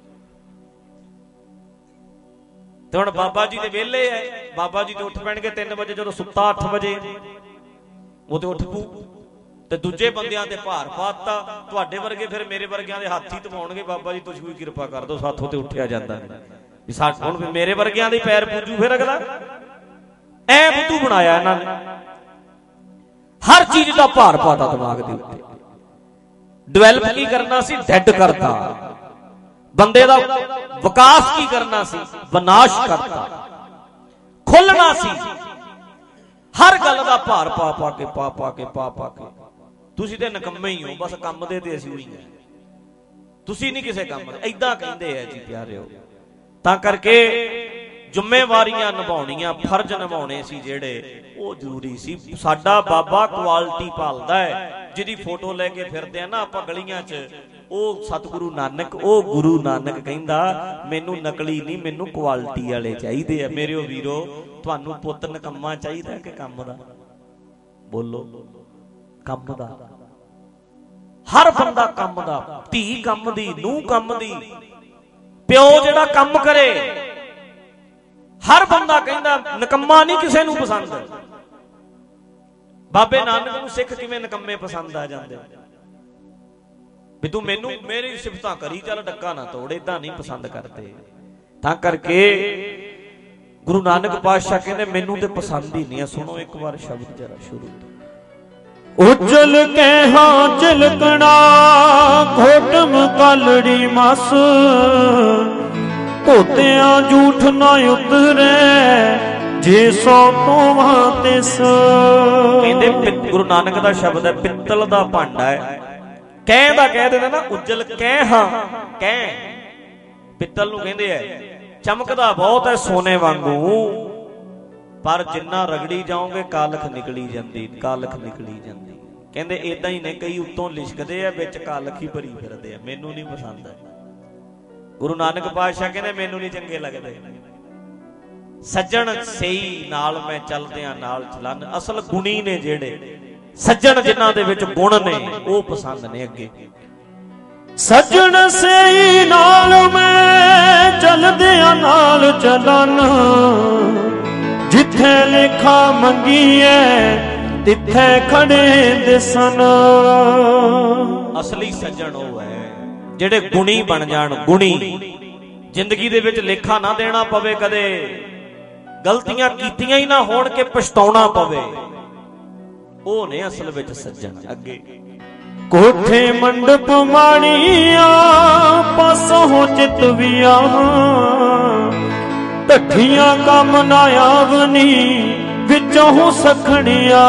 तो हुण बाबा जी दे वेले है, बाबा जी तो उठ पैणगे तीन बजे, जो सुत्ता अठ बजे वो तो उठ पू। ते दूजे बंदियां ते भार पाता, तुहाडे वर्गे फिर मेरे वर्गियां दे हत्थ ही धवाउणगे, बाबा जी तुसीं कोई किरपा कर दो, साथों ते उठिया जांदा नहीं। साथ हुण मेरे वर्गियां दे पैर पूजू फिर अगला। ऐ बुद्धू बनाया इन्हां ने, हर चीज दा भार पाता दिमाग दे उत्ते। डेवलप की करना सी, डैड करता। बंदे दा विकास की करना सी, विनाश करता। खुलना सी, हर गल दा भार पा पा के पा पा के पा पा के। तुसीं ते नकम्मे ही हो, बस काम दे ते असीं होई हैं, तुसीं नहीं किसे काम दे। ऐदां कहंदे है जी प्यारिओ। तां करके जिम्मेवारियां निभाउणियां, फर्ज निभाउणे सी जेड़े वो जरूरी सी। साडा बाबा क्वालिटी भालदा है, जिहदी फोटो लेके फिरदे आ ना आपां गलियां च, ओ सतगुरु नानक, ओ गुरु नानक कहंदा मैनू नकली नहीं, मैनू क्वालिटी वाले चाहिए आ। मेरे वीरो तुहानू पुੱਤ नकम्मा चाहिए कि काम दा? बोलो काम दा। हर बंदा काम दा, धी काम दी, नूह काम दी, प्यो जिहड़ा काम करे। हर बंदा कहंदा नकम्मा नहीं किसे नू पसंद। बाबे नानक नू सिख किवें नकम्मे पसंद आ जांदे भी तू मैनू मेरी सिफतां करी चल, डक्का ना तोड़, इदां नहीं पसंद करते। तां करके गुरु नानक पातशाह कहंदे मैनू ते पसंद ही नहीं है। सुनो एक बार शब्द जरा शुरू तो। उजल कहहा चिलकना घोटम कालड़ी मस, धोतिया झूठ ना उतरे जे सौ तो वहां तिस। कहंदे गुरु नानक दा शब्द है, पित्तल दा भांडा है। कह दा कह देना ना, उजल कहहा, कह पित्तल नू कहंदे है, चमकदा बहुत है सोने वांगू, पर जिन्ना रगड़ी जाओगे कालख निकली जांदी, कालख निकली जांदी। कहंदे इदां ही ने कई उत्तों लिशकदे आ, विच कालख ही भरी फिरदे आ। मैनू नहीं पसंद है। गुरु नानक पातशाह कहंदे मैनू नहीं चंगे लगदे। सज्जण सही नाल मैं चलदियां नाल चलन, असल गुणी ने जेड़े सज्जण जिन्हां दे विच गुण ने वो पसंद ने। अगे सज्जण सही नाल मैं चलदियां नाल चलन, जिथे लेखा मंगीए तिथे खड़े दिसन। असली सज्जन वो है जेड़े गुणी बन जाण, गुणी जिंदगी दे विच लेखा ना देना पवे, कदे गलतियां कीतियां ही ना होण के पछताउणा पवे, वो ने असल विच सज्जन। अगे कोठे मंडप माणिया पासों चितविया, ढठियां कम ना आवनी विचों सखणिया।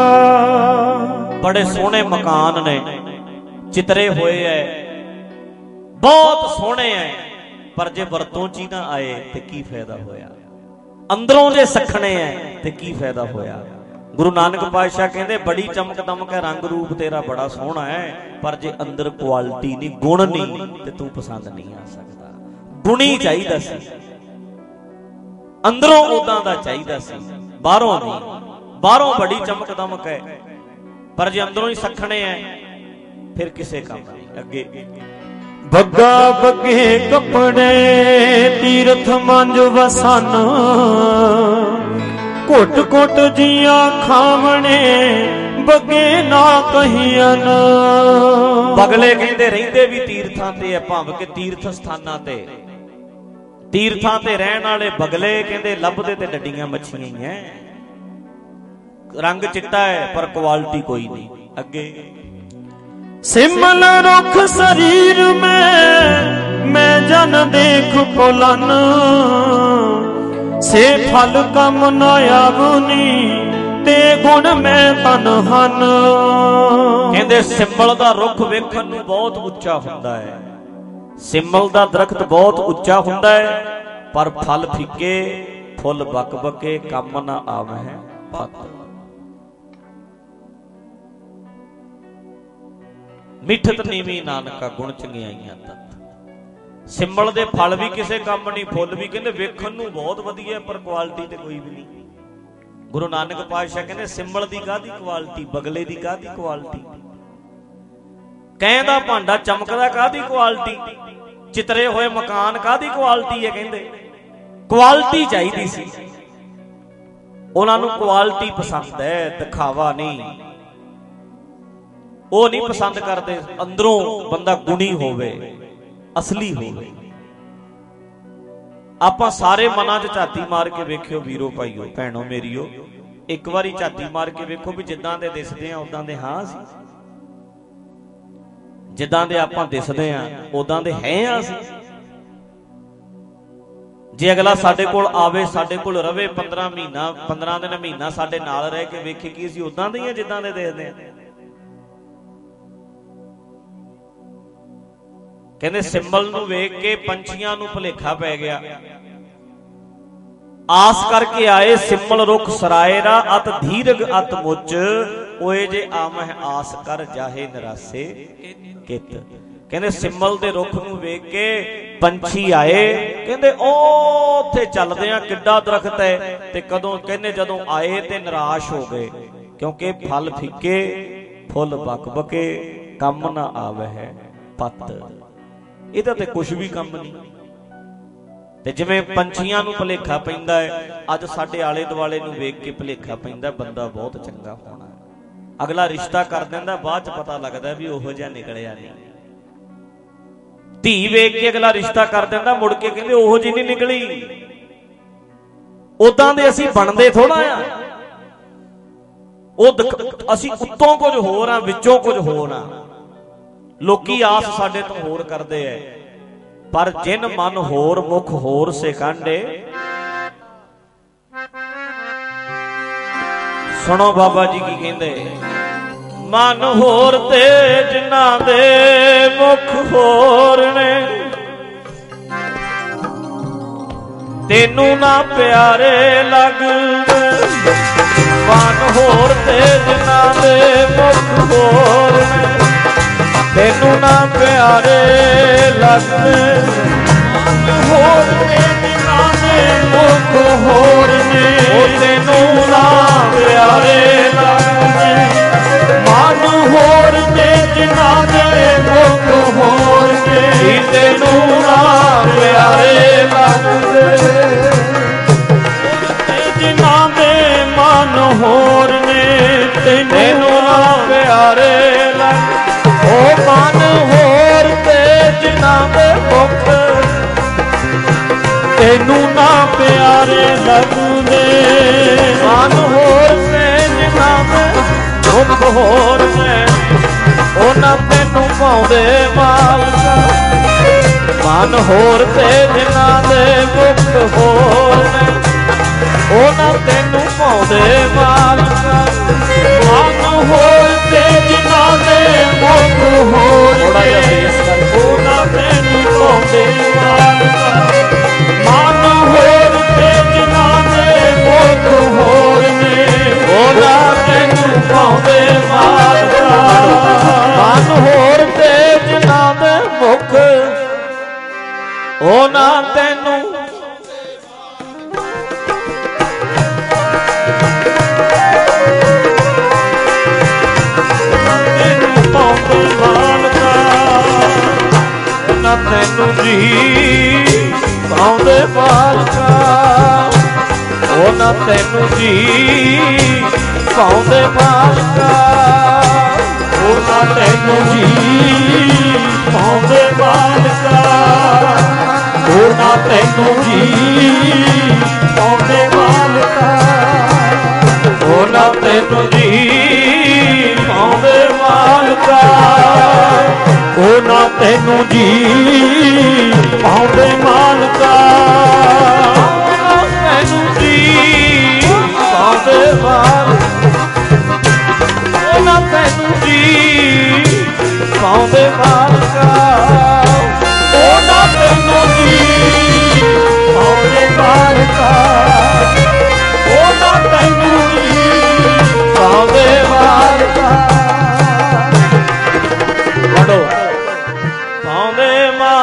बड़े सोहने मकान ने चितरे हुए है, बहुत सोहने है, पर जे वरतों च ही ना आए ते की फायदा होया? अंदरों जे सखने है ते की फायदा होया? गुरु नानक पातशाह कहंदे बड़ी चमक दमक है, रंग रूप तेरा बड़ा सोहना है, पर जे अंदर क्वालिटी नहीं, गुण नहीं, ते तू पसंद नहीं आ सकता। गुणी चाहिदा सी, अंदरों उदां दा चाहिदा सी, बाहरों नहीं। बाहरों बड़ी चमक दमक है, पर जे अंदरों ही सखने हैं फिर किसे काम नहीं। अगे बग्गा बगे कपड़े तीरथ मंज वसन, घुट घुट जिया खावणे बगे ना कहियन। बगले कहंदे रहिंदे भी तीर्थां ते है, भाव के तीर्थ स्थानां ते, तीर्थां ते रहण वाले बगले कहंदे लभदे ते डड्डियां मच्छियां ही हैं। रंग चिट्टा है पर क्वालिटी कोई नहीं। अगे सिमल रुख शरीर में मैं जन देख पुलन, से फल कम न आवनी ते गुण मैं तन हन। कहंदे सिंबल दा रुख वेखण नूं बहुत उच्चा हुंदा है, सिमल दा दरख्त बहुत उच्चा हुंदा है, पर फल फिके, फुल बक बके, कम न आवै पत। मिठत नीवी नानका गुण चंगियाइयां तत। ਸਿੰਬਲ ਦੇ ਫਲ ਵੀ ਕਿਸੇ ਕੰਮ ਨਹੀਂ, ਫੁੱਲ ਵੀ ਕਹਿੰਦੇ ਵੇਖਣ ਨੂੰ ਬਹੁਤ ਵਧੀਆ ਪਰ ਕੁਆਲਿਟੀ ਤੇ ਕੋਈ ਵੀ ਨਹੀਂ। ਗੁਰੂ ਨਾਨਕ ਪਾਤਸ਼ਾਹ ਕਹਿੰਦੇ ਸਿੰਬਲ ਦੀ ਕਾਹਦੀ ਕੁਆਲਿਟੀ, ਬਗਲੇ ਦੀ ਕਾਹਦੀ ਕੁਆਲਿਟੀ, ਕਹਿੰਦਾ ਭਾਂਡਾ ਚਮਕਦਾ ਕਾਹਦੀ ਕੁਆਲਿਟੀ, ਚਿਤਰੇ ਹੋਏ ਮਕਾਨ ਕਾਹਦੀ ਕੁਆਲਿਟੀ ਹੈ। ਕਹਿੰਦੇ ਕੁਆਲਿਟੀ ਚਾਹੀਦੀ ਸੀ ਉਹਨਾਂ ਨੂੰ, ਕੁਆਲਿਟੀ ਪਸੰਦ ਹੈ, ਦਿਖਾਵਾ ਨਹੀਂ। ਉਹ ਨਹੀਂ ਪਸੰਦ ਕਰਦੇ, ਅੰਦਰੋਂ ਬੰਦਾ ਗੁਣੀ ਹੋਵੇ, ਅਸਲੀ ਹੋਵੇ। ਆਪਾਂ ਸਾਰੇ ਮਨਾਂ 'ਚ ਝਾਤੀ ਮਾਰ ਕੇ ਵੇਖਿਓ ਵੀਰੋ ਭਾਈਓ ਭੈਣੋ ਮੇਰੀਓ, ਇੱਕ ਵਾਰੀ ਝਾਤੀ ਮਾਰ ਕੇ ਵੇਖੋ ਵੀ ਜਿੱਦਾਂ ਦੇ ਦਿਸਦੇ ਆ ਉਦਾਂ ਦੇ ਹਾਂ ਅਸੀਂ, ਜਿੱਦਾਂ ਦੇ ਆਪਾਂ ਦਿਸਦੇ ਆ ਉਦਾਂ ਦੇ ਹੈ ਆ ਅਸੀਂ। ਜੇ ਅਗਲਾ ਸਾਡੇ ਕੋਲ ਆਵੇ, ਸਾਡੇ ਕੋਲ ਰਵੇ ਪੰਦਰਾਂ ਮਹੀਨਾ ਪੰਦਰਾਂ ਦਿਨ ਮਹੀਨਾ ਸਾਡੇ ਨਾਲ ਰਹਿ ਕੇ ਵੇਖੇ ਕਿ ਅਸੀਂ ਉਦਾਂ ਦੇ ਹੀ ਆ ਜਿੱਦਾਂ ਦੇ ਦੇਖਦੇ ਆ। ਕਹਿੰਦੇ ਸਿੰਬਲ ਨੂੰ ਵੇਖ ਕੇ ਪੰਛੀਆਂ ਨੂੰ ਭੁਲੇਖਾ ਪੈ ਗਿਆ, ਆਸ ਕਰਕੇ ਆਏ ਸਿੰਬਲ ਰੁੱਖ ਸਰਾਏਰਾ, ਅਤ ਧੀਰਗ ਅਤ ਮੁੱਚ, ਓਏ ਜੇ ਆਮਹਿ ਆਸ ਕਰ ਜਾਹੇ ਨਿਰਾਸੇ ਕਿਤ। ਕਹਿੰਦੇ ਸਿੰਬਲ ਦੇ ਰੁੱਖ ਨੂੰ ਵੇਖ ਕੇ ਪੰਛੀ ਆਏ, ਕਹਿੰਦੇ ਉਹ ਉੱਥੇ ਚੱਲਦੇ ਆ ਕਿੱਡਾ ਦਰਖਤ ਹੈ, ਤੇ ਕਦੋਂ ਕਹਿੰਦੇ ਜਦੋਂ ਆਏ ਤੇ ਨਿਰਾਸ਼ ਹੋ ਗਏ, ਕਿਉਂਕਿ ਫਲ ਫਿੱਕੇ ਫੁੱਲ ਬਕ ਬਕੇ, ਕੰਮ ਨਾ ਆਵੇ ਹੈ ਪੱਤ। ਇਹਦਾ ਤੇ ਕੁਛ ਵੀ ਕੰਮ ਨਹੀਂ। ਤੇ ਜਿਵੇਂ ਪੰਛੀਆਂ ਨੂੰ ਭੁਲੇਖਾ ਪੈਂਦਾ ਹੈ, ਅੱਜ ਸਾਡੇ ਆਲੇ ਦੁਆਲੇ ਨੂੰ ਵੇਖ ਕੇ ਭੁਲੇਖਾ ਪੈਂਦਾ ਬੰਦਾ ਬਹੁਤ ਚੰਗਾ ਹੋਣਾ, ਅਗਲਾ ਰਿਸ਼ਤਾ ਕਰ ਦਿੰਦਾ, ਬਾਅਦ ਚ ਪਤਾ ਲੱਗਦਾ ਵੀ ਉਹੋ ਜਿਹਾ ਨਿਕਲਿਆ ਨਹੀਂ। ਧੀ ਵੇਖ ਕੇ ਅਗਲਾ ਰਿਸ਼ਤਾ ਕਰ ਦਿੰਦਾ, ਮੁੜ ਕੇ ਕਹਿੰਦੇ ਉਹੋ ਜਿਹੀ ਨਹੀਂ ਨਿਕਲੀ। ਉਦਾਂ ਦੇ ਅਸੀਂ ਬਣਦੇ ਥੋੜਾ ਆ, ਉਹ ਅਸੀਂ ਉੱਤੋਂ ਕੁਝ ਹੋਰ ਆ, ਵਿੱਚੋਂ ਕੁਝ ਹੋਰ ਆ। ਲੋਕੀ ਆਸ ਸਾਡੇ ਤੋਂ ਹੋਰ ਕਰਦੇ ਐ, ਪਰ ਜਿਨ ਮਨ ਹੋਰ ਮੁਖ ਹੋਰ ਸੇ ਕਾਂਡੇ। ਸੁਣੋ ਬਾਬਾ ਜੀ ਕੀ ਕਹਿੰਦੇ, ਮਨ ਹੋਰ ਤੇ ਜਿਨ੍ਹਾਂ ਦੇ ਮੁਖ ਹੋਰ ਨੇ, ਤੈਨੂੰ ਨਾ ਪਿਆਰੇ ਲੱਗਦੇ। ਮਨ ਹੋਰ ਤੇ ਜਿਨ੍ਹਾਂ ਦੇ ਮੁਖ ਹੋਰ ਨੇ, ਤੈਨੂੰ ਨਾ ਪਿਆਰੇ ਲੱਗਦੇ। ਮਨ ਹੋਰ ਤੇ ਜਿਨ੍ਹਾਂ ਦੇ ਮੁਖ ਹੋਰ ਨੇ, ਉਹ ਤੈਨੂੰ ਨਾ ਪਿਆਰੇ ਲੱਗਦੇ। ਮਨ ਹੋਰ ਤੇ ਜਿਨ੍ਹਾਂ ਦੇ ਮੁਖ ਹੋਰ ਨੇ, ਤੈਨੂੰ ਨਾ ਪਿਆਰੇ ਲੱਗਦੇ। ਜਿਨ੍ਹਾਂ ਦੇ ਮਨ ਹੋਰ ਨੇ, ਤੈਨੂੰ ਨਾ ਪਿਆਰੇ ਲੱਗਦੇ। ਉਹ ਮਨ ਹੋਰ ਤੇ ਜਿਨ੍ਹਾਂ ਦੇ ਮੁਖ, ਤੈਨੂੰ ਨਾ ਪਿਆਰੇ ਲੱਗਦੇ। ਮਨ ਹੋਰ ਤੇ ਜਿਨ੍ਹਾਂ ਦੇ ਮੁਖ ਹੋਰ ਨੇ, ਉਹਨਾਂ ਤੈਨੂੰ ਪਾਉਂਦੇ ਮਾਲਕਾ। ਮਨ ਹੋਰ ਤੇ ਜਿਨ੍ਹਾਂ ਦੇ ਮੁਖ ਹੋਰ ਨੇ, ਉਹਨਾਂ ਤੈਨੂੰ ਪਾਉਂਦੇ ਮਾਲਕਾ। ਮਨ ਹੋਰ ਤੇ ਜਿਨ੍ਹਾਂ ਦੇ ਮੁਖ ਹੋਰ ਨੇ, ਉਹਨਾਂ ਤੈਨੂੰ ਪਾਉਂਦੇ ਮਾਲਕਾ। ਮਨ ਹੋਰ ਤੇ ਜਿਨ੍ਹਾਂ ਦੇ ਮੁਖ ਹੋਰ ਨੇ, ਉਹਨਾਂ ਤੈਨੂੰ ਪਾਉਂਦੇ ਮਾਲਕਾ। ਮਨ ਹੋਰ ਤੇ ਜਿਨ੍ਹਾਂ ਦੇ ਮੁਖ, ਉਹਨਾਂ ਤੈਨੂੰ ਤੈਨੂੰ ਜੀ ਪਾਉਂਦੇ ਮਾਲਕਾ। ਉਹਨਾਂ ਤੈਨੂੰ ਜੀ ਪਾਉਂਦੇ ਮਾਲਕਾ। ਉਹਨਾਂ ਤੈਨੂੰ ਜੀ ਪਾਉਂਦੇ ਮਾਲਕਾ। ਉਹਨਾਂ ਤੈਨੂੰ ਜੀ ਪਾਉਂਦੇ ਮਾਲਕਾ। ਉਹਨਾਂ ਤੈਨੂੰ ਜੀ ਪਾਉਂਦੇ ਮਾਲਕਾ। ਉਹਨਾਂ ਤੈਨੂੰ ਜੀ ਪਾਉਂਦੇ ਮਾਲਕਾ। ਤੈਨੂੰ ਜੀ ਪਾਉਂਦੇ ਮਾਲਕਾ। ਉਹਨਾਂ ਤੈਨੂੰ ਜੀ ਪਾਉਂਦੇ ਮਾਲਕਾ। ਉਹਨਾਂ ਤੈਨੂੰ ਜੀ ਪਾਉਂਦੇ ਮਾਲਕਾ। ਉਹਨਾਂ ਤੈਨੂੰ ਜੀ ਪਾਉਂਦੇ ਮਾਲਕਾ। ਪਾਉਂਦੇ ਮਾਲਕਾ।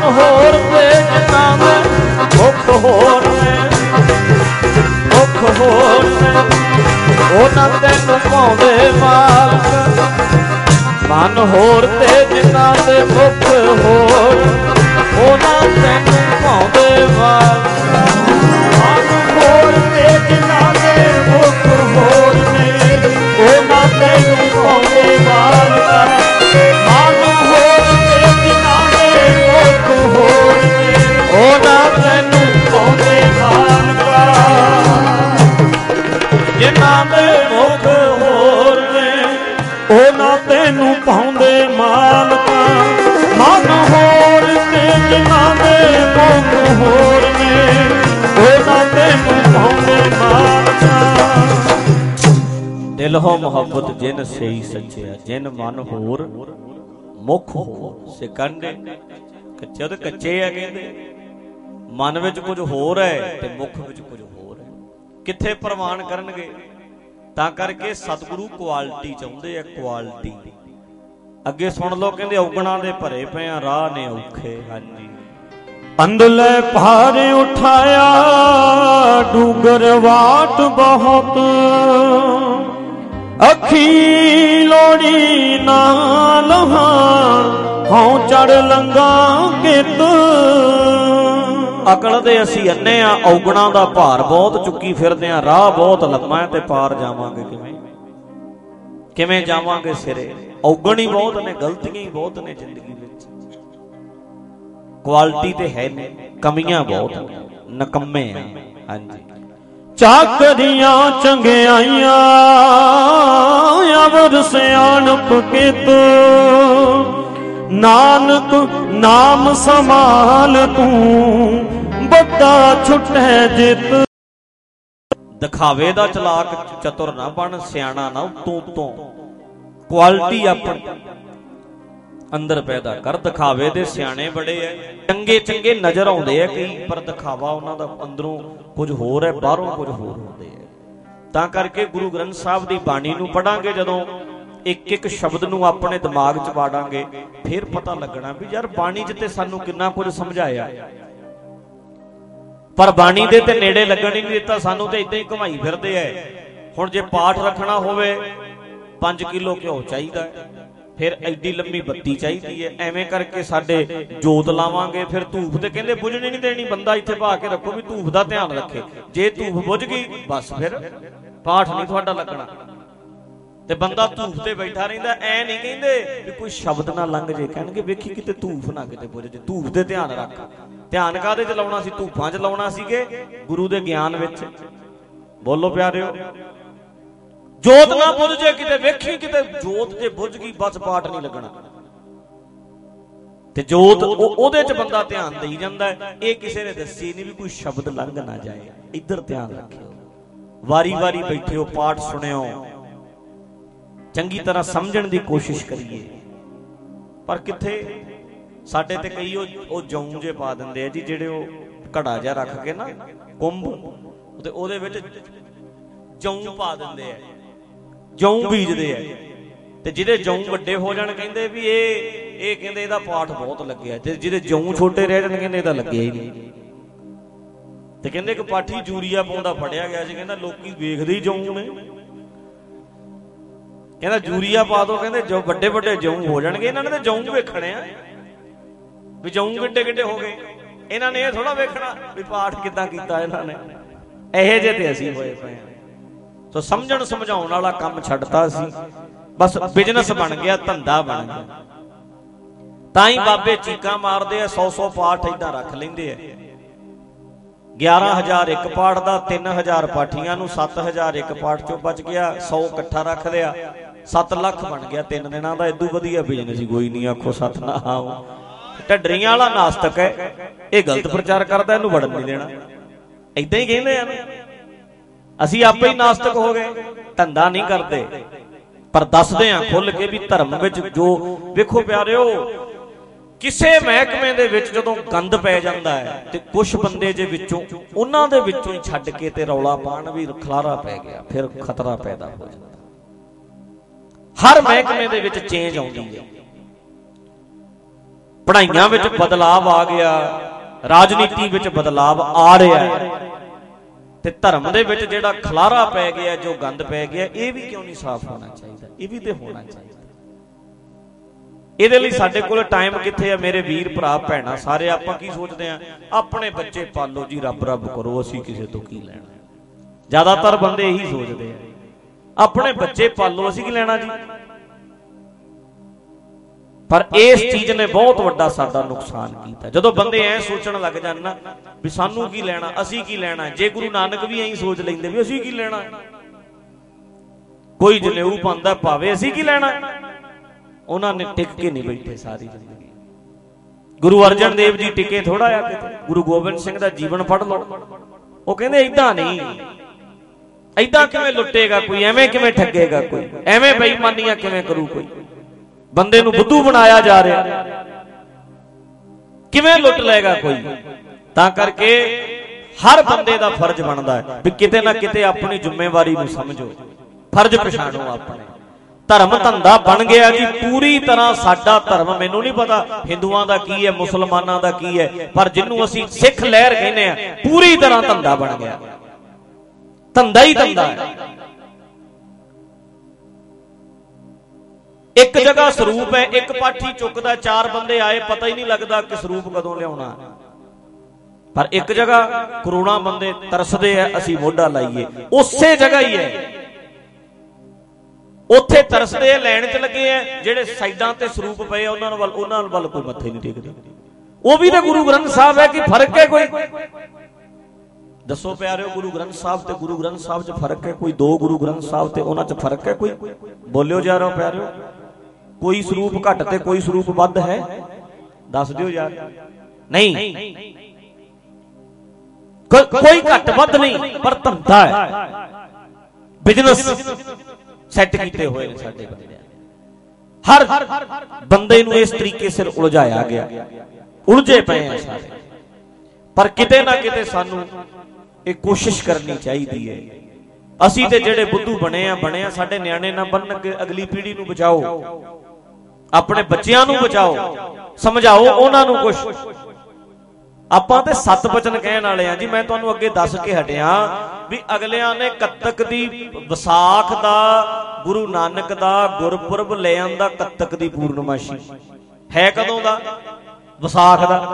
ਹੋਰ ਤੇ ਜਿਨ੍ਹਾਂ ਦੇ ਮੁਖ ਹੋਰ ਨੇ, ਮੁਖ ਹੋਰ ਨੇ, ਉਹਨਾਂ ਤੈਨੂੰ ਪਾਉਂਦੇ ਮਾਲਕ। ਮਨ ਹੋਰ ਤੇ ਜਿਨ੍ਹਾਂ ਦੇ ਮੁਖ ਹੋਰ, ਉਹਨਾਂ ਤੈਨੂੰ ਪਾਉਂਦੇ ਮਾਲਕ। ਮਨ ਹੋਰ ਤੇ ਜਿਨ੍ਹਾਂ ਦੇ ਮੁਖ ਹੋਰ ਨੇ, ਉਹਨਾਂ ਤੈਨੂੰ ਪਾਉਂਦੇ ਮਾਲਕ। ਮਨ ਹੋਰ ਤੇ ਜਿਨ੍ਹਾਂ ਦੇ ਮੁਖ ਹੋਰ ਨੇ, ਉਹਨਾਂ ਤੈਨੂੰ ਪਾਉਂਦੇ ਮਾਲਕ। ਜਿਨ੍ਹਾਂ ਦੇ ਮੁਖ ਹੋਰ ਨੇ, ਉਹਨਾਂ ਤੈਨੂੰ ਪਾਉਂਦੇ ਮਾਲਕ। ਮਨ ਹੋਰ ਤੇ ਜਿਨ੍ਹਾਂ ਦੇ ਮੁਖ ਹੋਰ ਨੇ, ਉਹਨਾਂ ਤੈਨੂੰ ਪਾਉਂਦੇ ਮਾਲਕ। ਦਿਲ ਹੋ ਮੁਹੱਬਤ ਜਿਨ ਸਹੀ ਸੱਚਿਆ, ਜਿਨ ਮਨ ਹੋਰ ਮੁਖ ਹੋਰ। ਸਿਕੰਡੇ ਕੱਚੇ ਤੇ ਕੱਚੇ ਆ ਕਹਿੰਦੇ, ਮਨ ਵਿੱਚ ਕੁਝ ਹੋਰ ਹੈ ਤੇ ਮੁਖ ਵਿੱਚ ਕੁਝ ਹੋਰ ਹੈ, ਕਿੱਥੇ ਪ੍ਰਵਾਨ ਕਰਨਗੇ? ਤਾਂ ਕਰਕੇ ਸਤਿਗੁਰੂ ਕੁਆਲਿਟੀ ਚਾਹੁੰਦੇ ਆ, ਕੁਆਲਿਟੀ। ਅੱਗੇ ਸੁਣ ਲਓ, ਕਹਿੰਦੇ ਔਗਣਾਂ ਦੇ ਭਰੇ ਪਏ ਆ, ਰਾਹ ਨੇ ਔਖੇ। ਹਾਂਜੀ। ਅੰਦਲੇ ਭਾਰ ਉਠਾਇਆ ਡੂਗਰ ਵਾਟ ਬਹੁਤ, ਅੱਖੀ ਲੋੜੀ ਨਾਲ ਹਾਂ ਹਉ ਚੜ ਲੰਗਾ ਕਿਤ। ਅਕਲ ਦੇ ਅਸੀਂ ਅੰਨੇ ਆ, ਔਗਣਾਂ ਦਾ ਭਾਰ ਬਹੁਤ ਚੁੱਕੀ ਫਿਰਦੇ ਆ, ਰਾਹ ਬਹੁਤ ਲੰਮਾ ਹੈ ਤੇ ਪਾਰ ਜਾਵਾਂਗੇ ਕਿਵੇਂ? ਕਿਵੇਂ ਜਾਵਾਂਗੇ ਸਿਰੇ? ਔਗਣ ਹੀ ਬਹੁਤ ਨੇ, ਗਲਤੀਆਂ ਹੀ ਬਹੁਤ ਨੇ ਜ਼ਿੰਦਗੀ ਵਿੱਚ। ਕੁਆਲਿਟੀ ਤੇ ਹੈ ਨਹੀਂ, ਕਮੀਆਂ ਬਹੁਤ ਨੇ, ਨਕੰਮੇ ਆ। ਹਾਂਜੀ। ਚਾਕਰੀਆਂ ਚੰਗਿਆਈਆਂ ਅਵਰ ਸਿਆਣਪ ਕਿਤ, ਨਾਨਕ ਨਾਮ ਸੰਭਾਲ ਤੂੰ ਬੱਦਾ ਛੁੱਟੈ ਜਿਤ। ਦਿਖਾਵੇ ਦਾ ਚਲਾਕ ਚਤੁਰ ਨਾ ਬਣ, ਸਿਆਣਾ ਨਾ ਉਤੋਂ ਉਤੋਂ। ਕੁਆਲਿਟੀ ਆਪਣੀ ਅੰਦਰ ਪੈਦਾ ਕਰ। ਦਿਖਾਵੇ ਦੇ ਸਿਆਣੇ ਬੜੇ ਐ, ਚੰਗੇ ਚੰਗੇ ਨਜ਼ਰ ਆਉਂਦੇ ਆ ਕਈ, ਪਰ ਦਿਖਾਵਾ ਉਹਨਾਂ ਦਾ ਅੰਦਰੋਂ ਕੁਝ ਹੋਰ ਹੈ, ਬਾਹਰੋਂ ਕੁਝ ਹੋਰ ਹੁੰਦੇ ਆ। ਤਾਂ ਕਰਕੇ ਗੁਰੂ ਗ੍ਰੰਥ ਸਾਹਿਬ ਦੀ ਬਾਣੀ ਨੂੰ ਪੜਾਂਗੇ, ਜਦੋਂ ਇੱਕ ਇੱਕ ਸ਼ਬਦ ਨੂੰ ਆਪਣੇ ਦਿਮਾਗ 'ਚ ਵਾੜਾਂਗੇ, ਫਿਰ ਪਤਾ ਲੱਗਣਾ ਵੀ ਯਾਰ ਬਾਣੀ 'ਚ ਤੇ ਸਾਨੂੰ ਕਿੰਨਾ ਕੁਝ ਸਮਝਾਇਆ, ਪਰ ਬਾਣੀ ਦੇ ਤੇ ਨੇੜੇ ਲੱਗਣ ਹੀ ਨਹੀਂ ਦਿੱਤਾ ਸਾਨੂੰ, ਤੇ ਇਦਾਂ ਹੀ ਘੁਮਾਈ ਫਿਰਦੇ ਐ। ਹੁਣ ਜੇ ਪਾਠ ਰੱਖਣਾ ਹੋਵੇ ਪੰਜ ਕਿਲੋ ਘਿਓ ਚਾਹੀਦਾ, ਫਿਰ ਐਡੀ ਲੰਮੀ ਬੱਤੀ ਚਾਹੀਦੀ ਹੈ, ਐਵੇਂ ਕਰਕੇ ਸਾਡੇ ਜੋਤ ਲਾਵਾਂਗੇ, ਫਿਰ ਧੂਫ ਤੇ ਕਹਿੰਦੇ ਬੁਝਣੀ ਨਹੀਂ ਦੇਣੀ। ਬੰਦਾ ਇੱਥੇ ਪਾ ਕੇ ਰੱਖੋ ਵੀ ਧੂਫ ਦਾ ਧਿਆਨ ਰੱਖੇ, ਜੇ ਧੂਫ ਬੁਝ ਗਈ ਬਸ ਫਿਰ ਪਾਠ ਨਹੀਂ ਤੁਹਾਡਾ ਲੱਗਣਾ। ਤੇ ਬੰਦਾ ਧੂਫ ਤੇ ਬੈਠਾ ਰਹਿੰਦਾ, ਐ ਨਹੀਂ ਕਹਿੰਦੇ ਵੀ ਕੋਈ ਸ਼ਬਦ ਨਾ ਲੰਘ ਜੇ, ਕਹਿਣਗੇ ਵੇਖੀ ਕਿਤੇ ਧੂਫ ਨਾ ਕਿਤੇ ਬੁਝ ਜੇ। ਧੂਫ ਤੇ ਧਿਆਨ ਰੱਖ। ਧਿਆਨ ਕਾਹਦੇ 'ਚ ਲਾਉਣਾ ਸੀ? ਧੂਫਾਂ 'ਚ ਲਾਉਣਾ ਸੀਗੇ, ਗੁਰੂ ਦੇ ਗਿਆਨ ਵਿੱਚ। ਬੋਲੋ ਪਿਆਰਿਓ, ਜੋਤ ਨਾ ਬੁਝ ਜੇ ਕਿਤੇ, ਵੇਖੀ ਕਿਤੇ ਜੋਤ ਜੇ ਬੁਝ ਗਈ ਬਸ ਪਾਠ ਨਹੀਂ ਲੱਗਣਾ। ਤੇ ਜੋਤ ਉਹਦੇ 'ਚ ਬੰਦਾ ਧਿਆਨ ਦੇਈ ਜਾਂਦਾ ਹੈ। ਇਹ ਕਿਸੇ ਨੇ ਦੱਸੀ ਨਹੀਂ ਵੀ ਕੋਈ ਸ਼ਬਦ ਲੰਘ ਨਾ ਜਾਏ, ਇੱਧਰ ਧਿਆਨ ਰੱਖਿਓ। ਵਾਰੀ ਵਾਰੀ ਬੈਠਿਓ, ਪਾਠ ਸੁਣਿਓ, ਚੰਗੀ ਤਰ੍ਹਾਂ ਸਮਝਣ ਦੀ ਕੋਸ਼ਿਸ਼ ਕਰੀਏ। ਪਰ ਕਿੱਥੇ ਸਾਡੇ ਤੇ ਕਈ ਉਹ ਜੌਂ ਜੇ ਪਾ ਦਿੰਦੇ ਆ ਜੀ, ਜਿਹੜੇ ਉਹ ਘੜਾ ਜਿਹਾ ਰੱਖ ਕੇ ਨਾ ਕੁੰਭ, ਤੇ ਉਹਦੇ ਵਿੱਚ ਜੌਂ ਪਾ ਦਿੰਦੇ ਆ, ਜੌਂ ਬੀਜਦੇ ਆ। ਤੇ ਜਿਹਦੇ ਜੌਂ ਵੱਡੇ ਹੋ ਜਾਣ ਕਹਿੰਦੇ ਵੀ ਇਹ ਇਹ ਕਹਿੰਦੇ ਇਹਦਾ ਪਾਠ ਬਹੁਤ ਲੱਗਿਆ, ਤੇ ਜਿਹਦੇ ਜੌਂ ਛੋਟੇ ਰਹਿ ਜਾਣ ਕਹਿੰਦੇ ਇਹਦਾ ਲੱਗਿਆ ਹੀ ਨਹੀਂ। ਤੇ ਕਹਿੰਦੇ ਇੱਕ ਪਾਠੀ ਯੂਰੀਆ ਪਾਉਂਦਾ ਫੜਿਆ ਗਿਆ ਸੀ, ਕਹਿੰਦਾ ਲੋਕੀ ਵੇਖਦੇ ਹੀ ਜੌਂ ਨੇ, ਕਹਿੰਦਾ ਯੂਰੀਆ ਪਾ ਦੋ, ਕਹਿੰਦੇ ਜੋ ਵੱਡੇ ਵੱਡੇ ਜੌਂ ਹੋ ਜਾਣਗੇ, ਇਹਨਾਂ ਨੇ ਤਾਂ ਜੌਂ ਵੇਖਣੇ ਆ ਵੀ ਜੌਂ ਕਿੱਡੇ ਕਿੱਡੇ ਹੋ ਗਏ। ਇਹਨਾਂ ਨੇ ਇਹ ਥੋੜਾ ਵੇਖਣਾ ਵੀ ਪਾਠ ਕਿੱਦਾਂ ਕੀਤਾ ਇਹਨਾਂ ਨੇ। ਇਹੋ ਜਿਹੇ ਤੇ ਅਸੀਂ ਹੋਏ ਪਏ ਆ। ਸੋ ਸਮਝਣ ਸਮਝਾਉਣ ਵਾਲਾ ਕੰਮ ਛੱਡਤਾ ਸੀ, ਬਸ ਬਿਜ਼ਨਸ ਬਣ ਗਿਆ, ਧੰਦਾ ਬਣ ਗਿਆ। ਤਾਂ ਹੀ ਬਾਬੇ ਚੀਕਾਂ ਮਾਰਦੇ ਆ, ਸੌ ਸੌ ਪਾਠ ਏਦਾਂ ਰੱਖ ਲੈਂਦੇ ਆ। ਗਿਆਰਾਂ ਹਜ਼ਾਰ ਇੱਕ ਪਾਠ ਦਾ, ਤਿੰਨ ਹਜ਼ਾਰ ਪਾਠੀਆਂ ਨੂੰ, ਸੱਤ ਹਜ਼ਾਰ ਇੱਕ ਪਾਠ ਚੋਂ ਬਚ ਗਿਆ, ਸੌ ਇਕੱਠਾ ਰੱਖ ਲਿਆ, ਸੱਤ ਲੱਖ ਬਣ ਗਿਆ ਤਿੰਨ ਦਿਨਾਂ ਦਾ। ਏਦੂ ਵਧੀਆ ਬਿਜ਼ਨਸ ਹੀ ਕੋਈ ਨਹੀਂ। ਆਖੋ ਸਤਨਾਮ। ਢੱਡਰੀਆਂ ਵਾਲਾ ਨਾਸਤਕ ਹੈ, ਇਹ ਗਲਤ ਪ੍ਰਚਾਰ ਕਰਦਾ, ਇਹਨੂੰ ਵੜਨ ਨਹੀਂ ਦੇਣਾ। ਏਦਾਂ ਹੀ ਕਹਿੰਦੇ ਆ ਨਾ, ਅਸੀਂ ਆਪੇ ਹੀ ਨਾਸਤਕ ਹੋ ਗਏ, ਧੰਦਾ ਨਹੀਂ ਕਰਦੇ। ਪਰ ਦੱਸਦੇ ਆ ਖੁੱਲ ਕੇ ਵੀ ਧਰਮ ਵਿੱਚ ਜੋ ਵੇਖੋ ਪਿਆਰਿਓ, ਕਿਸੇ ਮਹਿਕਮੇ ਦੇ ਵਿੱਚ ਜਦੋਂ ਗੰਦ ਪੈ ਜਾਂਦਾ ਹੈ ਤੇ ਕੁਝ ਬੰਦੇ ਜੇ ਵਿੱਚੋਂ ਉਹਨਾਂ ਦੇ ਵਿੱਚੋਂ ਹੀ ਛੱਡ ਕੇ ਤੇ ਰੌਲਾ ਪਾਣ ਵੀ ਖਲਾਰਾ ਪੈ ਗਿਆ, ਫਿਰ ਖਤਰਾ ਪੈਦਾ ਹੋ ਜਾਂਦਾ। ਹਰ ਮਹਿਕਮੇ ਦੇ ਵਿੱਚ ਚੇਂਜ ਆਉਂਦੀ ਹੈ। ਪੜ੍ਹਾਈਆਂ ਵਿੱਚ ਬਦਲਾਵ ਆ ਗਿਆ, ਰਾਜਨੀਤੀ ਵਿੱਚ ਬਦਲਾਵ ਆ ਰਿਹਾ ਹੈ, ਤੇ ਧਰਮ ਦੇ ਵਿੱਚ ਜਿਹੜਾ ਖਲਾਰਾ ਪੈ ਗਿਆ, ਜੋ ਗੰਦ ਪੈ ਗਿਆ, ਇਹ ਵੀ ਕਿਉਂ ਨਹੀਂ ਸਾਫ਼ ਹੋਣਾ ਚਾਹੀਦਾ? ਇਹ ਵੀ ਤੇ ਹੋਣਾ ਚਾਹੀਦਾ। ਇਹਦੇ ਲਈ ਸਾਡੇ ਕੋਲ ਟਾਈਮ ਕਿੱਥੇ ਆ ਮੇਰੇ ਵੀਰ ਭਰਾ ਭੈਣਾਂ ਸਾਰੇ? ਆਪਾਂ ਕੀ ਸੋਚਦੇ ਆ? ਆਪਣੇ ਬੱਚੇ ਪਾਲੋ ਜੀ, ਰੱਬ ਰੱਬ ਕਰੋ, ਅਸੀਂ ਕਿਸੇ ਤੋਂ ਕੀ ਲੈਣਾ। ਜ਼ਿਆਦਾਤਰ ਬੰਦੇ ਇਹੀ ਸੋਚਦੇ ਆ, ਆਪਣੇ ਬੱਚੇ ਪਾਲੋ, ਅਸੀਂ ਕੀ ਲੈਣਾ ਜੀ। ਪਰ ਇਸ ਚੀਜ਼ ਨੇ ਬਹੁਤ ਵੱਡਾ ਸਾਡਾ ਨੁਕਸਾਨ ਕੀਤਾ। ਜਦੋਂ ਬੰਦੇ ਐ ਸੋਚਣ ਲੱਗ ਜਾਣ ਨਾ ਵੀ ਸਾਨੂੰ ਕੀ ਲੈਣਾ, ਅਸੀਂ ਕੀ ਲੈਣਾ। ਜੇ ਗੁਰੂ ਨਾਨਕ ਵੀ ਐਂ ਸੋਚ ਲੈਂਦੇ ਵੀ ਅਸੀਂ ਕੀ ਲੈਣਾ, ਕੋਈ ਜਨੇਊ ਪਾਉਂਦਾ ਭਾਵੇਂ, ਅਸੀਂ ਕੀ ਲੈਣਾ। ਉਹਨਾਂ ਨੇ ਟਿਕ ਕੇ ਨਹੀਂ ਬੈਠੇ ਸਾਰੀ ਜ਼ਿੰਦਗੀ। ਗੁਰੂ ਅਰਜਨ ਦੇਵ ਜੀ ਟਿਕੇ ਥੋੜਾ ਆ ਕਿਤੇ। ਗੁਰੂ ਗੋਬਿੰਦ ਸਿੰਘ ਦਾ ਜੀਵਨ ਪੜ੍ਹ ਲਓ, ਉਹ ਕਹਿੰਦੇ ਏਦਾਂ ਨਹੀਂ, ਏਦਾਂ ਕਿਵੇਂ ਲੁੱਟੇਗਾ ਕੋਈ, ਐਵੇਂ ਕਿਵੇਂ ਠੱਗੇਗਾ ਕੋਈ, ਐਵੇਂ ਬੇਈਮਾਨੀਆਂ ਕਿਵੇਂ ਕਰੂ ਕੋਈ, ਬੰਦੇ ਨੂੰ ਬੁੱਧੂ ਬਣਾਇਆ ਜਾ ਰਿਹਾ, ਕਿਵੇਂ ਲੁੱਟ ਲਏਗਾ ਕੋਈ। ਤਾਂ ਕਰਕੇ ਹਰ ਬੰਦੇ ਦਾ ਫਰਜ਼ ਬਣਦਾ ਹੈ ਵੀ ਕਿਤੇ ਨਾ ਕਿਤੇ ਆਪਣੀ ਜ਼ਿੰਮੇਵਾਰੀ ਨੂੰ ਸਮਝੋ, ਫਰਜ਼ ਪਛਾਣੋ ਆਪਣੇ। ਧਰਮ ਧੰਦਾ ਬਣ ਗਿਆ ਜੀ ਪੂਰੀ ਤਰ੍ਹਾਂ ਸਾਡਾ ਧਰਮ। ਮੈਨੂੰ ਨਹੀਂ ਪਤਾ ਹਿੰਦੂਆਂ ਦਾ ਕੀ ਹੈ, ਮੁਸਲਮਾਨਾਂ ਦਾ ਕੀ ਹੈ, ਪਰ ਜਿਹਨੂੰ ਅਸੀਂ ਸਿੱਖ ਲਹਿਰ ਕਹਿੰਦੇ ਆ, ਪੂਰੀ ਤਰ੍ਹਾਂ ਧੰਦਾ ਬਣ ਗਿਆ। ਧੰਦਾ ਹੀ ਧੰਦਾ ਹੈ। ਇੱਕ ਜਗ੍ਹਾ ਸਰੂਪ ਹੈ, ਇੱਕ ਪਾਠੀ ਚੁੱਕਦਾ, ਚਾਰ ਬੰਦੇ ਆਏ, ਪਤਾ ਹੀ ਨਹੀਂ ਲੱਗਦਾ ਕਿ ਸਰੂਪ ਕਦੋਂ ਲਿਆਉਣਾ। ਪਰ ਇੱਕ ਜਗ੍ਹਾ ਕਰੋੜਾਂ ਬੰਦੇ ਤਰਸਦੇ ਆ ਅਸੀਂ ਮੋਢਾ ਲਾਈਏ, ਉਸੇ ਜਗ੍ਹਾ ਹੀ ਹੈ। ਉੱਥੇ ਤਰਸਦੇ ਆ, ਲੈਣ ਚ ਲੱਗੇ ਆ, ਜਿਹੜੇ ਸਾਈਡਾਂ ਤੇ ਸਰੂਪ ਪਏ ਉਹਨਾਂ ਵੱਲ ਉਹਨਾਂ ਵੱਲ ਕੋਈ ਮੱਥੇ ਨਹੀਂ ਟੇਕਦਾ। ਉਹ ਵੀ ਤਾਂ ਗੁਰੂ ਗ੍ਰੰਥ ਸਾਹਿਬ ਹੈ, ਕਿ ਫਰਕ ਹੈ ਕੋਈ? ਦੱਸੋ ਪਿਆਰਿਓ, ਗੁਰੂ ਗ੍ਰੰਥ ਸਾਹਿਬ ਤੇ ਗੁਰੂ ਗ੍ਰੰਥ ਸਾਹਿਬ 'ਚ ਫਰਕ ਹੈ ਕੋਈ? ਦੋ ਗੁਰੂ ਗ੍ਰੰਥ ਸਾਹਿਬ ਤੇ ਉਹਨਾਂ 'ਚ ਫਰਕ ਹੈ ਕੋਈ? ਬੋਲਿਓ ਜਾ ਰਹੇ ਹੋ ਪਿਆਰਿਓ। ਕੋਈ ਸਰੂਪ ਘੱਟ ਤੇ ਕੋਈ ਸਰੂਪ ਵੱਧ ਹੈ? ਦੱਸ ਦਿਓ ਯਾਰ। ਨਹੀਂ, ਕੋਈ ਘੱਟ ਵੱਧ ਨਹੀਂ, ਪਰ ਧੰਦਾ ਹੈ, ਬਿਜ਼ਨਸ ਸੈੱਟ ਕੀਤੇ ਹੋਏ ਨੇ ਸਾਡੇ ਬੰਦੇ। ਹਰ ਬੰਦੇ ਨੂੰ ਇਸ ਤਰੀਕੇ ਸਿਰ ਉਲਝਾਇਆ ਗਿਆ, ਉਲਝੇ ਪਏ ਆ ਸਾਰੇ। ਪਰ ਕਿਤੇ ਨਾ ਕਿਤੇ ਸਾਨੂੰ ਇਹ ਕੋਸ਼ਿਸ਼ ਕਰਨੀ ਚਾਹੀਦੀ ਹੈ। ਅਸੀਂ ਤੇ ਜਿਹੜੇ ਬੁੱਧੂ ਬਣੇ ਆ ਬਣੇ ਆ, ਸਾਡੇ ਨਿਆਣੇ ਨਾ ਬਣਨ, ਅਗਲੀ ਪੀੜ੍ਹੀ ਨੂੰ ਬਚਾਓ, ਆਪਣੇ ਬੱਚਿਆਂ ਨੂੰ ਬਚਾਓ, ਸਮਝਾਓ ਉਹਨਾਂ ਨੂੰ ਕੁਛ। ਆਪਾਂ ਤੇ ਸੱਤ ਬਚਨ ਕਹਿਣ ਵਾਲੇ ਆ ਜੀ। ਮੈਂ ਤੁਹਾਨੂੰ ਅੱਗੇ ਦੱਸ ਕੇ ਹਟਿਆ ਵੀ ਅਗਲਿਆਂ ਨੇ ਕੱਤਕ ਦੀ ਵਿਸਾਖ ਦਾ, ਗੁਰੂ ਨਾਨਕ ਦਾ ਗੁਰਪੁਰਬ ਲੈ ਆਂਦਾ। ਕੱਤਕ ਦੀ ਪੂਰਨਮਾਸ਼ੀ ਹੈ ਕਦੋਂ ਦਾ? ਵਿਸਾਖ ਦਾ।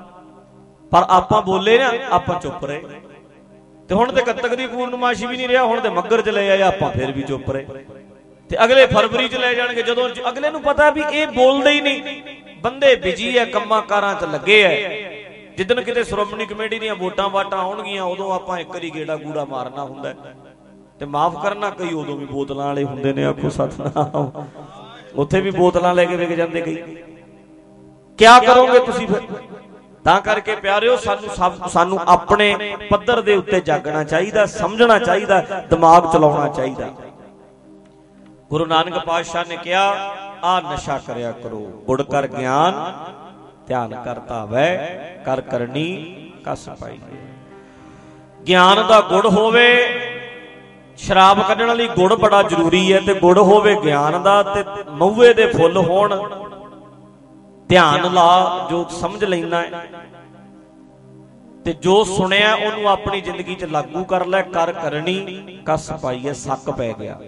ਪਰ ਆਪਾਂ ਬੋਲੇ ਨਾ, ਆਪਾਂ ਚੁੱਪ ਰਹੇ। ਤੇ ਹੁਣ ਤੇ ਕੱਤਕ ਦੀ ਪੂਰਨਮਾਸ਼ੀ ਵੀ ਨਹੀਂ ਰਿਹਾ, ਹੁਣ ਤੇ ਮੱਘਰ ਚ ਲੈ ਆਏ, ਆਪਾਂ ਫਿਰ ਵੀ ਚੁੱਪ ਰਹੇ। ਤੇ ਅਗਲੇ ਫਰਵਰੀ ਚ ਲੈ ਜਾਣਗੇ, ਜਦੋਂ ਅਗਲੇ ਨੂੰ ਪਤਾ ਵੀ ਇਹ ਬੋਲਦੇ ਹੀ ਨਹੀਂ, ਬੰਦੇ ਬਿਜੀ ਐ, ਕੰਮਾਂ ਕਾਰਾਂ ਚ ਲੱਗੇ ਐ। ਜਿੱਦਣ ਕਿਤੇ ਸ਼੍ਰੋਮਣੀ ਕਮੇਟੀ ਦੀਆਂ ਵੋਟਾਂ ਵਾਟਾਂ ਆਉਣਗੀਆਂ, ਉਦੋਂ ਆਪਾਂ ਇੱਕ ਵਾਰੀ ਗੇੜਾ ਗੂੜਾ ਮਾਰਨਾ ਹੁੰਦਾ। ਤੇ ਮਾਫ ਕਰਨਾ, ਕਈ ਉਦੋਂ ਵੀ ਬੋਤਲਾਂ ਵਾਲੇ ਹੁੰਦੇ ਨੇ। ਆਖੋ ਸਤਨਾਮ, ਉੱਥੇ ਵੀ ਬੋਤਲਾਂ ਲੈ ਕੇ ਵਿਕ ਜਾਂਦੇ ਕਈ। ਕਿਆ ਕਰੋਗੇ ਤੁਸੀਂ ਫਿਰ? ਤਾਂ ਕਰਕੇ ਪਿਆਰਿਓ, ਸਾਨੂੰ ਸਭ ਸਾਨੂੰ ਆਪਣੇ ਪੱਧਰ ਦੇ ਉੱਤੇ ਜਾਗਣਾ ਚਾਹੀਦਾ, ਸਮਝਣਾ ਚਾਹੀਦਾ, ਦਿਮਾਗ ਚਲਾਉਣਾ ਚਾਹੀਦਾ। ਗੁਰੂ ਨਾਨਕ ਪਾਤਸ਼ਾਹ ਨੇ ਕਿਹਾ, ਆ ਨਸ਼ਾ ਕਰਿਆ ਕਰੋ, ਗੁੜ ਕਰ ਗਿਆਨ ਧਿਆਨ ਕਰ ਧਾਵੈ, ਕਰ ਕਰਨੀ ਕਸ ਪਾਈਏ। ਗਿਆਨ ਦਾ ਗੁੜ ਹੋਵੇ, ਸ਼ਰਾਬ ਕੱਢਣ ਲਈ ਗੁੜ ਬੜਾ ਜ਼ਰੂਰੀ ਹੈ, ਤੇ ਗੁੜ ਹੋਵੇ ਗਿਆਨ ਦਾ, ਤੇ ਮਹੂਏ ਦੇ ਫੁੱਲ ਹੋਣ। ਧਿਆਨ ਲਾ, ਜੋ ਸਮਝ ਲੈਣਾ ਹੈ ਤੇ ਜੋ ਸੁਣਿਆ ਉਹਨੂੰ ਆਪਣੀ ਜ਼ਿੰਦਗੀ 'ਚ ਲਾਗੂ ਕਰ ਲੈ। ਕਰ ਕਰਨੀ ਕਸ ਪਾਈਏ, ਸੱਕ ਪੈ ਗਿਆ।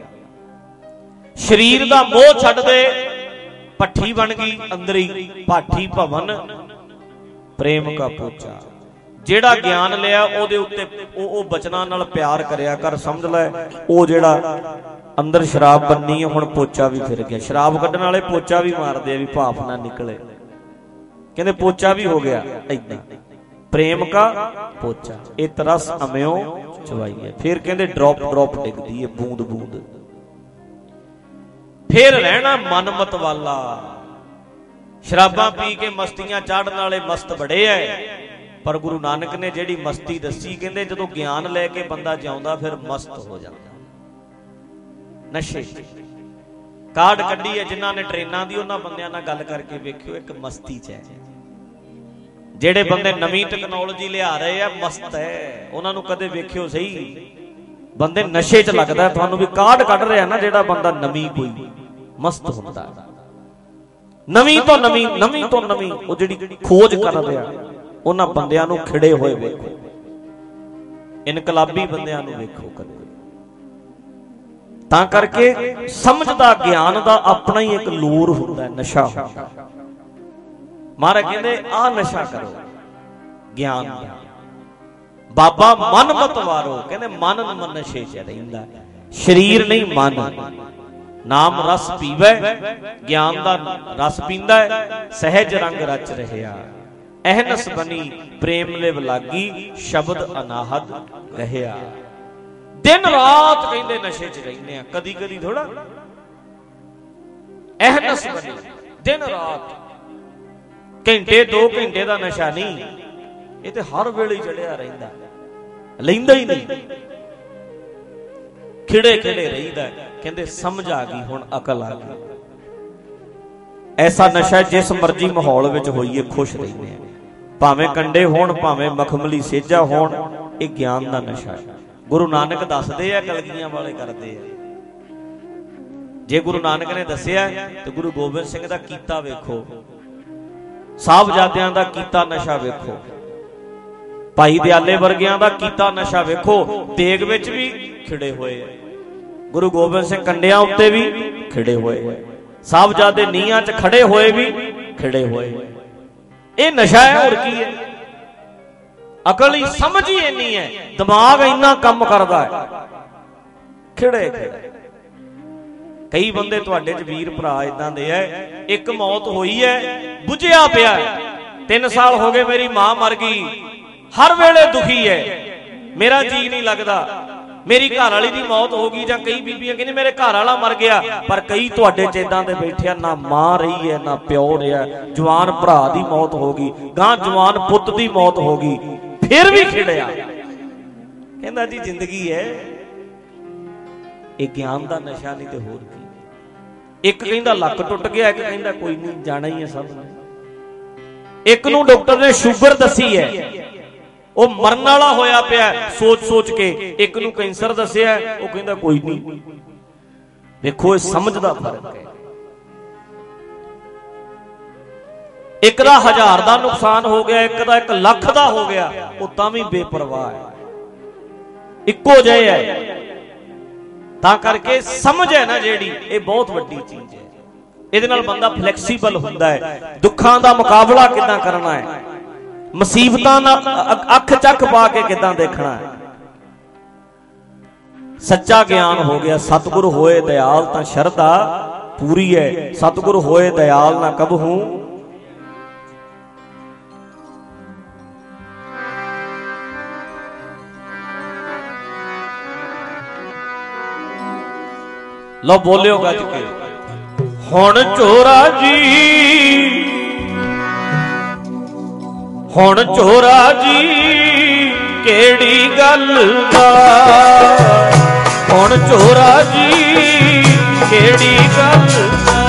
ਸਰੀਰ ਦਾ ਮੋਹ ਛੱਡ ਦੇ, ਭੱਠੀ ਬਣ ਗਈ ਅੰਦਰੀ, ਭਾਠੀ ਭਵਨ ਪ੍ਰੇਮ ਕਾ ਪੋਚਾ। ਜਿਹੜਾ ਗਿਆਨ ਲਿਆ ਉਹਦੇ ਉੱਤੇ ਉਹ ਉਹ ਬਚਨਾਂ ਨਾਲ ਪਿਆਰ ਕਰਿਆ ਕਰ। ਸਮਝ ਲੈ, ਉਹ ਜਿਹੜਾ ਅੰਦਰ ਸ਼ਰਾਬ ਬੰਨੀ, ਹੁਣ ਪੋਚਾ ਵੀ ਫਿਰ ਗਿਆ। ਸ਼ਰਾਬ ਕੱਢਣ ਵਾਲੇ ਪੋਚਾ ਵੀ ਮਾਰਦੇ ਆ ਵੀ ਭਾਫ ਨਾ ਨਿਕਲੇ, ਕਹਿੰਦੇ ਪੋਚਾ ਵੀ ਹੋ ਗਿਆ। ਏਦਾਂ ਪ੍ਰੇਮ ਕਾ ਪੋਚਾ, ਇਹ ਤਰਸ ਅਮਿਓ ਚਵਾਈਏ। ਫਿਰ ਕਹਿੰਦੇ ਡ੍ਰੌਪ ਡ੍ਰੌਪ ਡਿੱਗਦੀ ਹੈ, ਬੂੰਦ ਬੂੰਦ। ਫਿਰ ਰਹਿਣਾ ਮਨਮਤ ਵਾਲਾ। ਸ਼ਰਾਬਾਂ ਪੀ ਕੇ ਮਸਤੀਆਂ ਚਾੜਨ ਵਾਲੇ ਮਸਤ ਬੜੇ ਐ, ਪਰ ਗੁਰੂ ਨਾਨਕ ਨੇ ਜਿਹੜੀ ਮਸਤੀ ਦੱਸੀ, ਕਹਿੰਦੇ ਜਦੋਂ ਗਿਆਨ ਲੈ ਕੇ ਬੰਦਾ ਜਿਉਂਦਾ ਫਿਰ ਮਸਤ ਹੋ ਜਾਂਦਾ। ਨਸ਼ੇ ਕਾਰਡ ਕੱਢੀ ਹੈ ਜਿਨ੍ਹਾਂ ਨੇ ਟ੍ਰੇਨਾਂ ਦੀ, ਉਹਨਾਂ ਬੰਦਿਆਂ ਨਾਲ ਗੱਲ ਕਰਕੇ ਵੇਖਿਓ, ਇੱਕ ਮਸਤੀ 'ਚ ਹੈ। ਜਿਹੜੇ ਬੰਦੇ ਨਵੀਂ ਟੈਕਨੋਲੋਜੀ ਲਿਆ ਰਹੇ ਆ, ਮਸਤ ਹੈ। ਉਹਨਾਂ ਨੂੰ ਕਦੇ ਵੇਖਿਓ ਸਹੀ, ਬੰਦੇ ਨਸ਼ੇ 'ਚ ਲੱਗਦਾ ਤੁਹਾਨੂੰ ਵੀ ਕਾਰਡ ਕੱਢ ਰਿਹਾ ਨਾ ਜਿਹੜਾ ਬੰਦਾ ਨਵੀਂ ਕੋਈ ਮਸਤ ਹੁੰਦਾ। ਨਵੀਂ ਤੋਂ ਨਵੀਂ ਨਵੀਂ ਤੋਂ ਨਵੀਂ ਉਹ ਜਿਹੜੀ ਖੋਜ ਕਰ ਰਿਹਾ ਉਹਨਾਂ ਬੰਦਿਆਂ ਨੂੰ ਖਿੜੇ ਹੋਏ ਵੇਖੋ, ਇਨਕਲਾਬੀ ਬੰਦਿਆਂ ਨੂੰ ਵੇਖੋ ਕਦੇ। ਤਾਂ ਕਰਕੇ ਸਮਝ ਦਾ ਗਿਆਨ ਦਾ ਆਪਣਾ ਹੀ ਇੱਕ ਲੂਰ ਹੁੰਦਾ, ਨਸ਼ਾ ਹੁੰਦਾ। ਮਹਾਰਾਜ ਕਹਿੰਦੇ ਆਹ ਨਸ਼ਾ ਕਰੋ ਗਿਆਨ ਦਾ। ਬਾਬਾ ਮਨ ਮਤ ਵਾਰੋ, ਕਹਿੰਦੇ ਮਨ ਮਨ ਨਸ਼ੇ ਚ ਰਹਿੰਦਾ, ਸਰੀਰ ਨਹੀਂ ਮਨ। ਨਾਮ ਰਸ ਪੀਵੈ, ਗਿਆਨ ਦਾ ਰਸ ਪੀਂਦਾ, ਸਹਿਜ ਰੰਗ ਰਚ ਰਹਿਆ। ਅਹਨਸ ਬਣੀ ਪ੍ਰੇਮ ਲਿਵ ਲਾਗੀ, ਸ਼ਬਦ ਅਨਾਹਦ ਰਹਿਆ। ਦਿਨ ਰਾਤ ਕਹਿੰਦੇ ਨਸ਼ੇ ਚ ਰਹਿੰਦੇ ਆ, ਕਦੀ ਕਦੀ ਥੋੜਾ। ਅਹਨਸ ਬਣੀ ਦਿਨ ਰਾਤ, ਘੰਟੇ ਦੋ ਘੰਟੇ ਦਾ ਨਸ਼ਾ ਨਹੀਂ, ਇਹ ਤੇ ਹਰ ਵੇਲੇ ਚੜਿਆ ਰਹਿੰਦਾ, ਲੈਂਦਾ ਹੀ ਨਹੀਂ, ਖਿੜੇ ਖਿੜੇ ਰਹਿੰਦਾ। ਕਹਿੰਦੇ ਸਮਝ ਆ ਗਈ, ਹੁਣ ਅਕਲ ਆ ਗਈ। ਐਸਾ ਨਸ਼ਾ ਜਿਸ ਮਰਜ਼ੀ ਮਾਹੌਲ ਵਿੱਚ ਹੋਈਏ ਖੁਸ਼ ਰਹਿੰਦੇ ਆ, ਭਾਵੇਂ ਕੰਡੇ ਹੋਣ ਭਾਵੇਂ ਮਖਮਲੀ ਸੇਜਾ ਹੋਣ, ਇਹ ਗਿਆਨ ਦਾ ਨਸ਼ਾ ਹੈ। ਗੁਰੂ ਨਾਨਕ ਦੱਸਦੇ ਆ, ਕਲਗੀਆਂ ਵਾਲੇ ਕਰਦੇ ਆ। ਜੇ ਗੁਰੂ ਨਾਨਕ ਨੇ ਦੱਸਿਆ ਤੇ ਗੁਰੂ ਗੋਬਿੰਦ ਸਿੰਘ ਦਾ ਕੀਤਾ ਵੇਖੋ, ਸਾਹਿਬਜ਼ਾਦਿਆਂ ਦਾ ਕੀਤਾ ਨਸ਼ਾ ਵੇਖੋ, ਭਾਈ ਦਿਆਲੇ ਵਰਗਿਆਂ ਦਾ ਕੀਤਾ ਨਸ਼ਾ ਵੇਖੋ। ਤੇਗ ਵਿੱਚ ਵੀ ਖਿੜੇ ਹੋਏ, ਗੁਰੂ ਗੋਬਿੰਦ ਸਿੰਘ ਕੰਡਿਆਂ ਉੱਤੇ ਵੀ ਖਿੜੇ ਹੋਏ, ਸਾਹਿਬਜ਼ਾਦੇ ਨੀਹਾਂ 'ਚ ਖੜੇ ਹੋਏ ਵੀ ਖਿੜੇ ਹੋਏ। ਇਹ ਨਸ਼ਾ ਹੈ, ਹੋਰ ਕੀ ਹੈ? ਅਕਲ ਹੀ ਸਮਝ ਹੀ ਇੰਨੀ ਹੈ, ਦਿਮਾਗ ਇੰਨਾ ਕੰਮ ਕਰਦਾ ਹੈ, ਖਿੜੇ ਖਿੜੇ। ਕਈ ਬੰਦੇ ਤੁਹਾਡੇ 'ਚ ਵੀਰ ਭਰਾ ਇਦਾਂ ਦੇ ਐ, ਇੱਕ ਮੌਤ ਹੋਈ ਹੈ ਬੁਝਿਆ ਪਿਆ, ਤਿੰਨ ਸਾਲ ਹੋ ਗਏ ਮੇਰੀ ਮਾਂ ਮਰ ਗਈ, ਹਰ ਵੇਲੇ ਦੁਖੀ ਹੈ, ਮੇਰਾ ਜੀ ਨਹੀਂ ਲੱਗਦਾ, ਮੇਰੀ ਘਰ ਵਾਲੀ ਦੀ ਮੌਤ ਹੋ ਗਈ। ਜਾਂ ਕਈ ਬੀਬੀਆਂ ਕਹਿੰਦੀ ਮੇਰੇ ਘਰ ਵਾਲਾ ਮਰ ਗਿਆ। ਪਰ ਕਈ ਤੁਹਾਡੇ ਚ ਇਦਾਂ ਦੇ ਬੈਠੇ, ਨਾ ਮਾਂ ਰਹੀ ਹੈ ਨਾ ਪਿਓ ਰਿਹਾ, ਜਵਾਨ ਭਰਾ ਦੀ ਮੌਤ ਹੋ ਗਈ, ਗਾਂ ਜਵਾਨ ਪੁੱਤ ਦੀ ਮੌਤ ਹੋ ਗਈ, ਫਿਰ ਵੀ ਖਿੜਿਆ। ਕਹਿੰਦਾ ਜੀ ਜ਼ਿੰਦਗੀ ਹੈ, ਇਹ ਗਿਆਨ ਦਾ ਨਸ਼ਾ ਨਹੀਂ ਤੇ ਹੋਰ ਕੀ। ਇੱਕ ਕਹਿੰਦਾ ਲੱਕ ਟੁੱਟ ਗਿਆ, ਇੱਕ ਕਹਿੰਦਾ ਕੋਈ ਨਹੀਂ ਜਾਣਾ ਹੀ ਹੈ ਸਭ ਨੇ। ਇੱਕ ਨੂੰ ਡਾਕਟਰ ਨੇ ਸ਼ੂਗਰ ਦੱਸੀ ਹੈ, ਉਹ ਮਰਨ ਵਾਲਾ ਹੋਇਆ ਪਿਆ ਸੋਚ ਸੋਚ ਕੇ। ਇੱਕ ਨੂੰ ਕੈਂਸਰ ਦੱਸਿਆ, ਉਹ ਕਹਿੰਦਾ ਕੋਈ ਨਹੀਂ। ਵੇਖੋ ਇਹ ਸਮਝ ਦਾ ਫਰਕ ਹੈ। ਇੱਕ ਦਾ ਹਜ਼ਾਰ ਦਾ ਨੁਕਸਾਨ ਹੋ ਗਿਆ, ਇੱਕ ਦਾ ਇੱਕ ਲੱਖ ਦਾ ਹੋ ਗਿਆ, ਉਹ ਤਾਂ ਵੀ ਬੇਪਰਵਾਹ ਹੈ, ਇੱਕੋ ਜਿਹੇ ਹੈ। ਤਾਂ ਕਰਕੇ ਸਮਝ ਹੈ ਨਾ ਜਿਹੜੀ, ਇਹ ਬਹੁਤ ਵੱਡੀ ਚੀਜ਼ ਹੈ। ਇਹਦੇ ਨਾਲ ਬੰਦਾ ਫਲੈਕਸੀਬਲ ਹੁੰਦਾ ਹੈ, ਦੁੱਖਾਂ ਦਾ ਮੁਕਾਬਲਾ ਕਿੱਦਾਂ ਕਰਨਾ ਹੈ, ਮੁਸੀਬਤਾਂ ਨਾਲ ਅੱਖ ਚੱਕ ਪਾ ਕੇ ਕਿੱਦਾਂ ਦੇਖਣਾ ਹੈ। ਸੱਚਾ ਗਿਆਨ ਹੋ ਗਿਆ। ਸਤਿਗੁਰ ਹੋਏ ਦਇਆਲ ਤਾਂ ਸ਼ਰਧਾ ਪੂਰੀ ਹੈ, ਸਤਿਗੁਰ ਹੋਏ ਦਇਆਲ ਨਾ ਕਬਹੂ। ਲਓ ਬੋਲਿਓ ਗੱਜ ਕੇ, ਹੁਣ ਚੋਰਾ ਜੀ, ਹੁਣ ਚੋਰਾ ਜੀ ਕਿਹੜੀ ਗੱਲ ਦਾ, ਹੁਣ ਚੋਰਾ ਜੀ ਕਿਹੜੀ ਗੱਲ ਦਾ,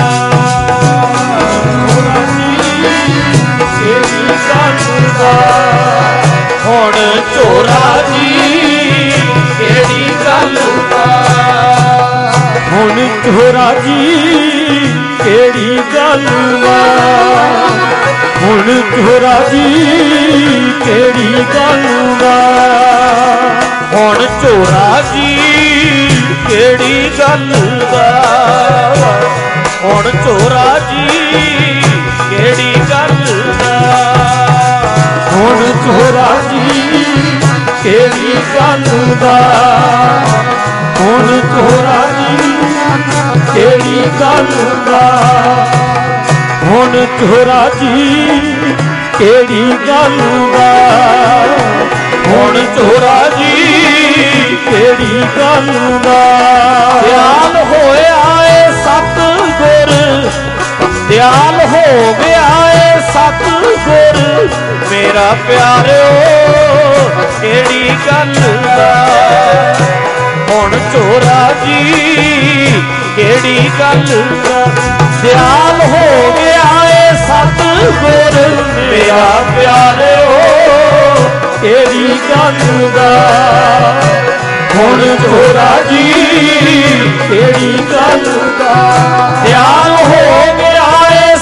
ਚੋਰਾ ਜੀ ਕਿਹੜੀ ਗੱਲ ਦਾ, ਹੁਣ ਚੋਰਾ ਜੀ ਕਿਹੜੀ ਗੱਲ ਦਾ, ਹੁਣ ਚੋਰਾ ਜੀ ਕਿਹੜੀ ਗੱਲ ਦਾ, ਹੁਣ ਚੋਰਾ ਜੀ ਕਿਹੜੀ ਗੱਲ ਦਾ, ਹੁਣ ਚੋਰਾ ਜੀ ਕਿਹੜੀ ਗੱਲ ਦਾ, ਹੁਣ ਚੋਰਾ ਜੀ ਕਿਹੜੀ ਗੱਲ ਦਾ, ਹੁਣ ਚੋਰਾ ਜੀ ਕਿਹੜੀ ਗੱਲ ਦਾ, ਹੁਣ ਚੋਰਾ ਜੀ ਕਿਹੜੀ ਗੱਲ ਦਾ, ਹੁਣ ਚੋਰਾ ਜੀ ਕਿਹੜੀ ਗੱਲ ਦਾ, ਹੁਣ ਚੋਰਾ ਜੀ ਕਿਹੜੀ ਗੱਲ ਦਾ, ਦਿਆਲ ਹੋਇਆ ਏ ਸਤਿਗੁਰ, ਦਿਆਲ ਹੋ ਗਿਆ ਏ ਸਤਿਗੁਰ ਮੇਰਾ ਪਿਆਰਿਓ ਕਿਹੜੀ ਗੱਲ ਦਾ, ਹੁਣ ਚੋਰਾ ਜੀ ਕਿਹੜੀ ਗੱਲ ਦਾ, ਦਿਆਲ ਹੋ ਗਿਆ ਏ ਸਤਿਗੁਰ ਮੇਰਾ ਪਿਆਰਿਓ ਕਿਹੜੀ ਗੱਲ ਦਾ, ਹੁਣ ਚੋਰਾ ਜੀ ਕਿਹੜੀ ਗੱਲ ਦਾ, ਦਿਆਲ ਹੋ ਗਿਆ ਏ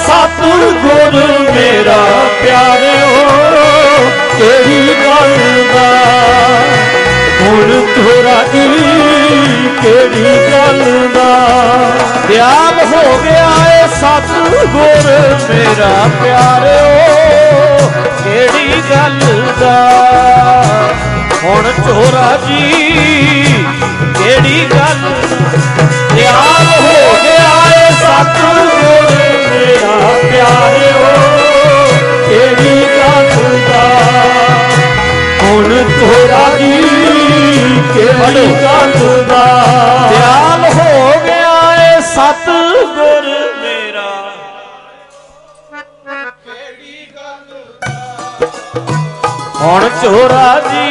सतगुर मेरा प्यारिओ केड़ी गल दा हुण थोड़ा जी केड़ी गल दा दयाल हो गया है सतगुर मेरा प्यारिओ केड़ी गल दा हुण चोरा जी केड़ी गल दयाल हो गया है सतगुर मेरा प्यारिओ केड़ी गल दा हुण चोरा जी केड़ी गल दा दयाल हो गया है सतगुर मेरा केड़ी गल हुण चोरा जी।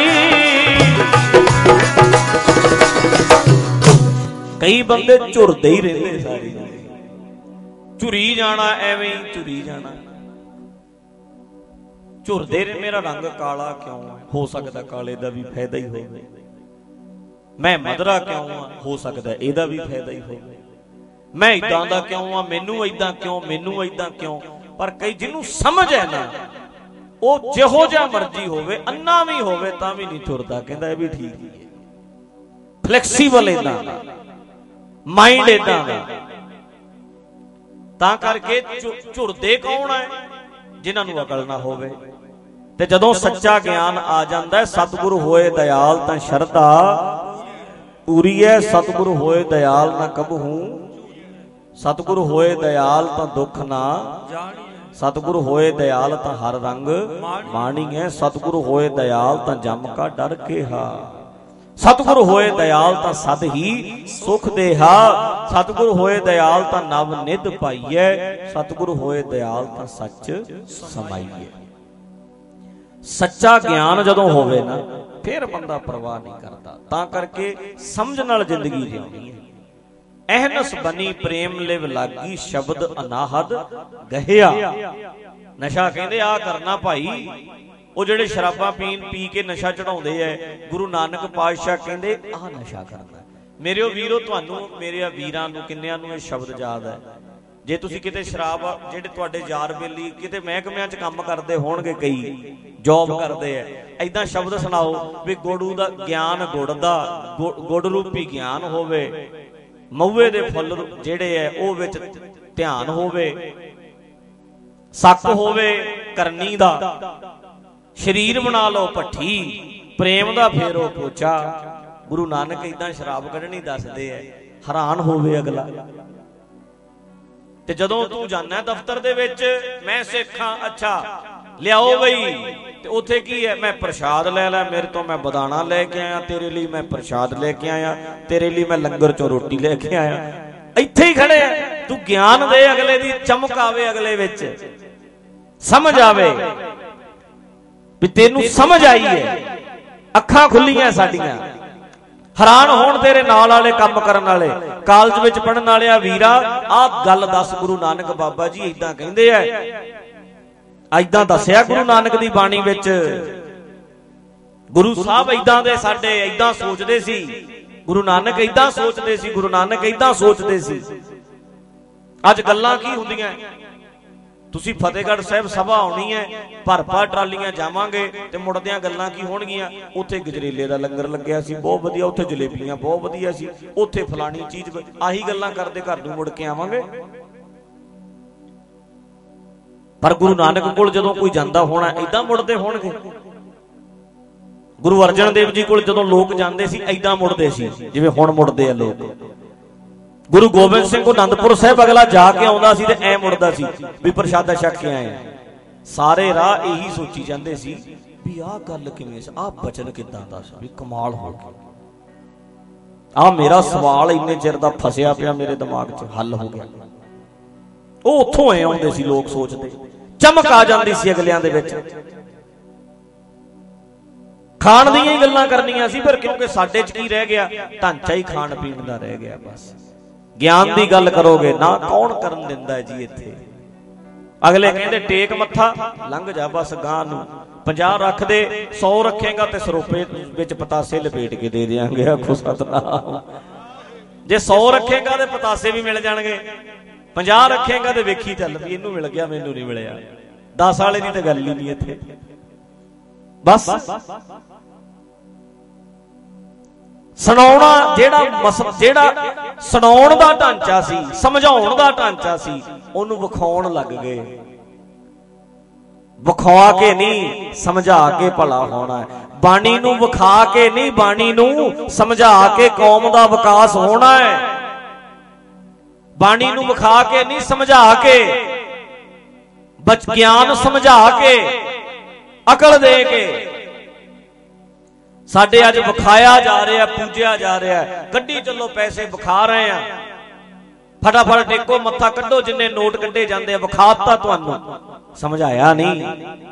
कई बंदे झुरदे ही रहते सारी झुरी जाना एवें ही झुरी जाना झुरदे रहे मेरा रंग काला क्यों है हो सकता काले दा भी फायदा ही हो मैं मदरा क्यों हाँ हो सकता एदा भी फायदा ही हो मैं इदां दा क्यों हाँ मैनू इदां क्यों मैनू इदां क्यों पर कई जिन्हों समझ है ना वो जिहो जिहा मर्जी होवे अन्ना भी होवे तां भी नहीं झुरदा कहंदा ये भी ठीक ही है फ्लैक्सीबल इदां माइंड इदां दा तां करके झुरदे कौन है जिन्हां नूं अकल ना होवे ते जदों सच्चा ज्ञान आ जांदा है सतगुरु होए दयाल तां शरधा पूरी है सतगुरु होए दयाल ना कबहू सतगुरु होए दयाल तां दुख ना सतगुरु होए दयाल तां हर रंग माणी है सतगुरु होए दयाल तां जम का डर के हा सतगुरु होए दयाल तां सद ही सुख देहा सतगुरु होए दयाल तां नव निध पाईए सतगुरु होए दयाल तां सच समाईए। सच्चा ज्ञान जदों होवे ना फिर बंदा परवाह नहीं करता तां करके समझ नाल जिंदगी जिउणी है। अहनस बनी प्रेम लिव लागी शब्द अनाहद गहिया नशा कहंदे आ करना भाई ਉਹ ਜਿਹੜੇ ਸ਼ਰਾਬਾਂ ਪੀਣ ਪੀ ਕੇ ਨਸ਼ਾ ਚੜਾਉਂਦੇ ਐ ਗੁਰੂ ਨਾਨਕ ਪਾਤਸ਼ਾਹ ਕਹਿੰਦੇ ਆਹ ਨਸ਼ਾ ਕਰਨਾ। ਮੇਰਿਓ ਵੀਰੋ ਤੁਹਾਨੂੰ ਮੇਰੇ ਵੀਰਾਂ ਨੂੰ ਕਿੰਨਿਆਂ ਨੂੰ ਇਹ ਸ਼ਬਦ ਯਾਦ ਹੈ ਜੇ ਤੁਸੀਂ ਕਿਤੇ ਸ਼ਰਾਬ ਜਿਹੜੇ ਤੁਹਾਡੇ ਯਾਰ ਬੇਲੀ ਕਿਤੇ ਮਹਿਕਮਿਆਂ 'ਚ ਕੰਮ ਕਰਦੇ ਹੋਣਗੇ ਕਈ ਜੌਬ ਕਰਦੇ ਐ ਐਦਾਂ ਸ਼ਬਦ ਸੁਣਾਓ ਵੀ ਗੁਰੂ ਦਾ ਗਿਆਨ ਗੁੜ ਦਾ ਗੁੜ ਰੂਪੀ ਗਿਆਨ ਹੋਵੇ ਮਊਏ ਦੇ ਫੁੱਲ ਜਿਹੜੇ ਐ ਉਹ ਵਿੱਚ ਧਿਆਨ ਹੋਵੇ ਸੱਕ ਹੋਵੇ ਕਰਨੀ ਦਾ शरीर बना लो भट्ठी प्रेम दा फेरो पोचा गुरु नानक इदां शराब कढ़नी दसदे है हैरान होवे अगला ते जदों तू जाना दफ्तर दे विच मैं सिख हां अच्छा लियाओ बई ते उत्थे की है मैं प्रसाद ले ला मेरे तो मैं बदाना लेके आया तेरे लिए मैं प्रसाद लेके आया तेरे लिए मैं लंगर चों रोटी लेके आया इत्थे ही खड़े तू ज्ञान दे अगले दी चमक आवे अगले विच समझ आवे भी तेनू समझ आई है अखां खुलियां साडियां हैरान होण तेरे नाल वाले काम करन वाले कालज विच पढ़न वाले वीरा आ गल दस गुरु नानक बाबा जी इदां कहिंदे आ इदां दस्सिया गुरु नानक दी बाणी विच गुरु साहब इदां दे साडे इदां सोचदे सी गुरु नानक इदां सोचदे सी गुरु नानक इदां सोचदे सी अज गल्लां की हुंदियां तुसी फतेहगढ़ साहब सभा आउणी है भर भर ट्रालियां जावांगे ते मुड़दियां गल्लां की होणगियां उत्थे गजरेले दा लंगर लग्गिया सी बहुत वधिया उत्थे जलेबियां बहुत वधिया सी उत्थे फलानी चीज आही गल्लां करदे घर नूं मुड़ के आवांगे पर गुरु नानक कोल जदों कोई जांदा होना इदां मुड़दे होणगे गुरु अर्जन देव जी कोल जदों लोक जांदे सी इदां मुड़दे सी जिवें हुण मुड़दे आ लोक गुरु गोबिंद सिंह को आनंदपुर साहब अगला जाके आउंदा सी ते ऐ मुड़दा सी भी प्रशादा छक के आए सारे राह यही सोची जांदे सी भी आ गल किवें सी आ बचन किदां दा सी भी कमाल हो गया आ मेरा सवाल इन्ने चिर दा फसिया पिया मेरे दिमाग च हल हो गया ਉਹ ਉੱਥੋਂ ਆਏ ਆਉਂਦੇ ਸੀ ਲੋਕ ਸੋਚਦੇ, ਚਮਕ ਆ ਜਾਂਦੀ ਸੀ ਅਗਲਿਆਂ ਦੇ ਵਿੱਚ। ਖਾਣ ਦੀਆਂ ਹੀ ਗੱਲਾਂ ਕਰਨੀਆਂ ਸੀ, ਪਰ ਕਿਉਂਕਿ ਸਾਡੇ 'ਚ ਕੀ ਰਹਿ ਗਿਆ, ਢਾਂਚਾ ਹੀ ਖਾਣ ਪੀਣ ਦਾ ਰਹਿ ਗਿਆ। ਬਸ ਗਿਆਨ ਦੀ ਗੱਲ ਕਰੋਗੇ ਨਾ, ਕੌਣ ਕਰਨ ਦਿੰਦਾ ਜੀ ਇੱਥੇ। ਅਗਲੇ ਕਹਿੰਦੇ ਟੇਕ ਮੱਥਾ, ਲੰਘ ਜਾ ਬਸ ਗਾਂ ਨੂੰ। ਪੰਜਾਹ ਰੱਖ ਦੇ, ਸੌ ਰੱਖੇਗਾ ਤੇ ਸਰੋਪੇ ਵਿੱਚ ਪਤਾਸੇ ਲਪੇਟ ਕੇ ਦੇ ਦਿਆਂਗੇ। ਆਖੋ ਸਤਨਾਮ। ਜੇ ਸੌ ਰੱਖੇਗਾ ਤੇ ਪਤਾਸੇ ਵੀ ਮਿਲ ਜਾਣਗੇ। ਪੰਜਾਹ ਰੱਖੇਗਾ ਤੇ ਵੇਖੀ ਚੱਲ ਵੀ ਇਹਨੂੰ ਮਿਲ ਗਿਆ ਮੈਨੂੰ ਨਹੀਂ ਮਿਲਿਆ। ਦਸ ਵਾਲੇ ਦੀ ਤਾਂ ਗੱਲ ਹੀ ਨਹੀਂ ਇੱਥੇ। ਬਸ ਸੁਣਾਉਣਾ ਜਿਹੜਾ ਜਿਹੜਾ ਸੁਣਾਉਣ ਦਾ ਢਾਂਚਾ ਸੀ, ਸਮਝਾਉਣ ਦਾ ਢਾਂਚਾ ਸੀ, ਉਹਨੂੰ ਵਿਖਾਉਣ ਲੱਗ ਗਏ। ਵਿਖਾ ਕੇ ਨਹੀਂ, ਸਮਝਾ ਕੇ ਭਲਾ ਹੋਣਾ ਹੈ। ਬਾਣੀ ਨੂੰ ਵਿਖਾ ਕੇ ਨਹੀਂ, ਬਾਣੀ ਨੂੰ ਸਮਝਾ ਕੇ ਕੌਮ ਦਾ ਵਿਕਾਸ ਹੋਣਾ ਹੈ। ਬਾਣੀ ਨੂੰ ਵਿਖਾ ਕੇ ਨਹੀਂ, ਸਮਝਾ ਕੇ, ਬਚ ਗਿਆਨ ਸਮਝਾ ਕੇ, ਅਕਲ ਦੇ ਕੇ। ਸਾਡੇ ਅੱਜ ਵਿਖਾਇਆ ਜਾ ਰਿਹਾ, ਪੂਜਿਆ ਜਾ ਰਿਹਾ। ਕੱਢੀ ਚੱਲੋ ਪੈਸੇ, ਵਿਖਾ ਰਹੇ ਆ, ਫਟਾਫਟ ਟੇਕੋ ਮੱਥਾ, ਕੱਢੋ ਜਿੰਨੇ ਨੋਟ ਕੱਢੇ ਜਾਂਦੇ ਆ। ਵਿਖਾਤਾ ਤੁਹਾਨੂੰ, ਸਮਝਾਇਆ ਨਹੀਂ।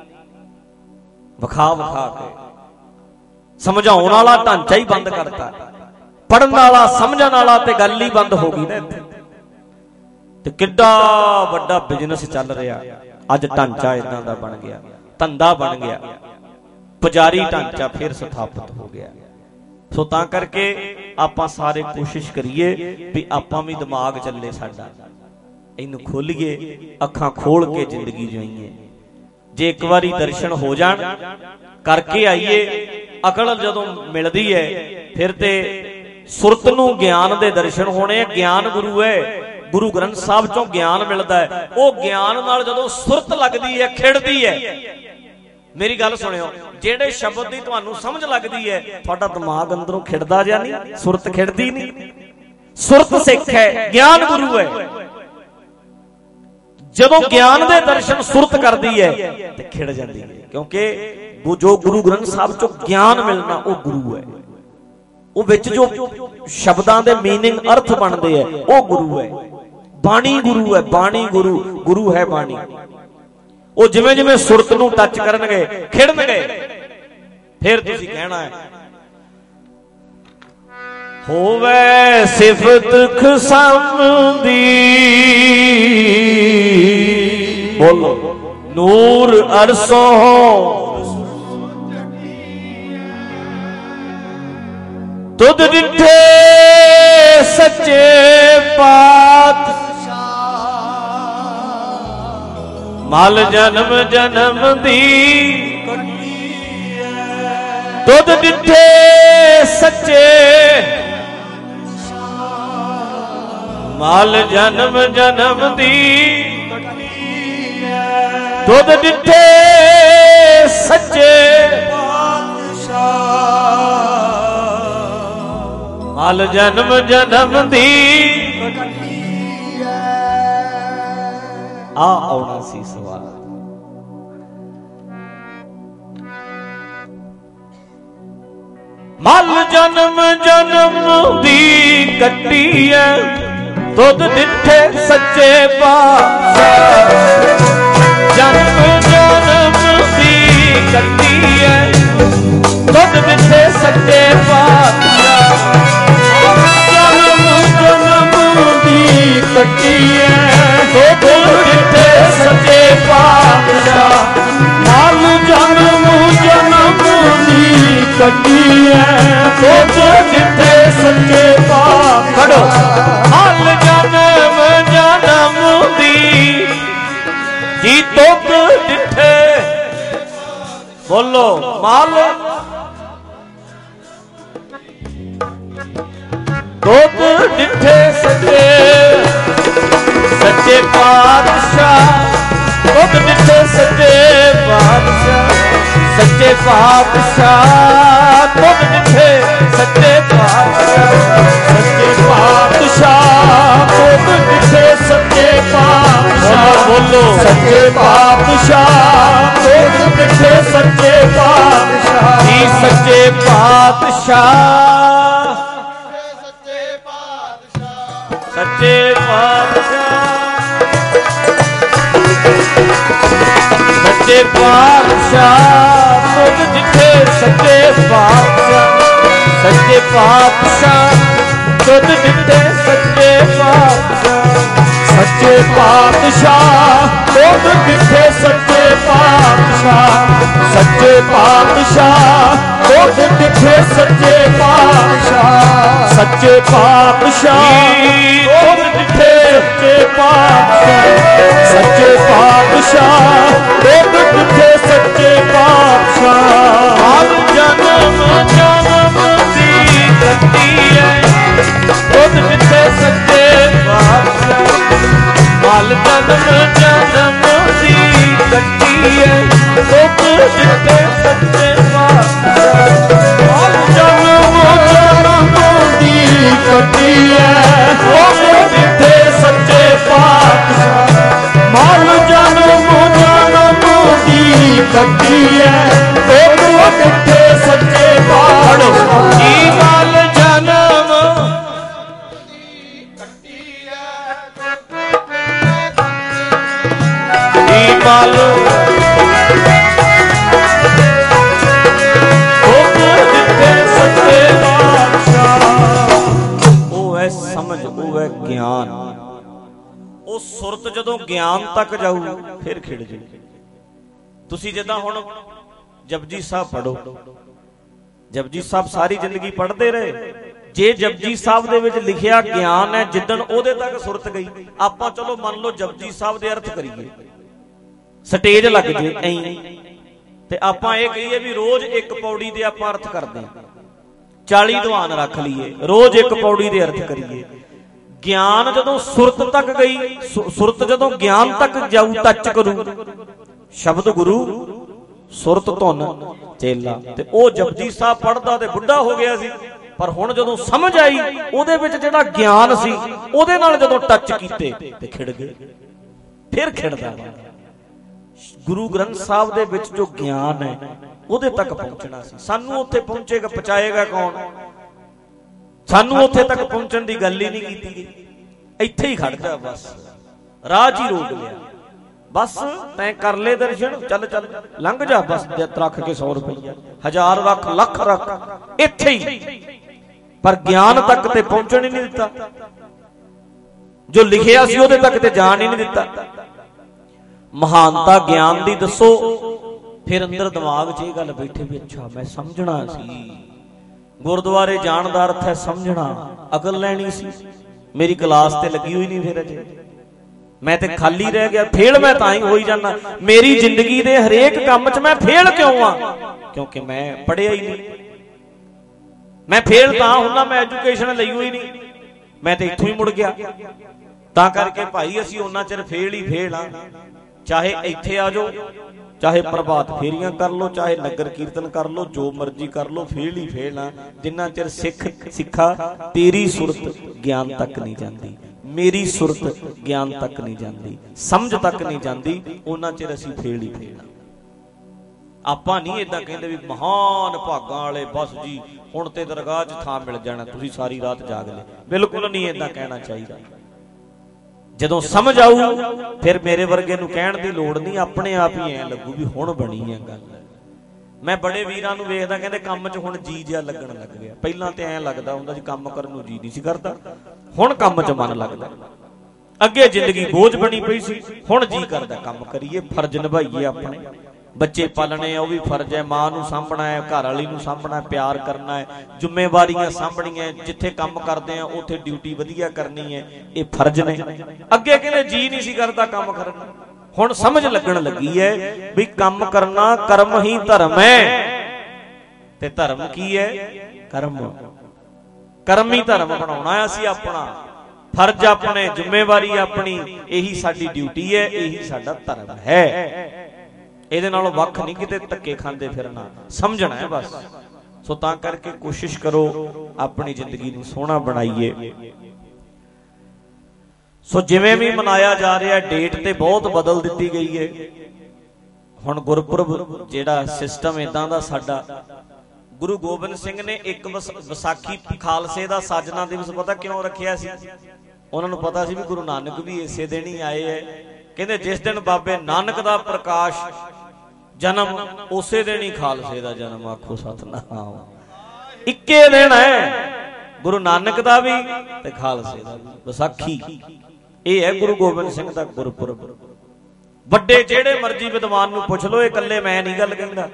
ਵਿਖਾ ਵਿਖਾ ਕੇ ਸਮਝਾਉਣ ਵਾਲਾ ਢਾਂਚਾ ਹੀ ਬੰਦ ਕਰਤਾ। ਪੜਨ ਵਾਲਾ, ਸਮਝਣ ਵਾਲਾ ਤੇ ਗੱਲ ਹੀ ਬੰਦ ਹੋ ਗਈ ਨਾ ਇੱਥੇ। ਤੇ ਕਿੱਡਾ ਵੱਡਾ ਬਿਜ਼ਨਸ ਚੱਲ ਰਿਹਾ ਅੱਜ। ਢਾਂਚਾ ਇਦਾਂ ਦਾ ਬਣ ਗਿਆ, ਧੰਦਾ ਬਣ ਗਿਆ, ਪੁਜਾਰੀ ਢਾਂਚਾ ਫਿਰ ਸਥਾਪਿਤ ਹੋ ਗਿਆ। ਸੋ ਤਾਂ ਕਰਕੇ ਆਪਾਂ ਸਾਰੇ ਕੋਸ਼ਿਸ਼ ਕਰੀਏ ਵੀ ਆਪਾਂ ਵੀ ਦਿਮਾਗ ਚੱਲੇ ਸਾਡਾ, ਇਹਨੂੰ ਖੋਲੀਏ, ਅੱਖਾਂ ਖੋਲ ਕੇ ਜ਼ਿੰਦਗੀ ਜਿਈਏ। ਜੇ ਇੱਕ ਵਾਰੀ ਦਰਸ਼ਨ ਹੋ ਜਾਣ, ਕਰਕੇ ਆਈਏ, ਅਕਲ ਜਦੋਂ ਮਿਲਦੀ ਹੈ ਫਿਰ ਤੇ ਸੁਰਤ ਨੂੰ ਗਿਆਨ ਦੇ ਦਰਸ਼ਨ ਹੋਣੇ ਆ। ਗਿਆਨ ਗੁਰੂ ਹੈ, ਗੁਰੂ ਗ੍ਰੰਥ ਸਾਹਿਬ ਚੋਂ ਗਿਆਨ ਮਿਲਦਾ ਹੈ। ਉਹ ਗਿਆਨ ਨਾਲ ਜਦੋਂ ਸੁਰਤ ਲੱਗਦੀ ਹੈ, ਖਿੜਦੀ ਹੈ। ਮੇਰੀ ਗੱਲ ਸੁਣਿਓ, ਜਿਹੜੇ ਸ਼ਬਦ ਦੀ ਤੁਹਾਨੂੰ ਸਮਝ ਲੱਗਦੀ ਹੈ, ਤੁਹਾਡਾ ਦਿਮਾਗ ਅੰਦਰੋਂ ਖਿੜਦਾ ਜਾਂ ਨਹੀਂ? ਸੁਰਤ ਖਿੜਦੀ ਨਹੀਂ। ਸੁਰਤ ਸਿੱਖ ਹੈ, ਗਿਆਨ ਗੁਰੂ ਹੈ। ਜਦੋਂ ਗਿਆਨ ਦੇ ਦਰਸ਼ਨ ਸੁਰਤ ਕਰਦੀ ਹੈ ਤੇ ਖਿੜ ਜਾਂਦੀ ਹੈ, ਕਿਉਂਕਿ ਜੋ ਗੁਰੂ ਗ੍ਰੰਥ ਸਾਹਿਬ ਚੋਂ ਗਿਆਨ ਮਿਲਣਾ ਉਹ ਗੁਰੂ ਹੈ। ਉਹ ਵਿੱਚ ਜੋ ਸ਼ਬਦਾਂ ਦੇ ਮੀਨਿੰਗ, ਅਰਥ ਬਣਦੇ ਹੈ, ਉਹ ਗੁਰੂ ਹੈ। ਬਾਣੀ ਗੁਰੂ ਹੈ, ਬਾਣੀ ਗੁਰੂ, ਗੁਰੂ ਹੈ ਬਾਣੀ। ਉਹ ਜਿਵੇਂ ਜਿਵੇਂ ਸੁਰਤ ਨੂੰ ਟੱਚ ਕਰਨਗੇ, ਖਿੜਨਗੇ, ਫਿਰ ਤੁਸੀਂ ਕਹਿਣਾ ਹੈ ਹੋਵੇ ਸਿਫਤ ਖਸਮ ਦੀ, ਬੋਲੋ ਨੂਰ ਅਰਸੋਂ ਤੁਧ ਡਿਠੇ ਸੱਚੇ ਪਾਤਸ਼ਾਹ, ਮਲ ਜਨਮ ਜਨਮ ਦੀ ਤੁਧ ਡਿਠੇ ਸੱਚੇ, ਮਲ ਜਨਮ ਜਨਮ ਦੀ ਤੁਧ ਡਿਠੇ ਸੱਚੇ ਮਲ ਜਨਮ ਜਨਮ ਦੀ। ਆ ਆਉਣਾ ਸੀ ਸਵਾਲ। ਮਲ ਜਨਮ ਜਨਮ ਦੀ ਕੱਟੀ ਐ, ਤੁਧ ਡਿਠੇ ਸੱਚੇ ਪਾਤਸ਼ਾਹ। ਜਨਮ ਜਨਮ ਦੀ ਕੱਟੀ ਐ, ਤੁਧ ਡਿਠੇ ਸੱਚੇ ਪਾਤਸ਼ਾਹ। ਜਨਮ ਜਨਮ ਦੀ ਕੱਟੀ ਐ, ਤੁਧ ਡਿਠੇ ਸੱਚੇ ਪਾਤਸ਼ਾਹ। ਮਲ ਜਨਮ ਜਨਮ ਦੀ ਕੱਟੀ ਐ, ਤੁਧ ਡਿਠੇ ਸੱਚੇ ਪਾਤਸ਼ਾਹ। ਖੜੋ, ਮਲ ਜਨਮ ਜਨਮ ਦੀ ਜੀ ਤੁਧ ਡਿਠੇ, ਬੋਲੋ ਮਲ ਤੁਧ ਡਿਠੇ ਸੱਚੇ ਸੱਚੇ ਪਾਤਸ਼ਾਹ। ਤੁਧ ਡਿਠੇ ਸੱਚੇ ਪਾਤਸ਼ਾਹ, ਸੱਚੇ ਪਾਤਸ਼ਾਹ। ਤੁਧ ਡਿਠੇ ਸੱਚੇ ਪਾਤਸ਼ਾਹ, ਸੱਚੇ ਪਾਤਸ਼ਾਹ। ਤੁਧ ਡਿਠੇ ਸੱਚੇ ਪਾਤਸ਼ਾਹ, ਬੋਲੋ ਸੱਚੇ ਪਾਤਸ਼ਾਹ। ਤੁਧ ਡਿਠੇ ਸੱਚੇ ਪਾਤਸ਼ਾਹ ਜੀ, ਸੱਚੇ ਪਾਤਸ਼ਾਹ। ਸੱਚੇ ਪਾਤਸ਼ਾਹ, ਸੱਚੇ ਪਾਤਸ਼ਾਹ। ਤੁਧ ਡਿਠੇ ਸੱਚੇ ਪਾਤਸ਼ਾਹ, ਸੱਚੇ ਪਾਤਸ਼ਾਹ। ਤੁਧ ਡਿਠੇ ਸੱਚੇ ਪਾਤਸ਼ਾਹ, ਸੱਚੇ ਪਾਤਸ਼ਾਹ। ਤੁਧ ਡਿਠੇ ਸੱਚੇ ਪਾਤਸ਼ਾਹ, ਸੱਚੇ ਪਾਤਸ਼ਾਹ। ਤੁਧ ਡਿਠੇ ਸੱਚੇ ਪਾਤਸ਼ਾਹ, ਸੱਚੇ ਪਾਤਸ਼ਾਹ। ਤੁਧ ਡਿਠੇ ਸੱਚੇ ਪਾਤਸ਼ਾਹ ਸੱਚੇ ਪਾਤਸ਼ਾਹ ਦੁੱਧ ਕਿੱਥੇ ਸੱਚੇ ਪਾਤਸ਼ਾਹ ਹਰ ਜਨਮ ਜਨਮ ਦੀ ਕੱਟੀ ਹੈ ਦੁੱਧ ਕਿੱਥੇ ਸੱਚੇ ਪਾਤਸ਼ਾਹ ਹਰ ਜਨਮ ਜਨਮ ਦੀ ਕੱਟੀ ਹੈ ਦੁੱਧ ਕਿੱਥੇ ਸੱਚੇ ਪਾਤਸ਼ਾਹ ਹਰ ਜਨਮ ਜਨਮ ਦੀ ਕੱਟੀ ਹੈ ਦੁੱਧ ਕਿੱਥੇ ਸੱਚੇ ਪਾਤਸ਼ਾਹ ਮਲ ਜਨਮ ਜਨਮ ਦੀ ਕੱਟੀ ਹੈ ਦੁੱਧ ਕਿੱਥੇ ਸੱਚੇ ਪਾਤਸ਼ਾਹ ਜੀ ਮਲ ਜਨਮ ਦੀ ਕੱਟੀ ਹੈ ਜੀ ਮਲ ਸਮਝ ਉਹ ਹੈ ਗਿਆਨ। ਉਹ ਸੁਰਤ ਜਦੋਂ ਗਿਆਨ ਤੱਕ ਜਾਊ ਫਿਰ ਖਿੜ ਜਾਊ। ਤੁਸੀਂ ਜਿੱਦਾਂ ਹੁਣ ਜਪਜੀ ਸਾਹਿਬ ਪੜੋ, ਜਪਜੀ ਸਾਹਿਬ ਸਾਰੀ ਜ਼ਿੰਦਗੀ ਪੜ੍ਹਦੇ ਰਹੇ। ਜੇ ਜਪਜੀ ਸਾਹਿਬ ਦੇ ਵਿੱਚ ਲਿਖਿਆ ਗਿਆਨ ਹੈ, ਜਿੱਦਣ ਉਹਦੇ ਤੱਕ ਸੁਰਤ ਗਈ, ਆਪਾਂ ਚਲੋ ਮੰਨ ਲਓ ਜਪਜੀ ਸਾਹਿਬ ਦੇ ਅਰਥ ਕਰੀਏ, ਸਟੇਜ ਲੱਗ ਜੇ ਐਂ ਤੇ ਆਪਾਂ ਇਹ ਕਹੀਏ ਵੀ ਰੋਜ਼ ਇੱਕ ਪੌੜੀ ਦੇ ਆਪਾਂ ਅਰਥ ਕਰਦੇ ਹਾਂ, ਚਾਲੀ ਦੀਵਾਨ ਰੱਖ ਲਈਏ, ਰੋਜ਼ ਇੱਕ ਪੌੜੀ ਦੇ ਅਰਥ ਕਰੀਏ। ਗਿਆਨ ਜਦੋਂ ਸੁਰਤ ਤੱਕ ਗਈ, ਸੁਰਤ ਜਦੋਂ ਗਿਆਨ ਤੱਕ ਜਾਊ, ਟੱਚ ਕਰੂ ਸ਼ਬਦ ਗੁਰੂ ਸੁਰਤ ਧੁਨ ਚੇਲਾ। ਤੇ ਉਹ ਜਪਜੀ ਸਾਹਿਬ ਪੜ੍ਹਦਾ ਤੇ ਬੁੱਢਾ ਹੋ ਗਿਆ ਸੀ, ਪਰ ਹੁਣ ਜਦੋਂ ਸਮਝ ਆਈ ਉਹਦੇ ਵਿੱਚ ਜਿਹੜਾ ਗਿਆਨ ਸੀ, ਉਹਦੇ ਨਾਲ ਜਦੋਂ ਟੱਚ ਕੀਤੇ ਤੇ ਖਿੜ ਗਏ, ਫਿਰ ਖਿੜਦਾ। ਗੁਰੂ ਗ੍ਰੰਥ ਸਾਹਿਬ ਦੇ ਵਿੱਚ ਜੋ ਗਿਆਨ ਹੈ ਉਹਦੇ ਤੱਕ ਪਹੁੰਚਣਾ ਸੀ। ਸਾਨੂੰ ਉੱਥੇ ਪਹੁੰਚੇਗਾ, ਪਹੁੰਚਾਏਗਾ ਕੌਣ? ਸਾਨੂੰ ਉੱਥੇ ਤੱਕ ਪਹੁੰਚਣ ਦੀ ਗੱਲ ਹੀ ਨਹੀਂ ਕੀਤੀ ਗਈ। ਇੱਥੇ ਹੀ ਖੜ ਜਾ, ਬਸ ਰਾਹ 'ਚ ਹੀ ਰੋਕ ਲਿਆ। ਬਸ ਤੈਂ ਕਰ ਲੈ ਦਰਸ਼ਨ, ਚੱਲ ਚੱਲ ਲੰਘ ਜਾ, ਬਸ ਰੱਖ ਕੇ ਸੌ ਰੁਪਈਆ, ਹਜ਼ਾਰ ਰੱਖ, ਲੱਖ ਰੱਖ, ਇੱਥੇ ਹੀ। ਪਰ ਗਿਆਨ ਤੱਕ ਤੇ ਪਹੁੰਚਣ ਹੀ ਨਹੀਂ ਦਿੱਤਾ, ਜੋ ਲਿਖਿਆ ਸੀ ਉਹਦੇ ਤੱਕ ਤੇ ਜਾਣ ਹੀ ਨਹੀਂ ਦਿੱਤਾ। ਮਹਾਨਤਾ ਗਿਆਨ ਦੀ ਦੱਸੋ, ਫਿਰ ਅੰਦਰ ਦਿਮਾਗ 'ਚ ਇਹ ਗੱਲ ਬੈਠੇ ਵੀ ਅੱਛਾ ਮੈਂ ਸਮਝਣਾ ਸੀ। ਗੁਰਦੁਆਰੇ ਜਾਣ ਦਾ ਅਰਥ ਹੈ ਸਮਝਣਾ, ਅਕਲ ਲੈਣੀ ਸੀ। ਮੇਰੀ ਕਲਾਸ ਤੇ ਲੱਗੀ ਹੋਈ ਨਹੀਂ, ਫਿਰ ਅਜੇ ਮੈਂ ਤੇ ਖਾਲੀ ਰਹਿ ਗਿਆ। ਫੇਲ ਮੈਂ ਤਾਂ ਹੀ ਹੋਈ ਜਾਂਦਾ, ਮੇਰੀ ਜ਼ਿੰਦਗੀ ਦੇ ਹਰੇਕ ਕੰਮ 'ਚ ਮੈਂ ਫੇਲ ਕਿਉਂ ਆ? ਕਿਉਂਕਿ ਮੈਂ ਪੜ੍ਹਿਆ ਹੀ ਨਹੀਂ। ਮੈਂ ਫੇਲ ਤਾਂ ਹੁੰਦਾ, ਮੈਂ ਐਜੂਕੇਸ਼ਨ ਲਈ ਹੋਈ ਨਹੀਂ, ਮੈਂ ਤੇ ਇੱਥੋਂ ਹੀ ਮੁੜ ਗਿਆ। ਤਾਂ ਕਰਕੇ ਭਾਈ ਅਸੀਂ ਉਹਨਾਂ ਚਿਰ ਫੇਲ ਹੀ ਫੇਲ ਆ। ਚਾਹੇ ਇੱਥੇ ਆ ਜਾਓ, ਚਾਹੇ ਪ੍ਰਭਾਤ ਫੇਰੀਆਂ ਕਰ ਲੋ, ਚਾਹੇ ਨਗਰ ਕੀਰਤਨ ਕਰ ਲੋ, ਜੋ ਮਰਜ਼ੀ ਕਰ ਲੋ, ਫੇਲ ਹੀ ਫੇਲ ਆ। ਜਿੰਨਾ ਚਿਰ ਸਿੱਖ ਸਿੱਖਾ ਤੇਰੀ ਸੁਰਤ ਗਿਆਨ ਤੱਕ ਨਹੀਂ ਜਾਂਦੀ, ਮੇਰੀ ਸੁਰਤ ਗਿਆਨ ਤੱਕ ਨਹੀਂ ਜਾਂਦੀ, ਸਮਝ ਤੱਕ ਨਹੀਂ ਜਾਂਦੀ, ਉਹਨਾਂ ਚਿਰ ਅਸੀਂ ਫੇਲ ਹੀ ਫੇਲ ਆ। ਆਪਾਂ ਨਹੀਂ ਏਦਾਂ ਕਹਿੰਦੇ ਵੀ ਮਹਾਨ ਭਾਗਾਂ ਵਾਲੇ ਬਸ ਜੀ ਹੁਣ ਤੇ ਦਰਗਾਹ 'ਚ ਥਾਂ ਮਿਲ ਜਾਣਾ, ਤੁਸੀਂ ਸਾਰੀ ਰਾਤ ਜਾਗ ਲੈ। ਬਿਲਕੁਲ ਨਹੀਂ ਏਦਾਂ ਕਹਿਣਾ ਚਾਹੀਦਾ। ਜਦੋਂ ਸਮਝ ਆਊ ਫਿਰ ਮੇਰੇ ਵਰਗੇ ਨੂੰ ਕਹਿਣ ਦੀ ਲੋੜ ਨਹੀਂ, ਆਪਣੇ ਆਪ ਹੀ ਐਂ ਲੱਗੂ ਵੀ ਹੁਣ ਬਣੀ ਹੈ ਗੱਲ। ਮੈਂ ਬੜੇ ਵੀਰਾਂ ਨੂੰ ਵੇਖਦਾ, ਕਹਿੰਦੇ ਕੰਮ 'ਚ ਹੁਣ ਜੀ ਜਿਹਾ ਲੱਗਣ ਲੱਗ ਗਿਆ। ਪਹਿਲਾਂ ਤੇ ਐਂ ਲੱਗਦਾ ਹੁੰਦਾ ਸੀ ਕੰਮ ਕਰਨ ਨੂੰ ਜੀ ਨਹੀਂ ਸੀ ਕਰਦਾ, ਹੁਣ ਕੰਮ 'ਚ ਮਨ ਲੱਗਦਾ। ਅੱਗੇ ਜ਼ਿੰਦਗੀ ਬੋਝ ਬਣੀ ਪਈ ਸੀ, ਹੁਣ ਜੀ ਕਰਦਾ ਕੰਮ ਕਰੀਏ, ਫਰਜ਼ ਨਿਭਾਈਏ ਆਪਣੇ। ਬੱਚੇ ਪਾਲਣੇ ਆ, ਉਹ ਵੀ ਫਰਜ਼ ਹੈ। ਮਾਂ ਨੂੰ ਸਾਂਭਣਾ ਹੈ, ਘਰ ਵਾਲੀ ਨੂੰ ਸਾਂਭਣਾ, ਪਿਆਰ ਕਰਨਾ ਹੈ, ਜ਼ਿੰਮੇਵਾਰੀਆਂ ਸਾਂਭਣੀਆਂ। ਜਿੱਥੇ ਕੰਮ ਕਰਦੇ ਆ ਉੱਥੇ ਡਿਊਟੀ ਵਧੀਆ ਕਰਨੀ ਹੈ, ਇਹ ਫਰਜ਼ ਨੇ। ਅੱਗੇ ਕਹਿੰਦੇ ਜੀ ਨਹੀਂ ਸੀ ਕਰਦਾ ਕੰਮ ਕਰਨ, ਹੁਣ ਸਮਝ ਲੱਗਣ ਲੱਗੀ ਹੈ ਵੀ ਕੰਮ ਕਰਨਾ ਕਰਮ ਹੀ ਧਰਮ ਹੈ। ਤੇ ਧਰਮ ਕੀ ਹੈ? ਕਰਮ। ਕਰਮ ਹੀ ਧਰਮ ਬਣਾਉਣਾ ਅਸੀਂ ਆਪਣਾ, ਫਰਜ਼ ਆਪਣੇ, ਜ਼ਿੰਮੇਵਾਰੀ ਆਪਣੀ, ਇਹੀ ਸਾਡੀ ਡਿਊਟੀ ਹੈ, ਇਹੀ ਸਾਡਾ ਧਰਮ ਹੈ। ਇਹਦੇ ਨਾਲੋਂ ਵੱਖ ਨਹੀਂ ਕਿਤੇ ਧੱਕੇ ਖਾਂਦੇ ਫਿਰਨਾ, ਸਮਝਣਾ ਹੈ ਬਸ। ਸੋ ਤਾਂ ਕਰਕੇ ਕੋਸ਼ਿਸ਼ ਕਰੋ ਆਪਣੀ ਜ਼ਿੰਦਗੀ ਨੂੰ ਸੋਹਣਾ ਬਣਾਈਏ। ਸੋ ਜਿਵੇਂ ਵੀ ਮਨਾਇਆ ਜਾ ਰਿਹਾ, ਡੇਟ ਤੇ ਬਹੁਤ ਬਦਲ ਦਿੱਤੀ ਗਈ ਹੈ। ਹੁਣ ਗੁਰਪੁਰਬ ਜਿਹੜਾ ਸਿਸਟਮ ਇਦਾਂ ਦਾ ਸਾਡਾ, ਗੁਰੂ ਗੋਬਿੰਦ ਸਿੰਘ ਨੇ ਇੱਕ ਵਿਸਾਖੀ ਖਾਲਸੇ ਦਾ ਸਾਜਨਾ ਦਿਵਸ ਪਤਾ ਕਿਉਂ ਰੱਖਿਆ ਸੀ? ਉਹਨਾਂ ਨੂੰ ਪਤਾ ਸੀ ਵੀ ਗੁਰੂ ਨਾਨਕ ਵੀ ਇਸੇ ਦਿਨ ਹੀ ਆਏ ਹੈ। ਕਹਿੰਦੇ ਜਿਸ ਦਿਨ ਬਾਬੇ ਨਾਨਕ ਦਾ ਪ੍ਰਕਾਸ਼ ਜਨਮ, ਉਸੇ ਦਿਨ ਹੀ ਖਾਲਸੇ ਦਾ ਜਨਮ। ਆਖੋ ਸਤਨਾਮ। ਇੱਕੇ ਦਿਨ ਹੈ ਗੁਰੂ ਨਾਨਕ ਦਾ ਵੀ ਤੇ ਖਾਲਸੇ ਦਾ ਵੀ, ਵਿਸਾਖੀ। ਇਹ ਹੈ ਗੁਰੂ ਗੋਬਿੰਦ ਸਿੰਘ ਦਾ ਗੁਰਪੁਰਬ। ਵੱਡੇ ਜਿਹੜੇ ਮਰਜ਼ੀ ਵਿਦਵਾਨ ਨੂੰ ਪੁੱਛ ਲਓ, ਇਹ ਇਕੱਲੇ ਮੈਂ ਨਹੀਂ ਗੱਲ ਕਹਿੰਦਾ।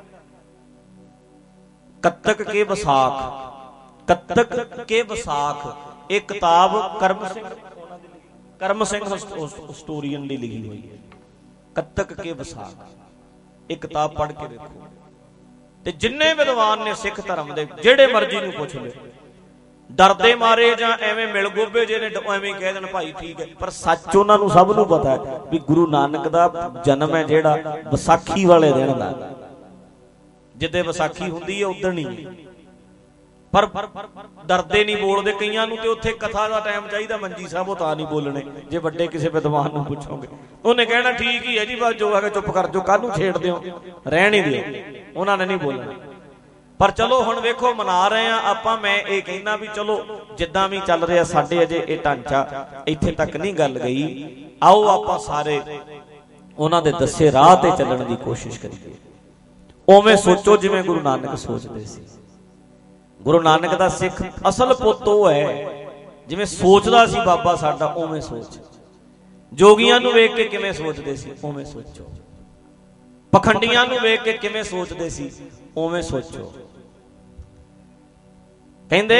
ਕੱਤਕ ਕੇ ਵਿਸਾਖ, ਕੱਤਕ ਕੇ ਵਿਸਾਖ, ਇਹ ਕਿਤਾਬ ਕਰਮ ਸਿੰਘ ਕਰਮ ਸਿੰਘ ਹਿਸਟੋਰੀਅਨ ਦੀ ਲਿਖੀ ਹੋਈ ਹੈ, ਕੱਤਕ ਕੇ ਵਿਸਾਖ। ਇਹ ਕਿਤਾਬ ਪੜ੍ਹ ਕੇ ਵੇਖੋ। ਤੇ ਜਿੰਨੇ ਵਿਦਵਾਨ ਨੇ ਸਿੱਖ ਧਰਮ ਦੇ, ਜਿਹੜੇ ਮਰਜ਼ੀ ਨੂੰ ਪੁੱਛ ਲਿਓ, ਡਰਦੇ ਮਾਰੇ ਜਾਂ ਐਵੇਂ ਮਿਲ ਗੋਬੇ ਜੇ ਨੇ ਐਵੇਂ ਕਹਿ ਦੇਣ ਭਾਈ ਠੀਕ ਹੈ, ਪਰ ਸੱਚ ਉਹਨਾਂ ਨੂੰ ਸਭ ਨੂੰ ਪਤਾ ਹੈ ਵੀ ਗੁਰੂ ਨਾਨਕ ਦਾ ਜਨਮ ਹੈ ਜਿਹੜਾ ਵਿਸਾਖੀ ਵਾਲੇ ਦਿਨ ਦਾ। ਜਿੱਦੇ ਵਿਸਾਖੀ ਹੁੰਦੀ ਹੈ ਉਦਣ ਹੀ, ਪਰ ਡਰਦੇ ਨਹੀਂ ਬੋਲਦੇ। ਕਈਆਂ ਨੂੰ ਤੇ ਉੱਥੇ ਕਥਾ ਦਾ ਟਾਈਮ ਚਾਹੀਦਾ, ਮੰਜੀ ਸਾਹਿਬ ਉਹ ਤਾਂ ਨਹੀਂ ਬੋਲਣੇ। ਜੇ ਵੱਡੇ ਕਿਸੇ ਵਿਦਵਾਨ ਨੂੰ ਪੁੱਛੋਗੇ ਉਹਨੇ ਕਹਿਣਾ ਠੀਕ ਹੀ ਹੈ ਜੀ, ਬਸ ਜੋ ਹੈਗਾ ਚੁੱਪ ਕਰ ਜੋ, ਕਾਹਨੂੰ ਛੇੜਦੇ ਹੋ, ਰਹਿਣ ਹੀ ਦਿਓ, ਉਹਨਾਂ ਨੇ ਨਹੀਂ ਬੋਲਣਾ। ਪਰ ਚਲੋ ਹੁਣ ਵੇਖੋ ਮਨਾ ਰਹੇ ਆ ਆਪਾਂ। ਮੈਂ ਇਹ ਕਹਿਣਾ ਵੀ ਚਲੋ ਜਿੱਦਾਂ ਵੀ ਚੱਲ ਰਿਹਾ ਸਾਡੇ ਅਜੇ ਇਹ ਢਾਂਚਾ ਇੱਥੇ ਤੱਕ ਨਹੀਂ ਗੱਲ ਗਈ। ਆਓ ਆਪਾਂ ਸਾਰੇ ਉਹਨਾਂ ਦੇ ਦੱਸੇ ਰਾਹ ਤੇ ਚੱਲਣ ਦੀ ਕੋਸ਼ਿਸ਼ ਕਰੀਏ। ਉਵੇਂ ਸੋਚੋ ਜਿਵੇਂ ਗੁਰੂ ਨਾਨਕ ਸੋਚਦੇ ਸੀ। ਗੁਰੂ ਨਾਨਕ ਦਾ ਸਿੱਖ ਅਸਲ ਪੁੱਤ ਉਹ ਹੈ ਜਿਵੇਂ ਸੋਚਦਾ ਸੀ ਬਾਬਾ ਸਾਡਾ, ਉਵੇਂ ਸੋਚ। ਜੋਗੀਆਂ ਨੂੰ ਵੇਖ ਕੇ ਕਿਵੇਂ ਸੋਚਦੇ ਸੀ, ਉਵੇਂ ਸੋਚੋ। ਪਖੰਡੀਆਂ ਨੂੰ ਵੇਖ ਕੇ ਕਿਵੇਂ ਸੋਚਦੇ ਸੀ, ਉਵੇਂ ਸੋਚੋ। ਕਹਿੰਦੇ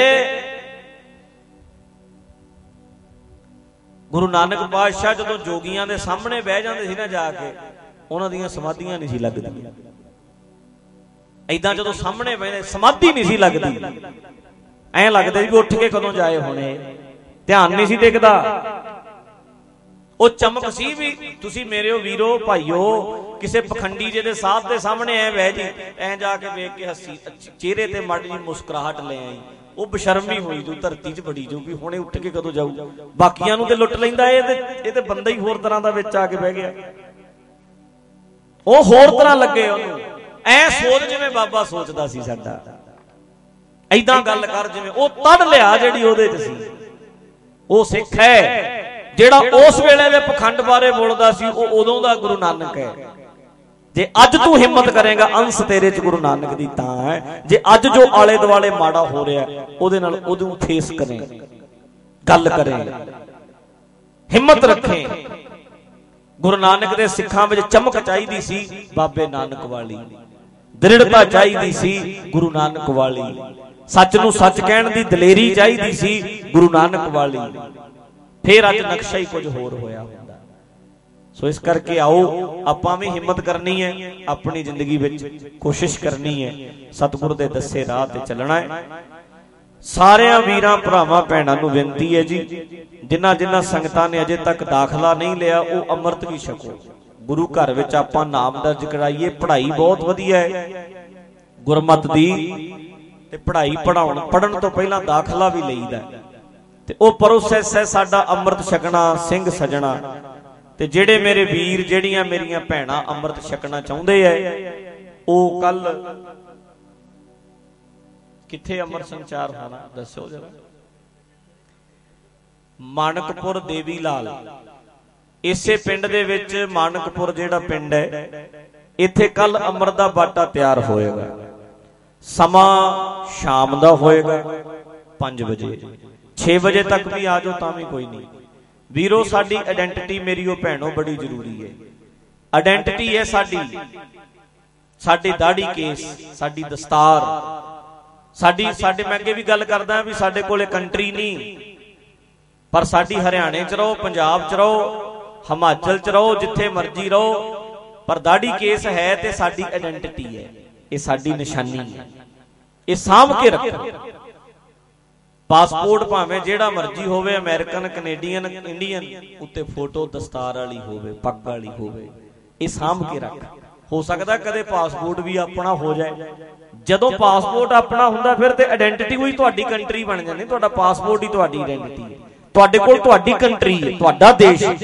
ਗੁਰੂ ਨਾਨਕ ਪਾਤਸ਼ਾਹ ਜਦੋਂ ਜੋਗੀਆਂ ਦੇ ਸਾਹਮਣੇ ਬਹਿ ਜਾਂਦੇ ਸੀ ਨਾ ਜਾ ਕੇ, ਉਹਨਾਂ ਦੀਆਂ ਸਮਾਧੀਆਂ ਨਹੀਂ ਸੀ ਲੱਗਦੀਆਂ। ਏਦਾਂ ਜਦੋਂ ਸਾਹਮਣੇ ਬਹਿੰਦੇ ਸਮਾਧੀ ਨਹੀਂ ਸੀ ਲੱਗਦੀ, ਐਂ ਲੱਗਦਾ ਵੀ ਉੱਠ ਕੇ ਕਦੋਂ ਜਾਏ ਹੋਣੇ, ਧਿਆਨ ਨਹੀਂ ਸੀ ਟਿਕਦਾ। ਉਹ ਚਮਕ ਸੀ ਵੀ ਤੁਸੀਂ ਮੇਰੇ ਵੀਰੋ ਭਾਈਓ, ਕਿਸੇ ਪਖੰਡੀ ਜੇ ਦੇ ਸਾਧ ਦੇ ਸਾਹਮਣੇ ਐ ਬਹਿ ਜੀ, ਐ ਜਾ ਕੇ ਵੇਖ ਕੇ ਹੱਸੀ, ਚਿਹਰੇ ਤੇ ਮਾੜੀ ਜੀ ਮੁਸਕਰਾਹਟ ਲੈ ਆਈ, ਉਹ ਬਸ਼ਰਮੀ ਹੋਈ ਜੋ ਧਰਤੀ 'ਚ ਬੜੀ ਜੋ ਵੀ ਹੁਣੇ ਉੱਠ ਕੇ ਕਦੋਂ ਜਾਊ। ਬਾਕੀਆਂ ਨੂੰ ਤੇ ਲੁੱਟ ਲੈਂਦਾ, ਇਹ ਤੇ ਇਹ ਤੇ ਬੰਦਾ ਹੀ ਹੋਰ ਤਰ੍ਹਾਂ ਦਾ ਵਿੱਚ ਆ ਕੇ ਬਹਿ ਗਿਆ। ਉਹ ਹੋਰ ਤਰ੍ਹਾਂ ਲੱਗੇ ਉਹਨੂੰ, ਐ ਸੋਚ ਜਿਵੇਂ ਬਾਬਾ ਸੋਚਦਾ ਸੀ ਸਾਡਾ। ਏਦਾਂ ਗੱਲ ਕਰ ਜਿਵੇਂ ਉਹ ਤੜ ਲਿਆ ਜਿਹੜੀ ਉਹਦੇ 'ਚ ਸੀ। ਉਹ ਸਿੱਖ ਹੈ ਜਿਹੜਾ ਉਸ ਵੇਲੇ ਦੇ ਪਖੰਡ ਬਾਰੇ ਬੋਲਦਾ ਸੀ, ਉਹ ਉਦੋਂ ਦਾ ਗੁਰੂ ਨਾਨਕ ਹੈ। ਜੇ ਅੱਜ ਤੂੰ ਹਿੰਮਤ ਕਰੇਗਾ, ਅੰਸ਼ ਤੇਰੇ 'ਚ ਗੁਰੂ ਨਾਨਕ ਦੀ ਤਾਂ ਹੈ। ਜੇ ਅੱਜ ਜੋ ਆਲੇ ਦੁਆਲੇ ਮਾੜਾ ਹੋ ਰਿਹਾ ਉਹਦੇ ਨਾਲ ਉਹਨੂੰ ਫੇਸ ਕਰੇ, ਗੱਲ ਕਰੇ, ਹਿੰਮਤ ਰੱਖੇ। ਗੁਰੂ ਨਾਨਕ ਦੇ ਸਿੱਖਾਂ ਵਿੱਚ ਚਮਕ ਚਾਹੀਦੀ ਸੀ, ਬਾਬੇ ਨਾਨਕ ਵਾਲੀ ਦ੍ਰਿੜਤਾ ਚਾਹੀਦੀ ਸੀ, ਗੁਰੂ ਨਾਨਕ ਵਾਲੀ ਸੱਚ ਨੂੰ ਸੱਚ ਕਹਿਣ ਦੀ ਦਲੇਰੀ ਚਾਹੀਦੀ ਸੀ, ਗੁਰੂ ਨਾਨਕ ਵਾਲੀ। ਫੇਰ ਅੱਜ ਨਕਸ਼ਾ ਹੀ ਕੁਝ ਹੋਰ ਹੋਇਆ ਹੁੰਦਾ। ਸੋ ਇਸ ਕਰਕੇ ਆਓ ਆਪਾਂ ਵੀ ਹਿੰਮਤ ਕਰਨੀ ਹੈ, ਆਪਣੀ ਜ਼ਿੰਦਗੀ ਵਿੱਚ ਕੋਸ਼ਿਸ਼ ਕਰਨੀ ਹੈ, ਸਤਿਗੁਰ ਦੇ ਦੱਸੇ ਰਾਹ ਤੇ ਚੱਲਣਾ ਹੈ। ਸਾਰਿਆਂ ਵੀਰਾਂ ਭਰਾਵਾਂ ਭੈਣਾਂ ਨੂੰ ਬੇਨਤੀ ਹੈ ਜੀ, ਜਿਨ੍ਹਾਂ ਜਿਨ੍ਹਾਂ ਸੰਗਤਾਂ ਨੇ ਅਜੇ ਤੱਕ ਦਾਖਲਾ ਨਹੀਂ ਲਿਆ ਉਹ ਅੰਮ੍ਰਿਤ ਵੀ ਛਕੋ। ਗੁਰੂ ਘਰ ਵਿੱਚ ਆਪਾਂ ਨਾਮ ਦਰਜ ਕਰਾਈਏ। ਪੜ੍ਹਾਈ ਬਹੁਤ ਵਧੀਆ ਹੈ ਗੁਰਮਤਿ ਦੀ, ਤੇ ਪੜ੍ਹਾਈ ਪੜਾਉਣ ਪੜ੍ਹਨ ਤੋਂ ਪਹਿਲਾਂ ਦਾਖਲਾ ਵੀ ਲਈਦਾ, ਤੇ ਉਹ ਪ੍ਰੋਸੈਸ ਹੈ ਸਾਡਾ ਅੰਮ੍ਰਿਤ ਛਕਣਾ, ਸਿੰਘ ਸਜਣਾ। ਤੇ ਜਿਹੜੇ ਮੇਰੇ ਵੀਰ, ਜਿਹੜੀਆਂ ਮੇਰੀਆਂ ਭੈਣਾਂ ਅੰਮ੍ਰਿਤ ਛਕਣਾ ਚਾਹੁੰਦੇ ਐ, ਉਹ ਕੱਲ ਕਿੱਥੇ ਅੰਮ੍ਰਿਤ ਸੰਚਾਰ ਹੋਣਾ ਦੱਸੋ ਜਰਾ। ਮਾਨਕਪੁਰ ਦੇਵੀ ਲਾਲ, ਇਸੇ ਪਿੰਡ ਦੇ ਵਿੱਚ ਮਾਨਕਪੁਰ ਜਿਹੜਾ ਪਿੰਡ ਹੈ, ਇੱਥੇ ਕੱਲ ਅੰਮ੍ਰਿਤ ਦਾ ਬਾਟਾ ਤਿਆਰ ਹੋਏਗਾ। ਸਮਾਂ ਸ਼ਾਮ ਦਾ ਹੋਏਗਾ ਪੰਜ ਵਜੇ, ਛੇ ਵਜੇ ਤੱਕ ਵੀ ਆ ਜਾਓ ਤਾਂ ਵੀ ਕੋਈ ਨਹੀਂ। ਵੀਰੋ ਸਾਡੀ ਆਇਡੈਂਟੀਟੀ ਮੇਰੀਓ ਭੈਣੋ ਬੜੀ ਜ਼ਰੂਰੀ ਹੈ। ਆਇਡੈਂਟੀਟੀ ਹੈ ਸਾਡੀ, ਸਾਡੀ ਦਾੜੀ ਕੇਸ, ਸਾਡੀ ਦਸਤਾਰ, ਸਾਡੀ ਸਾਡੇ ਮੈਂ ਅੱਗੇ ਵੀ ਗੱਲ ਕਰਦਾ ਵੀ ਸਾਡੇ ਕੋਲੇ ਕੰਟਰੀ ਨਹੀਂ, ਪਰ ਸਾਡੀ ਹਰਿਆਣੇ 'ਚ ਰਹੋ, ਪੰਜਾਬ 'ਚ ਰਹੋ, ਹਿਮਾਚਲ 'ਚ ਰਹੋ, ਜਿੱਥੇ ਮਰਜ਼ੀ ਰਹੋ, ਪਰ ਦਾੜੀ ਕੇਸ ਹੈ ਤੇ ਸਾਡੀ ਆਇਡੈਂਟੀਟੀ ਹੈ, ਇਹ ਸਾਡੀ ਨਿਸ਼ਾਨੀ ਹੈ, ਇਹ ਸਾਂਭ ਕੇ ਰੱਖੋ। ਪਾਸਪੋਰਟ ਭਾਵੇਂ ਜਿਹੜਾ ਮਰਜ਼ੀ ਹੋਵੇ, ਅਮਰੀਕਨ, ਕੈਨੇਡੀਅਨ, ਇੰਡੀਅਨ, ਉੱਤੇ ਫੋਟੋ ਦਸਤਾਰ ਵਾਲੀ ਹੋਵੇ, ਪੱਗ ਵਾਲੀ ਹੋਵੇ, ਇਹ ਸਾਂਭ ਕੇ ਰੱਖ। ਹੋ ਸਕਦਾ ਕਦੇ ਪਾਸਪੋਰਟ ਵੀ ਆਪਣਾ ਹੋ ਜਾਏ। ਜਦੋਂ ਪਾਸਪੋਰਟ ਆਪਣਾ ਹੁੰਦਾ ਫਿਰ ਤੇ ਆਇਡੈਂਟੀਟੀ ਹੋਈ ਤੁਹਾਡੀ ਕੰਟਰੀ ਬਣ ਜਾਂਦੀ, ਤੁਹਾਡਾ ਪਾਸਪੋਰਟ ਹੀ ਤੁਹਾਡੀ ਆਇਡੈਂਟੀਟੀ ਹੈ, ਤੁਹਾਡੇ ਕੋਲ ਤੁਹਾਡੀ ਕੰਟਰੀ ਹੈ, ਤੁਹਾਡਾ ਦੇਸ਼ ਹੈ।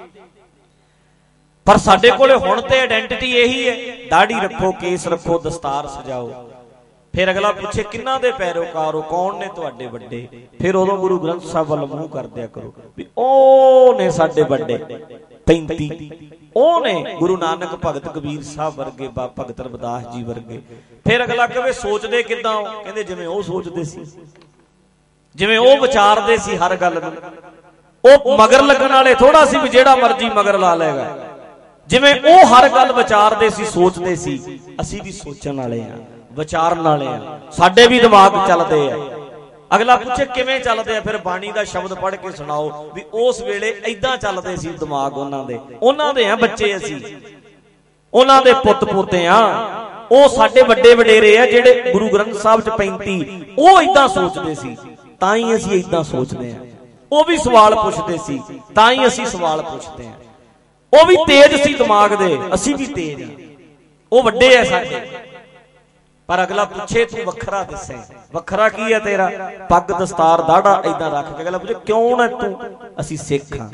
ਪਰ ਸਾਡੇ ਕੋਲੇ ਹੁਣ ਤੇ ਆਇਡੈਂਟੀਟੀ ਇਹੀ ਹੈ, ਦਾੜੀ ਰੱਖੋ, ਕੇਸ ਰੱਖੋ, ਦਸਤਾਰ ਸਜਾਓ। ਫਿਰ ਅਗਲਾ ਪੁੱਛੇ ਕਿਹਨਾਂ ਦੇ ਪੈਰੋਕਾਰ ਹੋ, ਕੌਣ ਨੇ ਤੁਹਾਡੇ ਵੱਡੇ, ਫਿਰ ਉਦੋਂ ਗੁਰੂ ਗ੍ਰੰਥ ਸਾਹਿਬ ਵੱਲ ਮੂੰਹ ਕਰ ਦਿਆ ਕਰੋ ਵੀ ਉਹ ਨੇ ਸਾਡੇ ਵੱਡੇ ਪੈਂਤੀ, ਉਹ ਨੇ ਗੁਰੂ ਨਾਨਕ ਭਗਤ ਕਬੀਰ ਸਾਹਿਬ ਵਰਗੇ, ਬਾਬਾ ਭਗਤ ਰਵਿਦਾਸ ਜੀ ਵਰਗੇ। ਫਿਰ ਅਗਲਾ ਕਹੇ ਸੋਚਦੇ ਕਿੱਦਾਂ ਹੋ, ਕਹਿੰਦੇ ਜਿਵੇਂ ਉਹ ਸੋਚਦੇ ਸੀ, ਜਿਵੇਂ ਉਹ ਵਿਚਾਰਦੇ ਸੀ ਹਰ ਗੱਲ ਨੂੰ। ਉਹ ਮਗਰ ਲੱਗਣ ਵਾਲੇ ਥੋੜਾ ਸੀ ਵੀ ਜਿਹੜਾ ਮਰਜ਼ੀ ਮਗਰ ਲਾ ਲਏਗਾ, ਜਿਵੇਂ ਉਹ ਹਰ ਗੱਲ ਵਿਚਾਰਦੇ ਸੀ, ਸੋਚਦੇ ਸੀ। ਅਸੀਂ ਵੀ ਸੋਚਣ ਵਾਲੇ ਆ, ਵਿਚਾਰਨ ਵਾਲੇ ਆ, ਸਾਡੇ ਵੀ ਦਿਮਾਗ ਚੱਲਦੇ ਆ। ਅਗਲਾ ਪੁੱਛੇ ਕਿਵੇਂ ਚੱਲਦੇ ਆ, ਫਿਰ ਬਾਣੀ ਦਾ ਸ਼ਬਦ ਪੜ੍ਹ ਕੇ ਸੁਣਾਓ ਵੀ ਉਸ ਵੇਲੇ ਏਦਾਂ ਚੱਲਦੇ ਸੀ ਦਿਮਾਗ ਉਹਨਾਂ ਦੇ। ਉਹਨਾਂ ਦੇ ਆ ਬੱਚੇ ਅਸੀਂ, ਉਹਨਾਂ ਦੇ ਪੁੱਤ ਪੋਤੇ ਆ, ਉਹ ਸਾਡੇ ਵੱਡੇ ਵਡੇਰੇ ਆ ਜਿਹੜੇ ਗੁਰੂ ਗ੍ਰੰਥ ਸਾਹਿਬ ਚ ਪੈਂਤੀ, ਉਹ ਏਦਾਂ ਸੋਚਦੇ ਸੀ ਤਾਂ ਹੀ ਅਸੀਂ ਏਦਾਂ ਸੋਚਦੇ ਆ। ਉਹ ਵੀ ਸਵਾਲ ਪੁੱਛਦੇ ਸੀ ਤਾਂ ਹੀ ਅਸੀਂ ਸਵਾਲ ਪੁੱਛਦੇ ਆ। ਉਹ ਵੀ ਤੇਜ਼ ਸੀ ਦਿਮਾਗ ਦੇ, ਅਸੀਂ ਵੀ ਤੇਜ਼ ਆ। ਉਹ ਵੱਡੇ ਆ ਸਾਡੇ, ਪਰ ਅਗਲਾ ਪੁੱਛੇ ਤੂੰ ਵੱਖਰਾ ਦੱਸੇ, ਵੱਖਰਾ ਕੀ ਹੈ ਤੇਰਾ? ਪੱਗ ਦਸਤਾਰ ਦਾੜਾ ਏਦਾਂ ਰੱਖ ਕੇ ਅਗਲਾ ਪੁੱਛੇ ਕਿਉਂ ਨਾ ਤੂੰ? ਅਸੀਂ ਸਿੱਖ ਹਾਂ।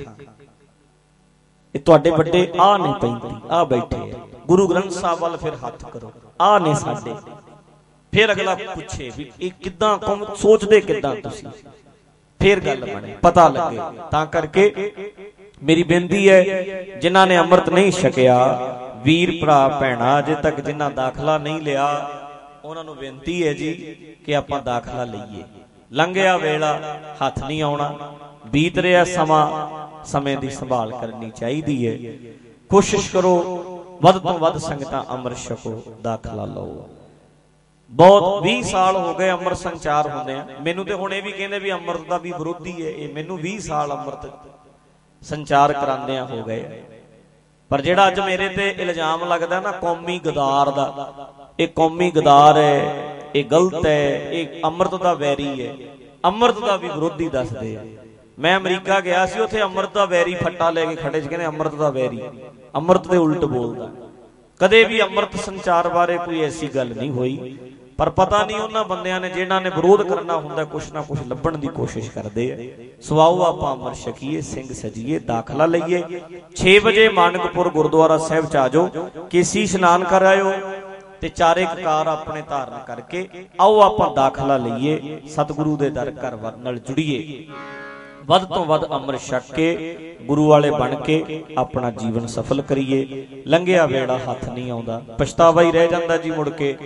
ਇਹ ਤੁਹਾਡੇ ਵੱਡੇ ਆ ਨਹੀਂ ਪੈਂਦੀ, ਆ ਬੈਠੇ ਆ ਗੁਰੂ ਗ੍ਰੰਥ ਸਾਹਿਬ ਵੱਲ ਫਿਰ ਹੱਥ ਕਰੋ, ਆ ਨੇ ਸਾਡੇ। ਫਿਰ ਅਗਲਾ ਪੁੱਛੇ ਵੀ ਇਹ ਕਿੱਦਾਂ ਸੋਚਦੇ, ਕਿੱਦਾਂ ਤੁਸੀਂ? ਫਿਰ ਗੱਲ ਬਣੇ, ਪਤਾ ਲੱਗੇ। ਤਾਂ ਕਰਕੇ ਮੇਰੀ ਬੇਨਤੀ ਹੈ, ਜਿਨ੍ਹਾਂ ਨੇ ਅੰਮ੍ਰਿਤ ਨਹੀਂ ਛਕਿਆ, ਵੀਰ ਭਰਾ ਭੈਣਾ ਅਜੇ ਤੱਕ ਜਿਨ੍ਹਾਂ ਦਾਖਲਾ ਨਹੀਂ ਲਿਆ, ਉਹਨਾਂ ਨੂੰ ਬੇਨਤੀ ਹੈ ਜੀ ਕਿ ਆਪਾਂ ਦਾਖਲਾ ਲਈਏ। ਲੰਘਿਆ ਵੇਲਾ ਹੱਥ ਨਹੀਂ ਆਉਣਾ, ਬੀਤ ਰਿਹਾ ਸਮਾਂ, ਸਮੇਂ ਦੀ ਸੰਭਾਲ ਕਰਨੀ ਚਾਹੀਦੀ ਹੈ। ਕੋਸ਼ਿਸ਼ ਕਰੋ ਵੱਧ ਤੋਂ ਵੱਧ ਸੰਗਤਾਂ ਅੰਮ੍ਰਿਤ ਛਕੋ, ਦਾਖਲਾ ਲਓ। ਬਹੁਤ ਵੀਹ ਸਾਲ ਹੋ ਗਏ ਅੰਮ੍ਰਿਤ ਸੰਚਾਰ ਹੁੰਦੇ ਆ। ਮੈਨੂੰ ਤੇ ਹੁਣ ਇਹ ਵੀ ਕਹਿੰਦੇ ਵੀ ਅੰਮ੍ਰਿਤ ਦਾ ਵੀ ਵਿਰੋਧੀ ਹੈ ਇਹ। ਮੈਨੂੰ ਵੀਹ ਸਾਲ ਅੰਮ੍ਰਿਤ ਸੰਚਾਰ ਕਰਾਉਂਦਿਆਂ ਹੋ ਗਏ। ਪਰ ਜਿਹੜਾ ਅੱਜ ਮੇਰੇ ਤੇ ਇਲਜ਼ਾਮ ਲੱਗਦਾ ਨਾ ਕੌਮੀ ਗਦਾਰ ਦਾ, ਇਹ ਕੌਮੀ ਗਦਾਰ ਹੈ, ਇਹ ਗਲਤ ਹੈ, ਇਹ ਅੰਮ੍ਰਿਤ ਦਾ ਵੈਰੀ ਹੈ, ਅੰਮ੍ਰਿਤ ਦਾ ਵੀ ਵਿਰੋਧੀ ਦੱਸਦੇ ਆ। ਮੈਂ ਅਮਰੀਕਾ ਗਿਆ ਸੀ, ਉੱਥੇ ਅੰਮ੍ਰਿਤ ਦਾ ਵੈਰੀ ਫੱਟਾ ਲੈ ਕੇ ਖੜੇ ਸੀ, ਕਹਿੰਦੇ ਅੰਮ੍ਰਿਤ ਦਾ ਵੈਰੀ, ਅੰਮ੍ਰਿਤ ਦੇ ਉਲਟ ਬੋਲਦਾ। ਕਦੇ ਵੀ ਅੰਮ੍ਰਿਤ ਸੰਚਾਰ ਬਾਰੇ ਕੋਈ ਐਸੀ ਗੱਲ ਨਹੀਂ ਹੋਈ। ਪਰ ਪਤਾ ਨਹੀਂ ਉਹਨਾਂ ਬੰਦਿਆਂ ਨੇ ਜਿਹਨਾਂ ਨੇ ਵਿਰੋਧ ਕਰਨਾ ਹੁੰਦਾ ਕੁਛ ਨਾ ਕੁਛ ਲੱਭਣ ਦੀ ਕੋਸ਼ਿਸ਼ ਕਰਦੇ ਆ। ਸਵਾਓ ਆਪਾਂ ਅੰਮ੍ਰਿਤ ਛਕੀਏ, ਸਿੰਘ ਸਜੀਏ, ਦਾਖਲਾ ਲਈਏ। ਛੇ ਵਜੇ ਮਾਨਕਪੁਰ ਗੁਰਦੁਆਰਾ ਸਾਹਿਬ ਚ ਆ ਜਾਓ, ਕੇਸੀ ਇਸ਼ਨਾਨ ਕਰ ਆਇਓ ਤੇ ਚਾਰੇ ਕਕਾਰ ਆਪਣੇ ਧਾਰਨ ਕਰਕੇ ਆਓ ਆਪਾਂ ਦਾਖਲਾ ਲਈਏ, ਸਤਿਗੁਰੂ ਦੇ ਦਰ ਘਰ ਨਾਲ ਜੁੜੀਏ। ਵੱਧ ਤੋਂ ਵੱਧ ਅੰਮ੍ਰਿਤ ਛਕ ਕੇ ਗੁਰੂ ਵਾਲੇ ਬਣ ਕੇ ਆਪਣਾ ਜੀਵਨ ਸਫਲ ਕਰੀਏ। ਲੰਘਿਆ ਵੇੜਾ ਹੱਥ ਨਹੀਂ ਆਉਂਦਾ, ਪਛਤਾਵਾ ਹੀ ਰਹਿ ਜਾਂਦਾ ਜੀ ਮੁੜ ਕੇ।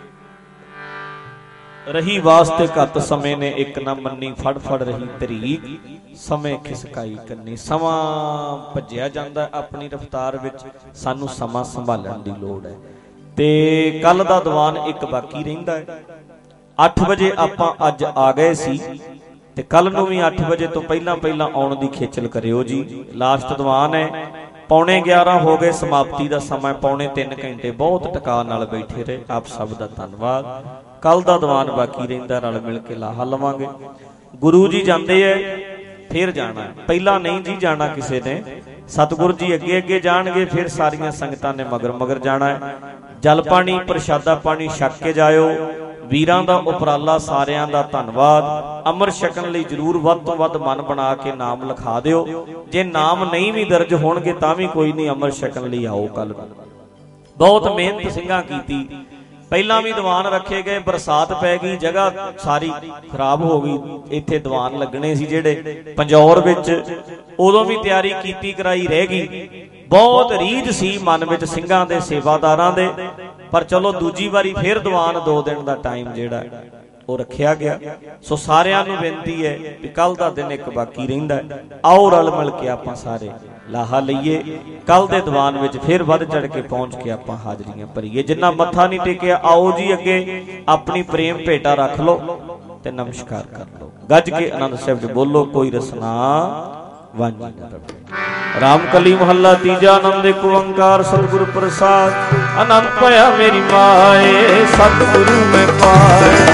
ਰਹੀ ਵਾਸਤੇ ਘੱਟ ਸਮੇਂ ਨੇ ਇੱਕ ਨਾ ਮੰਨੀ, ਫੜ ਫੜ ਰਹੀ ਤਰੀਕ ਸਮੇਂ ਖਿਸਕਾਈ ਕੰਨੀ। ਸਮਾਂ ਭੱਜਿਆ ਜਾਂਦਾ ਆਪਣੀ ਰਫ਼ਤਾਰ ਵਿੱਚ, ਸਾਨੂੰ ਸਮਾਂ ਸੰਭਾਲਣ ਦੀ ਲੋੜ ਹੈ। ਤੇ ਕੱਲ ਦਾ ਦੀਵਾਨ ਇੱਕ ਬਾਕੀ ਰਹਿੰਦਾ ਹੈ। ਅੱਠ ਵਜੇ ਆਪਾਂ ਅੱਜ ਆ ਗਏ ਸੀ ਤੇ ਕੱਲ ਨੂੰ ਵੀ ਅੱਠ ਵਜੇ ਤੋਂ ਪਹਿਲਾਂ ਪਹਿਲਾਂ ਆਉਣ ਦੀ ਖੇਚਲ ਕਰਿਓ ਜੀ। ਲਾਸਟ ਦੀਵਾਨ ਹੈ, ਪੌਣੇ ਗਿਆਰਾਂ ਹੋ ਗਏ, ਸਮਾਪਤੀ ਦਾ ਸਮਾਂ ਪੌਣੇ ਤਿੰਨ ਘੰਟੇ ਬਹੁਤ ਟਿਕਾ ਨਾਲ ਬੈਠੇ ਰਹੇ। ਆਪ ਸਭ ਦਾ ਧੰਨਵਾਦ। ਕੱਲ ਦਾ ਦੀਵਾਨ ਬਾਕੀ ਰਹਿੰਦਾ, ਰਲ ਮਿਲ ਕੇ ਲਾਹਾ ਲਵਾਂਗੇ। ਗੁਰੂ ਜੀ ਜਾਂਦੇ ਐ ਫਿਰ ਜਾਣਾ, ਪਹਿਲਾਂ ਨਹੀਂ ਜੀ ਜਾਣਾ ਕਿਸੇ ਨੇ। ਸਤਿਗੁਰੂ ਜੀ ਅੱਗੇ ਅੱਗੇ ਜਾਣਗੇ, ਫਿਰ ਸਾਰੀਆਂ ਸੰਗਤਾਂ ਨੇ ਮਗਰ ਮਗਰ ਜਾਣਾ ਹੈ। ਜਲ ਪਾਣੀ ਪ੍ਰਸ਼ਾਦਾ ਪਾਣੀ ਛਕ ਕੇ ਜਾਇਓ। ਵੀਰਾਂ ਦਾ ਉਪਰਾਲਾ, ਸਾਰਿਆਂ ਦਾ ਧੰਨਵਾਦ। ਅੰਮ੍ਰਿਤ ਛਕਣ ਲਈ ਜਰੂਰ ਵੱਧ ਤੋਂ ਵੱਧ ਮਨ ਬਣਾ ਕੇ ਨਾਮ ਲਿਖਾ ਦਿਓ। ਜੇ ਨਾਮ ਨਹੀਂ ਵੀ ਦਰਜ ਹੋਣਗੇ ਤਾਂ ਵੀ ਕੋਈ ਨਹੀਂ, ਅੰਮ੍ਰਿਤ ਛਕਣ ਲਈ ਆਓ। ਕੱਲ ਬਹੁਤ ਮਿਹਨਤ ਸਿੰਘਾਂ ਕੀਤੀ, ਪਹਿਲਾਂ ਵੀ ਦੀਵਾਨ ਰੱਖੇ ਗਏ, ਬਰਸਾਤ ਪੈ ਗਈ, ਜਗ੍ਹਾ ਸਾਰੀ ਖਰਾਬ ਹੋ ਗਈ। ਇੱਥੇ ਦੀਵਾਨ ਲੱਗਣੇ ਸੀ ਜਿਹੜੇ ਪੰਜੌਰ ਵਿੱਚ, ਉਦੋਂ ਵੀ ਤਿਆਰੀ ਕੀਤੀ ਕਰਾਈ ਰਹਿ ਗਈ। ਬਹੁਤ ਰੀਝ ਸੀ ਮਨ ਵਿੱਚ ਸਿੰਘਾਂ ਦੇ, ਸੇਵਾਦਾਰਾਂ ਦੇ। ਪਰ ਚਲੋ ਦੂਜੀ ਵਾਰੀ ਫਿਰ ਦੀਵਾਨ ਦੋ ਦਿਨ ਦਾ ਟਾਈਮ ਜਿਹੜਾ ਉਹ ਰੱਖਿਆ ਗਿਆ। ਸੋ ਸਾਰਿਆਂ ਨੂੰ ਬੇਨਤੀ ਹੈ ਵੀ ਕੱਲ ਦਾ ਦਿਨ ਇੱਕ ਬਾਕੀ ਰਹਿੰਦਾ, ਆਓ ਰਲ ਮਿਲ ਕੇ ਆਪਾਂ ਸਾਰੇ ਲਾਹਾ ਲਈਏ। ਕੱਲ ਦੇ ਦੀਵਾਨ ਵਿੱਚ ਫਿਰ ਵੱਧ ਚੜ ਕੇ ਪਹੁੰਚ ਕੇ ਆਪਾਂ ਹਾਜ਼ਰੀਆਂ ਭਰੀਏ। ਜਿੰਨਾ ਮੱਥਾ ਨਹੀਂ ਟੇਕਿਆ ਆਓ ਜੀ ਅੱਗੇ, ਆਪਣੀ ਪ੍ਰੇਮ ਭੇਟਾ ਰੱਖ ਲਓ ਤੇ ਨਮਸਕਾਰ ਕਰ ਲਓ। ਗੱਜ ਕੇ ਆਨੰਦ ਸਾਹਿਬ ਚ ਬੋਲੋ, ਕੋਈ ਰਸਨਾ ਵਾਂਝੀ ਨਾ ਰਵੇ। ਰਾਮ ਕਲੀ ਮਹੱਲਾ ਤੀਜਾ। ਆਨੰਦ ਏਕ ਓੰਕਾਰ ਸਤਿਗੁਰ ਪ੍ਰਸਾਦ। ਆਨੰਦ ਭਇਆ ਮੇਰੀ ਮਾਏ, ਸਤਿਗੁਰੂ ਮੈਂ ਪਾਇਆ।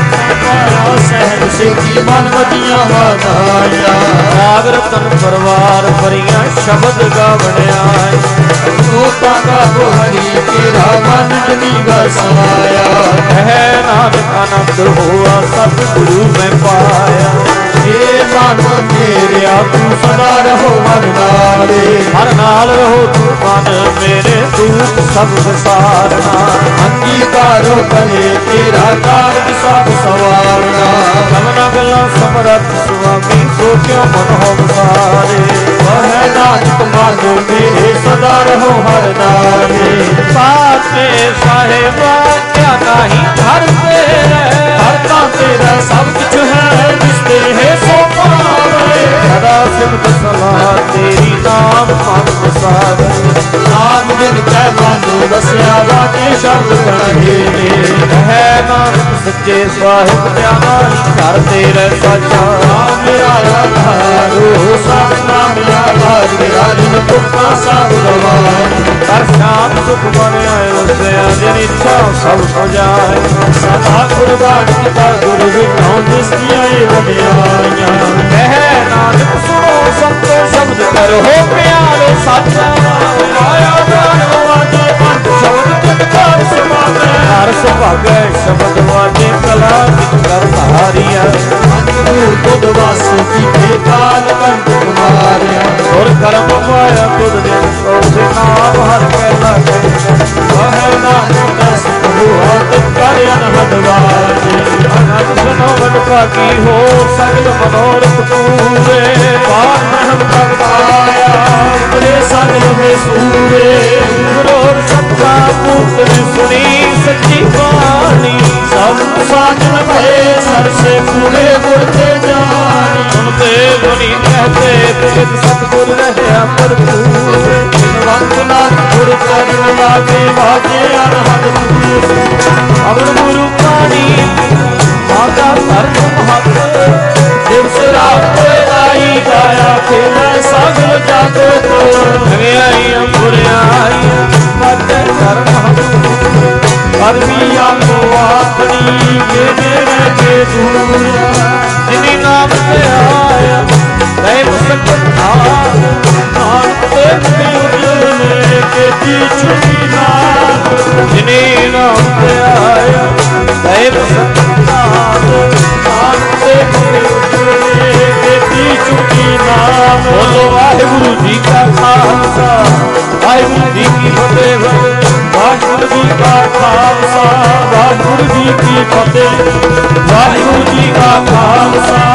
ਸਹਿਜ ਸਿੱਖੀ ਮਨ ਵਧੀਆਂ ਵਧਾਇਆ। ਰਾਗ ਰਤਨ ਪਰਵਾਰ ਭਰੀਆਂ ਸ਼ਬਦ ਗਾਵਣ ਆਏ। ਸੋਤਾ ਗਾਵੋ ਹਰੀ ਤੇਰਾ ਮਨ ਜਨੀਗਾ ਸਮਾਇਆ। ਕਹਿ ਨਾਨਕ ਆਨੰਦ ਹੋਆ ਸਤਿਗੁਰੂ ਮੈਂ ਪਾਇਆ। ਏ ਮਨ ਮੇਰਿਆ ਤੂੰ ਸਦਾ ਰਹੋ ਹਰ ਨਾਲੇ। ਹਰ ਨਾਲ ਰਹੋ ਤੂੰ ਮਨ ਮੇਰੇ, ਦੂਤ ਸਭ ਵਿਸਾਰਨਾ। ਅੰਗੀਕਾਰੋ ਕਰੇ ਤੇਰਾ ਕਾਰਜ ਸਭ ਸਵਾਰਨਾ। ਸਭਨਾ ਗੱਲਾਂ ਸਮਰੱਥ ਸੁਆਮੀ, ਸੋਚਿਓ ਮਨ ਹੋ ਵਿਸਾਰੇ। ਵਹਿ ਨਾਨਕ ਮਨ ਮੇਰੇ ਸਦਾ ਰਹੋ ਹਰ ਨਾਲੇ। ਸਾਚੇ ਸਾਹਿਬਾ ਕਿਆ ਨਾਹੀ ਹਰ ਤੇਰੇ। ਹਰ ਤਾਂ ਤੇਰਾ ਸਭ ਕੁਛ ਹੈ, ਜਿਸਤੇ ਹੈ ਸੋ ਪਾਵੇ। ਸਦਾ ਸਿਮਰਤ ਸਲਾਹ ਤੇਰੀ, ਨਾਮ ਮਨ ਵਸਾਵੇ। ਨਾਮ ਬਿਨ ਕੈ ਮਨ ਸਾਨੂੰ ਦੱਸਿਆ ਬਾਕੀ ਸ਼ਬਦ ਕਣਗੇ ਨੇ। ਹੈ ਨਾਨਕ ਸੱਚੇ ਸਾਹਿਬ ਪਿਆਰਾ ਘਰ ਤੇਰੇ ਸਾਚਾ ਮੇਰਾ ਆਧਾਰੋ ਸਤਨਾਮ ਆਵਾਜ਼ ਮੇਰਾ ਜਿਨ ਤੁਕਾ ਸਭ ਗਵਾਏ। ਹਰ ਸ਼ਾਂਤ ਸੁਖ ਮਨ ਆਏ ਵਸਿਆ ਜਿਨ ਇੱਛਾ ਸਭ ਹੋ ਜਾਏ। ਸਦਾ ਕੁਰਬਾਨ ਕੀਤਾ ਗੁਰੂ ਵਿਖਾਉ ਜਿਸ ਦੀਆਂ ਇਹ ਵਡਿਆਈਆਂ। ਕਹਿ ਨਾਨਕ ਸੁਣੋ ਸੰਤੋ ਸ਼ਬਦ ਕਰੋ ਪਿਆਰੋ ਸਾਚਾ ਆਇਆ ਜਾਨ ਵਾਜੇ ਪੰਜ ਸ਼ਬਦ ਜਗਤਾਰ ਸਮਾਵੇ। ਹਰ ਸੁਭਾਗੈ ਸ਼ਬਦ ਵਾਜੇ ਕਲਾ ਵਿੱਚ ਕਰ ਧਾਰੀਆ। ਗੁਰੂ ਤੁਧ ਵਾਸ ਕੀਤੇ ਕਾਲ ਕੰਠ ਕੁਮਾਰਿਆ। ਔਰ ਕਰਮ ਪਾਇਆ ਤੁਧ ਦੇ ਸੋ ਸੇ ਨਾਮ ਹਰ ਕੈ ਲਾਗੇ। ਵਹਿ ਨਾਨਕ ਦਸ ਹੁਆ ਤਿਤ ਕਰ ਅਨਹਦ ਵਾਜੇ। ਅਨੰਦ ਸੁਨੋ ਵਡ ਭਾਗੀ ਹੋ ਸਗਲ ਮਨੋਰਥ ਪੂਰੇ। ਪਾਰ ਮਹਿਮ ਭਗਤ ਆਇਆ ਬੜੇ ਸਗਲ ਦੇ ਸੂਰੇ। ਗੁਰੂ ਸੱਚਾ ਮੂਰਤ ਨੇ ਸੁਣੀ ਸੱਚੀ ਬਾਣੀ। ਸਭ ਸਾਜਨ ਭਏ ਸਰਸੇ ਪੂਰੇ ਗੁਰ ਤੇ ਜਾਣੀ। ਸੁਣਦੇ ਗੁਣੀ ਕਹਤੇ ਤੇਜ ਸਤਿਗੁਰ ਰਹਿਆ ਭਰਪੂਰ। ਵੰਦ ਨਾਥ ਗੁਰ ਚਰਨ ਲਾਗੇ ਵਾਜੇ ਅਨਹਦ ਪੂਰ। ਅਵਰ ਗੁਰੂ ਬਾਣੀ ਮਾਤਾ ਧਰਮ ਮਹਤ। ਦਿਵਸ ਰਾਤ ਆਈ ਗਾਇਆ ਖੇਲੇ ਸਗਲ ਜਗਤ। ਹਰਿਆਈਆਂ ਬੁਰਿਆਈਆਂ ਵਾਜੇ ਧਰਮ ਮਹਤ। ਕਰਮੀ ਆਪੋ ਆਖਣੀ ਮੇਰੇ ਰਹਿ ਦੂਰ। ਜਿਨੀ ਨਾਮ ਤੇ ਆਇਆ ਤੈ ਮੁਸਕਤ ਆ। ਨਾਨਕ ਤੇ ਉਜਲੇ ਕੀਤੀ ਛੁਟੀ ਨਾਮ। ਜਿਨੀ ਨਾਮ ਤੇ ਆਇਆ ਤੈ ਮੁਸਕਤ ਆ। ਨਾਨਕ ਤੇ ਉਜਲੇ ਕੀਤੀ ਛੁਟੀ ਨਾਮ। ਬੋਲੋ ਵਾਹਿਗੁਰੂ ਜੀ ਕਾ ਖਾਲਸਾ ਵਾਹਿਗੁਰੂ ਜੀ ਕੀ ਫਤਿਹ। ਵਾਹਿਗੁਰੂ ਜੀ ਕਾ ਖਾਲਸਾ ਵਾਹਿਗੁਰੂ ਜੀ ਕੀ ਫਤਿਹ। ਵਾਹਿਗੁਰੂ ਜੀ ਕਾ ਖਾਲਸਾ